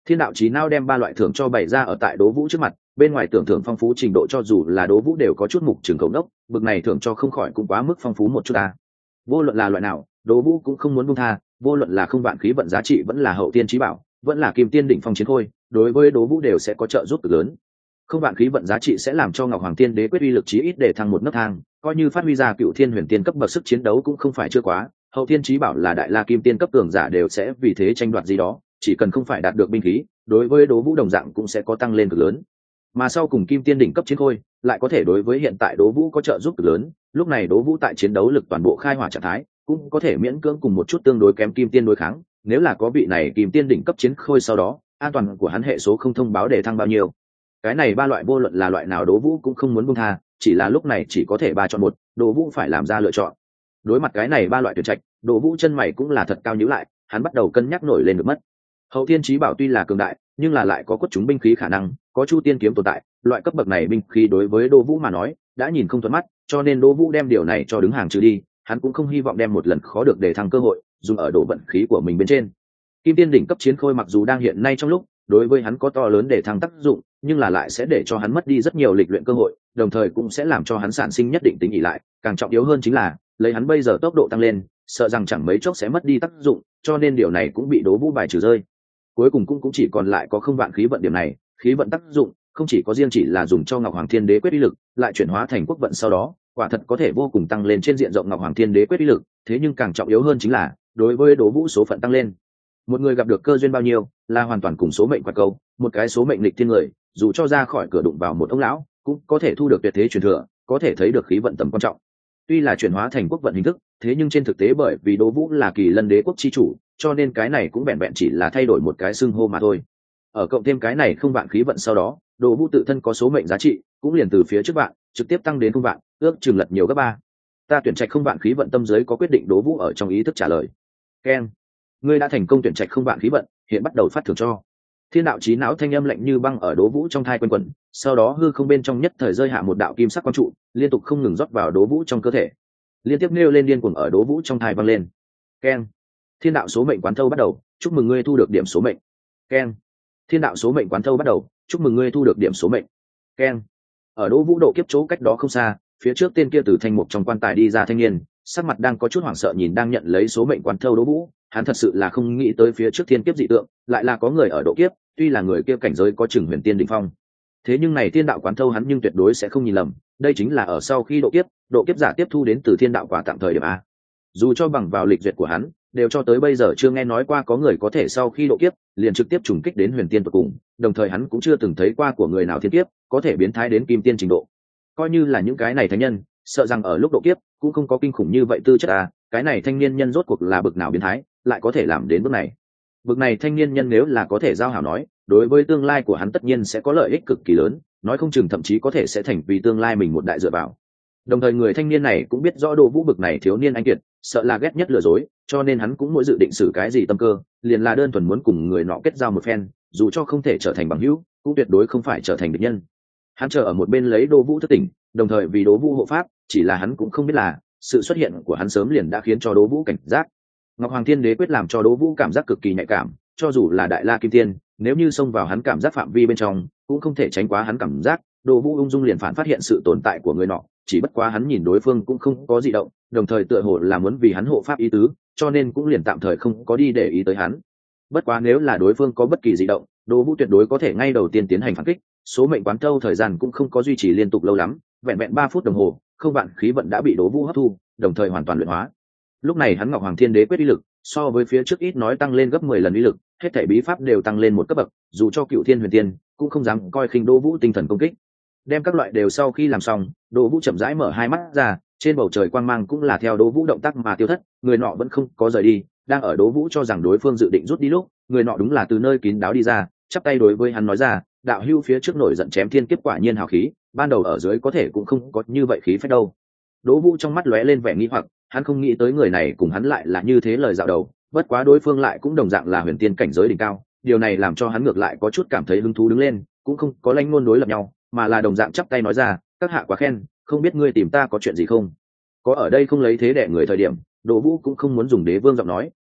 Thiên đạo chí não đem ba loại thưởng cho bày ra ở tại Đỗ Vũ trước mặt, bên ngoài tưởng thưởng phong phú trình độ cho dù là Đỗ Vũ đều có chút mục trường cầu đốc, bực này thưởng cho không khỏi cũng quá mức phong phú một chút ta. Vô luận là loại nào, Đỗ Vũ cũng không muốn buông tha, vô luận là không vạn khí vận giá trị vẫn là hậu tiên chí bảo, vẫn là kim tiên đỉnh phong chiến khôi, đối với Đỗ Vũ đều sẽ có trợ giúp cực lớn. Không vạn khí vận giá trị sẽ làm cho Ngọc Hoàng Tiên Đế quyết uy lực chí ít để thăng một nấc thang, coi như phát huy ra Cựu Thiên Huyền Tiên cấp bậc sức chiến đấu cũng không phải chưa quá, hậu tiên chí bảo là đại la kim tiên cấp cường giả đều sẽ vì thế tranh đoạt gì đó, chỉ cần không phải đạt được binh khí, đối với Đỗ Vũ đồng dạng cũng sẽ có tăng lên cực lớn. Mà sau cùng kim tiên đỉnh cấp chiến khôi, lại có thể đối với hiện tại Đỗ Vũ có trợ giúp cực lớn, lúc này Đỗ Vũ tại chiến đấu lực toàn bộ khai hỏa trạng thái, cũng có thể miễn cưỡng cùng một chút tương đối kém kim tiên đối kháng, nếu là có vị này kim tiên đỉnh cấp chiến khôi sau đó, an toàn của hắn hệ số không thông báo để thăng bao nhiêu. Cái này ba loại vô luận là loại nào Đỗ Vũ cũng không muốn buông tha, chỉ là lúc này chỉ có thể ba chọn một, Đỗ Vũ phải làm ra lựa chọn. Đối mặt cái này ba loại tuyển trạch, Đỗ Vũ chân mày cũng là thật cao nhíu lại, hắn bắt đầu cân nhắc nổi lên được mất. Hậu tiên chí bảo tuy là cường đại, nhưng là lại có quất chúng binh khí khả năng, có chu tiên kiếm tồn tại, loại cấp bậc này binh khí đối với Đỗ Vũ mà nói, đã nhìn không thuận mắt, cho nên Đỗ Vũ đem điều này cho đứng hàng trừ đi, hắn cũng không hy vọng đem một lần khó được để thăng cơ hội, dùng ở độ vận khí của mình bên trên. Kim tiên đỉnh cấp chiến khôi mặc dù đang hiện nay trong lúc, đối với hắn có to lớn để thăng tác dụng, nhưng là lại sẽ để cho hắn mất đi rất nhiều lịch luyện cơ hội, đồng thời cũng sẽ làm cho hắn sản sinh nhất định tính ỷ lại, càng trọng yếu hơn chính là, lấy hắn bây giờ tốc độ tăng lên, sợ rằng chẳng mấy chốc sẽ mất đi tác dụng, cho nên điều này cũng bị Đỗ Vũ bài trừ rơi. Cuối cùng cũng cũng chỉ còn lại có không vạn khí vận điểm này, khí vận tác dụng không chỉ có riêng chỉ là dùng cho Ngọc Hoàng Thiên Đế quyết uy lực, lại chuyển hóa thành quốc vận sau đó, quả thật có thể vô cùng tăng lên trên diện rộng Ngọc Hoàng Thiên Đế quyết uy lực, thế nhưng càng trọng yếu hơn chính là, đối với Đỗ Vũ số phận tăng lên. Một người gặp được cơ duyên bao nhiêu, là hoàn toàn cùng số mệnh qua câu, một cái số mệnh lịch thiên người, dù cho ra khỏi cửa đụng vào một ông lão, cũng có thể thu được tuyệt thế truyền thừa, có thể thấy được khí vận tầm quan trọng. Tuy là chuyển hóa thành quốc vận hình thức, thế nhưng trên thực tế bởi vì Đỗ Vũ là Kỳ Lân Đế quốc chi chủ, cho nên cái này cũng vẹn vẹn chỉ là thay đổi một cái xưng hô mà thôi. Ở cộng thêm cái này không vạn khí vận sau đó, Đỗ Vũ tự thân có số mệnh giá trị, cũng liền từ phía trước bạn, trực tiếp tăng đến không vạn, ước chừng lật nhiều gấp ba. Ta tuyển trạch không vạn khí vận tâm giới có quyết định Đỗ Vũ ở trong ý thức trả lời. Keng, ngươi đã thành công tuyển trạch không vạn khí vận, hiện bắt đầu phát thưởng cho. Thiên đạo chí não thanh âm lạnh như băng ở Đỗ Vũ trong thai quanh quẩn, sau đó hư không bên trong nhất thời rơi hạ một đạo kim sắc quang trụ, liên tục không ngừng rót vào Đỗ Vũ trong cơ thể, liên tiếp nêu lên điên cuồng ở Đỗ Vũ trong thai vang lên. Keng, thiên đạo số mệnh quán thâu bắt đầu, chúc mừng ngươi thu được điểm số mệnh. Keng, thiên đạo số mệnh quán thâu bắt đầu, chúc mừng ngươi thu được điểm số mệnh. Keng, ở Đỗ Vũ độ kiếp chỗ cách đó không xa, phía trước tên kia từ thanh mục trong quan tài đi ra thanh niên, sắc mặt đang có chút hoảng sợ nhìn đang nhận lấy số mệnh quán thâu Đỗ Vũ, hắn thật sự là không nghĩ tới phía trước thiên kiếp dị tượng, lại là có người ở độ kiếp, tuy là người kia cảnh giới có chừng huyền tiên đỉnh phong, thế nhưng này thiên đạo quán thâu hắn nhưng tuyệt đối sẽ không nhìn lầm, đây chính là ở sau khi độ kiếp, độ kiếp giả tiếp thu đến từ thiên đạo quả tạm thời điểm a. Dù cho bằng vào lịch duyệt của hắn, đều cho tới bây giờ chưa nghe nói qua có người có thể sau khi độ kiếp liền trực tiếp trùng kích đến huyền tiên tột cùng, đồng thời hắn cũng chưa từng thấy qua của người nào thiên kiếp có thể biến thái đến kim tiên trình độ. Coi như là những cái này thánh nhân, sợ rằng ở lúc độ kiếp cũng không có kinh khủng như vậy tư chất à, cái này thanh niên nhân rốt cuộc là bực nào biến thái, lại có thể làm đến bước này. Bực này thanh niên nhân nếu là có thể giao hảo nói, đối với tương lai của hắn tất nhiên sẽ có lợi ích cực kỳ lớn, nói không chừng thậm chí có thể sẽ thành vì tương lai mình một đại dựa vào. Đồng thời người thanh niên này cũng biết rõ Đỗ Vũ bực này thiếu niên anh kiệt, sợ là ghét nhất lừa dối, cho nên hắn cũng mỗi dự định xử cái gì tâm cơ, liền là đơn thuần muốn cùng người nọ kết giao một phen, dù cho không thể trở thành bằng hữu, cũng tuyệt đối không phải trở thành địch nhân. Hắn chờ ở một bên lấy Đỗ Vũ thức tỉnh, đồng thời vì Đỗ Vũ hộ pháp, chỉ là hắn cũng không biết là sự xuất hiện của hắn sớm liền đã khiến cho Đỗ Vũ cảnh giác. Ngọc Hoàng Thiên Đế quyết làm cho Đỗ Vũ cảm giác cực kỳ nhạy cảm, cho dù là đại la kim tiên, nếu như xông vào hắn cảm giác phạm vi bên trong, cũng không thể tránh quá hắn cảm giác. Đỗ Vũ ung dung liền phản phát hiện sự tồn tại của người nọ, chỉ bất quá hắn nhìn đối phương cũng không có gì động, đồng thời tựa hồ là muốn vì hắn hộ pháp ý tứ, cho nên cũng liền tạm thời không có đi để ý tới hắn. Bất quá nếu là đối phương có bất kỳ dị động, Đỗ Vũ tuyệt đối có thể ngay đầu tiên tiến hành phản kích. Số mệnh quán thâu thời gian cũng không có duy trì liên tục lâu lắm, vẹn vẹn ba phút đồng hồ, không vạn khí vận đã bị Đỗ Vũ hấp thu, đồng thời hoàn toàn luyện hóa. Lúc này hắn Ngọc Hoàng Thiên Đế quyết uy lực so với phía trước ít nói tăng lên gấp mười lần uy lực, hết thảy bí pháp đều tăng lên một cấp bậc, dù cho Cựu Thiên Huyền Tiên cũng không dám coi khinh Đỗ Vũ tinh thần công kích. Đem các loại đều sau khi làm xong, Đỗ Vũ chậm rãi mở hai mắt ra, trên bầu trời quang mang cũng là theo Đỗ Vũ động tác mà tiêu thất, người nọ vẫn không có rời đi, đang ở Đỗ Vũ cho rằng đối phương dự định rút đi lúc, người nọ đúng là từ nơi kín đáo đi ra, chắp tay đối với hắn nói ra, đạo hưu phía trước nổi giận chém thiên kiếp quả nhiên hào khí, ban đầu ở dưới có thể cũng không có như vậy khí phách đâu. Đỗ Vũ trong mắt lóe lên vẻ nghi hoặc, hắn không nghĩ tới người này cùng hắn lại là như thế lời dạo đầu, bất quá đối phương lại cũng đồng dạng là huyền tiên cảnh giới đỉnh cao, điều này làm cho hắn ngược lại có chút cảm thấy hứng thú đứng lên, cũng không có lanh ngôn đối lập nhau, mà là đồng dạng chắp tay nói ra, các hạ quá khen, không biết ngươi tìm ta có chuyện gì không? Có ở đây không lấy thế đẻ người thời điểm, Đỗ Vũ cũng không muốn dùng đế vương giọng nói,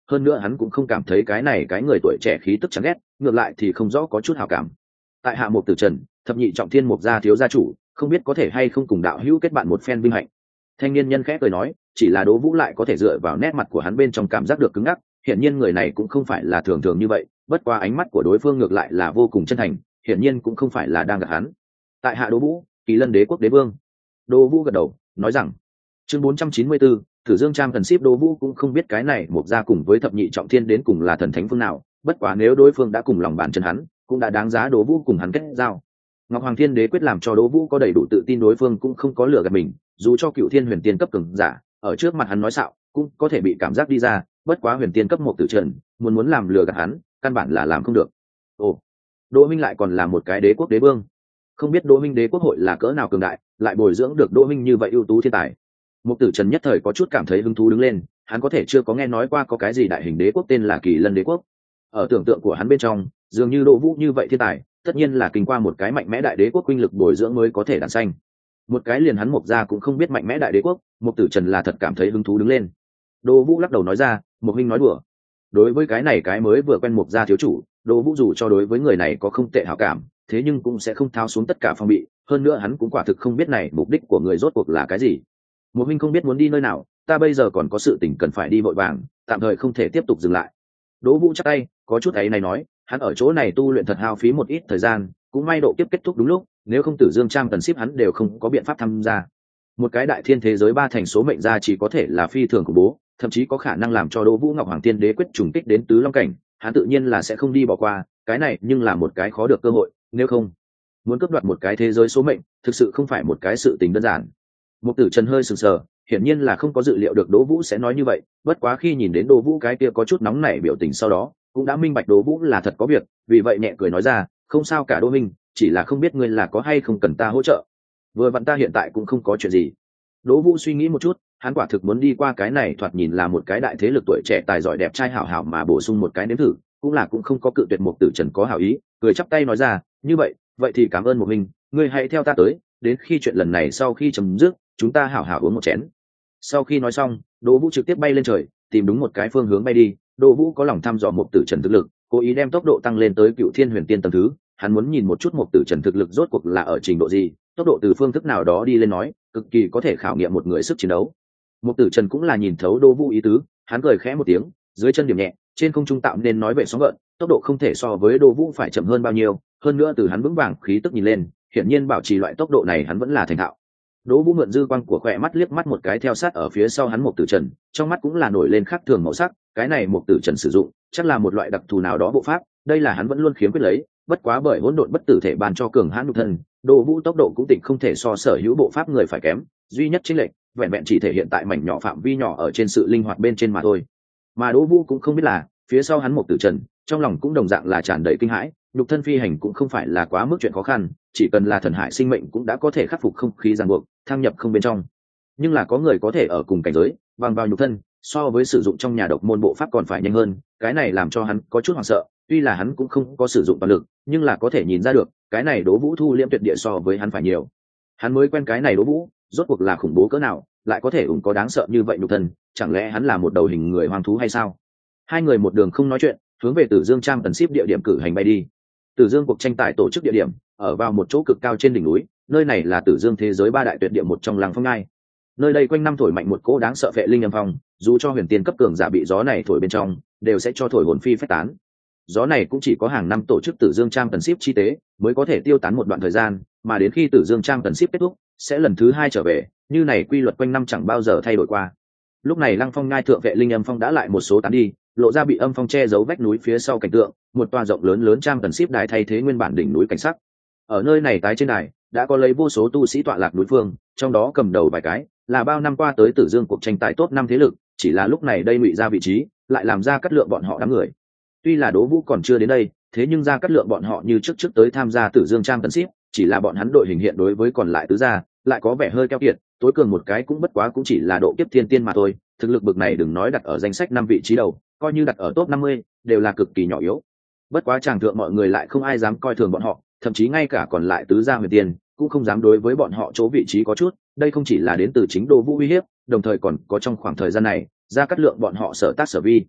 hơn nữa hắn cũng không cảm thấy cái này cái người tuổi trẻ khí tức chán ghét, ngược lại thì không rõ có chút hảo cảm. Tại hạ Mục Tử Trần, thập nhị trọng thiên Mục gia thiếu gia chủ, không biết có thể hay không cùng đạo hữu kết bạn một phen vinh hạnh. Thanh niên nhân khẽ cười nói, chỉ là Đỗ Vũ lại có thể dựa vào nét mặt của hắn bên trong cảm giác được cứng ngắc, hiển nhiên người này cũng không phải là thường thường như vậy, bất qua ánh mắt của đối phương ngược lại là vô cùng chân thành, hiển nhiên cũng không phải là đang gạt hắn. Tại hạ Đỗ Vũ, Kỳ Lân Đế quốc đế vương. Đỗ Vũ gật đầu, nói rằng, chương bốn trăm chín mươi bốn, Thử Dương Trang thần ship. Đỗ Vũ cũng không biết cái này Mục gia cùng với thập nhị trọng thiên đến cùng là thần thánh phương nào, bất quá nếu đối phương đã cùng lòng bàn chân hắn, cũng đã đáng giá Đỗ Vũ cùng hắn kết giao. Ngọc Hoàng Thiên Đế quyết làm cho Đỗ Vũ có đầy đủ tự tin đối phương cũng không có lừa gạt mình, dù cho Cựu Thiên Huyền Tiên cấp cường giả, ở trước mặt hắn nói xạo, cũng có thể bị cảm giác đi ra, bất quá Huyền Tiên cấp một Tử Trần, muốn muốn làm lừa gạt hắn, căn bản là làm không được. Ồ, Đỗ Minh lại còn là một cái đế quốc đế vương. Không biết Đỗ Minh đế quốc hội là cỡ nào cường đại, lại bồi dưỡng được Đỗ Minh như vậy ưu tú thiên tài. Mục Tử Trần nhất thời có chút cảm thấy hứng thú đứng lên, hắn có thể chưa có nghe nói qua có cái gì đại hình đế quốc tên là Kỳ Lân Đế quốc. Ở tưởng tượng của hắn bên trong, dường như Đỗ Vũ như vậy thiên tài, tất nhiên là kinh qua một cái mạnh mẽ đại đế quốc, quy lực bồi dưỡng mới có thể đản xanh. Một cái liền hắn Mục gia cũng không biết mạnh mẽ đại đế quốc, Mục Tử Trần là thật cảm thấy hứng thú đứng lên. Đỗ Vũ lắc đầu nói ra, Mục huynh nói đùa. Đối với cái này cái mới vừa quen Mục gia thiếu chủ, Đỗ Vũ dù cho đối với người này có không tệ hảo cảm, thế nhưng cũng sẽ không tháo xuống tất cả phòng bị, hơn nữa hắn cũng quả thực không biết này mục đích của người rốt cuộc là cái gì. Mục huynh không biết muốn đi nơi nào, ta bây giờ còn có sự tình cần phải đi vội vàng, tạm thời không thể tiếp tục dừng lại. Đỗ Vũ chắc tay, có chút ấy này nói, hắn ở chỗ này tu luyện thật hao phí một ít thời gian, cũng may độ kiếp kết thúc đúng lúc, nếu không Tử Dương Trang tần ship hắn đều không có biện pháp tham gia. Một cái đại thiên thế giới ba thành số mệnh ra chỉ có thể là phi thường của bố, thậm chí có khả năng làm cho Đỗ Vũ Ngọc Hoàng Thiên Đế quyết trùng kích đến tứ long cảnh, hắn tự nhiên là sẽ không đi bỏ qua, cái này nhưng là một cái khó được cơ hội, nếu không, muốn cướp đoạt một cái thế giới số mệnh, thực sự không phải một cái sự tình đơn giản. Mục Tử Trần hơi sừng sờ, hiển nhiên là không có dự liệu được Đỗ Vũ sẽ nói như vậy, bất quá khi nhìn đến Đỗ Vũ cái kia có chút nóng nảy biểu tình sau đó, cũng đã minh bạch Đỗ Vũ là thật có việc, vì vậy nhẹ cười nói ra, không sao cả Đỗ minh, chỉ là không biết ngươi là có hay không cần ta hỗ trợ. Vừa vặn ta hiện tại cũng không có chuyện gì. Đỗ Vũ suy nghĩ một chút, hắn quả thực muốn đi qua cái này thoạt nhìn là một cái đại thế lực tuổi trẻ tài giỏi đẹp trai hảo hảo mà bổ sung một cái nếm thử, cũng là cũng không có cự tuyệt Mục Tử Trần có hảo ý, cười chắp tay nói ra, như vậy, vậy thì cảm ơn Mục minh, ngươi hãy theo ta tới, đến khi chuyện lần này sau khi chấm dứt, chúng ta hảo hảo uống một chén. Sau khi nói xong, Đỗ Vũ trực tiếp bay lên trời, tìm đúng một cái phương hướng bay đi. Đỗ Vũ có lòng thăm dò Mục Tử Trần thực lực, cố ý đem tốc độ tăng lên tới Cựu Thiên Huyền Tiên tầng thứ, hắn muốn nhìn một chút Mục Tử Trần thực lực rốt cuộc là ở trình độ gì, tốc độ từ phương thức nào đó đi lên nói, cực kỳ có thể khảo nghiệm một người sức chiến đấu. Mục Tử Trần cũng là nhìn thấu Đỗ Vũ ý tứ, hắn cười khẽ một tiếng, dưới chân điểm nhẹ, trên không trung tạo nên nói vệ sóng gợn, tốc độ không thể so với Đỗ Vũ phải chậm hơn bao nhiêu, hơn nữa từ hắn vững vàng khí tức nhìn lên, hiển nhiên bảo trì loại tốc độ này hắn vẫn là thành thạo. Đỗ Vũ mượn dư quang của khỏe mắt liếc mắt một cái theo sát ở phía sau hắn Mục Tử Trần, trong mắt cũng là nổi lên khác thường màu sắc, cái này Mục Tử Trần sử dụng, chắc là một loại đặc thù nào đó bộ pháp, đây là hắn vẫn luôn khiếm khuyết lấy, bất quá bởi hỗn độn bất tử thể ban cho cường hãn nhục thân, Đỗ Vũ tốc độ cũng tỉnh không thể so sở hữu bộ pháp người phải kém, duy nhất chênh lệch, vẹn vẹn chỉ thể hiện tại mảnh nhỏ phạm vi nhỏ ở trên sự linh hoạt bên trên mà thôi. Mà Đỗ Vũ cũng không biết là, phía sau hắn Mục Tử Trần, trong lòng cũng đồng dạng là tràn đầy kinh hãi, nhục thân phi hành cũng không phải là quá mức chuyện khó khăn, chỉ cần là thần hải sinh mệnh cũng đã có thể khắc phục không khí ràng buộc, thăng nhập không bên trong. Nhưng là có người có thể ở cùng cảnh giới, bằng vào nhục thân, so với sử dụng trong nhà độc môn bộ pháp còn phải nhanh hơn, cái này làm cho hắn có chút hoảng sợ, tuy là hắn cũng không có sử dụng toàn lực, nhưng là có thể nhìn ra được, cái này Đỗ Vũ thu liễm tuyệt địa so với hắn phải nhiều. Hắn mới quen cái này Đỗ Vũ, rốt cuộc là khủng bố cỡ nào, lại có thể ủng có đáng sợ như vậy nhục thân, chẳng lẽ hắn là một đầu hình người hoang thú hay sao? Hai người một đường không nói chuyện, hướng về Tử Dương Trang tần ship địa điểm cử hành bay đi. Tử Dương cuộc tranh tài tổ chức địa điểm ở vào một chỗ cực cao trên đỉnh núi, nơi này là Tử Dương thế giới ba đại tuyệt địa một trong Lăng Phong Ngai. Nơi đây quanh năm thổi mạnh một cỗ đáng sợ vệ linh âm phong, dù cho huyền tiên cấp cường giả bị gió này thổi bên trong, đều sẽ cho thổi hồn phi phách tán. Gió này cũng chỉ có hàng năm tổ chức Tử Dương Trang tần ship chi tế mới có thể tiêu tán một đoạn thời gian, mà đến khi Tử Dương Trang tần ship kết thúc, sẽ lần thứ hai trở về, như này quy luật quanh năm chẳng bao giờ thay đổi qua. Lúc này Lăng Phong Ngai thượng vệ linh âm phong đã lại một số tán đi, lộ ra bị âm phong che giấu vách núi phía sau cảnh tượng, một tòa rộng lớn lớn trang tần ship đài thay thế nguyên bản đỉnh núi cảnh sắc. Ở nơi này tái trên đài đã có lấy vô số tu sĩ tọa lạc núi phương, trong đó cầm đầu vài cái là bao năm qua tới Tử Dương cuộc tranh tài top năm thế lực, chỉ là lúc này đây ngụy ra vị trí, lại làm ra cắt lượng bọn họ đám người. Tuy là Đỗ Vũ còn chưa đến đây, thế nhưng ra cắt lượng bọn họ như trước trước tới tham gia Tử Dương Trang tần ship, chỉ là bọn hắn đội hình hiện đối với còn lại tứ gia, lại có vẻ hơi keo kiệt, tối cường một cái cũng bất quá cũng chỉ là độ kiếp thiên tiên mà thôi, thực lực bực này đừng nói đặt ở danh sách năm vị trí đầu, coi như đặt ở top năm mươi, đều là cực kỳ nhỏ yếu. Bất quá chàng thượng mọi người lại không ai dám coi thường bọn họ, thậm chí ngay cả còn lại tứ gia huyền tiên cũng không dám đối với bọn họ chỗ vị trí có chút, đây không chỉ là đến từ chính Đỗ Vũ uy hiếp, đồng thời còn có trong khoảng thời gian này, ra cắt lượng bọn họ sở tác sở vi.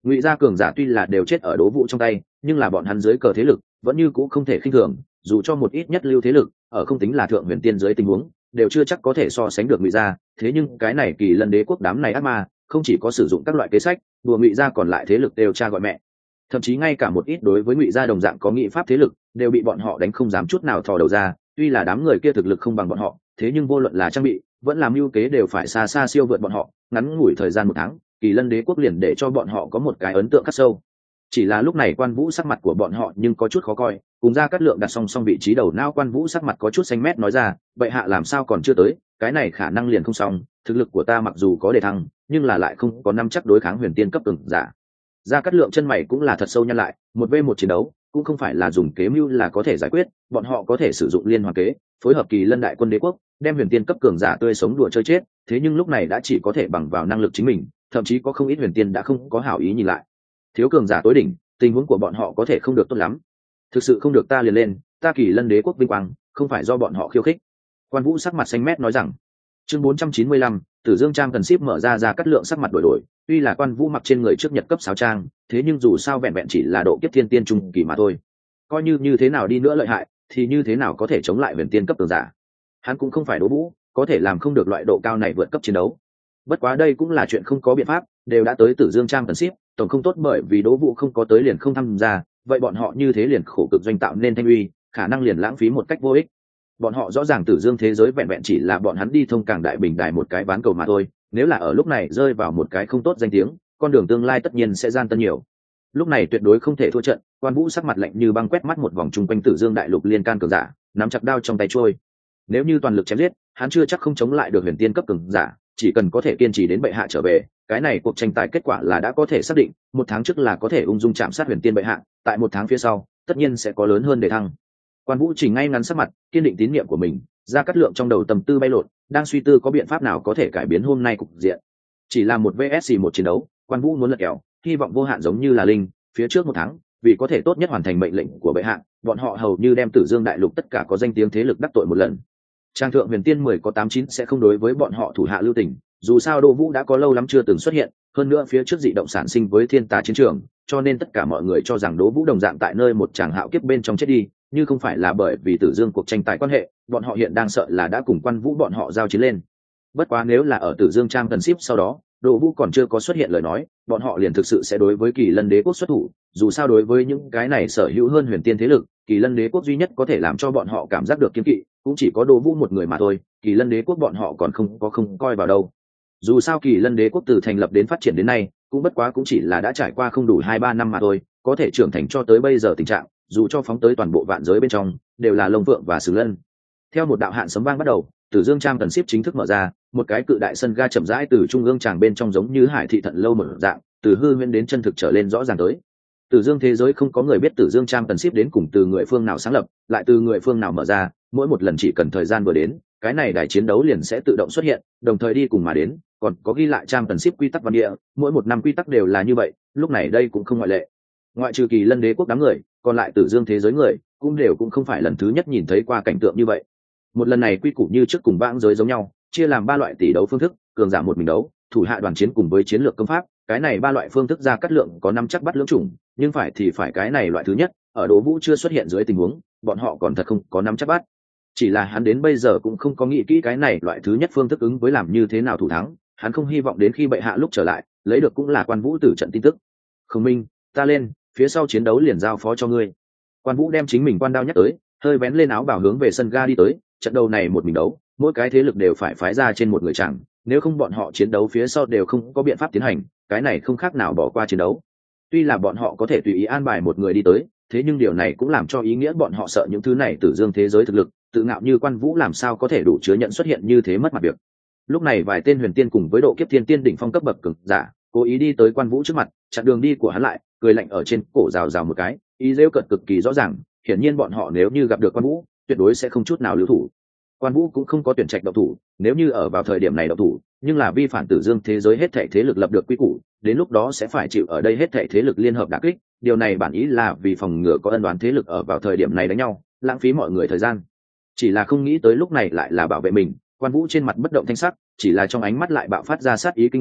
Ngụy gia cường giả tuy là đều chết ở Đỗ Vũ trong tay, nhưng là bọn hắn dưới cờ thế lực vẫn như cũ không thể khinh thường, dù cho một ít nhất lưu thế lực ở không tính là thượng huyền tiên dưới tình huống đều chưa chắc có thể so sánh được Ngụy gia. Thế nhưng cái này Kỳ Lân đế quốc đám này ác ma không chỉ có sử dụng các loại kế sách đùa Ngụy gia, còn lại thế lực đều cha gọi mẹ, thậm chí ngay cả một ít đối với Ngụy gia đồng dạng có nghị pháp thế lực đều bị bọn họ đánh không dám chút nào thò đầu ra. Tuy là đám người kia thực lực không bằng bọn họ, thế nhưng vô luận là trang bị vẫn làm mưu kế đều phải xa xa siêu vượt bọn họ. Ngắn ngủi thời gian một tháng, Kỳ Lân đế quốc liền để cho bọn họ có một cái ấn tượng khắc sâu. Chỉ là lúc này Quan Vũ sắc mặt của bọn họ nhưng có chút khó coi, cùng Gia Cát Lượng đặt song song vị trí đầu não, Quan Vũ sắc mặt có chút xanh mét nói ra, vậy hạ làm sao còn chưa tới, cái này khả năng liền không xong, thực lực của ta mặc dù có đề thăng, nhưng là lại không có năm chắc đối kháng huyền tiên cấp cường giả. Gia Cát Lượng chân mày cũng là thật sâu nhăn lại, một v một chiến đấu cũng không phải là dùng kế mưu là có thể giải quyết, bọn họ có thể sử dụng liên hoàn kế, phối hợp Kỳ Lân đại quân đế quốc, đem huyền tiên cấp cường giả tươi sống đùa chơi chết, thế nhưng lúc này đã chỉ có thể bằng vào năng lực chính mình, thậm chí có không ít huyền tiên đã không có hảo ý nhìn lại. Thiếu cường giả tối đỉnh, tình huống của bọn họ có thể không được tốt lắm. Thực sự không được ta liền lên, ta Kỳ Lân đế quốc vinh quang, không phải do bọn họ khiêu khích. Quan Vũ sắc mặt xanh mét nói rằng. Chương bốn trăm chín mươi lăm, Tử Dương Trang cần ship mở ra. Ra Cát Lượng sắc mặt đổi đổi, tuy là Quan Vũ mặc trên người trước nhật cấp sáo trang, thế nhưng dù sao vẹn vẹn chỉ là độ kiếp thiên tiên trung kỳ mà thôi. Coi như như thế nào đi nữa lợi hại, thì như thế nào có thể chống lại huyền tiên cấp cường giả. Hắn cũng không phải Đỗ Vũ, có thể làm không được loại độ cao này vượt cấp chiến đấu. Bất quá đây cũng là chuyện không có biện pháp, đều đã tới Tử Dương Trang cần ship, tổng không tốt bởi vì Đỗ Vũ không có tới liền không tham gia, vậy bọn họ như thế liền khổ cực doanh tạo nên thanh uy, khả năng liền lãng phí một cách vô ích. Bọn họ rõ ràng Tử Dương thế giới vẹn vẹn chỉ là bọn hắn đi thông Cảng Đại Bình Đài một cái ván cầu mà thôi, nếu là ở lúc này rơi vào một cái không tốt danh tiếng, con đường tương lai tất nhiên sẽ gian tân nhiều. Lúc này tuyệt đối không thể thua trận. Quan Vũ sắc mặt lạnh như băng quét mắt một vòng chung quanh Tử Dương đại lục liên can cường giả, nắm chặt đao trong tay trôi. Nếu như toàn lực chém giết, hắn chưa chắc không chống lại được huyền tiên cấp cường giả, chỉ cần có thể kiên trì đến bệ hạ trở về, cái này cuộc tranh tài kết quả là đã có thể xác định. Một tháng trước là có thể ung dung chạm sát huyền tiên bệ hạ, tại một tháng phía sau tất nhiên sẽ có lớn hơn để thăng. Quan Vũ chỉ ngay ngắn sắc mặt, kiên định tín nhiệm của mình. Ra Cát Lượng trong đầu tầm tư bay lộn, đang suy tư có biện pháp nào có thể cải biến hôm nay cục diện. Chỉ là một vs một chiến đấu, Quan Vũ muốn lật kèo, hy vọng vô hạn giống như là linh. Phía trước một tháng, vì có thể tốt nhất hoàn thành mệnh lệnh của bệ hạ, bọn họ hầu như đem Tử Dương đại lục tất cả có danh tiếng thế lực đắc tội một lần. Trang thượng huyền tiên mười có tám chín sẽ không đối với bọn họ thủ hạ lưu tình, dù sao Đỗ Vũ đã có lâu lắm chưa từng xuất hiện, hơn nữa phía trước dị động sản sinh với thiên tà chiến trường, cho nên tất cả mọi người cho rằng Đỗ Vũ đồng dạng tại nơi một tràng hạo kiếp bên trong chết đi, như không phải là bởi vì Tử Dương cuộc tranh tài quan hệ, bọn họ hiện đang sợ là đã cùng Quan Vũ bọn họ giao chiến lên. Bất quá nếu là ở Tử Dương Trang cần ship sau đó, Đỗ Vũ còn chưa có xuất hiện lời nói, bọn họ liền thực sự sẽ đối với Kỳ Lân đế quốc xuất thủ, dù sao đối với những cái này sở hữu hơn huyền tiên thế lực, Kỳ Lân đế quốc duy nhất có thể làm cho bọn họ cảm giác được kiêng kỵ, cũng chỉ có Đỗ Vũ một người mà thôi, Kỳ Lân đế quốc bọn họ còn không có không coi vào đâu. Dù sao Kỳ Lân đế quốc từ thành lập đến phát triển đến nay, cũng bất quá cũng chỉ là đã trải qua không đủ hai ba năm mà thôi, có thể trưởng thành cho tới bây giờ tình trạng, dù cho phóng tới toàn bộ vạn giới bên trong, đều là lông vượng và sừng lân. Theo một đạo hạn sấm vang bắt đầu, Tử Dương Trang cần ship chính thức mở ra, một cái cự đại sân ga chậm rãi từ trung ương tràng bên trong giống như hải thị thận lâu mở dạng, từ hư huyễn đến chân thực trở lên rõ ràng tới. Tử Dương thế giới không có người biết Tử Dương Trang cần ship đến cùng từ người phương nào sáng lập, lại từ người phương nào mở ra, mỗi một lần chỉ cần thời gian vừa đến, cái này đài chiến đấu liền sẽ tự động xuất hiện, đồng thời đi cùng mà đến, còn có ghi lại Trang cần ship quy tắc văn địa, mỗi một năm quy tắc đều là như vậy, lúc này đây cũng không ngoại lệ. Ngoại trừ Kỳ Lân đế quốc đám người, còn lại Tử Dương thế giới người cũng đều cũng không phải lần thứ nhất nhìn thấy qua cảnh tượng như vậy. Một lần này quy củ như trước cùng vãng giới giống nhau, chia làm ba loại tỷ đấu phương thức, cường giả một mình đấu, thủ hạ đoàn chiến cùng với chiến lược công pháp. Cái này ba loại phương thức Ra Cát Lượng có năm chắc bắt lưỡng chủng, nhưng phải thì phải cái này loại thứ nhất, ở Đỗ Vũ chưa xuất hiện dưới tình huống, bọn họ còn thật không có năm chắc bắt. Chỉ là hắn đến bây giờ cũng không có nghĩ kỹ cái này loại thứ nhất phương thức ứng với làm như thế nào thủ thắng, hắn không hy vọng đến khi bệ hạ lúc trở lại, lấy được cũng là Quan Vũ tử trận tin tức. Không Minh, ta lên, phía sau chiến đấu liền giao phó cho ngươi. Quan Vũ đem chính mình quan đao nhắc tới, hơi vén lên áo bảo hướng về sân ga đi tới. Trận đấu này một mình đấu, mỗi cái thế lực đều phải phái ra trên một người chẳng, nếu không bọn họ chiến đấu phía sau đều không có biện pháp tiến hành, cái này không khác nào bỏ qua chiến đấu. Tuy là bọn họ có thể tùy ý an bài một người đi tới, thế nhưng điều này cũng làm cho ý nghĩa bọn họ sợ những thứ này Tử Dương thế giới thực lực, tự ngạo như Quan Vũ làm sao có thể đủ chứa nhận xuất hiện như thế mất mặt việc. Lúc này vài tên huyền tiên cùng với độ kiếp thiên tiên đỉnh phong cấp bậc cường giả, cố ý đi tới Quan Vũ trước mặt, chặn đường đi của hắn lại, cười lạnh ở trên cổ rào rào một cái, ý giễu cợt cực kỳ rõ ràng, hiển nhiên bọn họ nếu như gặp được Quan Vũ, tuyệt đối sẽ không chút nào lưu thủ. Quan Vũ cũng không có tuyển trạch động thủ, nếu như ở vào thời điểm này động thủ, nhưng là vi phản Tử Dương thế giới hết thảy thế lực lập được quy củ, đến lúc đó sẽ phải chịu ở đây hết thảy thế lực liên hợp đả kích, điều này bản ý là vì phòng ngừa có ân oán thế lực ở vào thời điểm này đánh nhau, lãng phí mọi người thời gian. Chỉ là không nghĩ tới lúc này lại là bảo vệ mình, Quan Vũ trên mặt bất động thanh sắc, chỉ là trong ánh mắt lại bạo phát ra sát ý kinh người,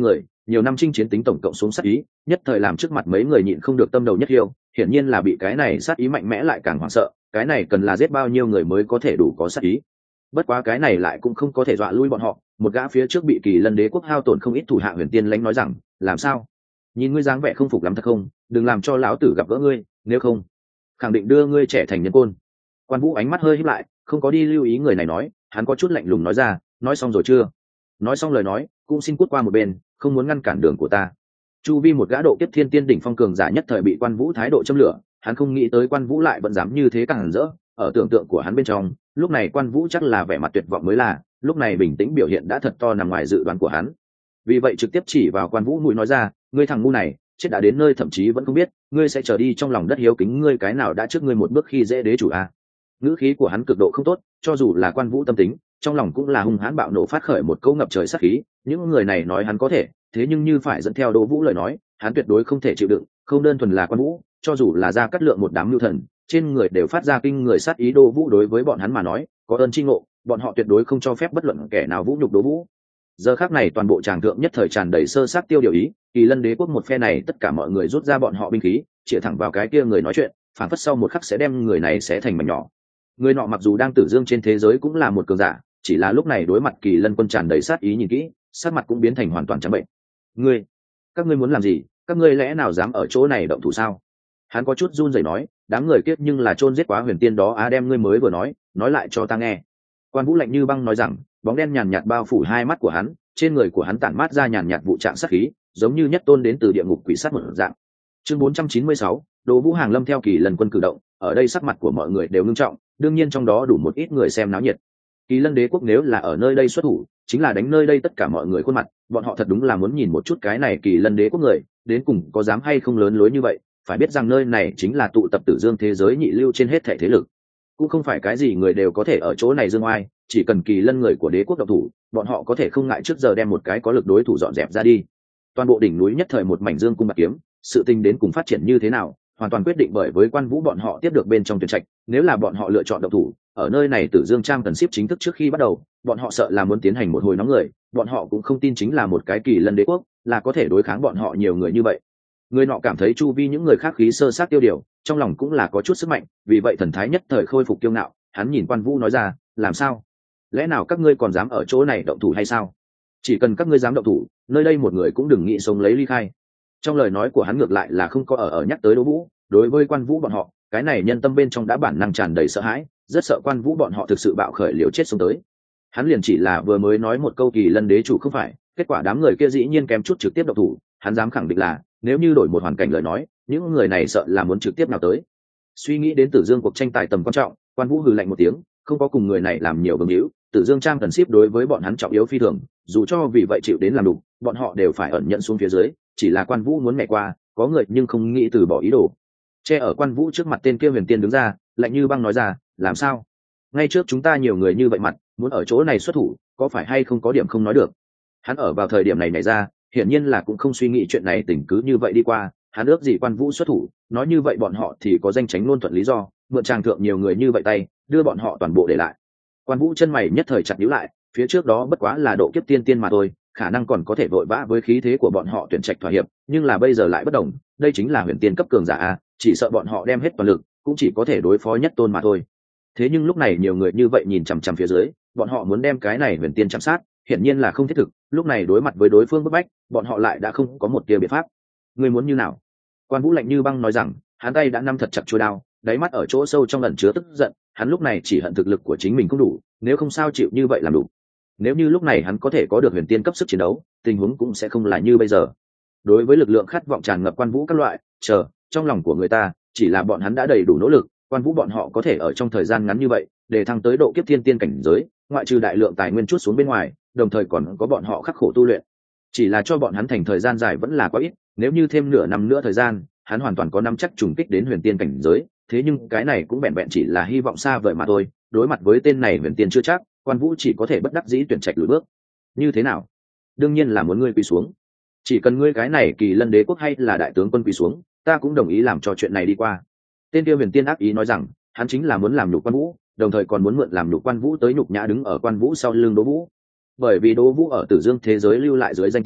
nhiều năm chinh chiến tính tổng cộng xuống sát ý nhất thời làm trước mặt mấy người nhịn không được tâm đầu nhất hiêu, hiển nhiên là bị cái này sát ý mạnh mẽ lại càng hoảng sợ, cái này cần là giết bao nhiêu người mới có thể đủ có sát ý. Bất quá cái này lại cũng không có thể dọa lui bọn họ, một gã phía trước bị Kỳ Lân Đế quốc hao tổn không ít thủ hạ Huyền Tiên lãnh nói rằng, làm sao, nhìn ngươi dáng vẻ không phục lắm thật không, đừng làm cho lão tử gặp gỡ ngươi, nếu không khẳng định đưa ngươi trẻ thành nhân côn. Quan Vũ ánh mắt hơi híp lại, không có đi lưu ý người này nói, hắn có chút lạnh lùng nói ra, nói xong rồi chưa? Nói xong lời nói, cũng xin cút qua một bên, không muốn ngăn cản đường của ta. Chu vi một gã độ kiếp thiên tiên đỉnh phong cường giả nhất thời bị Quan Vũ thái độ châm lửa, hắn không nghĩ tới Quan Vũ lại vẫn dám như thế càng rỡ, ở tưởng tượng của hắn bên trong, lúc này Quan Vũ chắc là vẻ mặt tuyệt vọng mới là, lúc này bình tĩnh biểu hiện đã thật to nằm ngoài dự đoán của hắn. Vì vậy trực tiếp chỉ vào Quan Vũ mũi nói ra, ngươi thằng ngu này, chết đã đến nơi thậm chí vẫn không biết, ngươi sẽ trở đi trong lòng đất hiếu kính ngươi cái nào đã trước ngươi một bước khi dễ đế chủ a. À. Ngữ khí của hắn cực độ không tốt, cho dù là Quan Vũ tâm tính, trong lòng cũng là hung hãn bạo nộ phát khởi một câu ngập trời sát khí, những người này nói hắn có thể, thế nhưng như phải dẫn theo Đỗ Vũ lời nói, hắn tuyệt đối không thể chịu đựng, không đơn thuần là Quan Vũ, cho dù là Gia Cát Lượng một đám lưu thần, trên người đều phát ra kinh người sát ý. Đỗ Vũ đối với bọn hắn mà nói, có ơn chi ngộ, bọn họ tuyệt đối không cho phép bất luận kẻ nào vũ nhục Đỗ Vũ. Giờ khắc này toàn bộ tràng thượng nhất thời tràn đầy sơ sát tiêu điều ý, Kỳ Lân Đế quốc một phe này tất cả mọi người rút ra bọn họ binh khí, chĩa thẳng vào cái kia người nói chuyện, phản phất sau một khắc sẽ đem người này xé thành mảnh nhỏ. Người nọ mặc dù đang tử dương trên thế giới cũng là một cường giả, chỉ là lúc này đối mặt Kỳ Lân quân tràn đầy sát ý nhìn kỹ, sát mặt cũng biến thành hoàn toàn trắng bệnh. Ngươi, các ngươi muốn làm gì? Các ngươi lẽ nào dám ở chỗ này động thủ sao? Hắn có chút run rẩy nói, đám người kiếp nhưng là chôn giết quá huyền tiên đó á, đem ngươi mới vừa nói, nói lại cho ta nghe. Quan Vũ lạnh như băng nói rằng, bóng đen nhàn nhạt bao phủ hai mắt của hắn, trên người của hắn tản mát ra nhàn nhạt vụ trạng sát khí, giống như nhất tôn đến từ địa ngục quỷ sát một dạng. Chương bốn trăm chín mươi sáu, Đỗ Vũ hàng lâm theo Kỳ Lân quân cử động, ở đây sắc mặt của mọi người đều ngưng trọng, đương nhiên trong đó đủ một ít người xem náo nhiệt. Kỳ Lân Đế quốc nếu là ở nơi đây xuất thủ, chính là đánh nơi đây tất cả mọi người khuôn mặt, bọn họ thật đúng là muốn nhìn một chút cái này Kỳ Lân Đế quốc người, đến cùng có dám hay không lớn lối như vậy, phải biết rằng nơi này chính là tụ tập tử dương thế giới nhị lưu trên hết thảy thế lực. Cũng không phải cái gì người đều có thể ở chỗ này dương oai, chỉ cần Kỳ Lân người của đế quốc động thủ, bọn họ có thể không ngại trước giờ đem một cái có lực đối thủ dọn dẹp ra đi. Toàn bộ đỉnh núi nhất thời một mảnh dương cung bạc kiếm, sự tình đến cùng phát triển như thế nào, hoàn toàn quyết định bởi với Quan Vũ bọn họ tiếp được bên trong tuyển trạch, nếu là bọn họ lựa chọn động thủ, ở nơi này Tử Dương Trang cần ship chính thức trước khi bắt đầu, bọn họ sợ là muốn tiến hành một hồi nóng người, bọn họ cũng không tin chính là một cái Kỳ Lân Đế quốc là có thể đối kháng bọn họ nhiều người như vậy. Người nọ cảm thấy chu vi những người khác khí sơ sát tiêu điều, trong lòng cũng là có chút sức mạnh, vì vậy thần thái nhất thời khôi phục kiêu ngạo, hắn nhìn Quan Vũ nói ra, làm sao? Lẽ nào các ngươi còn dám ở chỗ này động thủ hay sao? Chỉ cần các ngươi dám động thủ, nơi đây một người cũng đừng nghĩ sống lấy ly khai. Trong lời nói của hắn ngược lại là không có ở ở nhắc tới Đỗ Vũ, đối với Quan Vũ bọn họ, cái này nhân tâm bên trong đã bản năng tràn đầy sợ hãi, rất sợ Quan Vũ bọn họ thực sự bạo khởi liều chết xuống tới. Hắn liền chỉ là vừa mới nói một câu Kỳ Lân đế chủ không phải, kết quả đám người kia dĩ nhiên kém chút trực tiếp động thủ, hắn dám khẳng định là nếu như đổi một hoàn cảnh lời nói, những người này sợ là muốn trực tiếp nào tới. Suy nghĩ đến Tử Dương cuộc tranh tài tầm quan trọng, Quan Vũ hừ lạnh một tiếng, không có cùng người này làm nhiều vương hữu, Tử Dương Trang cần ship đối với bọn hắn trọng yếu phi thường, dù cho vì vậy chịu đến làm đủ, bọn họ đều phải ẩn nhận xuống phía dưới, chỉ là Quan Vũ muốn mẹ qua, có người nhưng không nghĩ từ bỏ ý đồ. Che ở Quan Vũ trước mặt tên kia huyền tiên đứng ra, lạnh như băng nói ra, làm sao? Ngay trước chúng ta nhiều người như vậy mặt, muốn ở chỗ này xuất thủ, có phải hay không có điểm không nói được? Hắn ở vào thời điểm này này ra, hiển nhiên là cũng không suy nghĩ chuyện này tình cứ như vậy đi qua, hắn ước gì Quan Vũ xuất thủ, nói như vậy bọn họ thì có danh tránh luôn thuận lý do, mượn tràng thượng nhiều người như vậy tay, đưa bọn họ toàn bộ để lại. Quan Vũ chân mày nhất thời chặt nhíu lại, phía trước đó bất quá là độ kiếp tiên tiên mà thôi, khả năng còn có thể vội vã với khí thế của bọn họ tuyển trạch thỏa hiệp, nhưng là bây giờ lại bất đồng, đây chính là huyền tiên cấp cường giả a, chỉ sợ bọn họ đem hết toàn lực, cũng chỉ có thể đối phó nhất tôn mà thôi. Thế nhưng lúc này nhiều người như vậy nhìn chằm chằm phía dưới, bọn họ muốn đem cái này huyền tiên chạm sát, hiển nhiên là không thiết thực, lúc này đối mặt với đối phương bức bách, bọn họ lại đã không có một tia biện pháp. Ngươi muốn như nào? Quan Vũ lạnh như băng nói rằng, hắn tay đã nắm thật chặt chuôi đao, đáy mắt ở chỗ sâu trong ẩn chứa tức giận, hắn lúc này chỉ hận thực lực của chính mình không đủ, nếu không sao chịu như vậy làm đủ. Nếu như lúc này hắn có thể có được huyền tiên cấp sức chiến đấu, tình huống cũng sẽ không là như bây giờ. Đối với lực lượng khát vọng tràn ngập Quan Vũ các loại, chờ, trong lòng của người ta, chỉ là bọn hắn đã đầy đủ nỗ lực, Quan Vũ bọn họ có thể ở trong thời gian ngắn như vậy, để thăng tới độ kiếp thiên tiên cảnh giới, ngoại trừ đại lượng tài nguyên chút xuống bên ngoài, đồng thời còn có bọn họ khắc khổ tu luyện. Chỉ là cho bọn hắn thành thời gian dài vẫn là quá ít, nếu như thêm nửa năm nữa thời gian, hắn hoàn toàn có nắm chắc trùng kích đến huyền tiên cảnh giới, thế nhưng cái này cũng vẹn vẹn chỉ là hy vọng xa vời mà thôi, đối mặt với tên này huyền tiên chưa chắc, Quan Vũ chỉ có thể bất đắc dĩ tuyển trạch lùi bước. Như thế nào? Đương nhiên là muốn ngươi quỳ xuống. Chỉ cần ngươi cái này Kỳ Lân đế quốc hay là đại tướng quân quỳ xuống, ta cũng đồng ý làm cho chuyện này đi qua. Tên kia huyền tiên ác ý nói rằng, hắn chính là muốn làm nhục Quan Vũ, đồng thời còn muốn mượn làm nhục Quan Vũ tới nhục nhã đứng ở Quan Vũ sau lưng Đỗ Vũ. Bởi vì Đỗ Vũ ở Tử Dương thế giới lưu lại dưới danh tiếng,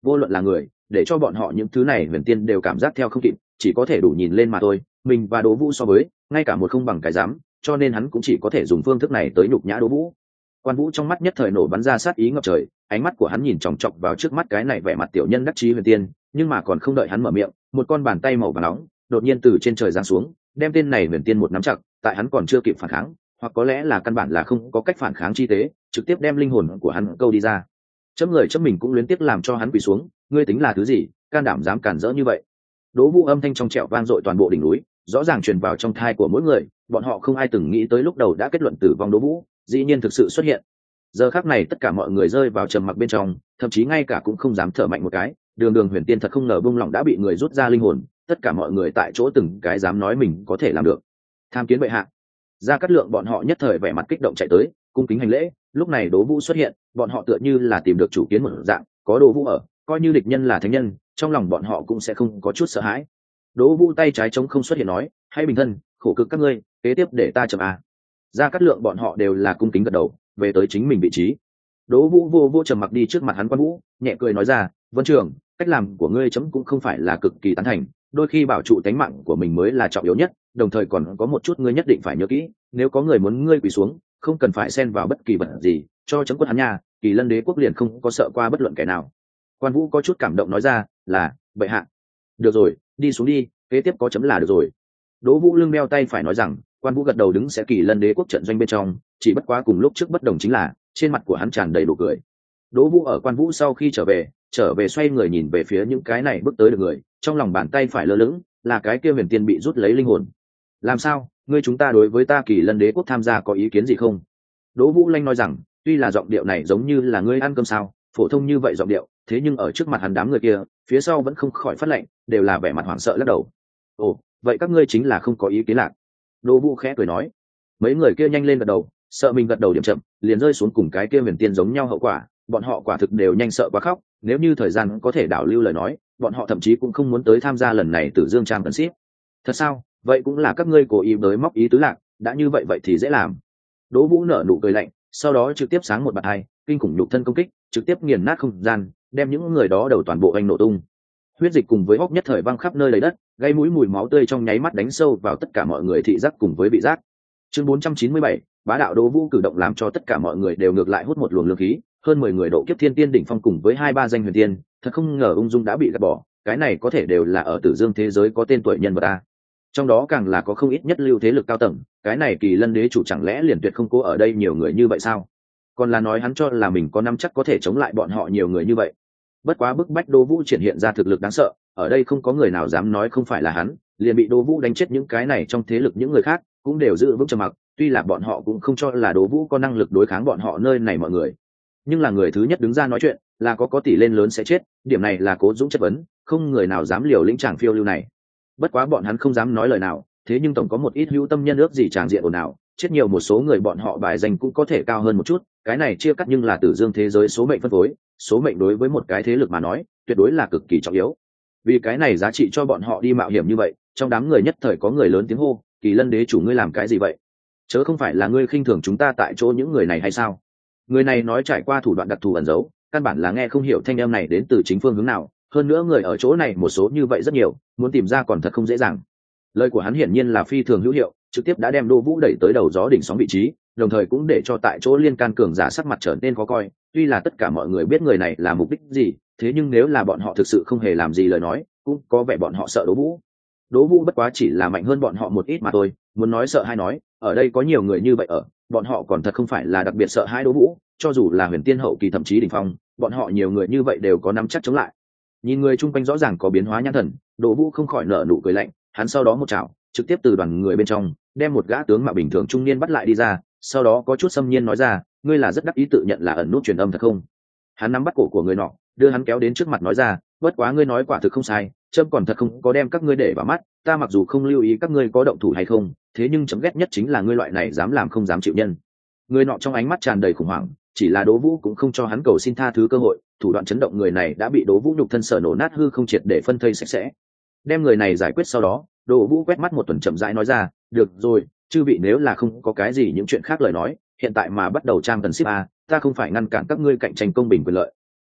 vô luận là người để cho bọn họ những thứ này huyền tiên đều cảm giác theo không kịp, chỉ có thể đủ nhìn lên mà thôi. Mình và Đỗ Vũ so với ngay cả một không bằng cái dám, cho nên hắn cũng chỉ có thể dùng phương thức này tới nhục nhã Đỗ Vũ. Quan Vũ trong mắt nhất thời nổ bắn ra sát ý ngập trời, ánh mắt của hắn nhìn chòng chọc vào trước mắt cái này vẻ mặt tiểu nhân đắc chí huyền tiên, nhưng mà còn không đợi hắn mở miệng, một con bàn tay màu vàng nóng đột nhiên từ trên trời giáng xuống, đem tên này huyền tiên một nắm chặt, tại hắn còn chưa kịp phản kháng, hoặc có lẽ là căn bản là không có cách phản kháng chi tế, trực tiếp đem linh hồn của hắn câu đi ra. Chấm người chấm mình cũng luyến tiếc làm cho hắn quỳ xuống, ngươi tính là thứ gì, can đảm dám cản rỡ như vậy. Đỗ Vũ âm thanh trong trẻo vang dội toàn bộ đỉnh núi, rõ ràng truyền vào trong thai của mỗi người, bọn họ không ai từng nghĩ tới lúc đầu đã kết luận tử vong Đỗ Vũ dĩ nhiên thực sự xuất hiện. Giờ khắc này tất cả mọi người rơi vào trầm mặc bên trong, thậm chí ngay cả cũng không dám thở mạnh một cái. Đường Đường huyền tiên thật không ngờ bung lỏng đã bị người rút ra linh hồn, tất cả mọi người tại chỗ từng cái dám nói mình có thể làm được. Tham kiến bệ hạ. Gia Cát Lượng bọn họ nhất thời vẻ mặt kích động chạy tới, cung kính hành lễ. Lúc này Đỗ Vũ xuất hiện, bọn họ tựa như là tìm được chủ kiến một dạng, có Đỗ Vũ ở, coi như địch nhân là thánh nhân, trong lòng bọn họ cũng sẽ không có chút sợ hãi. Đỗ Vũ tay trái trống không xuất hiện nói, hãy bình thân, khổ cực các ngươi, kế tiếp để ta chậm a. Gia Cát Lượng bọn họ đều là cung kính gật đầu, về tới chính mình vị trí. Đỗ Vũ vô vô trầm mặc đi trước mặt hắn Quan Vũ, nhẹ cười nói ra, Vân Trường, cách làm của ngươi chấm cũng không phải là cực kỳ tán thành, đôi khi bảo trụ tính mạng của mình mới là trọng yếu nhất, đồng thời còn có một chút ngươi nhất định phải nhớ kỹ, nếu có người muốn ngươi quỳ xuống, không cần phải xen vào bất kỳ vật gì, cho chấm quất hắn nha, Kỳ Lân Đế quốc liền không có sợ qua bất luận kẻ nào. Quan Vũ có chút cảm động nói ra, là, bệ hạ. Được rồi, đi xuống đi, kế tiếp có chấm là được rồi. Đỗ Vũ lưng đeo tay phải nói rằng, Quan Vũ gật đầu đứng sẽ Kỳ Lân Đế quốc trận doanh bên trong, chỉ bất quá cùng lúc trước bất đồng chính là, trên mặt của hắn tràn đầy nụ cười. Đỗ Vũ ở Quan Vũ sau khi trở về, trở về xoay người nhìn về phía những cái này bước tới được người, trong lòng bàn tay phải lơ lửng, là cái kia huyền tiên bị rút lấy linh hồn. Làm sao, ngươi chúng ta đối với ta Kỳ Lân Đế quốc tham gia có ý kiến gì không? Đỗ Vũ lanh nói rằng, tuy là giọng điệu này giống như là ngươi ăn cơm sao, phổ thông như vậy giọng điệu, thế nhưng ở trước mặt hắn đám người kia, phía sau vẫn không khỏi phát lệnh, đều là vẻ mặt hoảng sợ lắc đầu. Ồ, vậy các ngươi chính là không có ý kiến lạc. Đỗ Vũ khẽ cười nói. Mấy người kia nhanh lên gật đầu, sợ mình gật đầu điểm chậm, liền rơi xuống cùng cái kia huyền tiên giống nhau hậu quả, bọn họ quả thực đều nhanh sợ quá khóc, nếu như thời gian có thể đảo lưu lời nói, bọn họ thậm chí cũng không muốn tới tham gia lần này Tử Dương Trang tấn ship. Thật sao? Vậy cũng là các ngươi cố ý tới móc ý tứ lạc, đã như vậy vậy thì dễ làm. Đỗ Vũ nở nụ cười lạnh, sau đó trực tiếp sáng một bạt hai, kinh khủng nhục thân công kích, trực tiếp nghiền nát không gian, đem những người đó đầu toàn bộ anh nổ tung. Huyết dịch cùng với hốc nhất thời văng khắp nơi đầy đất, gây mũi mùi máu tươi trong nháy mắt đánh sâu vào tất cả mọi người thị giác cùng với vị giác. Chương bốn trăm chín mươi bảy, bá đạo Đỗ Vũ cử động làm cho tất cả mọi người đều ngược lại hút một luồng lương khí, hơn mười người độ kiếp thiên tiên đỉnh phong cùng với hai ba danh huyền tiên, thật không ngờ ung dung đã bị gạt bỏ, cái này có thể đều là ở Tử Dương thế giới có tên tuổi nhân vật a. Trong đó càng là có không ít nhất lưu thế lực cao tầng, cái này Kỳ Lân Đế chủ chẳng lẽ liền tuyệt không cố ở đây nhiều người như vậy sao? Còn là nói hắn cho là mình có năm chắc có thể chống lại bọn họ nhiều người như vậy. Bất quá bức bách Đỗ Vũ triển hiện ra thực lực đáng sợ, ở đây không có người nào dám nói không phải là hắn, liền bị Đỗ Vũ đánh chết những cái này trong thế lực những người khác cũng đều giữ vững trầm mặc, tuy là bọn họ cũng không cho là Đỗ Vũ có năng lực đối kháng bọn họ nơi này mọi người. Nhưng là người thứ nhất đứng ra nói chuyện, là có có tỷ lên lớn sẽ chết, điểm này là Cố Dũng chất vấn, không người nào dám liều lĩnh chàng phiêu lưu này. Bất quá bọn hắn không dám nói lời nào, thế nhưng tổng có một ít hữu tâm nhân ước gì chàng diện ồn nào, chết nhiều một số người bọn họ bài danh cũng có thể cao hơn một chút, cái này chia cắt nhưng là Tử Dương thế giới số mệnh phân phối, số mệnh đối với một cái thế lực mà nói, tuyệt đối là cực kỳ trọng yếu. Vì cái này giá trị cho bọn họ đi mạo hiểm như vậy, trong đám người nhất thời có người lớn tiếng hô, Kỳ Lân Đế chủ ngươi làm cái gì vậy? Chớ không phải là ngươi khinh thường chúng ta tại chỗ những người này hay sao? Người này nói trải qua thủ đoạn đặc thù ẩn giấu, căn bản là nghe không hiểu thanh âm này đến từ chính phương hướng nào, hơn nữa người ở chỗ này một số như vậy rất nhiều, muốn tìm ra còn thật không dễ dàng. Lời của hắn hiển nhiên là phi thường hữu hiệu, trực tiếp đã đem Đỗ Vũ đẩy tới đầu gió đỉnh sóng vị trí, đồng thời cũng để cho tại chỗ liên can cường giả sắc mặt trở nên khó coi. Tuy là tất cả mọi người biết người này là mục đích gì, thế nhưng nếu là bọn họ thực sự không hề làm gì lời nói, cũng có vẻ bọn họ sợ Đỗ Vũ. Đỗ Vũ bất quá chỉ là mạnh hơn bọn họ một ít mà thôi, muốn nói sợ hay nói, ở đây có nhiều người như vậy ở, bọn họ còn thật không phải là đặc biệt sợ hãi Đỗ Vũ, cho dù là huyền tiên hậu kỳ thậm chí đỉnh phong, bọn họ nhiều người như vậy đều có nắm chắc chống lại. Nhìn người chung quanh rõ ràng có biến hóa nhãn thần, Đỗ Vũ không khỏi nở nụ cười lạnh, hắn sau đó một chảo, trực tiếp từ đoàn người bên trong đem một gã tướng mạo bình thường trung niên bắt lại đi ra, sau đó có chút xâm nhiên nói ra, ngươi là rất đắc ý tự nhận là ẩn nút truyền âm thật không? Hắn nắm bắt cổ của người nọ, đưa hắn kéo đến trước mặt nói ra, bất quá ngươi nói quả thực không sai, chấm còn thật không có đem các ngươi để vào mắt, ta mặc dù không lưu ý các ngươi có động thủ hay không, thế nhưng chấm ghét nhất chính là ngươi loại này dám làm không dám chịu nhân. Người nọ trong ánh mắt tràn đầy khủng hoảng, chỉ là Đỗ Vũ cũng không cho hắn cầu xin tha thứ cơ hội, thủ đoạn chấn động người này đã bị Đỗ Vũ nhục thân sở nổ nát hư không triệt để phân thây sạch sẽ. Đem người này giải quyết sau đó, Đỗ Vũ quét mắt một tuần chậm rãi nói ra, được rồi, chư vị nếu là không có cái gì những chuyện khác lời nói, hiện tại mà bắt đầu trang cần ship a, ta không phải ngăn cản các ngươi cạnh tranh công bình quyền lợi.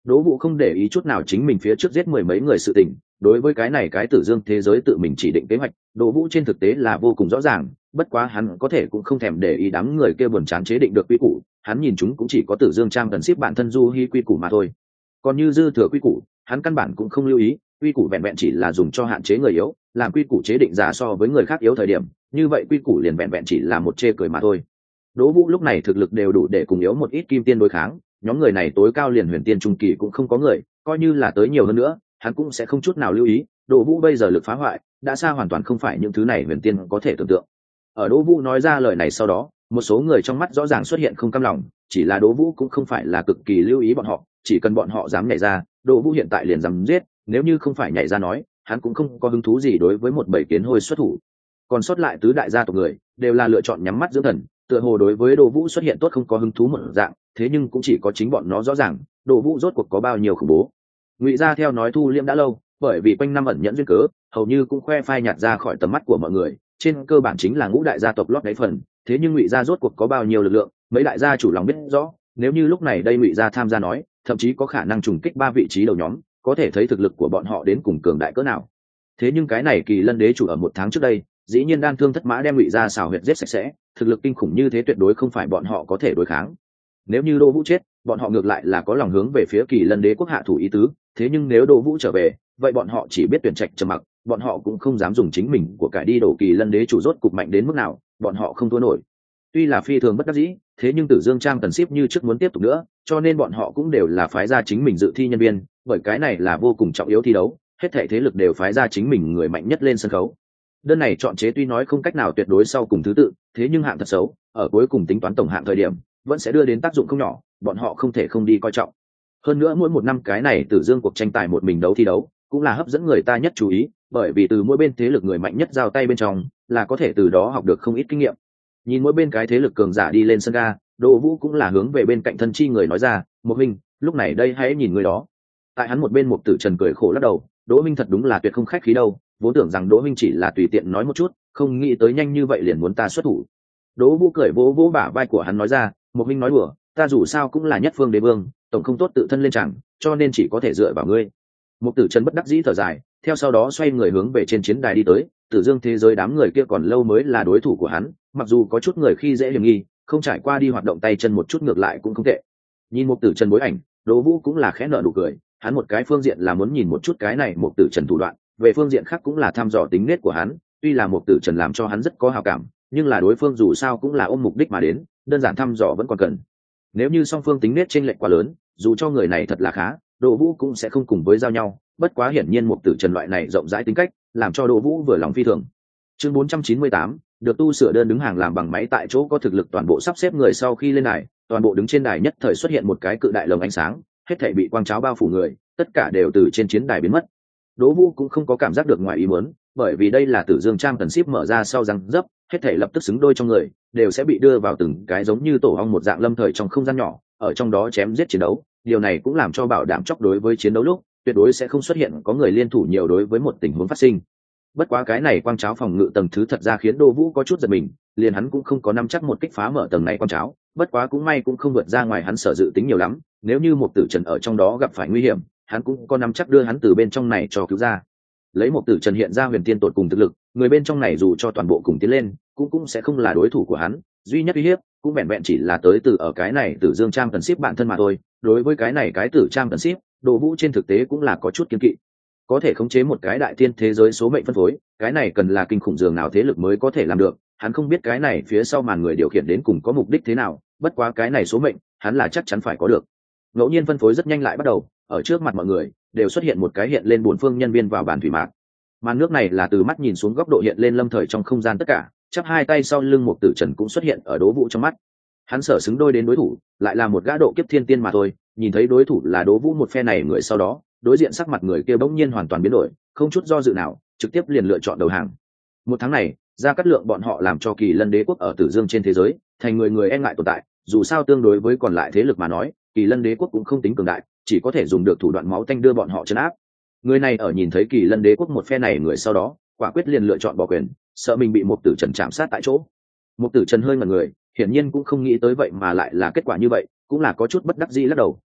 Đỗ Vũ không để ý chút nào chính mình phía trước giết mười mấy người sự tình, đối với cái này cái Tử Dương thế giới tự mình chỉ định kế hoạch, Đỗ Vũ trên thực tế là vô cùng rõ ràng, bất quá hắn có thể cũng không thèm để ý đám người kia buồn chán chế định được quy củ, hắn nhìn chúng cũng chỉ có Tử Dương Trang cần ship bản thân du hi quy củ mà thôi. Còn như dư thừa quy củ, hắn căn bản cũng không lưu ý, quy củ vẹn vẹn chỉ là dùng cho hạn chế người yếu, làm quy củ chế định giả so với người khác yếu thời điểm, như vậy quy củ liền vẹn vẹn chỉ là một chê cười mà thôi. Đỗ Vũ lúc này thực lực đều đủ để cùng yếu một ít kim tiên đối kháng, nhóm người này tối cao liền huyền tiên trung kỳ cũng không có người, coi như là tới nhiều hơn nữa, hắn cũng sẽ không chút nào lưu ý. Đỗ Vũ bây giờ lực phá hoại đã xa hoàn toàn không phải những thứ này huyền tiên có thể tưởng tượng. Ở Đỗ Vũ nói ra lời này sau đó, một số người trong mắt rõ ràng xuất hiện không cam lòng, chỉ là Đỗ Vũ cũng không phải là cực kỳ lưu ý bọn họ, chỉ cần bọn họ dám nhảy ra, Đỗ Vũ hiện tại liền dám giết, nếu như không phải nhảy ra nói, hắn cũng không có hứng thú gì đối với một bầy kiến hôi xuất thủ. Còn sót lại tứ đại gia tộc người, đều là lựa chọn nhắm mắt dưỡng thần, tựa hồ đối với Đỗ Vũ xuất hiện tốt không có hứng thú một dạng, thế nhưng cũng chỉ có chính bọn nó rõ ràng, Đỗ Vũ rốt cuộc có bao nhiêu khủng bố. Ngụy gia theo nói thu liễm đã lâu, bởi vì quanh năm ẩn nhẫn duyên cớ, hầu như cũng khoe phai nhạt ra khỏi tầm mắt của mọi người, trên cơ bản chính là ngũ đại gia tộc lót đáy phần, thế nhưng Ngụy gia rốt cuộc có bao nhiêu lực lượng, mấy đại gia chủ lòng biết rõ, nếu như lúc này đây Ngụy gia tham gia nói, thậm chí có khả năng trùng kích ba vị trí đầu nhóm, có thể thấy thực lực của bọn họ đến cùng cường đại cỡ nào. Thế nhưng cái này Kỳ Lân đế chủ ở một tháng trước đây, dĩ nhiên đan thương thất mã đem Ngụy gia xào huyệt giết sạch sẽ, thực lực kinh khủng như thế tuyệt đối không phải bọn họ có thể đối kháng. Nếu như Đỗ Vũ chết, bọn họ ngược lại là có lòng hướng về phía Kỳ Lân đế quốc hạ thủ ý tứ, thế nhưng nếu Đỗ Vũ trở về, vậy bọn họ chỉ biết tuyển trạch trầm mặc, bọn họ cũng không dám dùng chính mình của cải đi đổ Kỳ Lân đế chủ rốt cục mạnh đến mức nào, bọn họ không thua nổi. Tuy là phi thường bất đắc dĩ, thế nhưng Tử Dương Trang cần ship như trước muốn tiếp tục nữa, cho nên bọn họ cũng đều là phái ra chính mình dự thi nhân viên, bởi cái này là vô cùng trọng yếu thi đấu, hết thảy thế lực đều phái ra chính mình người mạnh nhất lên sân khấu. Đơn này chọn chế tuy nói không cách nào tuyệt đối sau cùng thứ tự, thế nhưng hạng thật xấu, ở cuối cùng tính toán tổng hạng thời điểm, vẫn sẽ đưa đến tác dụng không nhỏ, bọn họ không thể không đi coi trọng. Hơn nữa mỗi một năm cái này Tử Dương cuộc tranh tài một mình đấu thi đấu, cũng là hấp dẫn người ta nhất chú ý, bởi vì từ mỗi bên thế lực người mạnh nhất giao tay bên trong, là có thể từ đó học được không ít kinh nghiệm. Nhìn mỗi bên cái thế lực cường giả đi lên sân ga, Đỗ Vũ cũng là hướng về bên cạnh thân chi người nói ra, "Một huynh, lúc này đây hãy nhìn người đó." Tại hắn một bên Mục Tử Trần cười khổ lắc đầu, Đỗ huynh thật đúng là tuyệt không khách khí đâu, vốn tưởng rằng Đỗ huynh chỉ là tùy tiện nói một chút, không nghĩ tới nhanh như vậy liền muốn ta xuất thủ. Đỗ Vũ cười vỗ vỗ bả vai của hắn nói ra, "Một huynh nói đùa, ta dù sao cũng là nhất phương đế vương, tổng không tốt tự thân lên chẳng, cho nên chỉ có thể dựa vào ngươi." Mục Tử Trần bất đắc dĩ thở dài, theo sau đó xoay người hướng về trên chiến đài đi tới, Tử Dương thế giới đám người kia còn lâu mới là đối thủ của hắn, mặc dù có chút người khi dễ hiểm nghi, không trải qua đi hoạt động tay chân một chút ngược lại cũng không tệ. Nhìn Mục Tử Trần bối ảnh, Đỗ Vũ cũng là khẽ nở nụ cười, hắn một cái phương diện là muốn nhìn một chút cái này Mục Tử Trần thủ đoạn, về phương diện khác cũng là thăm dò tính nết của hắn, tuy là Mục Tử Trần làm cho hắn rất có hảo cảm, nhưng là đối phương dù sao cũng là ôm mục đích mà đến, đơn giản thăm dò vẫn còn cần. Nếu như song phương tính nết chênh lệch quá lớn, dù cho người này thật là khá, Đỗ Vũ cũng sẽ không cùng với giao nhau, bất quá hiển nhiên Mục Tử Trần loại này rộng rãi tính cách, làm cho Đỗ Vũ vừa lòng phi thường. Chương bốn trăm chín mươi tám, được tu sửa đơn đứng hàng làm bằng máy tại chỗ có thực lực toàn bộ sắp xếp người sau khi lên đài, toàn bộ đứng trên đài nhất thời xuất hiện một cái cự đại lồng ánh sáng, hết thảy bị quang cháo bao phủ người, tất cả đều từ trên chiến đài biến mất. Đỗ Vũ cũng không có cảm giác được ngoài ý muốn, bởi vì đây là Tử Dương Trang cần ship mở ra sau răng dấp, hết thảy lập tức xứng đôi trong người, đều sẽ bị đưa vào từng cái giống như tổ ong một dạng lâm thời trong không gian nhỏ, ở trong đó chém giết chiến đấu, điều này cũng làm cho bảo đảm chóc đối với chiến đấu lúc, tuyệt đối sẽ không xuất hiện có người liên thủ nhiều đối với một tình huống phát sinh. Bất quá cái này quang cháo phòng ngự tầng thứ thật ra khiến Đỗ Vũ có chút giật mình, liền hắn cũng không có nắm chắc một kích phá mở tầng này quang cháo, bất quá cũng may cũng không vượt ra ngoài hắn sở dự tính nhiều lắm, nếu như một Tử Trần ở trong đó gặp phải nguy hiểm, hắn cũng có nắm chắc đưa hắn từ bên trong này cho cứu ra. Lấy một Tử Trần hiện ra huyền tiên tột cùng thực lực, người bên trong này dù cho toàn bộ cùng tiến lên, cũng cũng sẽ không là đối thủ của hắn, duy nhất uy hiếp cũng vẹn vẹn chỉ là tới từ ở cái này Tử Dương Trang cần ship bản thân mà thôi. Đối với cái này cái Tử Trang cần ship, Đỗ Vũ trên thực tế cũng là có chút kiêng kỵ. Có thể khống chế một cái đại thiên thế giới số mệnh phân phối, cái này cần là kinh khủng dường nào thế lực mới có thể làm được, hắn không biết cái này phía sau màn người điều khiển đến cùng có mục đích thế nào, bất quá cái này số mệnh, hắn là chắc chắn phải có được. Ngẫu nhiên phân phối rất nhanh lại bắt đầu, ở trước mặt mọi người, đều xuất hiện một cái hiện lên bốn phương nhân viên vào bàn thủy mạc. Màn nước này là từ mắt nhìn xuống góc độ hiện lên lâm thời trong không gian tất cả, chắp hai tay sau lưng một Tử Trần cũng xuất hiện ở Đỗ Vũ trong mắt. Hắn sở xứng đôi đến đối thủ, lại là một gã độ kiếp thiên tiên mà thôi, nhìn thấy đối thủ là Đỗ Vũ một phe này người sau đó, đối diện sắc mặt người kia bỗng nhiên hoàn toàn biến đổi, không chút do dự nào, trực tiếp liền lựa chọn đầu hàng. Một tháng này, Gia Cát Lượng bọn họ làm cho Kỳ Lân đế quốc ở Tử Dương trên thế giới, thành người người e ngại tồn tại, dù sao tương đối với còn lại thế lực mà nói, Kỳ Lân đế quốc cũng không tính cường đại, chỉ có thể dùng được thủ đoạn máu tanh đưa bọn họ trấn áp. Người này ở nhìn thấy Kỳ Lân đế quốc một phe này người sau đó, quả quyết liền lựa chọn bỏ quyền, sợ mình bị một Tử Trần chạm sát tại chỗ. Một Tử Trần hơi ngẩn người, hiển nhiên cũng không nghĩ tới vậy mà lại là kết quả như vậy, cũng là có chút bất đắc dĩ lắc đầu,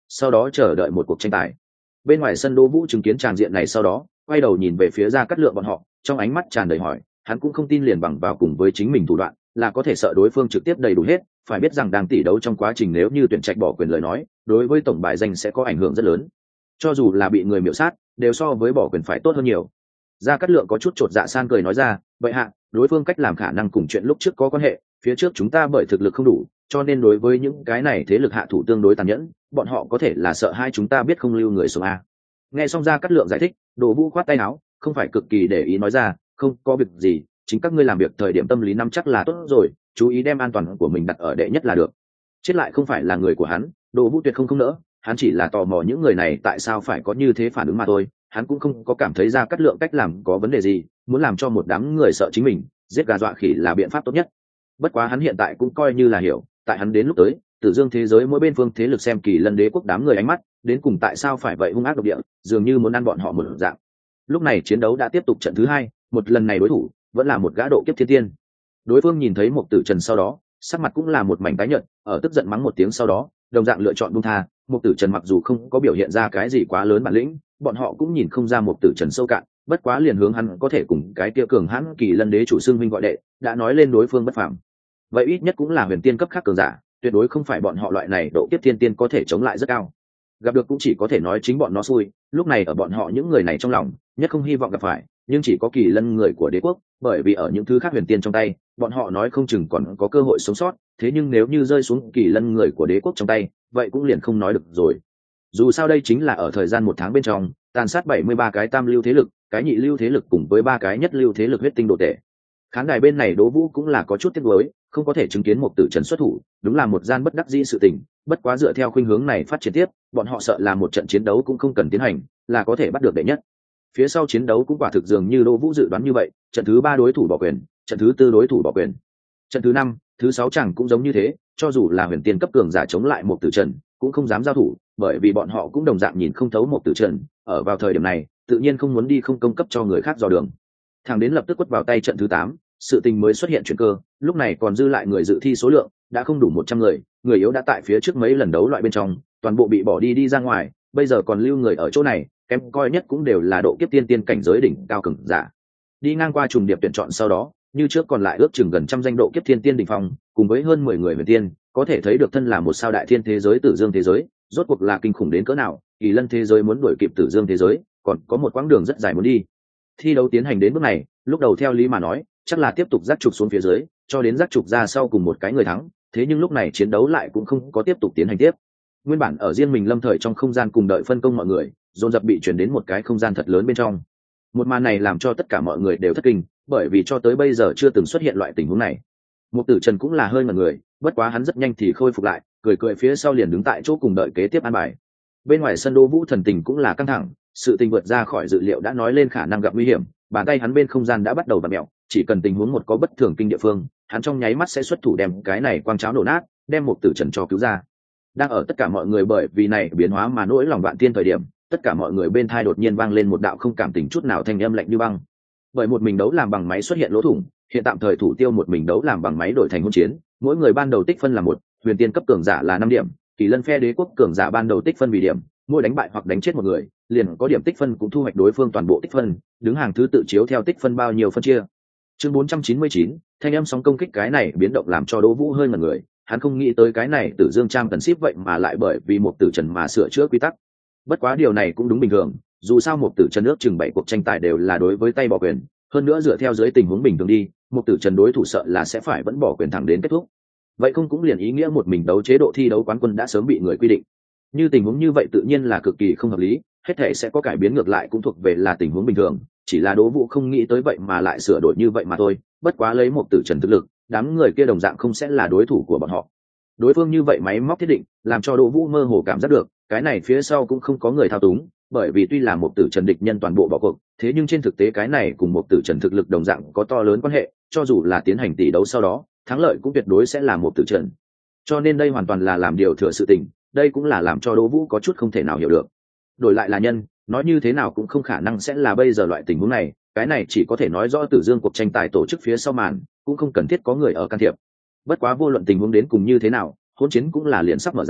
sau đó chờ đợi một cuộc tranh tài. Bên ngoài sân Đỗ Vũ chứng kiến tràng diện này sau đó quay đầu nhìn về phía Gia Cát Lượng bọn họ, trong ánh mắt tràn đầy hỏi, hắn cũng không tin liền bằng vào cùng với chính mình thủ đoạn là có thể sợ đối phương trực tiếp đầy đủ hết, phải biết rằng đang tỷ đấu trong quá trình nếu như tuyển trạch bỏ quyền lời nói, đối với tổng bài danh sẽ có ảnh hưởng rất lớn, cho dù là bị người miểu sát đều so với bỏ quyền phải tốt hơn nhiều. Gia Cát Lượng có chút chột dạ san cười nói ra, vậy hạ, đối phương cách làm khả năng cùng chuyện lúc trước có quan hệ, phía trước chúng ta bởi thực lực không đủ, cho nên đối với những cái này thế lực hạ thủ tương đối tàn nhẫn, bọn họ có thể là sợ hai chúng ta biết không lưu người sống a. Nghe xong Gia Cát Lượng giải thích, Đỗ Vũ khoát tay áo, không phải cực kỳ để ý nói ra, không có việc gì, chính các ngươi làm việc thời điểm tâm lý nắm chắc là tốt rồi, chú ý đem an toàn của mình đặt ở đệ nhất là được. Chết lại không phải là người của hắn, Đỗ Vũ tuyệt không không nỡ, hắn chỉ là tò mò những người này tại sao phải có như thế phản ứng mà thôi, hắn cũng không có cảm thấy Gia Cát Lượng cách làm có vấn đề gì, muốn làm cho một đám người sợ chính mình, giết gà dọa khỉ là biện pháp tốt nhất. Bất quá hắn hiện tại cũng coi như là hiểu, tại hắn đến lúc tới, Tử Dương thế giới mỗi bên phương thế lực xem Kỳ Lân đế quốc đám người ánh mắt, đến cùng tại sao phải vậy hung ác độc địa, dường như muốn ăn bọn họ một dạng. Lúc này chiến đấu đã tiếp tục trận thứ hai, một lần này đối thủ vẫn là một gã độ kiếp thiên tiên. Đối phương nhìn thấy Mục Tử Trần sau đó, sắc mặt cũng là một mảnh tái nhợt, ở tức giận mắng một tiếng sau đó, đồng dạng lựa chọn buông tha. Mục Tử Trần mặc dù không có biểu hiện ra cái gì quá lớn bản lĩnh, bọn họ cũng nhìn không ra Mục Tử Trần sâu cạn, bất quá liền hướng hắn có thể cùng cái kia cường hãn Kỳ Lân đế chủ xưng huynh gọi đệ, đã nói lên đối phương bất phàm. Vậy ít nhất cũng là huyền tiên cấp khác cường giả, tuyệt đối không phải bọn họ loại này độ kiếp thiên tiên có thể chống lại rất cao. Gặp được cũng chỉ có thể nói chính bọn nó xui, lúc này ở bọn họ những người này trong lòng, nhất không hy vọng gặp phải, nhưng chỉ có Kỳ Lân người của đế quốc, bởi vì ở những thứ khác huyền tiên trong tay, bọn họ nói không chừng còn có cơ hội sống sót, thế nhưng nếu như rơi xuống Kỳ Lân người của đế quốc trong tay, vậy cũng liền không nói được rồi. Dù sao đây chính là ở thời gian một tháng bên trong, tàn sát bảy mươi ba cái tam lưu thế lực, cái nhị lưu thế lực cùng với ba cái nhất lưu thế lực huyết tinh đồ tệ. Khán đài bên này Đỗ Vũ cũng là có chút tiếc nuối, không có thể chứng kiến Mục Tử Trần xuất thủ, đúng là một gian bất đắc dĩ sự tình, bất quá dựa theo khuynh hướng này phát triển tiếp, bọn họ sợ là một trận chiến đấu cũng không cần tiến hành, là có thể bắt được đệ nhất. Phía sau chiến đấu cũng quả thực dường như Đỗ Vũ dự đoán như vậy, trận thứ ba đối thủ bỏ quyền, trận thứ tư đối thủ bỏ quyền, trận thứ năm, thứ sáu chẳng cũng giống như thế, cho dù là huyền tiên cấp cường giả chống lại Mục Tử Trần, cũng không dám giao thủ, bởi vì bọn họ cũng đồng dạng nhìn không thấu Mục Tử Trần, ở vào thời điểm này, tự nhiên không muốn đi không công cấp cho người khác dò đường. Thằng đến lập tức quất vào tay trận thứ tám, sự tình mới xuất hiện chuyển cơ, lúc này còn dư lại người dự thi số lượng đã không đủ một trăm người, người yếu đã tại phía trước mấy lần đấu loại bên trong, toàn bộ bị bỏ đi đi ra ngoài, bây giờ còn lưu người ở chỗ này, kém coi nhất cũng đều là độ kiếp tiên tiên cảnh giới đỉnh cao cường giả. Đi ngang qua trùng điệp tuyển chọn sau đó, như trước còn lại ước chừng gần trăm danh độ kiếp thiên tiên đỉnh phong, cùng với hơn mười người huyền tiên, có thể thấy được thân là một sao đại thiên thế giới Tử Dương thế giới, rốt cuộc là kinh khủng đến cỡ nào, Kỳ Lân thế giới muốn đuổi kịp Tử Dương thế giới, còn có một quãng đường rất dài muốn đi. Thi đấu tiến hành đến bước này, lúc đầu theo lý mà nói, chắc là tiếp tục giác trục xuống phía dưới, cho đến giác trục ra sau cùng một cái người thắng, thế nhưng lúc này chiến đấu lại cũng không có tiếp tục tiến hành tiếp. Nguyên bản ở riêng mình lâm thời trong không gian cùng đợi phân công mọi người, dồn dập bị chuyển đến một cái không gian thật lớn bên trong. Một màn này làm cho tất cả mọi người đều thất kinh, bởi vì cho tới bây giờ chưa từng xuất hiện loại tình huống này. Mục Tử Trần cũng là hơi ngẩn người, bất quá hắn rất nhanh thì khôi phục lại, cười cười phía sau liền đứng tại chỗ cùng đợi kế tiếp an bài. Bên ngoài sân Đỗ Vũ thần tình cũng là căng thẳng, sự tình vượt ra khỏi dự liệu đã nói lên khả năng gặp nguy hiểm, bàn tay hắn bên không gian đã bắt đầu vặn mèo, chỉ cần tình huống một có bất thường kinh địa phương, hắn trong nháy mắt sẽ xuất thủ đem cái này quang cháo nổ nát, đem Mục Tử Trần cho cứu ra. Đang ở tất cả mọi người bởi vì này biến hóa mà nỗi lòng vạn tiên thời điểm, tất cả mọi người bên thai đột nhiên vang lên một đạo không cảm tình chút nào thanh âm lạnh như băng. Bởi một mình đấu làm bằng máy xuất hiện lỗ thủng, hiện tạm thời thủ tiêu một mình đấu làm bằng máy đổi thành hỗn chiến, mỗi người ban đầu tích phân là một, huyền tiên cấp cường giả là năm điểm, Kỳ Lân phe đế quốc cường giả ban đầu tích phân vì điểm, mỗi đánh bại hoặc đánh chết một người, liền có điểm tích phân cũng thu hoạch đối phương toàn bộ tích phân, đứng hàng thứ tự chiếu theo tích phân bao nhiêu phân chia. Chương bốn trăm chín mươi chín, thanh âm sóng công kích cái này biến động làm cho Đỗ Vũ hơi ngẩn người, hắn không nghĩ tới cái này Tử Dương Trang tần ship vậy mà lại bởi vì một Tử Trần mà sửa chữa quy tắc. Bất quá điều này cũng đúng bình thường, dù sao một Tử Trần ước chừng bảy cuộc tranh tài đều là đối với tay bỏ quyền, hơn nữa dựa theo dưới tình huống bình thường đi, một Tử Trần đối thủ sợ là sẽ phải vẫn bỏ quyền thẳng đến kết thúc. Vậy không cũng liền ý nghĩa một mình đấu chế độ thi đấu quán quân đã sớm bị người quy định. Như tình huống như vậy tự nhiên là cực kỳ không hợp lý, hết thể sẽ có cải biến ngược lại cũng thuộc về là tình huống bình thường, chỉ là Đỗ Vũ không nghĩ tới vậy mà lại sửa đổi như vậy mà thôi, bất quá lấy một Tử Trần thực lực, đám người kia đồng dạng không sẽ là đối thủ của bọn họ. Đối phương như vậy máy móc thiết định, làm cho Đỗ Vũ mơ hồ cảm giác được, cái này phía sau cũng không có người thao túng, bởi vì tuy là một Tử Trần địch nhân toàn bộ bỏ cuộc, thế nhưng trên thực tế cái này cùng một Tử Trần thực lực đồng dạng có to lớn quan hệ, cho dù là tiến hành tỷ đấu sau đó, thắng lợi cũng tuyệt đối sẽ là một Tử Trần. Cho nên đây hoàn toàn là làm điều thừa sự tình, đây cũng là làm cho Đỗ Vũ có chút không thể nào hiểu được. Đổi lại là nhân, nói như thế nào cũng không khả năng sẽ là bây giờ loại tình huống này, cái này chỉ có thể nói rõ Tử Dương cuộc tranh tài tổ chức phía sau màn, cũng không cần thiết có người ở can thiệp. Bất quá vô luận tình huống đến cùng như thế nào, hỗn chiến cũng là liền sắp mở ra,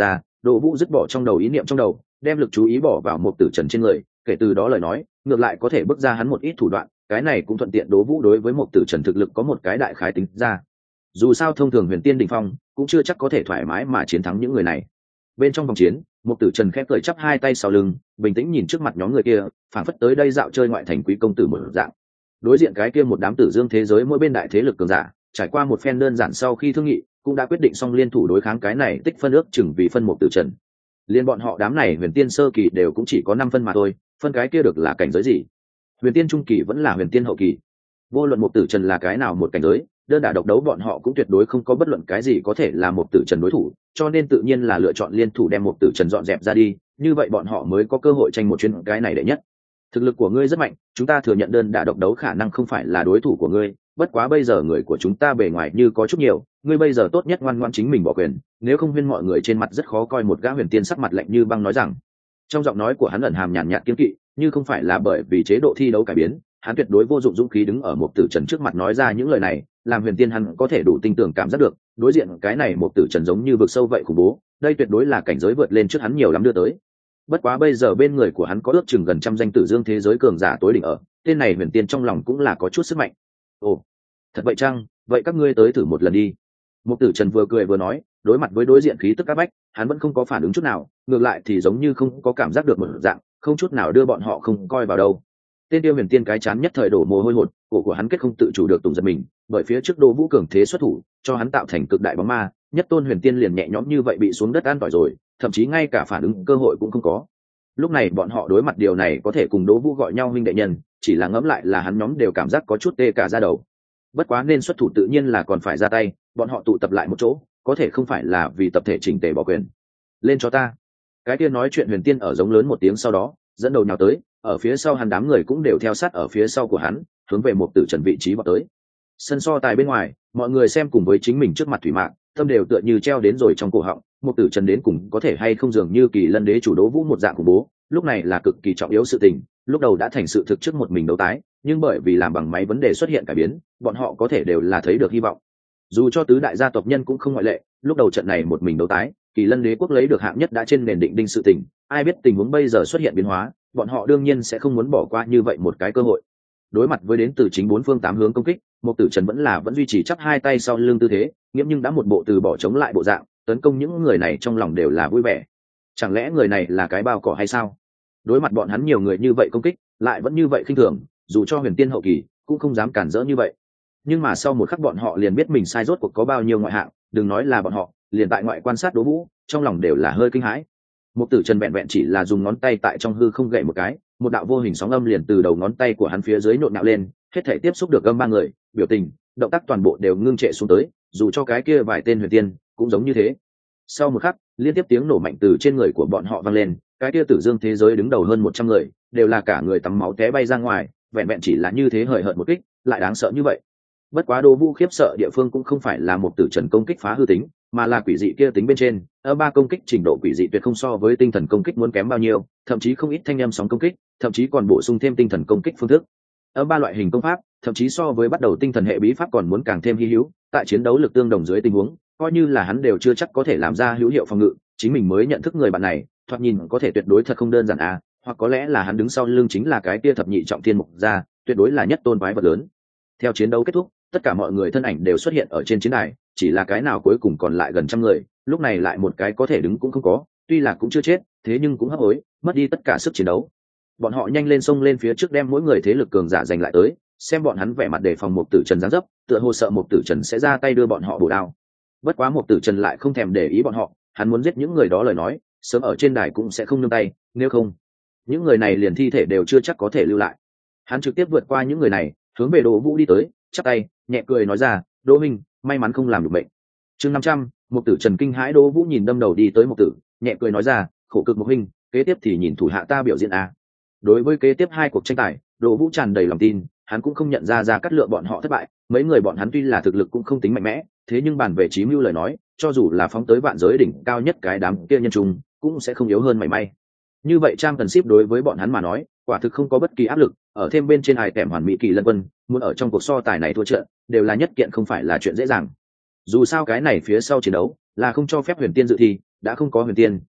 Đỗ Vũ dứt bỏ trong đầu ý niệm trong đầu, đem lực chú ý bỏ vào Mục Tử Trần trên người, kể từ đó lời nói, ngược lại có thể bước ra hắn một ít thủ đoạn, cái này cũng thuận tiện Đỗ Vũ đối với Mục Tử Trần thực lực có một cái đại khái tính ra. Dù sao thông thường Huyền Tiên đỉnh phong, cũng chưa chắc có thể thoải mái mà chiến thắng những người này. Bên trong vòng chiến, Mục Tử Trần khép cười chắp hai tay sau lưng, bình tĩnh nhìn trước mặt nhóm người kia, phảng phất tới đây dạo chơi ngoại thành quý công tử một dạng. Đối diện cái kia một đám tử dương thế giới mỗi bên đại thế lực cường giả, trải qua một phen đơn giản sau khi thương nghị, cũng đã quyết định xong liên thủ đối kháng cái này tích phân ước chừng vì phân Mục Tử Trần. Liên bọn họ đám này Huyền Tiên sơ kỳ đều cũng chỉ có năm phân mà thôi, phân cái kia được là cảnh giới gì? Huyền Tiên trung kỳ vẫn là Huyền Tiên hậu kỳ. Vô luận Mục Tử Trần là cái nào một cảnh giới, đơn đả độc đấu bọn họ cũng tuyệt đối không có bất luận cái gì có thể là Mục Tử Trần đối thủ, cho nên tự nhiên là lựa chọn liên thủ đem Mục Tử Trần dọn dẹp ra đi, như vậy bọn họ mới có cơ hội tranh một chuyến cái này đệ nhất. Thực lực của ngươi rất mạnh, chúng ta thừa nhận đơn đả độc đấu khả năng không phải là đối thủ của ngươi, bất quá bây giờ người của chúng ta bề ngoài như có chút nhiều, ngươi bây giờ tốt nhất ngoan ngoãn chính mình bỏ quyền, nếu không huyên mọi người trên mặt rất khó coi. Một gã Huyền Tiên sắc mặt lạnh như băng nói rằng. Trong giọng nói của hắn ẩn hàm nhàn nhạt kiên kỵ, như không phải là bởi vì chế độ thi đấu cải biến, hắn tuyệt đối vô dụng dũng khí đứng ở Mục Tử Trần trước mặt nói ra những lời này, làm Huyền Tiên hắn có thể đủ tin tưởng cảm giác được, đối diện cái này Mục Tử Trần giống như vực sâu vậy khủng bố, đây tuyệt đối là cảnh giới vượt lên trước hắn nhiều lắm đưa tới. Bất quá bây giờ bên người của hắn có ước chừng gần trăm danh tử dương thế giới cường giả tối đỉnh ở, tên này Huyền Tiên trong lòng cũng là có chút sức mạnh. Ồ, thật vậy chăng? Vậy các ngươi tới thử một lần đi. Mục Tử Trần vừa cười vừa nói, đối mặt với đối diện khí tức áp bách, hắn vẫn không có phản ứng chút nào, ngược lại thì giống như không có cảm giác được một dạng, không chút nào đưa bọn họ không coi vào đâu. Tên tiêu Huyền Tiên cái chán nhất thời đổ mồ hôi hột, cổ của hắn kết không tự chủ được tùng giật mình, bởi phía trước Đỗ Vũ cường thế xuất thủ, cho hắn tạo thành cực đại bóng ma, nhất tôn Huyền Tiên liền nhẹ nhõm như vậy bị xuống đất an tỏi rồi, thậm chí ngay cả phản ứng cơ hội cũng không có. Lúc này bọn họ đối mặt điều này có thể cùng Đỗ Vũ gọi nhau huynh đệ nhân, chỉ là ngẫm lại là hắn nhóm đều cảm giác có chút tê cả da đầu. Bất quá nên xuất thủ tự nhiên là còn phải ra tay, bọn họ tụ tập lại một chỗ, có thể không phải là vì tập thể chỉnh tề bỏ quyền. Lên cho ta. Cái kia nói chuyện Huyền Tiên ở giống lớn một tiếng sau đó, dẫn đầu nhào tới, ở phía sau hắn đám người cũng đều theo sát ở phía sau của hắn, hướng về Mục Tử Trần vị trí vọt tới. Sân so tài bên ngoài, mọi người xem cùng với chính mình trước mặt thủy mạng, tâm đều tựa như treo đến rồi trong cổ họng, Mục Tử Trần đến cùng có thể hay không dường như Kỳ Lân Đế chủ Đỗ Vũ một dạng khủng bố, lúc này là cực kỳ trọng yếu sự tình, lúc đầu đã thành sự thực trước một mình đấu tái, nhưng bởi vì làm bằng máy vấn đề xuất hiện cải biến, bọn họ có thể đều là thấy được hy vọng. Dù cho tứ đại gia tộc nhân cũng không ngoại lệ, lúc đầu trận này một mình đấu tái, Kỳ Lân Đế quốc lấy được hạng nhất đã trên nền định đinh sự tình, ai biết tình huống bây giờ xuất hiện biến hóa, bọn họ đương nhiên sẽ không muốn bỏ qua như vậy một cái cơ hội. Đối mặt với đến từ chính bốn phương tám hướng công kích, Mục Tử Trần vẫn là vẫn duy trì chắp hai tay sau lưng tư thế, nghiễm nhưng đã một bộ từ bỏ chống lại bộ dạng, tấn công những người này trong lòng đều là vui vẻ. Chẳng lẽ người này là cái bao cỏ hay sao? Đối mặt bọn hắn nhiều người như vậy công kích, lại vẫn như vậy khinh thường, dù cho Huyền Tiên hậu kỳ cũng không dám cản rỡ như vậy. Nhưng mà sau một khắc bọn họ liền biết mình sai rốt cuộc có bao nhiêu ngoại hạng, đừng nói là bọn họ, liền tại ngoại quan sát Đỗ Vũ, trong lòng đều là hơi kinh hãi. Mục Tử Trần vẹn vẹn chỉ là dùng ngón tay tại trong hư không gậy một cái, một đạo vô hình sóng âm liền từ đầu ngón tay của hắn phía dưới nhộn nhạo lên, hết thảy tiếp xúc được âm ba người, biểu tình, động tác toàn bộ đều ngưng trệ xuống tới, dù cho cái kia vài tên Huyền Tiên cũng giống như thế. Sau một khắc, liên tiếp tiếng nổ mạnh từ trên người của bọn họ vang lên, cái kia tử dương thế giới đứng đầu hơn một trăm người, đều là cả người tắm máu té bay ra ngoài, vẹn vẹn chỉ là như thế hời hợt một kích, lại đáng sợ như vậy. Bất quá Đỗ Vũ khiếp sợ địa phương cũng không phải là Mục Tử Trần công kích phá hư tính, mà là quỷ dị kia tính bên trên, ở ba công kích trình độ quỷ dị tuyệt không so với tinh thần công kích muốn kém bao nhiêu, thậm chí không ít thanh âm sóng công kích, thậm chí còn bổ sung thêm tinh thần công kích phương thức. Ở ba loại hình công pháp, thậm chí so với bắt đầu tinh thần hệ bí pháp còn muốn càng thêm hi hữu, tại chiến đấu lực tương đồng dưới tình huống, coi như là hắn đều chưa chắc có thể làm ra hữu hiệu phòng ngự, chính mình mới nhận thức người bạn này, thoạt nhìn có thể tuyệt đối thật không đơn giản à, hoặc có lẽ là hắn đứng sau lưng chính là cái kia thập nhị trọng thiên mục gia, tuyệt đối là nhất tôn quái vật lớn. Theo chiến đấu kết thúc, tất cả mọi người thân ảnh đều xuất hiện ở trên chiến đài, chỉ là cái nào cuối cùng còn lại gần trăm người, lúc này lại một cái có thể đứng cũng không có, tuy là cũng chưa chết, thế nhưng cũng hấp hối, mất đi tất cả sức chiến đấu. Bọn họ nhanh lên xông lên phía trước đem mỗi người thế lực cường giả giành lại tới, xem bọn hắn vẻ mặt đề phòng Mục Tử Trần giáng dấp, tựa hồ sợ Mục Tử Trần sẽ ra tay đưa bọn họ bổ đao. Bất quá Mục Tử Trần lại không thèm để ý bọn họ, hắn muốn giết những người đó lời nói, sớm ở trên đài cũng sẽ không nương tay, nếu không, những người này liền thi thể đều chưa chắc có thể lưu lại. Hắn trực tiếp vượt qua những người này, hướng về Đỗ Vũ đi tới, chắp tay, nhẹ cười nói ra, Đỗ minh, may mắn không làm được bệnh. Chương năm trăm, Mục Tử Trần kinh hãi. Đỗ Vũ nhìn đâm đầu đi tới Mục Tử, nhẹ cười nói ra, khổ cực Mục huynh, kế tiếp thì nhìn thủ hạ ta biểu diễn a. Đối với kế tiếp hai cuộc tranh tài, Đỗ Vũ tràn đầy lòng tin, hắn cũng không nhận ra ra cắt lựa bọn họ thất bại, mấy người bọn hắn tuy là thực lực cũng không tính mạnh mẽ, thế nhưng bàn về chí mưu lời nói, cho dù là phóng tới vạn giới đỉnh cao nhất cái đám kia nhân trung, cũng sẽ không yếu hơn mảy may. Như vậy Trang Cần Ship đối với bọn hắn mà nói, quả thực không có bất kỳ áp lực, ở thêm bên trên hài tẻm hoàn mỹ Kỳ Lân Quân, muốn ở trong cuộc so tài này thua trận, đều là nhất kiện không phải là chuyện dễ dàng. Dù sao cái này phía sau chiến đấu là không cho phép Huyền Tiên dự thi, đã không có Huyền Tiên,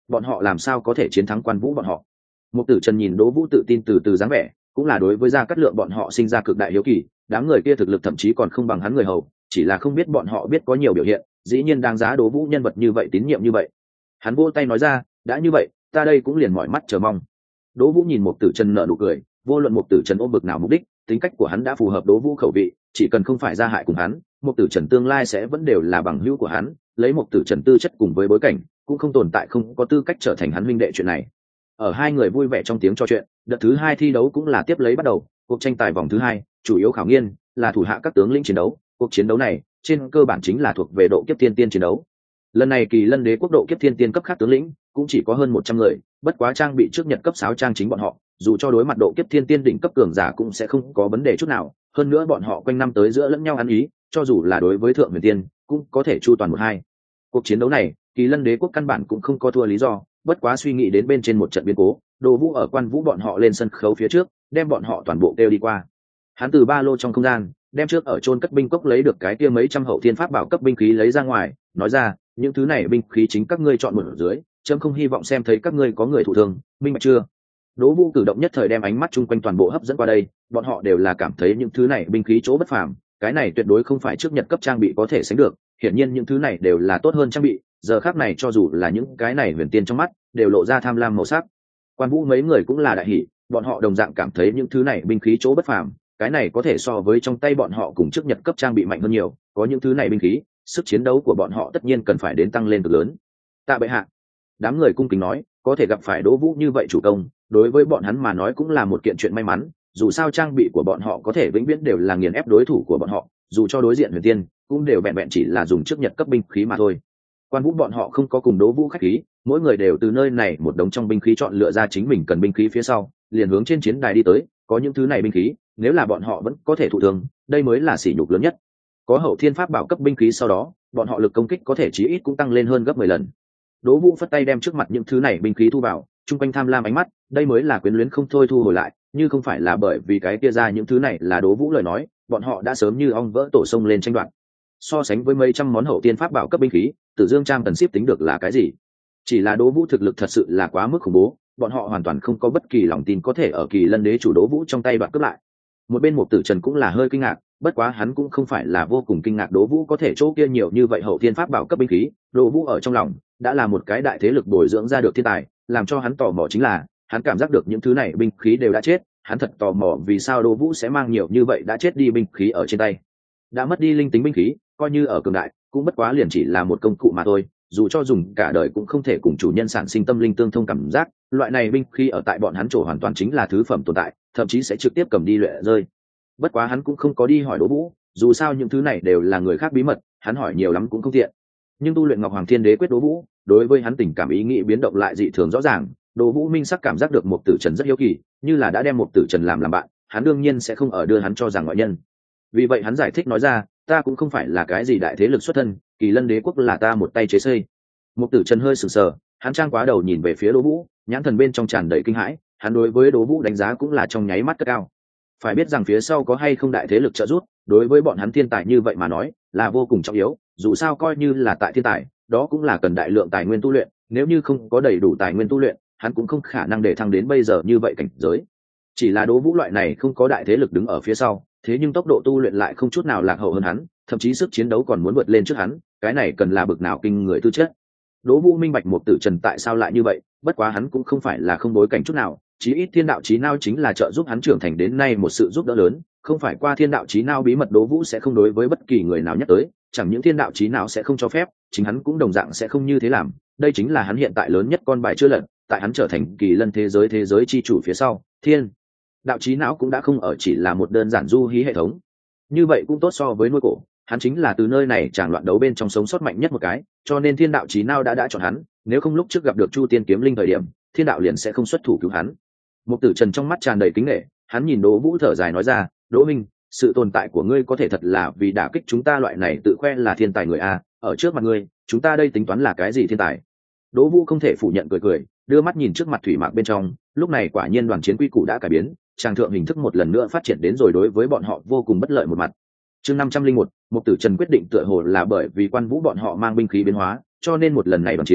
bọn họ làm sao có thể chiến thắng Quan Vũ bọn họ? Mục Tử Trần nhìn Đỗ Vũ tự tin từ từ dáng vẻ, cũng là đối với Gia Cát Lượng bọn họ sinh ra cực đại hiếu kỳ, đám người kia thực lực thậm chí còn không bằng hắn người hầu, chỉ là không biết bọn họ biết có nhiều biểu hiện, dĩ nhiên đáng giá Đỗ Vũ nhân vật như vậy tín nhiệm như vậy. Hắn vỗ tay nói ra, đã như vậy, ta đây cũng liền mỏi mắt chờ mong. Đỗ Vũ nhìn Mục Tử Trần nở nụ cười, vô luận Mục Tử Trần ôm bực nào mục đích, tính cách của hắn đã phù hợp Đỗ Vũ khẩu vị, chỉ cần không phải ra hại cùng hắn, Mục Tử Trần tương lai sẽ vẫn đều là bằng hữu của hắn, lấy Mục Tử Trần tư chất cùng với bối cảnh, cũng không tồn tại không có tư cách trở thành hắn huynh đệ chuyện này. Ở hai người vui vẻ trong tiếng trò chuyện, đợt thứ hai thi đấu cũng là tiếp lấy bắt đầu, cuộc tranh tài vòng thứ hai, chủ yếu khảo nghiên là thủ hạ các tướng lĩnh chiến đấu, cuộc chiến đấu này trên cơ bản chính là thuộc về độ kiếp thiên tiên chiến đấu. Lần này Kỳ Lân Đế quốc độ kiếp thiên tiên cấp khác tướng lĩnh cũng chỉ có hơn một trăm người, bất quá trang bị trước nhật cấp sáu trang chính bọn họ, dù cho đối mặt độ kiếp thiên tiên đỉnh cấp cường giả cũng sẽ không có vấn đề chút nào, hơn nữa bọn họ quanh năm tới giữa lẫn nhau ăn ý, cho dù là đối với thượng huyền tiên cũng có thể chu toàn một hai. Cuộc chiến đấu này, Kỳ Lân Đế quốc căn bản cũng không có thua lý do, bất quá suy nghĩ đến bên trên một trận biến cố, Đồ Vũ ở Quan Vũ bọn họ lên sân khấu phía trước, đem bọn họ toàn bộ kêu đi qua. Hắn từ ba lô trong không gian, đem trước ở chôn cất binh cốc lấy được cái kia mấy trăm hậu thiên pháp bảo cấp binh khí lấy ra ngoài, nói ra, những thứ này binh khí chính các ngươi chọn một ở dưới, chấm không hy vọng xem thấy các ngươi có người thụ thương, minh bạch chưa? Đỗ Vũ cử động nhất thời đem ánh mắt chung quanh toàn bộ hấp dẫn qua đây, bọn họ đều là cảm thấy những thứ này binh khí chỗ bất phàm, cái này tuyệt đối không phải trước nhật cấp trang bị có thể sánh được, hiển nhiên những thứ này đều là tốt hơn trang bị, giờ khắc này cho dù là những cái này huyền tiên trong mắt, đều lộ ra tham lam màu sắc. Quan Vũ mấy người cũng là đại hỉ, bọn họ đồng dạng cảm thấy những thứ này binh khí chỗ bất phàm, cái này có thể so với trong tay bọn họ cùng trước nhật cấp trang bị mạnh hơn nhiều, có những thứ này binh khí, sức chiến đấu của bọn họ tất nhiên cần phải đến tăng lên cực lớn. Tạ bệ hạ. Đám người cung kính nói, có thể gặp phải Đỗ Vũ như vậy chủ công, đối với bọn hắn mà nói cũng là một kiện chuyện may mắn, dù sao trang bị của bọn họ có thể vĩnh viễn đều là nghiền ép đối thủ của bọn họ, dù cho đối diện huyền tiên, cũng đều vẹn vẹn chỉ là dùng trước nhật cấp binh khí mà thôi. Quan Vũ bọn họ không có cùng Đỗ Vũ khách khí, mỗi người đều từ nơi này một đống trong binh khí chọn lựa ra chính mình cần binh khí phía sau, liền hướng trên chiến đài đi tới, có những thứ này binh khí, nếu là bọn họ vẫn có thể thụ thương, đây mới là sỉ nhục lớn nhất. Có hậu thiên pháp bảo cấp binh khí sau đó, bọn họ lực công kích có thể chí ít cũng tăng lên hơn gấp mười lần. Đỗ Vũ phất tay đem trước mặt những thứ này binh khí thu vào, trung quanh tham lam ánh mắt, đây mới là quyến luyến không thôi thu hồi lại, như không phải là bởi vì cái kia ra những thứ này là Đỗ Vũ lời nói, bọn họ đã sớm như ong vỡ tổ sông lên tranh đoạt. So sánh với mấy trăm món hậu tiên pháp bảo cấp binh khí, Tử Dương Trang tần ship tính được là cái gì? Chỉ là Đỗ Vũ thực lực thật sự là quá mức khủng bố, bọn họ hoàn toàn không có bất kỳ lòng tin có thể ở Kỳ Lân Đế chủ Đỗ Vũ trong tay đoạt cướp lại. Một bên Mục Tử Trần cũng là hơi kinh ngạc, bất quá hắn cũng không phải là vô cùng kinh ngạc Đỗ Vũ có thể chỗ kia nhiều như vậy hậu tiên pháp bảo cấp binh khí, Đỗ Vũ ở trong lòng đã là một cái đại thế lực bồi dưỡng ra được thiên tài, làm cho hắn tò mò chính là, hắn cảm giác được những thứ này binh khí đều đã chết, hắn thật tò mò vì sao Đỗ Vũ sẽ mang nhiều như vậy đã chết đi binh khí ở trên tay. Đã mất đi linh tính binh khí, coi như ở cường đại, cũng bất quá liền chỉ là một công cụ mà thôi, dù cho dùng cả đời cũng không thể cùng chủ nhân sản sinh tâm linh tương thông cảm giác, loại này binh khí ở tại bọn hắn chỗ hoàn toàn chính là thứ phẩm tồn tại, thậm chí sẽ trực tiếp cầm đi luyện rơi. Bất quá hắn cũng không có đi hỏi Đỗ Vũ, dù sao những thứ này đều là người khác bí mật, hắn hỏi nhiều lắm cũng không tiện. Nhưng tu luyện Ngọc Hoàng Thiên Đế quyết Đỗ Vũ, đối với hắn tình cảm ý nghĩ biến động lại dị thường rõ ràng, Đỗ Vũ minh sắc cảm giác được Mục Tử Trần rất hiếu kỳ, như là đã đem Mục Tử Trần làm làm bạn, hắn đương nhiên sẽ không ở đưa hắn cho rằng ngoại nhân. Vì vậy hắn giải thích nói ra, ta cũng không phải là cái gì đại thế lực xuất thân, Kỳ Lân Đế quốc là ta một tay chế xây. Mục Tử Trần hơi sừng sờ, hắn trang quá đầu nhìn về phía Đỗ Vũ, nhãn thần bên trong tràn đầy kinh hãi, hắn đối với Đỗ Vũ đánh giá cũng là trong nháy mắt cất cao. Phải biết rằng phía sau có hay không đại thế lực trợ giúp, đối với bọn hắn thiên tài như vậy mà nói, là vô cùng trọng yếu, dù sao coi như là tại thiên tài, đó cũng là cần đại lượng tài nguyên tu luyện, nếu như không có đầy đủ tài nguyên tu luyện, hắn cũng không khả năng để thăng đến bây giờ như vậy cảnh giới. Chỉ là Đỗ Vũ loại này không có đại thế lực đứng ở phía sau, thế nhưng tốc độ tu luyện lại không chút nào lạc hậu hơn hắn, thậm chí sức chiến đấu còn muốn vượt lên trước hắn, cái này cần là bực nào kinh người tư chất. Đỗ Vũ minh bạch Mục Tử Trần tại sao lại như vậy, bất quá hắn cũng không phải là không bối cảnh chút nào, chí ít thiên đạo chí não chính là trợ giúp hắn trưởng thành đến nay một sự giúp đỡ lớn, không phải qua thiên đạo chí não bí mật Đỗ Vũ sẽ không đối với bất kỳ người nào nhắc tới, chẳng những thiên đạo chí não sẽ không cho phép, chính hắn cũng đồng dạng sẽ không như thế làm, đây chính là hắn hiện tại lớn nhất con bài chưa lật, tại hắn trở thành Kỳ Lân thế giới thế giới chi chủ phía sau, thiên đạo chí não cũng đã không ở chỉ là một đơn giản du hí hệ thống. Như vậy cũng tốt so với nuôi cổ, hắn chính là từ nơi này tràng loạn đấu bên trong sống sót mạnh nhất một cái, cho nên thiên đạo chí não đã đã chọn hắn, nếu không lúc trước gặp được Chu Tiên kiếm linh thời điểm, thiên đạo liền sẽ không xuất thủ cứu hắn. Mục Tử Trần trong mắt tràn đầy kính nể, hắn nhìn Đỗ Vũ thở dài nói ra, Đỗ Minh, sự tồn tại của ngươi có thể thật là vì đả kích chúng ta loại này tự khoe là thiên tài người a, ở trước mặt ngươi, chúng ta đây tính toán là cái gì thiên tài? Đỗ Vũ không thể phủ nhận cười cười, đưa mắt nhìn trước mặt thủy mạc bên trong, lúc này quả nhiên đoàn chiến quy củ đã cải biến, tràng thượng hình thức một lần nữa phát triển đến rồi đối với bọn họ vô cùng bất lợi một mặt. Chương năm trăm linh một, Mục Tử Trần quyết định tựa hồ là bởi vì Quan Vũ bọn họ mang binh khí biến hóa, cho nên một lần này đoàn chiến,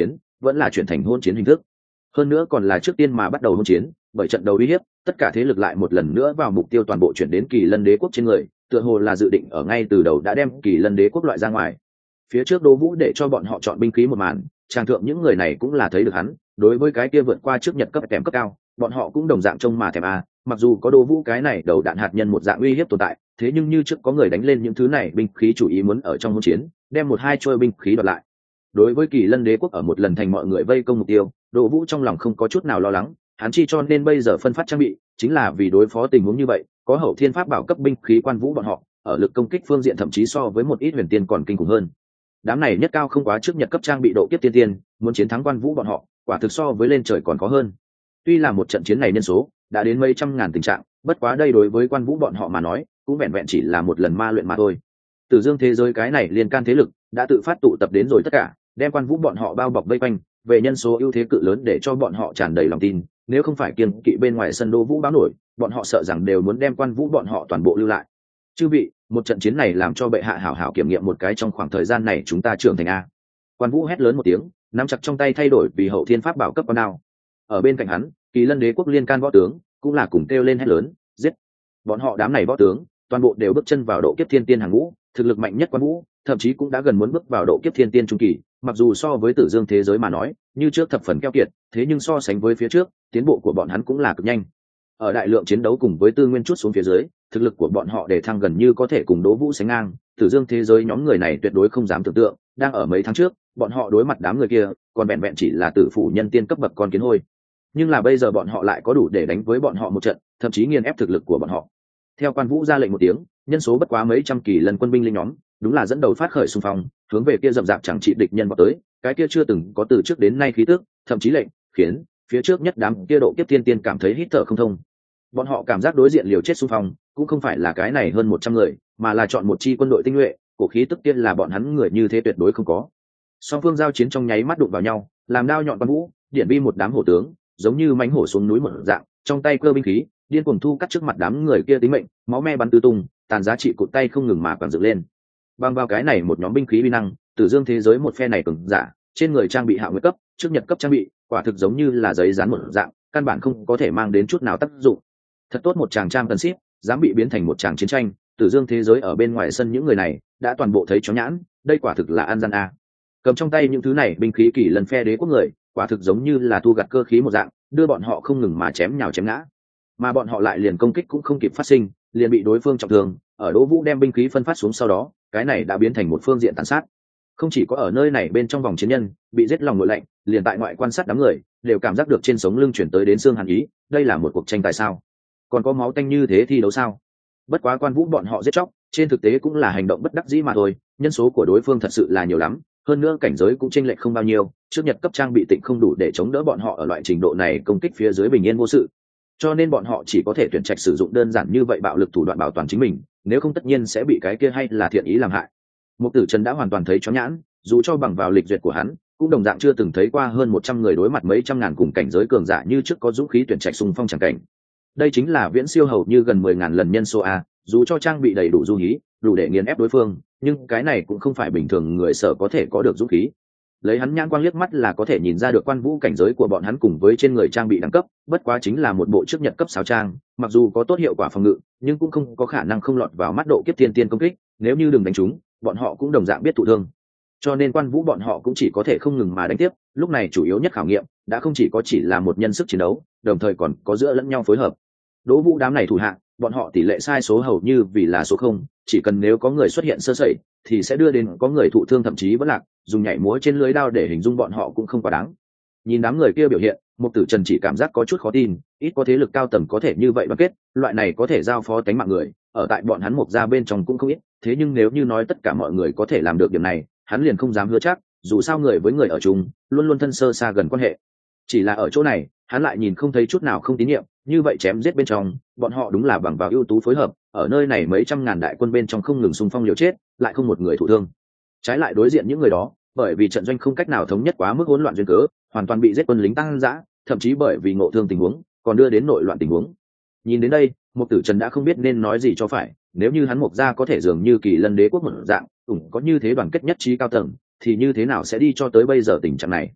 vẫn là chuyển thành hôn chiến hình thức. Hơn nữa còn là trước tiên mà bắt đầu hôn chiến, bởi trận đấu uy hiếp, tất cả thế lực lại một lần nữa vào mục tiêu toàn bộ chuyển đến Kỳ Lân Đế quốc trên người, tựa hồ là dự định ở ngay từ đầu đã đem Kỳ Lân Đế quốc loại ra ngoài. Phía trước Đỗ Vũ để cho bọn họ chọn binh khí một màn, trang thượng những người này cũng là thấy được hắn, đối với cái kia vượt qua trước Nhật cấp kèm cấp cao, bọn họ cũng đồng dạng trông mà thèm a, mặc dù có Đỗ Vũ cái này đầu đạn hạt nhân một dạng uy hiếp tồn tại, thế nhưng như trước có người đánh lên những thứ này binh khí chủ ý muốn ở trong hỗn chiến, đem một hai trôi binh khí đoạt lại. Đối với Kỳ Lân Đế quốc ở một lần thành mọi người vây công mục tiêu, Đỗ Vũ trong lòng không có chút nào lo lắng, hắn chi cho nên bây giờ phân phát trang bị, chính là vì đối phó tình huống như vậy, có Hậu Thiên Pháp bảo cấp binh khí Quan Vũ bọn họ, ở lực công kích phương diện thậm chí so với một ít huyền tiên còn kinh khủng hơn. Đám này nhất cao không quá trước Nhật cấp trang bị độ kiếp tiên tiên, muốn chiến thắng Quan Vũ bọn họ, quả thực so với lên trời còn khó hơn. Tuy là một trận chiến này nhân số đã đến mấy trăm ngàn tình trạng, bất quá đây đối với Quan Vũ bọn họ mà nói, cũng vẹn vẹn chỉ là một lần ma luyện mà thôi. Tử Dương thế giới cái này liên can thế lực đã tự phát tụ tập đến rồi tất cả, đem Quan Vũ bọn họ bao bọc vây quanh, về nhân số ưu thế cự lớn để cho bọn họ tràn đầy lòng tin, nếu không phải kiên kỵ bên ngoài sân Đỗ Vũ báo nổi, bọn họ sợ rằng đều muốn đem Quan Vũ bọn họ toàn bộ lưu lại. Chư vị, một trận chiến này làm cho bệ hạ hảo hảo kiểm nghiệm một cái trong khoảng thời gian này chúng ta trưởng thành a. Quan Vũ hét lớn một tiếng, nắm chặt trong tay thay đổi vì Hậu Thiên Pháp bảo cấp con đao. Ở bên cạnh hắn, Kỳ Lân Đế quốc liên can võ tướng cũng là cùng kêu lên hét lớn, giết. Bọn họ đám này võ tướng, toàn bộ đều bước chân vào độ kiếp thiên tiên hàng ngũ, thực lực mạnh nhất Quan Vũ, thậm chí cũng đã gần muốn bước vào độ kiếp thiên tiên trung kỳ, mặc dù so với Tử Dương thế giới mà nói, như trước thập phần keo kiệt, thế nhưng so sánh với phía trước, tiến bộ của bọn hắn cũng là cực nhanh. Ở đại lượng chiến đấu cùng với tư nguyên chút xuống phía dưới, thực lực của bọn họ để thăng gần như có thể cùng Đỗ Vũ sánh ngang, Tử Dương thế giới nhóm người này tuyệt đối không dám tưởng tượng, đang ở mấy tháng trước, bọn họ đối mặt đám người kia, còn vẹn vẹn chỉ là tử phủ nhân tiên cấp bậc con kiến hôi. Nhưng là bây giờ bọn họ lại có đủ để đánh với bọn họ một trận, thậm chí nghiền ép thực lực của bọn họ. Theo Quan Vũ ra lệnh một tiếng, nhân số bất quá mấy trăm Kỳ Lân quân binh linh nhóm, đúng là dẫn đầu phát khởi xung phong, hướng về kia rậm rạp chẳng trị địch nhân vào tới, cái kia chưa từng có từ trước đến nay khí tức, thậm chí lệnh khiến phía trước nhất đám kia độ kiếp tiên tiên cảm thấy hít thở không thông. Bọn họ cảm giác đối diện liều chết xung phong, cũng không phải là cái này hơn một trăm người, mà là chọn một chi quân đội tinh nhuệ, cổ khí tức tiên là bọn hắn người như thế tuyệt đối không có. Song phương giao chiến trong nháy mắt đụng vào nhau, làm đao nhọn Quan Vũ, điện vi một đám hổ tướng, giống như mãnh hổ xuống núi một dạng, trong tay cơ binh khí, điên cuồng thu cắt trước mặt đám người kia tính mệnh, máu me bắn tứ tung, tàn giá trị cụt tay không ngừng mà quẳng dựng lên. Bằng vào cái này một nhóm binh khí uy năng, Tử Dương thế giới một phe này cường giả, trên người trang bị hạ nguyệt cấp, trước Nhật cấp trang bị, quả thực giống như là giấy dán một dạng, căn bản không có thể mang đến chút nào tác dụng. Thật tốt một tràng trang tần ship, dám bị biến thành một tràng chiến tranh, Tử Dương thế giới ở bên ngoài sân những người này đã toàn bộ thấy chó nhãn, đây quả thực là an gian a. Cầm trong tay những thứ này binh khí Kỳ Lân phe đế quốc người, quả thực giống như là thu gặt cơ khí một dạng, đưa bọn họ không ngừng mà chém nhào chém ngã. Mà bọn họ lại liền công kích cũng không kịp phát sinh, liền bị đối phương trọng thương, ở Đỗ Vũ đem binh khí phân phát xuống sau đó, cái này đã biến thành một phương diện tàn sát. Không chỉ có ở nơi này bên trong vòng chiến nhân bị giết lòng nội lạnh, liền tại ngoại quan sát đám người đều cảm giác được trên sống lưng chuyển tới đến xương hàn ý, đây là một cuộc tranh tài sao? Còn có máu tanh như thế thi đấu sao? Bất quá Quan Vũ bọn họ giết chóc, trên thực tế cũng là hành động bất đắc dĩ mà thôi, nhân số của đối phương thật sự là nhiều lắm, hơn nữa cảnh giới cũng chênh lệch không bao nhiêu, trước Nhật cấp trang bị tịnh không đủ để chống đỡ bọn họ ở loại trình độ này công kích phía dưới bình yên vô sự, cho nên bọn họ chỉ có thể tuyển trạch sử dụng đơn giản như vậy bạo lực thủ đoạn bảo toàn chính mình, nếu không tất nhiên sẽ bị cái kia hay là thiện ý làm hại. Mục Tử Trần đã hoàn toàn thấy chó nhãn, dù cho bằng vào lịch duyệt của hắn, cũng đồng dạng chưa từng thấy qua hơn một trăm người đối mặt mấy trăm ngàn cùng cảnh giới cường giả như trước có dũng khí tuyển trạch xung phong chẳng cảnh. Đây chính là viễn siêu hầu như gần mười ngàn lần nhân số a, dù cho trang bị đầy đủ du hí, đủ để nghiền ép đối phương, nhưng cái này cũng không phải bình thường người sở có thể có được dũng khí. Lấy hắn nhãn quang liếc mắt là có thể nhìn ra được Quan Vũ cảnh giới của bọn hắn cùng với trên người trang bị đẳng cấp, bất quá chính là một bộ trước Nhật cấp sáo trang, mặc dù có tốt hiệu quả phòng ngự, nhưng cũng không có khả năng không lọt vào mắt độ kiếp thiên tiên công kích, nếu như đừng đánh chúng, bọn họ cũng đồng dạng biết thụ thương. Cho nên Quan Vũ bọn họ cũng chỉ có thể không ngừng mà đánh tiếp, lúc này chủ yếu nhất khảo nghiệm đã không chỉ có chỉ là một nhân sức chiến đấu, đồng thời còn có giữa lẫn nhau phối hợp. Đỗ Vũ đám này thủ hạ, bọn họ tỷ lệ sai số hầu như vì là số không, chỉ cần nếu có người xuất hiện sơ sẩy thì sẽ đưa đến có người thụ thương thậm chí vẫn lạc, dùng nhảy múa trên lưới đao để hình dung bọn họ cũng không quá đáng. Nhìn đám người kia biểu hiện, Mục Tử Trần chỉ cảm giác có chút khó tin, ít có thế lực cao tầng có thể như vậy đoàn kết, loại này có thể giao phó tánh mạng người, ở tại bọn hắn Mục gia bên trong cũng không ít, thế nhưng nếu như nói tất cả mọi người có thể làm được điểm này, hắn liền không dám hứa chắc, dù sao người với người ở chung, luôn luôn thân sơ xa gần quan hệ. Chỉ là ở chỗ này, hắn lại nhìn không thấy chút nào không tín nhiệm, như vậy chém giết bên trong, bọn họ đúng là bằng vào ưu tú phối hợp, ở nơi này mấy trăm ngàn đại quân bên trong không ngừng xung phong liều chết, lại không một người thụ thương. Trái lại đối diện những người đó, bởi vì trận doanh không cách nào thống nhất quá mức hỗn loạn duyên cớ, hoàn toàn bị giết quân lính tăng dã, thậm chí bởi vì ngộ thương tình huống, còn đưa đến nội loạn tình huống. Nhìn đến đây, Mục Tử Trần đã không biết nên nói gì cho phải, nếu như hắn Mục gia có thể dường như Kỳ Lân đế quốc một dạng, ủng có như thế đoàn kết nhất trí cao tầng, thì như thế nào sẽ đi cho tới bây giờ tình trạng này.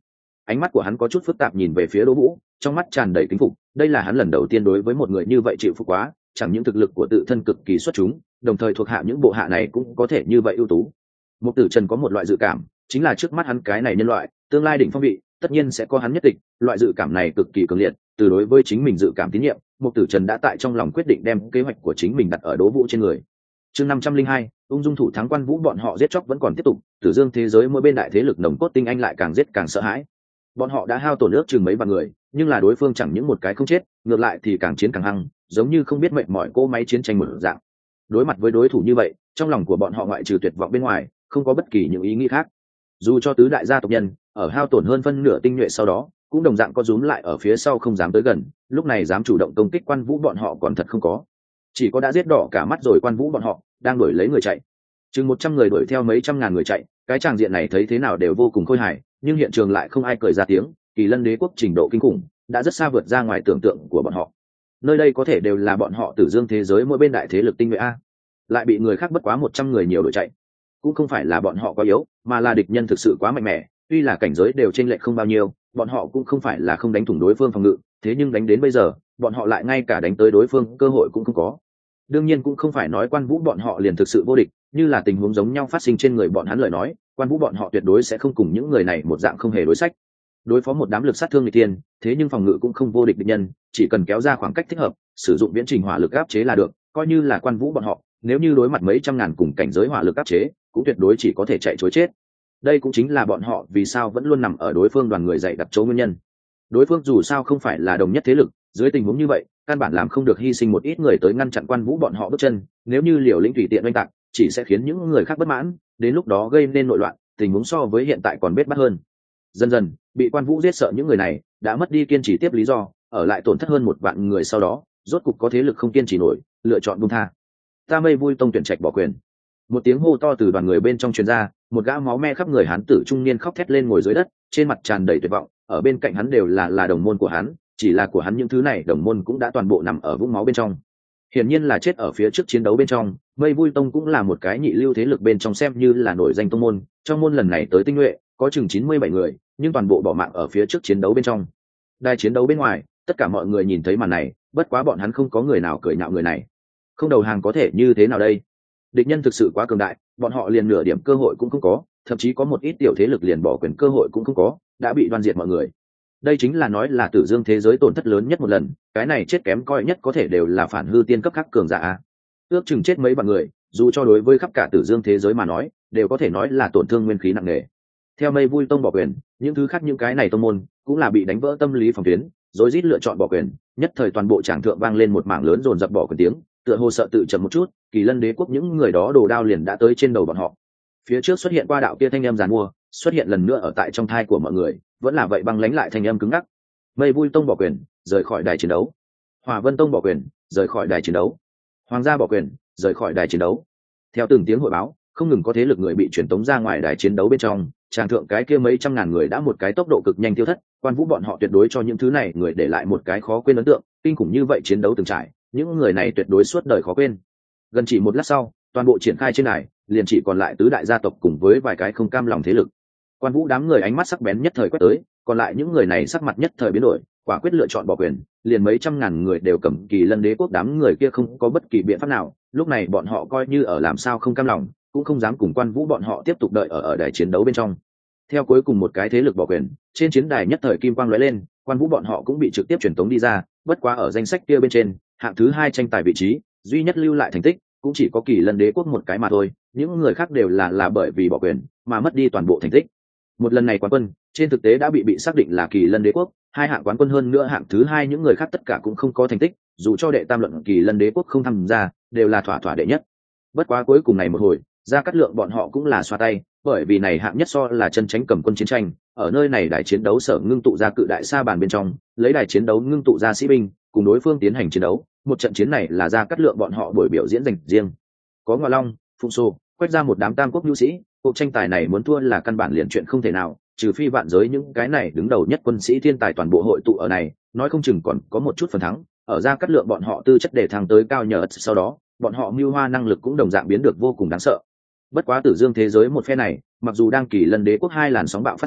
ánh mắt của hắn có chút phức tạp nhìn về phía Đỗ Vũ, trong mắt tràn đầy kính phục. Đây là hắn lần đầu tiên đối với một người như vậy chịu phục quá, chẳng những thực lực của tự thân cực kỳ xuất chúng, đồng thời thuộc hạ những bộ hạ này cũng có thể như vậy ưu tú. Mục Tử Trần có một loại dự cảm, chính là trước mắt hắn cái này nhân loại, tương lai đỉnh phong vị, tất nhiên sẽ có hắn nhất định. Loại dự cảm này cực kỳ cường liệt, từ đối với chính mình dự cảm tín nhiệm, Mục Tử Trần đã tại trong lòng quyết định đem kế hoạch của chính mình đặt ở Đỗ Vũ trên người. Chương năm trăm linh hai, ung dung thủ thắng Quan Vũ bọn họ giết chóc vẫn còn tiếp tục, Tử Dương thế giới mỗi bên đại thế lực nồng cốt tinh anh lại càng giết càng sợ hãi. Bọn họ đã hao tổn ước chừng mấy vạn người, nhưng là đối phương chẳng những một cái không chết, ngược lại thì càng chiến càng hăng, giống như không biết mệt mỏi cỗ máy chiến tranh một dạng. Đối mặt với đối thủ như vậy, trong lòng của bọn họ ngoại trừ tuyệt vọng bên ngoài, không có bất kỳ những ý nghĩ khác. Dù cho tứ đại gia tộc nhân ở hao tổn hơn phân nửa tinh nhuệ sau đó, cũng đồng dạng có rúm lại ở phía sau không dám tới gần, lúc này dám chủ động công kích Quan Vũ bọn họ còn thật không có. Chỉ có đã giết đỏ cả mắt rồi Quan Vũ bọn họ đang đuổi lấy người chạy. Chừng một trăm người đuổi theo mấy trăm ngàn người chạy, cái tràng diện này thấy thế nào đều vô cùng khôi hài, nhưng hiện trường lại không ai cười ra tiếng. Kỳ Lân đế quốc trình độ kinh khủng đã rất xa vượt ra ngoài tưởng tượng của bọn họ. Nơi đây có thể đều là bọn họ Tử Dương thế giới mỗi bên đại thế lực tinh nhuệ a, lại bị người khác bất quá một trăm người nhiều đuổi chạy. Cũng không phải là bọn họ quá yếu, mà là địch nhân thực sự quá mạnh mẽ. Tuy là cảnh giới đều chênh lệch không bao nhiêu, bọn họ cũng không phải là không đánh thủng đối phương phòng ngự, thế nhưng đánh đến bây giờ, bọn họ lại ngay cả đánh tới đối phương cơ hội cũng không có. Đương nhiên cũng không phải nói Quan Vũ bọn họ liền thực sự vô địch, như là tình huống giống nhau phát sinh trên người bọn hắn lời nói, Quan Vũ bọn họ tuyệt đối sẽ không cùng những người này một dạng không hề đối sách. Đối phó một đám lực sát thương nghịch tiên, thế nhưng phòng ngự cũng không vô địch địch nhân, chỉ cần kéo ra khoảng cách thích hợp, sử dụng viễn trình hỏa lực áp chế là được, coi như là Quan Vũ bọn họ, nếu như đối mặt mấy trăm ngàn cùng cảnh giới hỏa lực áp chế, cũng tuyệt đối chỉ có thể chạy trối chết. Đây cũng chính là bọn họ vì sao vẫn luôn nằm ở đối phương đoàn người dạy đặt chỗ nguyên nhân. Đối phương dù sao không phải là đồng nhất thế lực, dưới tình huống như vậy, căn bản làm không được hy sinh một ít người tới ngăn chặn Quan Vũ bọn họ bước chân, nếu như liều lĩnh tùy tiện oanh tạc, chỉ sẽ khiến những người khác bất mãn, đến lúc đó gây nên nội loạn, tình huống so với hiện tại còn bết bát hơn. Dần dần, bị Quan Vũ giết sợ những người này đã mất đi kiên trì tiếp lý do, ở lại tổn thất hơn một vạn người sau đó, rốt cục có thế lực không kiên trì nổi, lựa chọn buông tha. Ta Mây Vui Tông tuyển trạch bỏ quyền. Một tiếng hô to từ đoàn người bên trong truyền ra, một gã máu me khắp người hán tử trung niên khóc thét lên ngồi dưới đất, trên mặt tràn đầy tuyệt vọng, ở bên cạnh hắn đều là là đồng môn của hắn, chỉ là của hắn những thứ này đồng môn cũng đã toàn bộ nằm ở vũng máu bên trong. Hiển nhiên là chết ở phía trước chiến đấu bên trong. Mây Vui Tông cũng là một cái nhị lưu thế lực bên trong xem như là nổi danh tông môn, trong môn lần này tới tinh nhuệ có chừng chín mươi bảy người, nhưng toàn bộ bỏ mạng ở phía trước chiến đấu bên trong. Đài chiến đấu bên ngoài, tất cả mọi người nhìn thấy màn này, bất quá bọn hắn không có người nào cười nhạo người này. Không đầu hàng có thể như thế nào đây? Địch nhân thực sự quá cường đại, bọn họ liền nửa điểm cơ hội cũng không có, thậm chí có một ít tiểu thế lực liền bỏ quyền cơ hội cũng không có, đã bị đoan diệt mọi người. Đây chính là nói là Tử Dương thế giới tổn thất lớn nhất một lần, cái này chết kém coi nhất có thể đều là phản hư tiên cấp khác cường giả. Ước chừng chết mấy vạn người, dù cho đối với khắp cả Tử Dương thế giới mà nói, đều có thể nói là tổn thương nguyên khí nặng nề. Theo Mây Vui Tông bỏ quyền, những thứ khác những cái này tông môn cũng là bị đánh vỡ tâm lý phòng tuyến, rối rít lựa chọn bỏ quyền, nhất thời toàn bộ tràng thượng vang lên một mảng lớn dồn dập bỏ quyền tiếng, tựa hồ sợ tự chậm một chút, Kỳ Lân đế quốc những người đó đồ đao liền đã tới trên đầu bọn họ. Phía trước xuất hiện qua đạo kia thanh âm giàn mua, xuất hiện lần nữa ở tại trong thai của mọi người, vẫn là vậy băng lãnh lại thanh âm cứng ngắc. Mây Vui Tông bỏ quyền, rời khỏi đài chiến đấu. Hỏa Vân Tông bỏ quyền, rời khỏi đài chiến đấu. Hoàng gia bỏ quyền, rời khỏi đài chiến đấu. Theo từng tiếng hội báo, không ngừng có thế lực người bị chuyển tống ra ngoài đài chiến đấu bên trong, tràng thượng cái kia mấy trăm ngàn người đã một cái tốc độ cực nhanh tiêu thất. Quan Vũ bọn họ tuyệt đối cho những thứ này người để lại một cái khó quên ấn tượng, kinh khủng như vậy chiến đấu từng trải, những người này tuyệt đối suốt đời khó quên. Gần chỉ một lát sau, toàn bộ triển khai trên đài, liền chỉ còn lại tứ đại gia tộc cùng với vài cái không cam lòng thế lực. Quan Vũ đám người ánh mắt sắc bén nhất thời quét tới, còn lại những người này sắc mặt nhất thời biến đổi, quả quyết lựa chọn bỏ quyền, liền mấy trăm ngàn người đều cầm Kỳ Lân đế quốc đám người kia không có bất kỳ biện pháp nào, lúc này bọn họ coi như ở làm sao không cam lòng, cũng không dám cùng Quan Vũ bọn họ tiếp tục đợi ở ở đài chiến đấu bên trong. Theo cuối cùng một cái thế lực bỏ quyền, trên chiến đài nhất thời kim quang lóe lên, Quan Vũ bọn họ cũng bị trực tiếp truyền tống đi ra, bất quá ở danh sách kia bên trên, hạng thứ hai tranh tài vị trí, duy nhất lưu lại thành tích, cũng chỉ có Kỳ Lân đế quốc một cái mà thôi, những người khác đều là là bởi vì bỏ quyền mà mất đi toàn bộ thành tích. Một lần này quán quân, trên thực tế đã bị bị xác định là Kỳ Lân đế quốc, hai hạng quán quân hơn nữa hạng thứ hai những người khác tất cả cũng không có thành tích, dù cho đệ tam luận Kỳ Lân đế quốc không tham gia, đều là thỏa thỏa đệ nhất. Bất quá cuối cùng này một hồi, Gia Cát Lượng bọn họ cũng là xoa tay, bởi vì này hạng nhất so là chân chính cầm quân chiến tranh, ở nơi này đài chiến đấu sở ngưng tụ ra cự đại sa bàn bên trong, lấy đài chiến đấu ngưng tụ ra sĩ binh, cùng đối phương tiến hành chiến đấu, một trận chiến này là Gia Cát Lượng bọn họ buổi biểu diễn dành riêng. Có Ngọ Long, Phụng Sô, quét ra một đám tam quốc nhu sĩ, cuộc tranh tài này muốn thua là căn bản liền chuyện không thể nào, trừ phi vạn giới những cái này đứng đầu nhất quân sĩ thiên tài toàn bộ hội tụ ở này, nói không chừng còn có một chút phần thắng. Ở Gia Cát Lượng bọn họ tư chất để thăng tới cao nhờ sau đó, bọn họ mưu hoa năng lực cũng đồng dạng biến được vô cùng đáng sợ. Bất quá Tử Dương thế giới một phe này, mặc dù đang Kỳ Lân đế quốc hai làn sóng bạo phát xuống,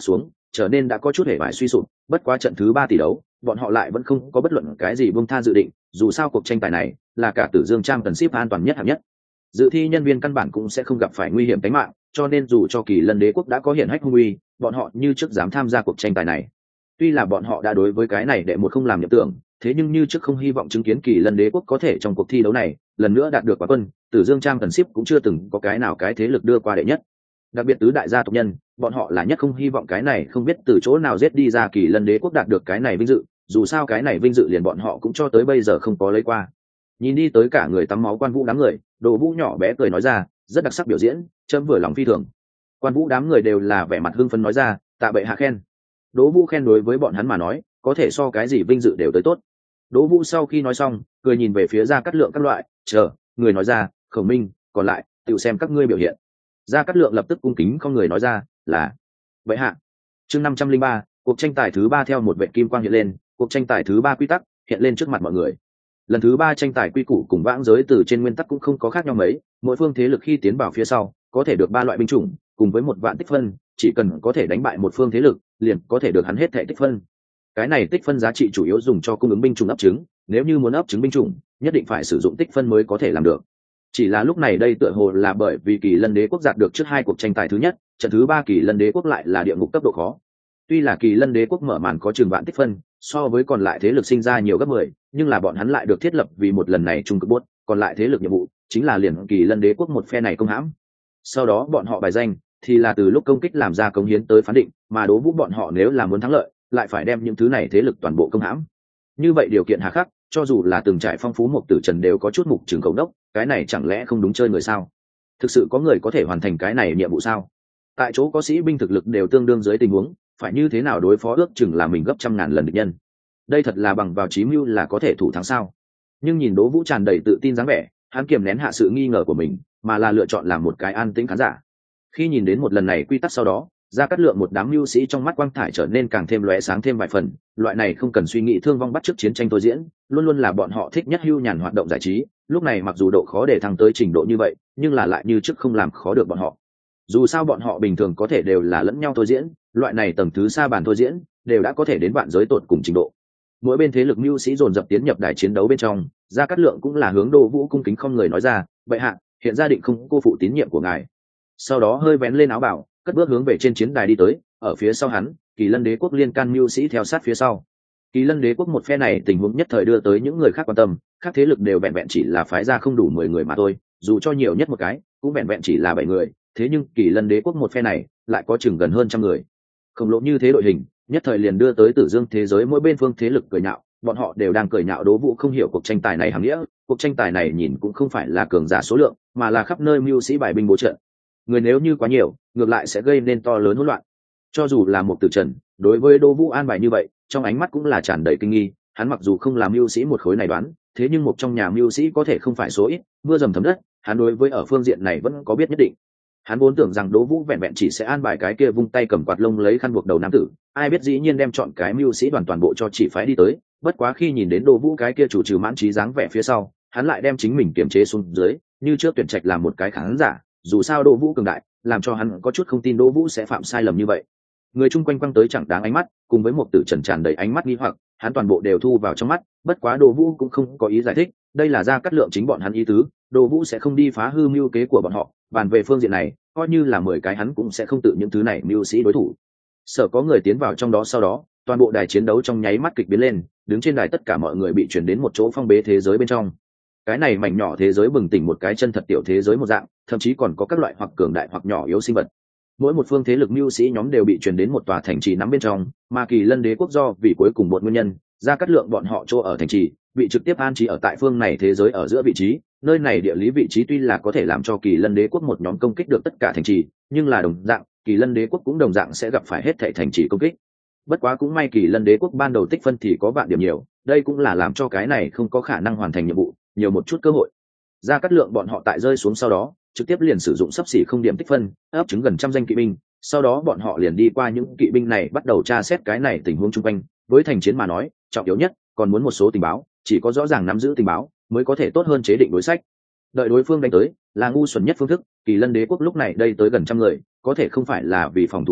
trở nên đã có chút hề vải suy sụp. Bất quá trận thứ ba tỷ đấu, bọn họ lại vẫn không có bất luận cái gì buông tha dự định, dù sao cuộc tranh tài này là cả Tử Dương Trang cần ship an toàn nhất hạng nhất. Dự thi nhân viên căn bản cũng sẽ không gặp phải nguy hiểm tính mạng, cho nên dù cho Kỳ Lân Đế quốc đã có hiển hách hung uy, bọn họ như trước dám tham gia cuộc tranh tài này. Tuy là bọn họ đã đối với cái này đệ một không làm nhập tưởng, thế nhưng như trước không hy vọng chứng kiến Kỳ Lân Đế quốc có thể trong cuộc thi đấu này lần nữa đạt được quán quân. Tử Dương Trang cần ship cũng chưa từng có cái nào cái thế lực đưa qua đệ nhất. Đặc biệt tứ đại gia tộc nhân, bọn họ là nhất không hy vọng cái này không biết từ chỗ nào giết đi ra Kỳ Lân Đế quốc đạt được cái này vinh dự, dù sao cái này vinh dự liền bọn họ cũng cho tới bây giờ không có lấy qua. Nhìn đi tới cả người tắm máu Quan Vũ đám người, Đồ Vũ nhỏ bé cười nói ra, rất đặc sắc biểu diễn, châm vừa lòng phi thường. Quan Vũ đám người đều là vẻ mặt hưng phấn nói ra, tạ bệ hạ khen. Đỗ Vũ khen đối với bọn hắn mà nói, có thể so cái gì vinh dự đều tới tốt. Đỗ Vũ sau khi nói xong, cười nhìn về phía Gia Cát Lượng các loại, chờ, người nói ra, Khổng Minh, còn lại, tự xem các ngươi biểu hiện. Gia Cát Lượng lập tức cung kính không người nói ra, là bệ hạ. Chương năm trăm linh ba, cuộc tranh tài thứ ba theo một vệt kim quang hiện lên, cuộc tranh tài thứ ba quy tắc hiện lên trước mặt mọi người. Lần thứ ba tranh tài quy củ cùng vãng giới từ trên nguyên tắc cũng không có khác nhau mấy, mỗi phương thế lực khi tiến vào phía sau, có thể được ba loại binh chủng, cùng với một vạn tích phân, chỉ cần có thể đánh bại một phương thế lực, liền có thể được hắn hết thảy tích phân. Cái này tích phân giá trị chủ yếu dùng cho cung ứng binh chủng ấp trứng, nếu như muốn ấp trứng binh chủng, nhất định phải sử dụng tích phân mới có thể làm được. Chỉ là lúc này đây tựa hồ là bởi vì Kỳ Lân Đế quốc đạt được trước hai cuộc tranh tài thứ nhất, trận thứ ba Kỳ Lân Đế quốc lại là địa ngục cấp độ khó. Tuy là Kỳ Lân Đế quốc mở màn có trường vạn tích phân, so với còn lại thế lực sinh ra nhiều gấp mười, nhưng là bọn hắn lại được thiết lập vì một lần này trung cực buốt, còn lại thế lực nhiệm vụ chính là liền Kỳ Lân Đế quốc một phe này công hãm. Sau đó bọn họ bài danh thì là từ lúc công kích làm ra cống hiến tới phán định, mà Đố Vũ bọn họ nếu là muốn thắng lợi, lại phải đem những thứ này thế lực toàn bộ công hãm. Như vậy điều kiện hà khắc, cho dù là từng trải phong phú Mục Tử Trần đều có chút mục trường cầu đốc, cái này chẳng lẽ không đúng chơi người sao? Thực sự có người có thể hoàn thành cái này nhiệm vụ sao? Tại chỗ có sĩ binh thực lực đều tương đương dưới tình huống, phải như thế nào đối phó ước chừng là mình gấp trăm ngàn lần địch nhân. Đây thật là bằng vào chí mưu là có thể thủ thắng sao? Nhưng nhìn Đỗ Vũ tràn đầy tự tin dáng vẻ, hắn kiềm nén hạ sự nghi ngờ của mình, mà là lựa chọn làm một cái an tĩnh khán giả. Khi nhìn đến một lần này quy tắc sau đó, Gia Cát Lượng một đám mưu sĩ trong mắt quang thải trở nên càng thêm lóe sáng thêm vài phần, loại này không cần suy nghĩ thương vong bắt chước chiến tranh tôi diễn, luôn luôn là bọn họ thích nhất hưu nhàn hoạt động giải trí, lúc này mặc dù độ khó để thăng tới trình độ như vậy, nhưng là lại như trước không làm khó được bọn họ. Dù sao bọn họ bình thường có thể đều là lẫn nhau thôi diễn, loại này tầng thứ xa bàn thôi diễn, đều đã có thể đến vạn giới tột cùng trình độ. Mỗi bên thế lực mưu sĩ dồn dập tiến nhập đài chiến đấu bên trong, Gia Cát Lượng cũng là hướng Đỗ Vũ cung kính không người nói ra, bệ hạ, hiện gia định không cô phụ tín nhiệm của ngài. Sau đó hơi vén lên áo bảo, cất bước hướng về trên chiến đài đi tới, ở phía sau hắn, Kỳ Lân Đế quốc liên can mưu sĩ theo sát phía sau. Kỳ Lân Đế quốc một phe này tình huống nhất thời đưa tới những người khác quan tâm, các thế lực đều vẹn vẹn chỉ là phái ra không đủ mười người mà thôi, dù cho nhiều nhất một cái, cũng vẹn vẹn chỉ là bảy người, thế nhưng Kỳ Lân Đế quốc một phe này lại có chừng gần hơn trăm người. Khổng lồ như thế đội hình, nhất thời liền đưa tới Tử Dương thế giới mỗi bên phương thế lực cười nhạo, bọn họ đều đang cười nhạo Đỗ Vũ không hiểu cuộc tranh tài này hàm nghĩa, cuộc tranh tài này nhìn cũng không phải là cường giả số lượng, mà là khắp nơi mưu sĩ bài binh bố trận. Người nếu như quá nhiều, ngược lại sẽ gây nên to lớn hỗn loạn. Cho dù là một Tử Trần, đối với Đỗ Vũ an bài như vậy, trong ánh mắt cũng là tràn đầy kinh nghi, hắn mặc dù không làm mưu sĩ một khối này đoán, thế nhưng một trong nhà mưu sĩ có thể không phải số ít, mưa dầm thấm đất, hắn đối với ở phương diện này vẫn có biết nhất định. Hắn vốn tưởng rằng Đỗ Vũ vẹn vẹn chỉ sẽ an bài cái kia vung tay cầm quạt lông lấy khăn buộc đầu nam tử, ai biết dĩ nhiên đem chọn cái mưu sĩ đoàn toàn bộ cho chỉ phái đi tới, bất quá khi nhìn đến Đỗ Vũ cái kia chủ trừ mãn trí dáng vẻ phía sau, hắn lại đem chính mình kiềm chế xuống dưới, như trước tuyển trạch làm một cái khán giả, dù sao Đỗ Vũ cường đại, làm cho hắn có chút không tin Đỗ Vũ sẽ phạm sai lầm như vậy. Người chung quanh quăng tới chẳng đáng ánh mắt, cùng với một Tử Trần tràn đầy ánh mắt nghi hoặc, hắn toàn bộ đều thu vào trong mắt, bất quá Đỗ Vũ cũng không có ý giải thích, đây là Gia Cát Lượng chính bọn hắn ý tứ, Đỗ Vũ sẽ không đi phá hư mưu kế của bọn họ, bàn về phương diện này, coi như là mười cái hắn cũng sẽ không tự những thứ này mưu sĩ đối thủ. Sợ có người tiến vào trong đó sau đó, toàn bộ đài chiến đấu trong nháy mắt kịch biến lên, đứng trên đài tất cả mọi người bị chuyển đến một chỗ phong bế thế giới bên trong. Cái này mảnh nhỏ thế giới bừng tỉnh một cái chân thật tiểu thế giới một dạng, thậm chí còn có các loại hoặc cường đại hoặc nhỏ yếu sinh vật. Mỗi một phương thế lực mưu sĩ nhóm đều bị truyền đến một tòa thành trì nắm bên trong, mà Kỳ Lân Đế quốc do vì cuối cùng một nguyên nhân, Gia Cát Lượng bọn họ chỗ ở thành trì, bị trực tiếp an trí ở tại phương này thế giới ở giữa vị trí, nơi này địa lý vị trí tuy là có thể làm cho Kỳ Lân Đế quốc một nhóm công kích được tất cả thành trì, nhưng là đồng dạng, Kỳ Lân Đế quốc cũng đồng dạng sẽ gặp phải hết thảy thành trì công kích. Bất quá cũng may Kỳ Lân Đế quốc ban đầu tích phân thì có vạn điểm nhiều, đây cũng là làm cho cái này không có khả năng hoàn thành nhiệm vụ, nhiều một chút cơ hội. Gia Cát Lượng bọn họ tại rơi xuống sau đó, trực tiếp liền sử dụng sắp xỉ không điểm tích phân, ấp trứng gần trăm danh kỵ binh, sau đó bọn họ liền đi qua những kỵ binh này bắt đầu tra xét cái này tình huống chung quanh, với thành chiến mà nói, trọng yếu nhất còn muốn một số tình báo, chỉ có rõ ràng nắm giữ tình báo mới có thể tốt hơn chế định đối sách. Đợi đối phương đánh tới, là ngu xuẩn nhất phương thức, Kỳ Lân Đế quốc lúc này đây tới gần trăm người, có thể không phải là vì phòng thủ tới,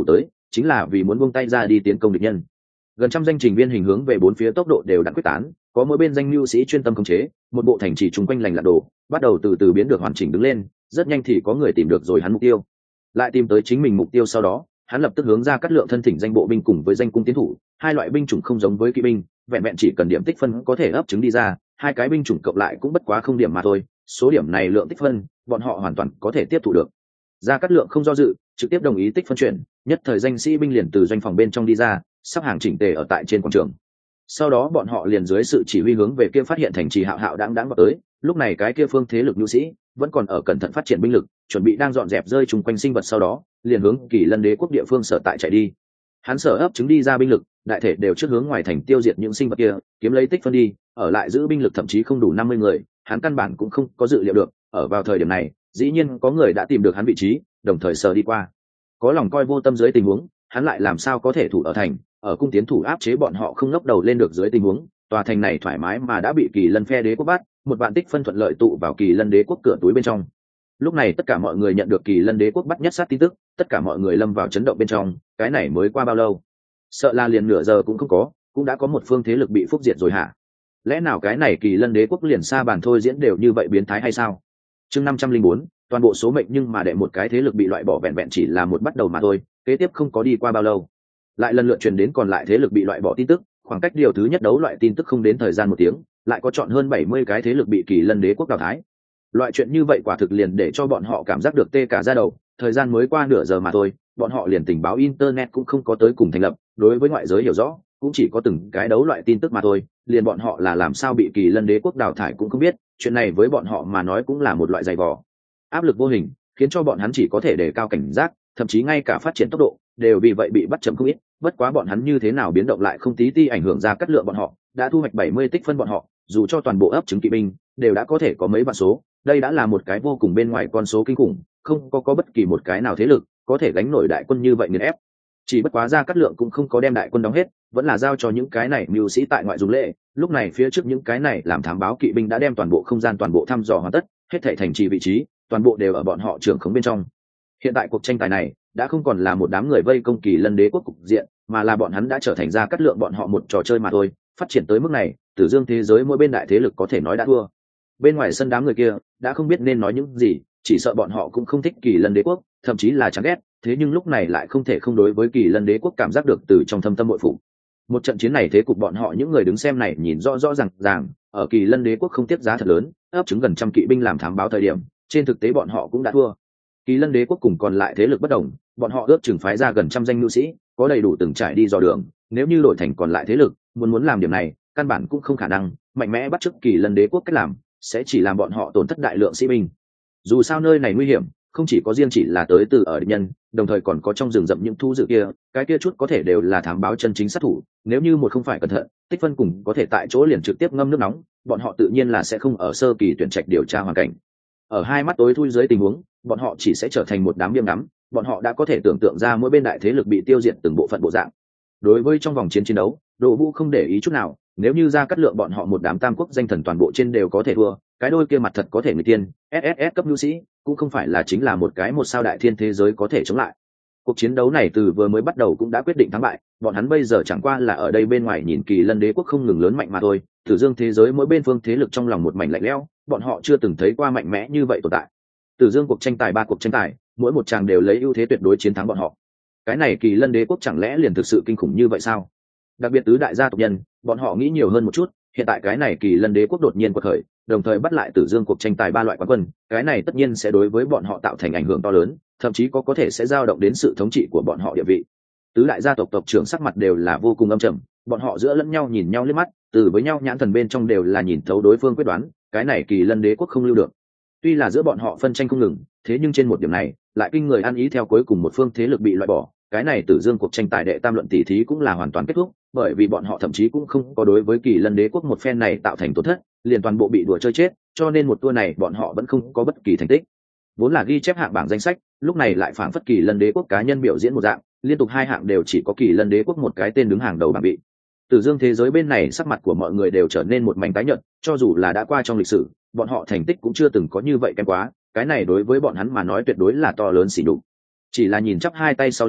chính là vì muốn buông tay ra đi tiến công địch nhân. Gần trăm danh trình viên hình hướng về bốn phía tốc độ đều đặn quyết tán, có mỗi bên danh lưu sĩ chuyên tâm khống chế, một bộ thành trì chung quanh lành lặn đồ, bắt đầu từ từ biến được hoàn chỉnh đứng lên, rất nhanh thì có người tìm được rồi hắn mục tiêu. Lại tìm tới chính mình mục tiêu sau đó, hắn lập tức hướng ra cắt lượng thân thỉnh danh bộ binh cùng với danh cung tiến thủ, hai loại binh chủng không giống với kỵ binh, vẹn vẹn chỉ cần điểm tích phân có thể ấp trứng đi ra, hai cái binh chủng cộng lại cũng bất quá không điểm mà thôi, số điểm này lượng tích phân, bọn họ hoàn toàn có thể tiếp thu được. Ra cắt lượng không do dự, trực tiếp đồng ý tích phân chuyển, nhất thời danh sĩ binh liền từ doanh phòng bên trong đi ra, sắp hàng chỉnh tề ở tại trên quảng trường. Sau đó bọn họ liền dưới sự chỉ huy hướng về kia phát hiện thành trì hạo hạo đáng đáng vào tới, lúc này cái kia phương thế lực nhu sĩ vẫn còn ở cẩn thận phát triển binh lực, chuẩn bị đang dọn dẹp rơi chung quanh sinh vật, sau đó liền hướng Kỳ Lân Đế quốc địa phương sở tại chạy đi. Hắn sở ấp trứng đi ra binh lực, đại thể đều trước hướng ngoài thành tiêu diệt những sinh vật kia, kiếm lấy tích phân đi, ở lại giữ binh lực thậm chí không đủ năm mươi người, hắn căn bản cũng không có dự liệu được, ở vào thời điểm này, dĩ nhiên có người đã tìm được hắn vị trí, đồng thời sờ đi qua. Có lòng coi vô tâm dưới tình huống, hắn lại làm sao có thể thủ ở thành, ở cung tiến thủ áp chế bọn họ không ngóc đầu lên được dưới tình huống, tòa thành này thoải mái mà đã bị Kỳ Lân phe đế quốc bắt, một vạn tích phân thuận lợi tụ vào Kỳ Lân Đế quốc cửa túi bên trong. Lúc này tất cả mọi người nhận được Kỳ Lân Đế quốc bắt nhất sát tin tức, tất cả mọi người lâm vào chấn động bên trong, cái này mới qua bao lâu? Sợ là liền nửa giờ cũng không có, cũng đã có một phương thế lực bị phúc diệt rồi hả? Lẽ nào cái này Kỳ Lân Đế quốc liền xa bàn thôi diễn đều như vậy biến thái hay sao? Chương năm trăm linh bốn, toàn bộ số mệnh nhưng mà đệ một cái thế lực bị loại bỏ vẹn vẹn chỉ là một bắt đầu mà thôi, kế tiếp không có đi qua bao lâu, lại lần lượt truyền đến còn lại thế lực bị loại bỏ tin tức, khoảng cách điều thứ nhất đấu loại tin tức không đến thời gian một tiếng, lại có chọn hơn bảy mươi cái thế lực bị Kỳ Lân Đế quốc đào thái. Loại chuyện như vậy quả thực liền để cho bọn họ cảm giác được tê cả da đầu, thời gian mới qua nửa giờ mà thôi, bọn họ liền tình báo internet cũng không có tới cùng thành lập, đối với ngoại giới hiểu rõ, cũng chỉ có từng cái đấu loại tin tức mà thôi, liền bọn họ là làm sao bị Kỳ Lân Đế quốc đào thải cũng không biết, chuyện này với bọn họ mà nói cũng là một loại dày vò. Áp lực vô hình, khiến cho bọn hắn chỉ có thể đề cao cảnh giác, thậm chí ngay cả phát triển tốc độ đều vì vậy bị bắt chậm không ít, bất quá bọn hắn như thế nào biến động lại không tí ti ảnh hưởng ra cắt lượng bọn họ, đã thu hoạch bảy mươi tích phân bọn họ, dù cho toàn bộ ấp trứng kỵ binh đều đã có thể có mấy vạn số, đây đã là một cái vô cùng bên ngoài con số kinh khủng, không có có bất kỳ một cái nào thế lực có thể gánh nổi đại quân như vậy nghiền ép. Chỉ bất quá ra cắt lượng cũng không có đem đại quân đóng hết, vẫn là giao cho những cái này mưu sĩ tại ngoại dùng lễ, lúc này phía trước những cái này làm thám báo kỵ binh đã đem toàn bộ không gian toàn bộ thăm dò hoàn tất, hết thảy thành trì vị trí toàn bộ đều ở bọn họ trưởng khống bên trong. Hiện tại cuộc tranh tài này đã không còn là một đám người vây công Kỳ Lân Đế quốc cục diện, mà là bọn hắn đã trở thành ra cắt lượng bọn họ một trò chơi mà thôi. Phát triển tới mức này, Tử Dương thế giới mỗi bên đại thế lực có thể nói đã thua. Bên ngoài sân đám người kia đã không biết nên nói những gì, chỉ sợ bọn họ cũng không thích Kỳ Lân Đế quốc, thậm chí là chán ghét, thế nhưng lúc này lại không thể không đối với Kỳ Lân Đế quốc cảm giác được từ trong thâm tâm bội phục. Một trận chiến này thế cục bọn họ những người đứng xem này nhìn rõ rõ ràng ràng, ở Kỳ Lân Đế quốc không tiếp giá thật lớn, ấp trứng gần trăm kỵ binh làm thám báo thời điểm, trên thực tế bọn họ cũng đã thua. Kỳ Lân Đế quốc cùng còn lại thế lực bất đồng, bọn họ ước chừng phái ra gần trăm danh nhu sĩ, có đầy đủ từng trải đi dò đường, nếu như đổi thành còn lại thế lực, muốn muốn làm điểm này, căn bản cũng không khả năng, mạnh mẽ bắt chước Kỳ Lân Đế quốc cách làm, sẽ chỉ làm bọn họ tổn thất đại lượng sĩ binh. Dù sao nơi này nguy hiểm, không chỉ có riêng chỉ là tới từ ở địch nhân, đồng thời còn có trong rừng rậm những thu dự kia, cái kia chút có thể đều là thám báo chân chính sát thủ, nếu như một không phải cẩn thận, tích phân cùng có thể tại chỗ liền trực tiếp ngâm nước nóng, bọn họ tự nhiên là sẽ không ở sơ kỳ tuyển trạch điều tra hoàn cảnh. Ở hai mắt tối thui dưới tình huống, bọn họ chỉ sẽ trở thành một đám viêm ngắm, bọn họ đã có thể tưởng tượng ra mỗi bên đại thế lực bị tiêu diệt từng bộ phận bộ dạng. Đối với trong vòng chiến chiến đấu, Đỗ Vũ không để ý chút nào, nếu như ra cắt lượng bọn họ một đám tam quốc danh thần toàn bộ trên đều có thể thua, cái đôi kia mặt thật có thể người tiên, ét ét ét cấp nhu sĩ, cũng không phải là chính là một cái một sao đại thiên thế giới có thể chống lại. Cuộc chiến đấu này từ vừa mới bắt đầu cũng đã quyết định thắng bại, bọn hắn bây giờ chẳng qua là ở đây bên ngoài nhìn Kỳ Lân Đế quốc không ngừng lớn mạnh mà thôi, Tử Dương thế giới mỗi bên phương thế lực trong lòng một mảnh lạnh lẽo, bọn họ chưa từng thấy qua mạnh mẽ như vậy tồn tại. Tử Dương cuộc tranh tài ba cuộc tranh tài, mỗi một chàng đều lấy ưu thế tuyệt đối chiến thắng bọn họ. Cái này Kỳ Lân Đế quốc chẳng lẽ liền thực sự kinh khủng như vậy sao? Đặc biệt tứ đại gia tộc nhân, bọn họ nghĩ nhiều hơn một chút, hiện tại cái này Kỳ Lân Đế quốc đột nhiên quật khởi, đồng thời bắt lại Tử Dương cuộc tranh tài ba loại quán quân, cái này tất nhiên sẽ đối với bọn họ tạo thành ảnh hưởng to lớn, thậm chí có có thể sẽ dao động đến sự thống trị của bọn họ địa vị. Tứ đại gia tộc tộc trưởng sắc mặt đều là vô cùng âm trầm, bọn họ giữa lẫn nhau nhìn nhau liếc mắt, từ với nhau nhãn thần bên trong đều là nhìn thấu đối phương quyết đoán, cái này Kỳ Lân Đế quốc không lưu được. Tuy là giữa bọn họ phân tranh không ngừng, thế nhưng trên một điểm này, lại kinh người ăn ý theo cuối cùng một phương thế lực bị loại bỏ, cái này Tử Dương cuộc tranh tài đệ tam luận tỷ thí cũng là hoàn toàn kết thúc, bởi vì bọn họ thậm chí cũng không có đối với Kỳ Lân Đế quốc một phen này tạo thành tổn thất, liền toàn bộ bị đùa chơi chết, cho nên một tour này bọn họ vẫn không có bất kỳ thành tích. Vốn là ghi chép hạng bảng danh sách, lúc này lại phảng phất Kỳ Lân Đế quốc cá nhân biểu diễn một dạng, liên tục hai hạng đều chỉ có Kỳ Lân Đế quốc một cái tên đứng hàng đầu bảng bị. Tử Dương thế giới bên này sắc mặt của mọi người đều trở nên một mảnh tái nhợt, cho dù là đã qua trong lịch sử, bọn họ thành tích cũng chưa từng có như vậy kém quá, cái này đối với bọn hắn mà nói tuyệt đối là to lớn xỉ nhục. Chỉ là nhìn chắp hai tay sau lưng,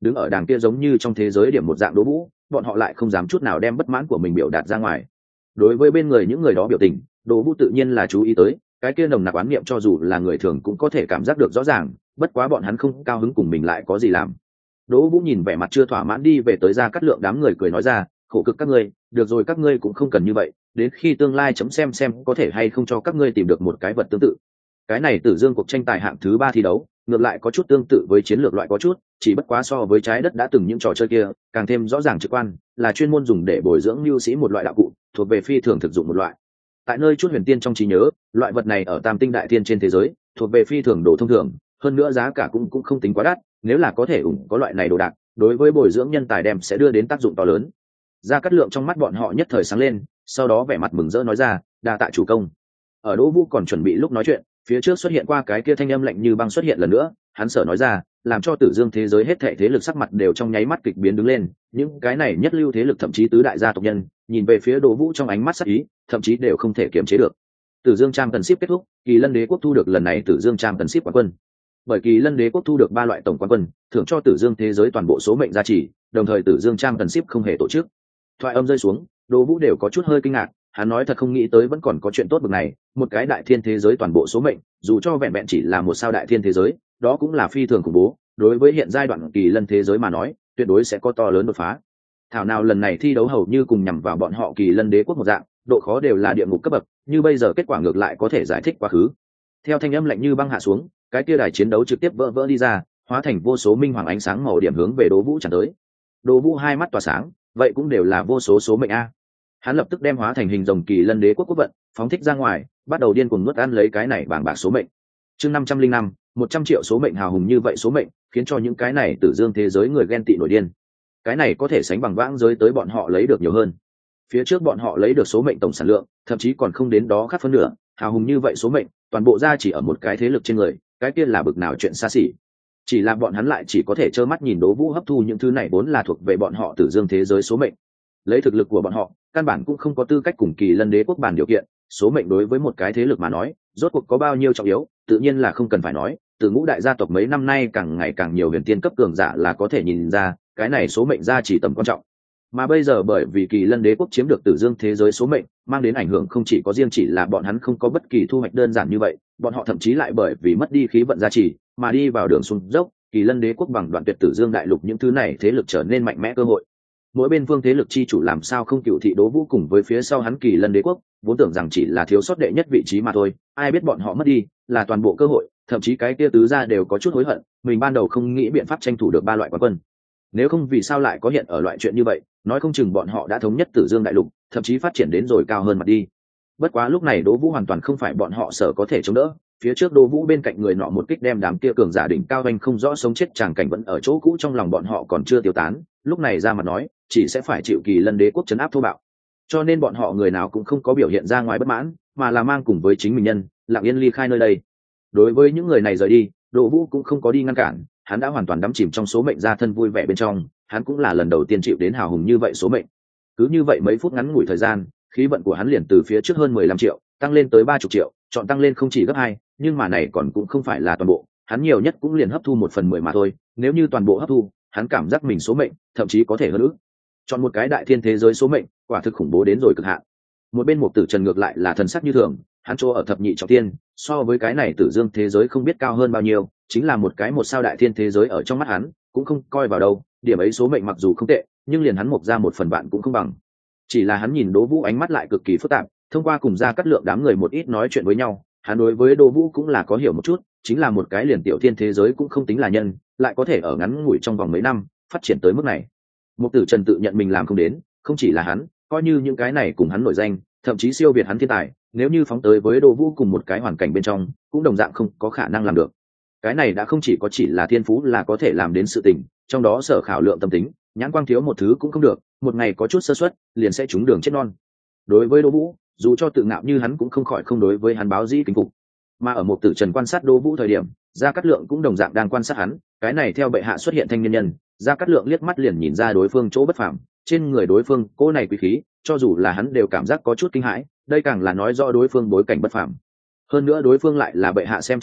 đứng ở đàng kia giống như trong thế giới điểm một dạng Đỗ Vũ, bọn họ lại không dám chút nào đem bất mãn của mình biểu đạt ra ngoài. Đối với bên người những người đó biểu tình, Đỗ Vũ tự nhiên là chú ý tới, cái kia nồng nặc oán niệm cho dù là người thường cũng có thể cảm giác được rõ ràng, bất quá bọn hắn không cao hứng cùng mình lại có gì làm. Đỗ Vũ nhìn vẻ mặt chưa thỏa mãn đi về tới Gia Cát Lượng đám người cười nói ra, khổ cực các ngươi, được rồi các ngươi cũng không cần như vậy, đến khi tương lai chấm xem xem có thể hay không cho các ngươi tìm được một cái vật tương tự. Cái này Tử Dương cuộc tranh tài hạng thứ ba thi đấu, ngược lại có chút tương tự với chiến lược loại có chút, chỉ bất quá so với trái đất đã từng những trò chơi kia, càng thêm rõ ràng trực quan, là chuyên môn dùng để bồi dưỡng nhu sĩ một loại đạo cụ, thuộc về phi thường thực dụng một loại. Tại nơi chút huyền tiên trong trí nhớ, loại vật này ở Tam Tinh Đại Thiên trên thế giới, thuộc về phi thường đồ thông thường, hơn nữa giá cả cũng cũng không tính quá đắt, nếu là có thể ủng có loại này đồ đạc, đối với bồi dưỡng nhân tài đem sẽ đưa đến tác dụng to lớn. Gia Cát Lượng trong mắt bọn họ nhất thời sáng lên, sau đó vẻ mặt mừng rỡ nói ra, đa tạ chủ công. Ở Đỗ Vũ còn chuẩn bị lúc nói chuyện, phía trước xuất hiện qua cái kia thanh âm lạnh như băng xuất hiện lần nữa, hắn sợ nói ra, làm cho Tử Dương thế giới hết thảy thế lực sắc mặt đều trong nháy mắt kịch biến đứng lên, những cái này nhất lưu thế lực thậm chí tứ đại gia tộc nhân, nhìn về phía Đỗ Vũ trong ánh mắt sắc ý, thậm chí đều không thể kiềm chế được. Tử Dương Trang cần ship kết thúc, Kỳ Lân Đế quốc thu được lần này Tử Dương Trang cần ship quán quân. Bởi Kỳ Lân Đế quốc thu được ba loại tổng quán quân, thưởng cho Tử Dương thế giới toàn bộ số mệnh gia trì, đồng thời Tử Dương Trang cần ship không hề tổ chức. Thoại âm rơi xuống, Đỗ Vũ đều có chút hơi kinh ngạc, hắn nói thật không nghĩ tới vẫn còn có chuyện tốt bực này, một cái đại thiên thế giới toàn bộ số mệnh, dù cho vẹn vẹn chỉ là một sao đại thiên thế giới, đó cũng là phi thường khủng bố, đối với hiện giai đoạn Kỳ Lân thế giới mà nói, tuyệt đối sẽ có to lớn đột phá. Thảo nào lần này thi đấu hầu như cùng nhằm vào bọn họ Kỳ Lân Đế quốc một dạng, độ khó đều là địa ngục cấp bậc, như bây giờ kết quả ngược lại có thể giải thích quá khứ. Theo thanh âm lạnh như băng hạ xuống, cái kia đài chiến đấu trực tiếp vỡ vỡ đi ra, hóa thành vô số minh hoàng ánh sáng màu điểm hướng về Đỗ Vũ tràn tới. Đỗ Vũ hai mắt tỏa sáng, vậy cũng đều là vô số số mệnh a. Hắn lập tức đem hóa thành hình rồng Kỳ Lân Đế quốc quốc vận, phóng thích ra ngoài, bắt đầu điên cuồng nuốt ăn lấy cái này bảng bạc số mệnh. Chương năm trăm linh năm, một trăm triệu số mệnh hào hùng như vậy số mệnh, khiến cho những cái này Tử Dương thế giới người ghen tị nổi điên. Cái này có thể sánh bằng vãng giới tới bọn họ lấy được nhiều hơn. Phía trước bọn họ lấy được số mệnh tổng sản lượng, thậm chí còn không đến đó khác phân nửa, hào hùng như vậy số mệnh, toàn bộ ra chỉ ở một cái thế lực trên người, cái kia là bực nào chuyện xa xỉ. Chỉ là bọn hắn lại chỉ có thể trơ mắt nhìn Đỗ Vũ hấp thu những thứ này vốn là thuộc về bọn họ Tử Dương thế giới số mệnh. Lấy thực lực của bọn họ, căn bản cũng không có tư cách cùng Kỳ Lân Đế quốc bàn điều kiện, số mệnh đối với một cái thế lực mà nói, rốt cuộc có bao nhiêu trọng yếu, tự nhiên là không cần phải nói, từ ngũ đại gia tộc mấy năm nay càng ngày càng nhiều huyền tiên cấp cường giả là có thể nhìn ra, cái này số mệnh ra chỉ tầm quan trọng. Mà bây giờ bởi vì Kỳ Lân Đế quốc chiếm được Tử Dương thế giới số mệnh, mang đến ảnh hưởng không chỉ có riêng chỉ là bọn hắn không có bất kỳ thu hoạch đơn giản như vậy, bọn họ thậm chí lại bởi vì mất đi khí vận gia trì, mà đi vào đường xuống dốc, Kỳ Lân Đế quốc bằng đoạn tuyệt Tử Dương đại lục những thứ này thế lực trở nên mạnh mẽ cơ hội. Mỗi bên phương thế lực chi chủ làm sao không cựu thị Đỗ Vũ cùng với phía sau hắn Kỳ Lân Đế quốc, vốn tưởng rằng chỉ là thiếu sót đệ nhất vị trí mà thôi, ai biết bọn họ mất đi là toàn bộ cơ hội, thậm chí cái kia tứ gia đều có chút hối hận, mình ban đầu không nghĩ biện pháp tranh thủ được ba loại quán quân. Nếu không vì sao lại có hiện ở loại chuyện như vậy, nói không chừng bọn họ đã thống nhất Tử Dương đại lục, thậm chí phát triển đến rồi cao hơn mặt đi. Bất quá lúc này Đỗ Vũ hoàn toàn không phải bọn họ sở có thể chống đỡ, phía trước Đỗ Vũ bên cạnh người nọ một kích đem đám kia cường giả đỉnh cao anh không rõ sống chết tràng cảnh vẫn ở chỗ cũ trong lòng bọn họ còn chưa tiêu tán, lúc này ra mặt nói, chỉ sẽ phải chịu Kỳ Lân Đế quốc trấn áp thô bạo. Cho nên bọn họ người nào cũng không có biểu hiện ra ngoài bất mãn, mà là mang cùng với chính mình nhân, lặng yên ly khai nơi đây. Đối với những người này rời đi, Đỗ Vũ cũng không có đi ngăn cản, hắn đã hoàn toàn đắm chìm trong số mệnh gia thân vui vẻ bên trong, hắn cũng là lần đầu tiên chịu đến hào hùng như vậy số mệnh. Cứ như vậy mấy phút ngắn ngủi thời gian, khí vận của hắn liền từ phía trước hơn mười lăm triệu, tăng lên tới ba mươi triệu, chọn tăng lên không chỉ gấp hai, nhưng mà này còn cũng không phải là toàn bộ, hắn nhiều nhất cũng liền hấp thu một phần mười mà thôi, nếu như toàn bộ hấp thu, hắn cảm giác mình số mệnh, thậm chí có thể hơn nữa. Chọn một cái đại thiên thế giới số mệnh, quả thực khủng bố đến rồi cực hạn. Một bên Mục Tử Trần ngược lại là thần sắc như thường, hắn chỗ ở thập nhị trọng thiên, so với cái này Tử Dương thế giới không biết cao hơn bao nhiêu, chính là một cái một sao đại thiên thế giới ở trong mắt hắn, cũng không coi vào đâu, điểm ấy số mệnh mặc dù không tệ, nhưng liền hắn mục ra một phần bạn cũng không bằng. Chỉ là hắn nhìn Đỗ Vũ ánh mắt lại cực kỳ phức tạp, thông qua cùng Gia Cát Lượng đám người một ít nói chuyện với nhau, hắn đối với Đỗ Vũ cũng là có hiểu một chút, chính là một cái liền tiểu thiên thế giới cũng không tính là nhân, lại có thể ở ngắn ngủi trong vòng mấy năm phát triển tới mức này. Mục Tử Trần tự nhận mình làm không đến, không chỉ là hắn, coi như những cái này cùng hắn nổi danh, thậm chí siêu việt hắn thiên tài, nếu như phóng tới với Đỗ Vũ cùng một cái hoàn cảnh bên trong, cũng đồng dạng không có khả năng làm được. Cái này đã không chỉ có chỉ là thiên phú là có thể làm đến sự tình, trong đó sở khảo lượng tâm tính, nhãn quang thiếu một thứ cũng không được, một ngày có chút sơ suất, liền sẽ trúng đường chết non. Đối với Đỗ Vũ, dù cho tự ngạo như hắn cũng không khỏi không đối với hắn báo dĩ kính phục. Mà ở Mục Tử Trần quan sát Đỗ Vũ thời điểm, Gia Cát Lượng cũng đồng dạng đang quan sát hắn, cái này theo bệ hạ xuất hiện thanh niên nhân, Gia Cát Lượng liếc mắt liền nhìn ra đối phương chỗ bất phàm, trên người đối phương, cô này quý khí, cho dù là hắn đều cảm giác có chút kinh hãi, đây càng là nói rõ đối phương bối cảnh bất phàm. Hơn nữa đối phương lại là bệ hạ xem trọng người,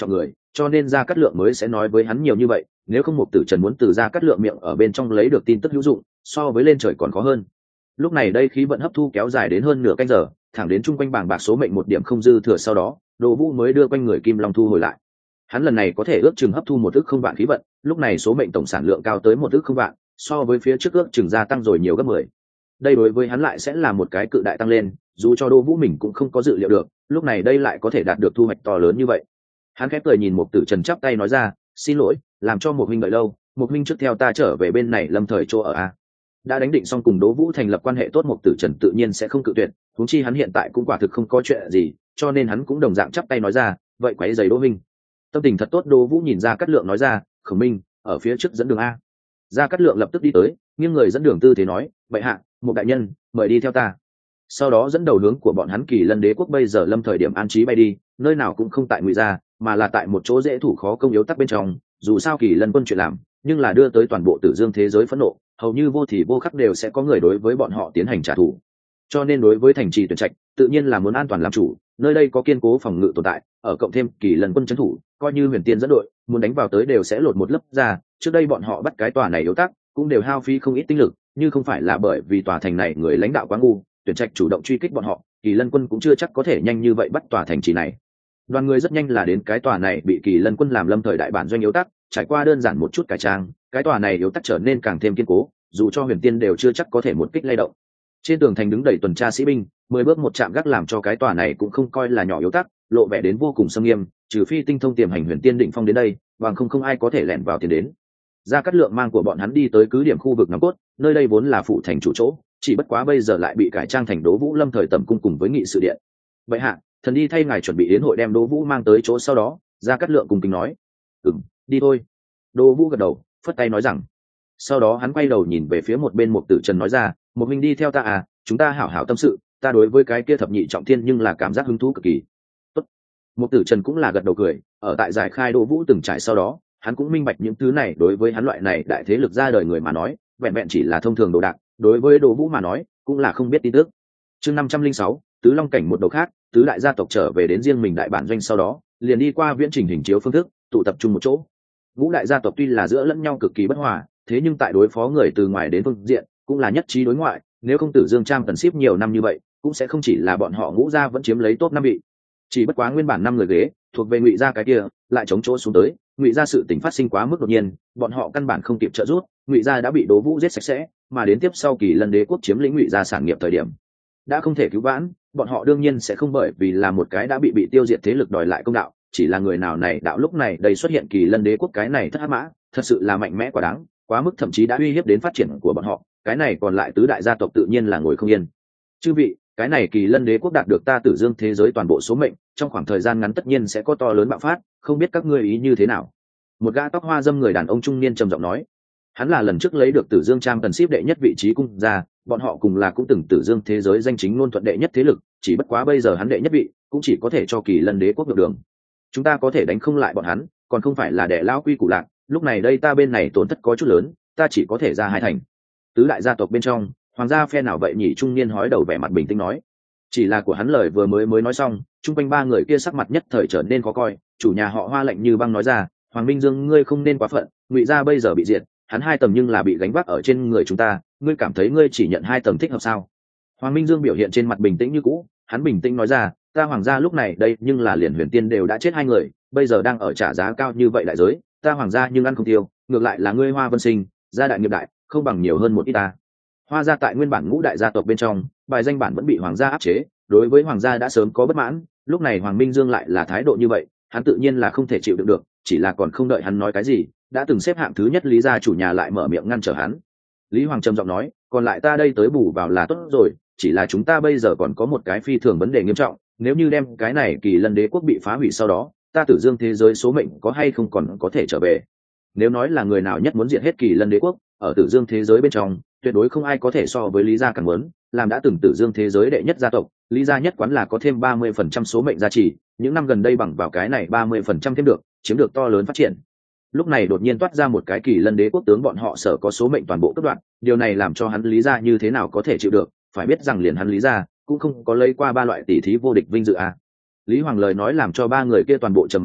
cho nên Gia Cát Lượng mới sẽ nói với hắn nhiều như vậy, nếu không Mục Tử Trần muốn từ Gia Cát Lượng miệng ở bên trong lấy được tin tức hữu dụng, so với lên trời còn khó hơn. Lúc này đây khí vận hấp thu kéo dài đến hơn nửa canh giờ, thẳng đến chung quanh bảng bạc số mệnh một điểm không dư thừa, sau đó Đỗ Vũ mới đưa quanh người Kim Long thu hồi lại. Hắn lần này có thể ước chừng hấp thu một ức không vạn khí vận, lúc này số mệnh tổng sản lượng cao tới một ức không vạn, so với phía trước ước chừng gia tăng rồi nhiều gấp mười. Đây đối với hắn lại sẽ là một cái cự đại tăng lên, dù cho Đỗ Vũ mình cũng không có dự liệu được, lúc này đây lại có thể đạt được thu hoạch to lớn như vậy. Hắn khép cười nhìn Mục Tử Trần chắp tay nói ra, xin lỗi, làm cho một huynh đợi lâu, một huynh trước theo ta trở về bên này lâm thời chỗ ở a. Đã đánh định xong cùng Đỗ Vũ thành lập quan hệ tốt, Mục Tử Trần tự nhiên sẽ không cự tuyệt, huống chi hắn hiện tại cũng quả thực không có chuyện gì, cho nên hắn cũng đồng dạng chắp tay nói ra, vậy quấy giày Đỗ huynh. Tâm tình thật tốt, Đỗ Vũ nhìn Gia Cát Lượng nói ra, Khổng Minh ở phía trước dẫn đường a. Gia Cát Lượng lập tức đi tới, nghiêng người dẫn đường tư thế nói, bệ hạ, một đại nhân mời đi theo ta. Sau đó dẫn đầu hướng của bọn hắn Kỳ Lân Đế quốc bây giờ lâm thời điểm an trí bay đi, nơi nào cũng không tại Ngụy Gia, mà là tại một chỗ dễ thủ khó công yếu tắc bên trong. Dù sao Kỳ Lân quân chuyện làm, nhưng là đưa tới toàn bộ Tử Dương thế giới phẫn nộ, hầu như vô thì vô khắc đều sẽ có người đối với bọn họ tiến hành trả thù. Cho nên đối với thành trì tuyển trạch, tự nhiên là muốn an toàn làm chủ, nơi đây có kiên cố phòng ngự tồn tại, ở cộng thêm Kỳ Lân quân trấn thủ, coi như Huyền Tiên dẫn đội, muốn đánh vào tới đều sẽ lột một lớp ra. Trước đây bọn họ bắt cái tòa này yếu tắc, cũng đều hao phí không ít tinh lực, như không phải là bởi vì tòa thành này người lãnh đạo quá ngu, tuyển trạch chủ động truy kích bọn họ, Kỳ Lân quân cũng chưa chắc có thể nhanh như vậy bắt tòa thành trì này. Đoàn người rất nhanh là đến cái tòa này bị Kỳ Lân quân làm lâm thời đại bản doanh yếu tắc, trải qua đơn giản một chút cải trang, cái tòa này yếu tắc trở nên càng thêm kiên cố, dù cho Huyền Tiên đều chưa chắc có thể một kích lay động. Trên tường thành đứng đầy tuần tra sĩ binh, mười bước một chạm gác làm cho cái tòa này cũng không coi là nhỏ yếu tắc, lộ vẻ đến vô cùng sâm nghiêm, trừ phi tinh thông tiềm hành Huyền Tiên định phong đến đây, bằng không không ai có thể lẻn vào tiền đến. Gia Cát Lượng mang của bọn hắn đi tới cứ điểm khu vực nòng cốt, nơi đây vốn là phủ thành chủ chỗ, chỉ bất quá bây giờ lại bị cải trang thành Đỗ Vũ lâm thời tầm cung cùng với nghị sự điện. Vậy hạ, thần đi thay ngài chuẩn bị yến hội đem Đỗ Vũ mang tới chỗ, sau đó Gia Cát Lượng cùng kính nói, ừm, đi thôi. Đỗ Vũ gật đầu, phất tay nói rằng. Sau đó hắn quay đầu nhìn về phía một bên Mục Tử Trần nói ra, một mình đi theo ta à, chúng ta hảo hảo tâm sự, ta đối với cái kia thập nhị trọng thiên nhưng là cảm giác hứng thú cực kỳ. Tốt. Mục Tử Trần cũng là gật đầu cười, ở tại giải khai Đỗ Vũ từng trải sau đó, hắn cũng minh bạch những thứ này đối với hắn loại này đại thế lực ra đời người mà nói, vẹn vẹn chỉ là thông thường đồ đạc, đối với Đỗ Vũ mà nói, cũng là không biết tin tức. Chương năm trăm linh sáu, tứ long cảnh một đầu khác, tứ đại gia tộc trở về đến riêng mình đại bản doanh sau đó, liền đi qua viễn trình hình chiếu phương thức, tụ tập trung một chỗ. Ngũ đại gia tộc tuy là giữa lẫn nhau cực kỳ bất hòa, thế nhưng tại đối phó người từ ngoài đến phương diện, cũng là nhất trí đối ngoại, nếu không Tử Dương Trang tần ship nhiều năm như vậy, cũng sẽ không chỉ là bọn họ Ngũ gia vẫn chiếm lấy top năm vị. Chỉ bất quá nguyên bản năm người ghế, thuộc về Ngụy gia cái kia, lại chống chỗ xuống tới, Ngụy gia sự tình phát sinh quá mức đột nhiên, bọn họ căn bản không kịp trợ giúp, Ngụy gia đã bị Đỗ Vũ giết sạch sẽ, mà đến tiếp sau Kỳ Lân Đế quốc chiếm lĩnh Ngụy gia sản nghiệp thời điểm, đã không thể cứu vãn, bọn họ đương nhiên sẽ không bởi vì là một cái đã bị bị tiêu diệt thế lực đòi lại công đạo, chỉ là người nào này đạo lúc này đây xuất hiện Kỳ Lân Đế quốc cái này thất mã, thật sự là mạnh mẽ quá đáng, quá mức thậm chí đã uy hiếp đến phát triển của bọn họ, cái này còn lại tứ đại gia tộc tự nhiên là ngồi không yên. Chư vị, cái này Kỳ Lân Đế quốc đạt được ta Tử Dương thế giới toàn bộ số mệnh, trong khoảng thời gian ngắn tất nhiên sẽ có to lớn bạo phát, không biết các ngươi ý như thế nào. Một gã tóc hoa dâm người đàn ông trung niên trầm giọng nói, hắn là lần trước lấy được Tử Dương Trang tần ship đệ nhất vị trí cung gia, bọn họ cùng là cũng từng Tử Dương thế giới danh chính ngôn thuận đệ nhất thế lực, chỉ bất quá bây giờ hắn đệ nhất vị, cũng chỉ có thể cho Kỳ Lân Đế quốc được đường. Chúng ta có thể đánh không lại bọn hắn, còn không phải là để lao quy củ lạc, lúc này đây ta bên này tổn thất có chút lớn, ta chỉ có thể ra hai thành. Tứ đại gia tộc bên trong, hoàng gia phe nào vậy nhỉ? Trung niên hói đầu vẻ mặt bình tĩnh nói. Chỉ là của hắn lời vừa mới mới nói xong, chung quanh ba người kia sắc mặt nhất thời trở nên khó coi. Chủ nhà họ Hoa lạnh như băng nói ra, Hoàng Minh Dương ngươi không nên quá phận, Ngụy gia bây giờ bị diệt, hắn hai tầng nhưng là bị gánh vác ở trên người chúng ta, ngươi cảm thấy ngươi chỉ nhận hai tầng thích hợp sao? Hoàng Minh Dương biểu hiện trên mặt bình tĩnh như cũ, hắn bình tĩnh nói ra, ta Hoàng gia lúc này đây nhưng là liền Huyền Tiên đều đã chết hai người, bây giờ đang ở trả giá cao như vậy đại giới, ta Hoàng gia nhưng ăn không tiêu, ngược lại là ngươi Hoa Vân Sinh, gia đại nghiệp đại, không bằng nhiều hơn một ít ta. Hoa gia tại nguyên bản ngũ đại gia tộc bên trong, bài danh bản vẫn bị Hoàng gia áp chế, đối với Hoàng gia đã sớm có bất mãn, lúc này Hoàng Minh Dương lại là thái độ như vậy, hắn tự nhiên là không thể chịu đựng được, chỉ là còn không đợi hắn nói cái gì, đã từng xếp hạng thứ nhất Lý gia chủ nhà lại mở miệng ngăn trở hắn. Lý Hoàng trầm giọng nói, còn lại ta đây tới bù vào là tốt rồi, chỉ là chúng ta bây giờ còn có một cái phi thường vấn đề nghiêm trọng, nếu như đem cái này Kỳ Lân Đế quốc bị phá hủy sau đó, ta Tử Dương thế giới số mệnh có hay không còn có thể trở về. Nếu nói là người nào nhất muốn diệt hết Kỳ Lân Đế quốc, ở Tử Dương thế giới bên trong, tuyệt đối không ai có thể so với Lý gia càng muốn, làm đã từng Tử Dương thế giới đệ nhất gia tộc, Lý gia nhất quán là có thêm ba mươi phần trăm số mệnh gia trì, những năm gần đây bằng vào cái này ba mươi phần trăm thêm được, chiếm được to lớn phát triển. Lúc này đột nhiên toát ra một cái Kỳ Lân Đế quốc tướng bọn họ sở có số mệnh toàn bộ cấp đoạn, điều này làm cho hắn Lý gia như thế nào có thể chịu được, phải biết rằng liền hắn Lý gia cũng không có lấy qua ba loại tỷ thí vô địch vinh dự à. Lý Hoàng lời nói làm cho ba người kia toàn bộ trầm mặt lại,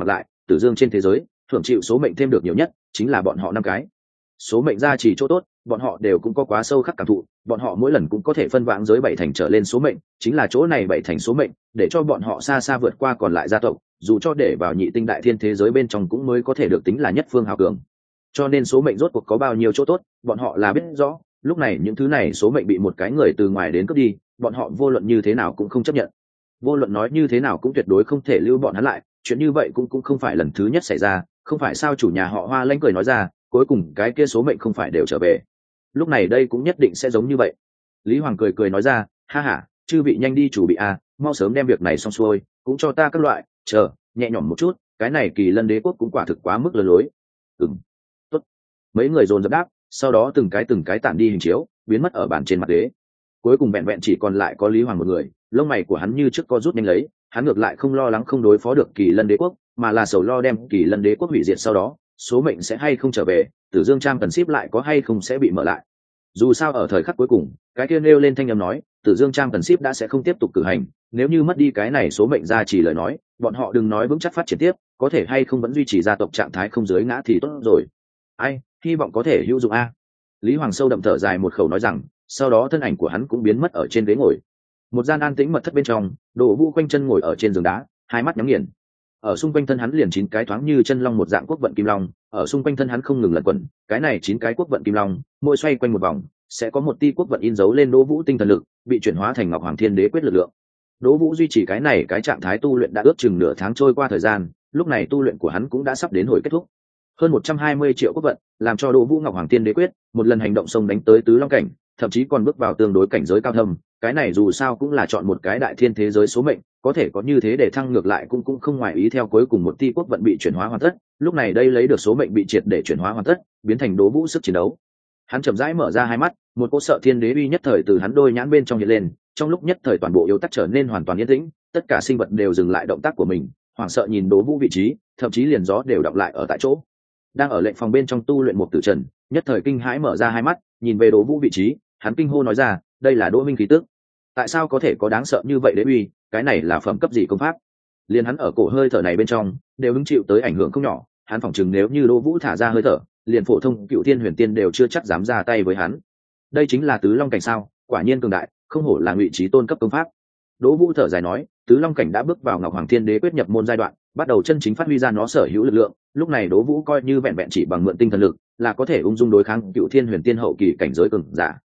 Tử Dương trên thế giới thưởng chịu số mệnh thêm được nhiều nhất chính là bọn họ năm cái. Số mệnh gia trì chỗ tốt bọn họ đều cũng có quá sâu khắc cảm thụ, bọn họ mỗi lần cũng có thể phân vãng giới bảy thành trở lên số mệnh, chính là chỗ này bảy thành số mệnh để cho bọn họ xa xa vượt qua còn lại gia tộc, dù cho để vào nhị tinh đại thiên thế giới bên trong cũng mới có thể được tính là nhất phương hào cường. Cho nên số mệnh rốt cuộc có bao nhiêu chỗ tốt bọn họ là biết rõ. Lúc này những thứ này số mệnh bị một cái người từ ngoài đến cướp đi, bọn họ vô luận như thế nào cũng không chấp nhận, vô luận nói như thế nào cũng tuyệt đối không thể lưu bọn hắn lại. Chuyện như vậy cũng cũng không phải lần thứ nhất xảy ra, không phải sao chủ nhà họ Hoa lanh cười nói ra, cuối cùng cái kia số mệnh không phải đều trở về. Lúc này đây cũng nhất định sẽ giống như vậy. Lý Hoàng cười cười nói ra, ha ha, chư vị nhanh đi chủ bị à, mau sớm đem việc này xong xuôi, cũng cho ta các loại, chờ, nhẹ nhõm một chút, cái này Kỳ Lân đế quốc cũng quả thực quá mức lớn lối. Ừm, tốt. Mấy người dồn dập đáp, sau đó từng cái từng cái tản đi hình chiếu, biến mất ở bàn trên mặt đế. Cuối cùng vẹn vẹn chỉ còn lại có Lý Hoàng một người, lông mày của hắn như trước co rút nhanh lấy, hắn ngược lại không lo lắng không đối phó được Kỳ Lân đế quốc, mà là sầu lo đem Kỳ Lân đế quốc hủy diệt sau đó, số mệnh sẽ hay không trở về, Tử Dương Trang cần ship lại có hay không sẽ bị mở lại. Dù sao ở thời khắc cuối cùng, cái kia nêu lên thanh âm nói, Tử Dương Trang cần ship đã sẽ không tiếp tục cử hành, nếu như mất đi cái này số mệnh gia trì lời nói, bọn họ đừng nói vững chắc phát triển tiếp, có thể hay không vẫn duy trì gia tộc trạng thái không dưới ngã thì tốt rồi. Ai, hy vọng có thể hữu dụng a. Lý Hoàng sâu đậm thở dài một khẩu nói rằng, sau đó thân ảnh của hắn cũng biến mất ở trên ghế ngồi. Một gian an tĩnh mật thất bên trong, Đỗ Vũ quanh chân ngồi ở trên giường đá, hai mắt nhắm nghiền. Ở xung quanh thân hắn liền chín cái thoáng như chân long một dạng quốc vận kim long, ở xung quanh thân hắn không ngừng lẩn quẩn, cái này chín cái quốc vận kim long, mỗi xoay quanh một vòng, sẽ có một tia quốc vận in dấu lên Đỗ Vũ tinh thần lực, bị chuyển hóa thành Ngọc Hoàng Thiên Đế quyết lực lượng. Đỗ Vũ duy trì cái này cái trạng thái tu luyện đã ước chừng nửa tháng trôi qua thời gian, lúc này tu luyện của hắn cũng đã sắp đến hồi kết thúc. Hơn một trăm hai mươi triệu quốc vận, làm cho Đỗ Vũ Ngọc Hoàng Tiên Đế quyết, một lần hành động xông đánh tới tứ long cảnh, thậm chí còn bước vào tương đối cảnh giới cao thâm, cái này dù sao cũng là chọn một cái đại thiên thế giới số mệnh, có thể có như thế để thăng ngược lại cũng cũng không ngoài ý theo cuối cùng một tia quốc vận bị chuyển hóa hoàn tất, lúc này đây lấy được số mệnh bị triệt để chuyển hóa hoàn tất, biến thành Đỗ Vũ sức chiến đấu. Hắn chậm rãi mở ra hai mắt, một cỗ sợ thiên đế uy nhất thời từ hắn đôi nhãn bên trong hiện lên, trong lúc nhất thời toàn bộ yếu tắc trở nên hoàn toàn yên tĩnh, tất cả sinh vật đều dừng lại động tác của mình, hoảng sợ nhìn Đỗ Vũ vị trí, thậm chí liền gió đều đọng lại ở tại chỗ. Đang ở lệnh phòng bên trong tu luyện một tử trần, nhất thời kinh hãi mở ra hai mắt, nhìn về Đỗ Vũ vị trí, hắn kinh hô nói ra, đây là Đỗ Minh khí tức. Tại sao có thể có đáng sợ như vậy đế uy, cái này là phẩm cấp gì công pháp? Liền hắn ở cổ hơi thở này bên trong, đều hứng chịu tới ảnh hưởng không nhỏ, hắn phỏng chừng nếu như Đỗ Vũ thả ra hơi thở, liền phổ thông Cựu Thiên Huyền Tiên đều chưa chắc dám ra tay với hắn. Đây chính là tứ long cảnh sao, quả nhiên cường đại, không hổ là ngụy trí tôn cấp công pháp. Đỗ Vũ thở dài nói, tứ long cảnh đã bước vào Ngọc Hoàng Thiên Đế quyết nhập môn giai đoạn, bắt đầu chân chính phát huy ra nó sở hữu lực lượng, lúc này Đỗ Vũ coi như vẹn vẹn chỉ bằng mượn tinh thần lực, là có thể ung dung đối kháng Cựu Thiên Huyền Tiên hậu kỳ cảnh giới cường giả.